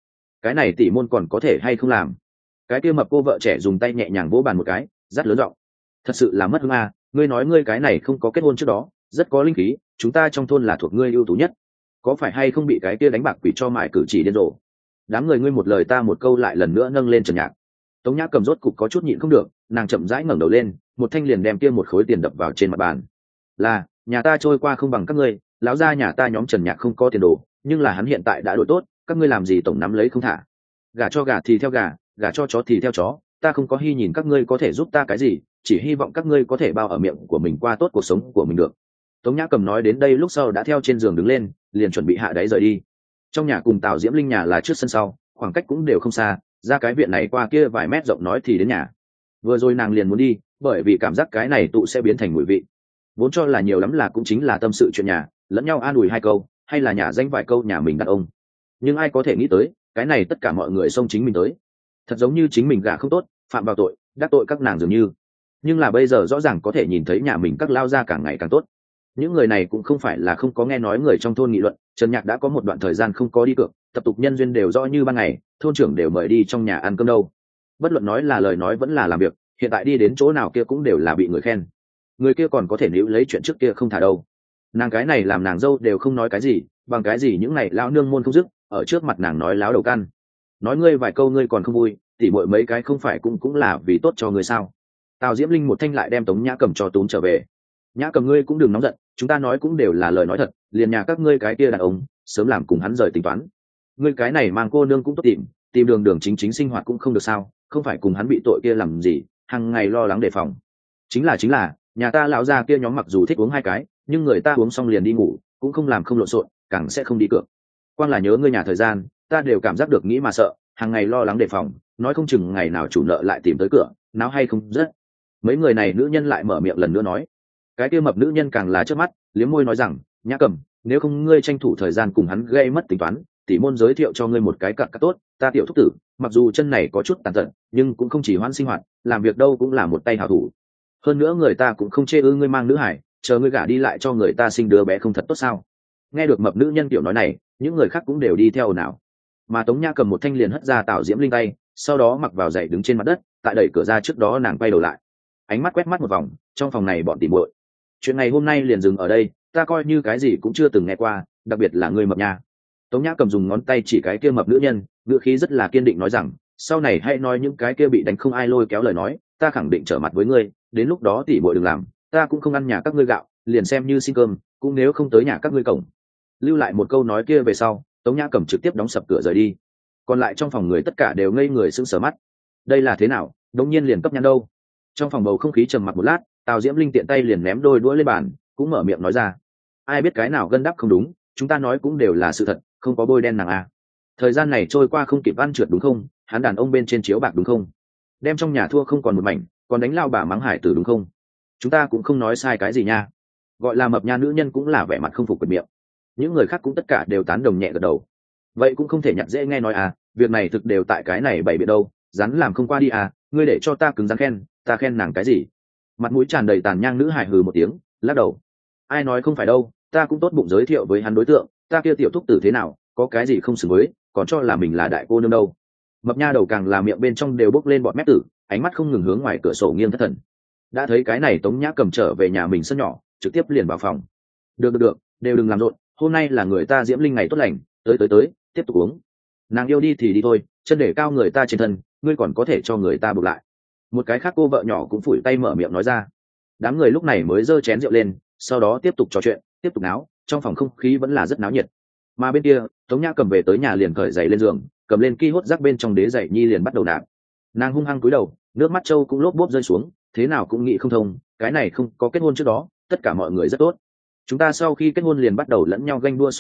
cái này tỷ môn còn có thể hay không làm? Cái kia mập cô vợ trẻ dùng tay nhẹ nhàng vỗ bàn một cái, dắt lớn giọng: thật sự là mất hứng à, ngươi nói ngươi cái này không có kết hôn trước đó rất có linh khí, chúng ta trong thôn là thuộc ngươi ưu tú nhất, có phải hay không bị cái kia đánh bạc quỷ cho mải cử chỉ điên rồ? Đám người ngươi một lời ta một câu lại lần nữa nâng lên Trần Nhạc. Tống Nhã Cầm rốt cục có chút nhịn không được, nàng chậm rãi ngẩng đầu lên, một thanh liền đem kia một khối tiền đập vào trên mặt bàn. Là, nhà ta trôi qua không bằng các ngươi, lão gia nhà ta nhóm Trần Nhạc không có tiền đồ, nhưng là hắn hiện tại đã đổi tốt, các ngươi làm gì tổng nắm lấy không thả? Gả cho gà thì theo gà, gả cho chó thì theo chó, ta không có hy nhìn các ngươi có thể giúp ta cái gì, chỉ hy vọng các ngươi có thể bao ở miệng của mình qua tốt cuộc sống của mình được. Tống Nhã Cầm nói đến đây lúc sau đã theo trên giường đứng lên, liền chuẩn bị hạ đáy rời đi. Trong nhà cùng Tào Diễm Linh nhà là trước sân sau, khoảng cách cũng đều không xa, ra cái viện này qua kia vài mét rộng nói thì đến nhà. Vừa rồi nàng liền muốn đi, bởi vì cảm giác cái này tụ sẽ biến thành mùi vị. Vốn cho là nhiều lắm là cũng chính là tâm sự chuyện nhà, lẫn nhau an ủi hai câu, hay là nhà danh vài câu nhà mình đàn ông. Nhưng ai có thể nghĩ tới, cái này tất cả mọi người xông chính mình tới. Thật giống như chính mình gả không tốt, phạm vào tội, đắc tội các nàng dường như. Nhưng là bây giờ rõ ràng có thể nhìn thấy nhà mình các lao ra càng ngày càng tốt. Những người này cũng không phải là không có nghe nói người trong thôn nghị luận, Trần Nhạc đã có một đoạn thời gian không có đi cược, tập tục nhân duyên đều rõ như ban ngày, thôn trưởng đều mời đi trong nhà ăn cơm đâu. Bất luận nói là lời nói vẫn là làm việc, hiện tại đi đến chỗ nào kia cũng đều là bị người khen. Người kia còn có thể níu lấy chuyện trước kia không thả đâu. Nàng cái này làm nàng dâu đều không nói cái gì, bằng cái gì những này lão nương môn không dứt, ở trước mặt nàng nói láo đầu căn. Nói ngươi vài câu ngươi còn không vui, tỉ muội mấy cái không phải cũng là vì tốt cho ngươi sao? Tào Diễm Linh một thanh lại đem Tống Nhã Cầm cho túm trở về. Nhã Cầm ngươi cũng đừng nóng giận, chúng ta nói cũng đều là lời nói thật, liền nhà các ngươi cái kia đàn ông sớm làm cùng hắn rời tính toán. Ngươi cái này mang cô nương cũng tốt tìm đường đường chính chính sinh hoạt cũng không được sao, không phải cùng hắn bị tội kia làm gì, hàng ngày lo lắng đề phòng. Chính là nhà ta lão gia kia nhóm mặc dù thích uống hai cái, nhưng người ta uống xong liền đi ngủ, cũng không làm không lộn xộn, càng sẽ không đi cược. Quan là nhớ ngươi nhà thời gian, ta đều cảm giác được nghĩ mà sợ, hàng ngày lo lắng đề phòng, nói không chừng ngày nào chủ nợ lại tìm tới cửa, náo hay không rất. Mấy người này nữ nhân lại mở miệng lần nữa nói. Cái kia mập nữ nhân càng là trước mắt, liếm môi nói rằng, Nhã Cầm, nếu không ngươi tranh thủ thời gian cùng hắn gây mất tính toán, tỷ môn giới thiệu cho ngươi một cái cặn cắt tốt, ta tiểu thúc tử, mặc dù chân này có chút tàn tật, nhưng cũng không chỉ hoãn sinh hoạt, làm việc đâu cũng là một tay hảo thủ. Hơn nữa người ta cũng không chê ư ngươi mang nữ hải, chờ ngươi gả đi lại cho người ta sinh đứa bé không thật tốt sao? Nghe được mập nữ nhân tiểu nói này, những người khác cũng đều đi theo nào. Mà Tống Nhã Cầm một thanh liền hất ra Tào Diễm Linh tay, sau đó mặc vào giày đứng trên mặt đất, tại đẩy cửa ra trước đó nàng quay đầu lại, ánh mắt quét mắt một vòng, trong phòng này bọn tỉ muội. Chuyện ngày hôm nay liền dừng ở đây, ta coi như cái gì cũng chưa từng nghe qua, đặc biệt là người mập nha. Tống Nhã Cầm dùng ngón tay chỉ cái kia mập nữ nhân, ngữ khí rất là kiên định nói rằng, sau này hãy nói những cái kia bị đánh không ai lôi kéo lời nói, ta khẳng định trở mặt với ngươi, đến lúc đó tỉ muội đừng làm, ta cũng không ăn nhà các ngươi gạo, liền xem như xin cơm, cũng nếu không tới nhà các ngươi cổng. Lưu lại một câu nói kia về sau, Tống Nhã Cầm trực tiếp đóng sập cửa rời đi. Còn lại trong phòng người tất cả đều ngây người sững sờ mắt. Đây là thế nào, đống nhiên liền cấp nhãn đâu? Trong phòng bầu không khí trầm mặc một lát, Tào Diễm Linh tiện tay liền ném đôi đũa lên bàn, cũng mở miệng nói ra, ai biết cái nào gân đắp không đúng, chúng ta nói cũng đều là sự thật, không có bôi đen nàng à. Thời gian này trôi qua không kịp ăn trượt đúng không, hắn đàn ông bên trên chiếu bạc đúng không, đem trong nhà thua không còn một mảnh, còn đánh lao bà mắng hải tử đúng không, chúng ta cũng không nói sai cái gì nha. Gọi là mập nha nữ nhân cũng là vẻ mặt không phục bật miệng. Những người khác cũng tất cả đều tán đồng nhẹ gật đầu. Vậy cũng không thể nhặt dễ nghe nói à, việc này thực đều tại cái này bày biện đâu, rắn làm không qua đi à, ngươi để cho ta cứng rắn khen, ta khen nàng cái gì? Mặt mũi tràn đầy tàn nhang nữ hài hừ một tiếng, lắc đầu. Ai nói không phải đâu, ta cũng tốt bụng giới thiệu với hắn đối tượng, ta kia tiểu thúc tử thế nào, có cái gì không xứng với, còn cho là mình là đại cô nương đâu. Mập nha đầu càng là miệng bên trong đều bốc lên bọt mép tử, ánh mắt không ngừng hướng ngoài cửa sổ nghiêng thất thần. Đã thấy cái này Tống Nhã Cầm trở về nhà mình sân nhỏ, trực tiếp liền vào phòng. Được, đều đừng làm rộn, hôm nay là người ta Diễm Linh ngày tốt lành, tới, tiếp tục uống. Nàng yêu đi thì đi thôi, chân để cao người ta trên thân, ngươi còn có thể cho người ta buộc lại. Một cái khác cô vợ nhỏ cũng phủi tay mở miệng nói ra. Đám người lúc này mới giơ chén rượu lên, sau đó tiếp tục trò chuyện, tiếp tục náo, trong phòng không khí vẫn là rất náo nhiệt. Mà bên kia, Tống Nhã Cầm về tới nhà liền cởi giày lên giường, cầm lên ki hốt rác bên trong đế giày nhi liền bắt đầu nạp. Nàng hung hăng cúi đầu, nước mắt trâu cũng lốp bốp rơi xuống, thế nào cũng nghĩ không thông, cái này không có kết hôn trước đó, tất cả mọi người rất tốt. Chúng ta sau khi kết hôn liền bắt đầu lẫn nhau ganh đua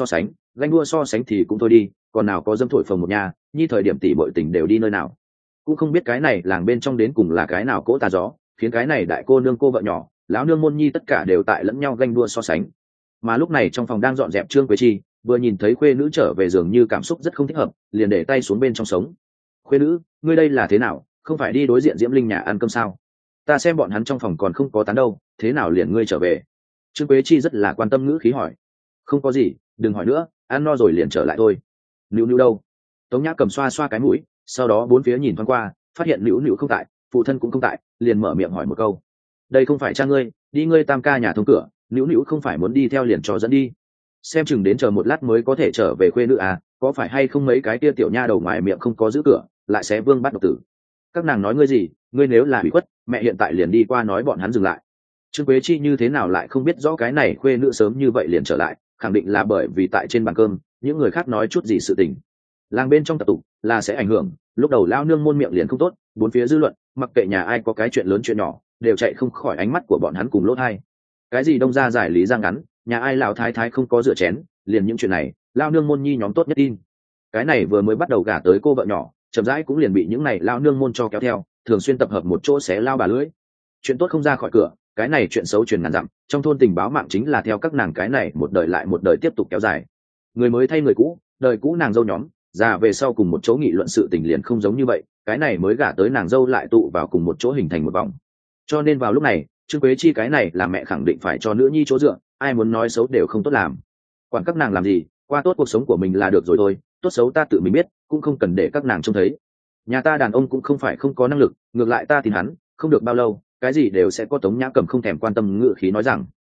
so sánh thì cũng thôi đi, còn nào có dâm thổi phồng một nhà, như thời điểm tỷ bội tình đều đi nơi nào. Cũng không biết cái này làng bên trong đến cùng là cái nào cỗ tà gió, khiến cái này đại cô nương cô vợ nhỏ, lão nương môn nhi tất cả đều tại lẫn nhau ganh đua so sánh. Mà lúc này trong phòng đang dọn dẹp Trương Quế Chi, vừa nhìn thấy khuê nữ trở về dường như cảm xúc rất không thích hợp, liền để tay xuống bên trong sống. Khuê nữ, ngươi đây là thế nào, không phải đi đối diện Diễm Linh nhà ăn cơm sao? Ta xem bọn hắn trong phòng còn không có tán đâu, thế nào liền ngươi trở về? Trương Quế Chi rất là quan tâm ngữ khí hỏi. Không có gì, đừng hỏi nữa, ăn no rồi liền trở lại thôi. Níu đâu? Tống Nhã Cầm xoa xoa cái mũi, sau đó bốn phía nhìn thoáng qua, phát hiện Nữu Nữu không tại, phụ thân cũng không tại, liền mở miệng hỏi một câu: đây không phải cha ngươi, đi ngươi tam ca nhà thông cửa, Nữu Nữu không phải muốn đi theo liền cho dẫn đi, xem chừng đến chờ một lát mới có thể trở về khuê nữ à, có phải hay không mấy cái kia tiểu nha đầu ngoài miệng không có giữ cửa, lại xé vương bắt độc tử. Các nàng nói ngươi gì, ngươi nếu là bị khuất, mẹ hiện tại liền đi qua nói bọn hắn dừng lại. Trương Quế Chi như thế nào lại không biết rõ cái này khuê nữ sớm như vậy liền trở lại, khẳng định là bởi vì tại trên bàn cơm những người khác nói chút gì sự tình. Làng bên trong tập tục là sẽ ảnh hưởng, lúc đầu lao nương môn miệng liền không tốt, bốn phía dư luận, mặc kệ nhà ai có cái chuyện lớn chuyện nhỏ, đều chạy không khỏi ánh mắt của bọn hắn cùng lỗ thai. Cái gì đông ra giải lý ra ngắn, nhà ai lão thái thái không có rửa chén, liền những chuyện này, lao nương môn nhi nhóm tốt nhất tin. Cái này vừa mới bắt đầu gả tới cô vợ nhỏ, chậm rãi cũng liền bị những này lao nương môn cho kéo theo, thường xuyên tập hợp một chỗ xé lao bà lưỡi. Chuyện tốt không ra khỏi cửa, cái này chuyện xấu truyền ngàn dặm, trong thôn tình báo mạng chính là theo các nàng cái này một đời lại một đời tiếp tục kéo dài. Người mới thay người cũ, đời cũ nàng dâu nhóm, già về sau cùng một chỗ nghị luận sự tình liền không giống như vậy, cái này mới gả tới nàng dâu lại tụ vào cùng một chỗ hình thành một vòng. Cho nên vào lúc này, Trương Quế Chi cái này là mẹ khẳng định phải cho nữ nhi chỗ dựa, ai muốn nói xấu đều không tốt làm. Quản các nàng làm gì, qua tốt cuộc sống của mình là được rồi thôi, tốt xấu ta tự mình biết, cũng không cần để các nàng trông thấy. Nhà ta đàn ông cũng không phải không có năng lực, ngược lại ta tin hắn, không được bao lâu, cái gì đều sẽ có. Tống Nhã Cầm không thèm quan tâm ngự khí nói rằng.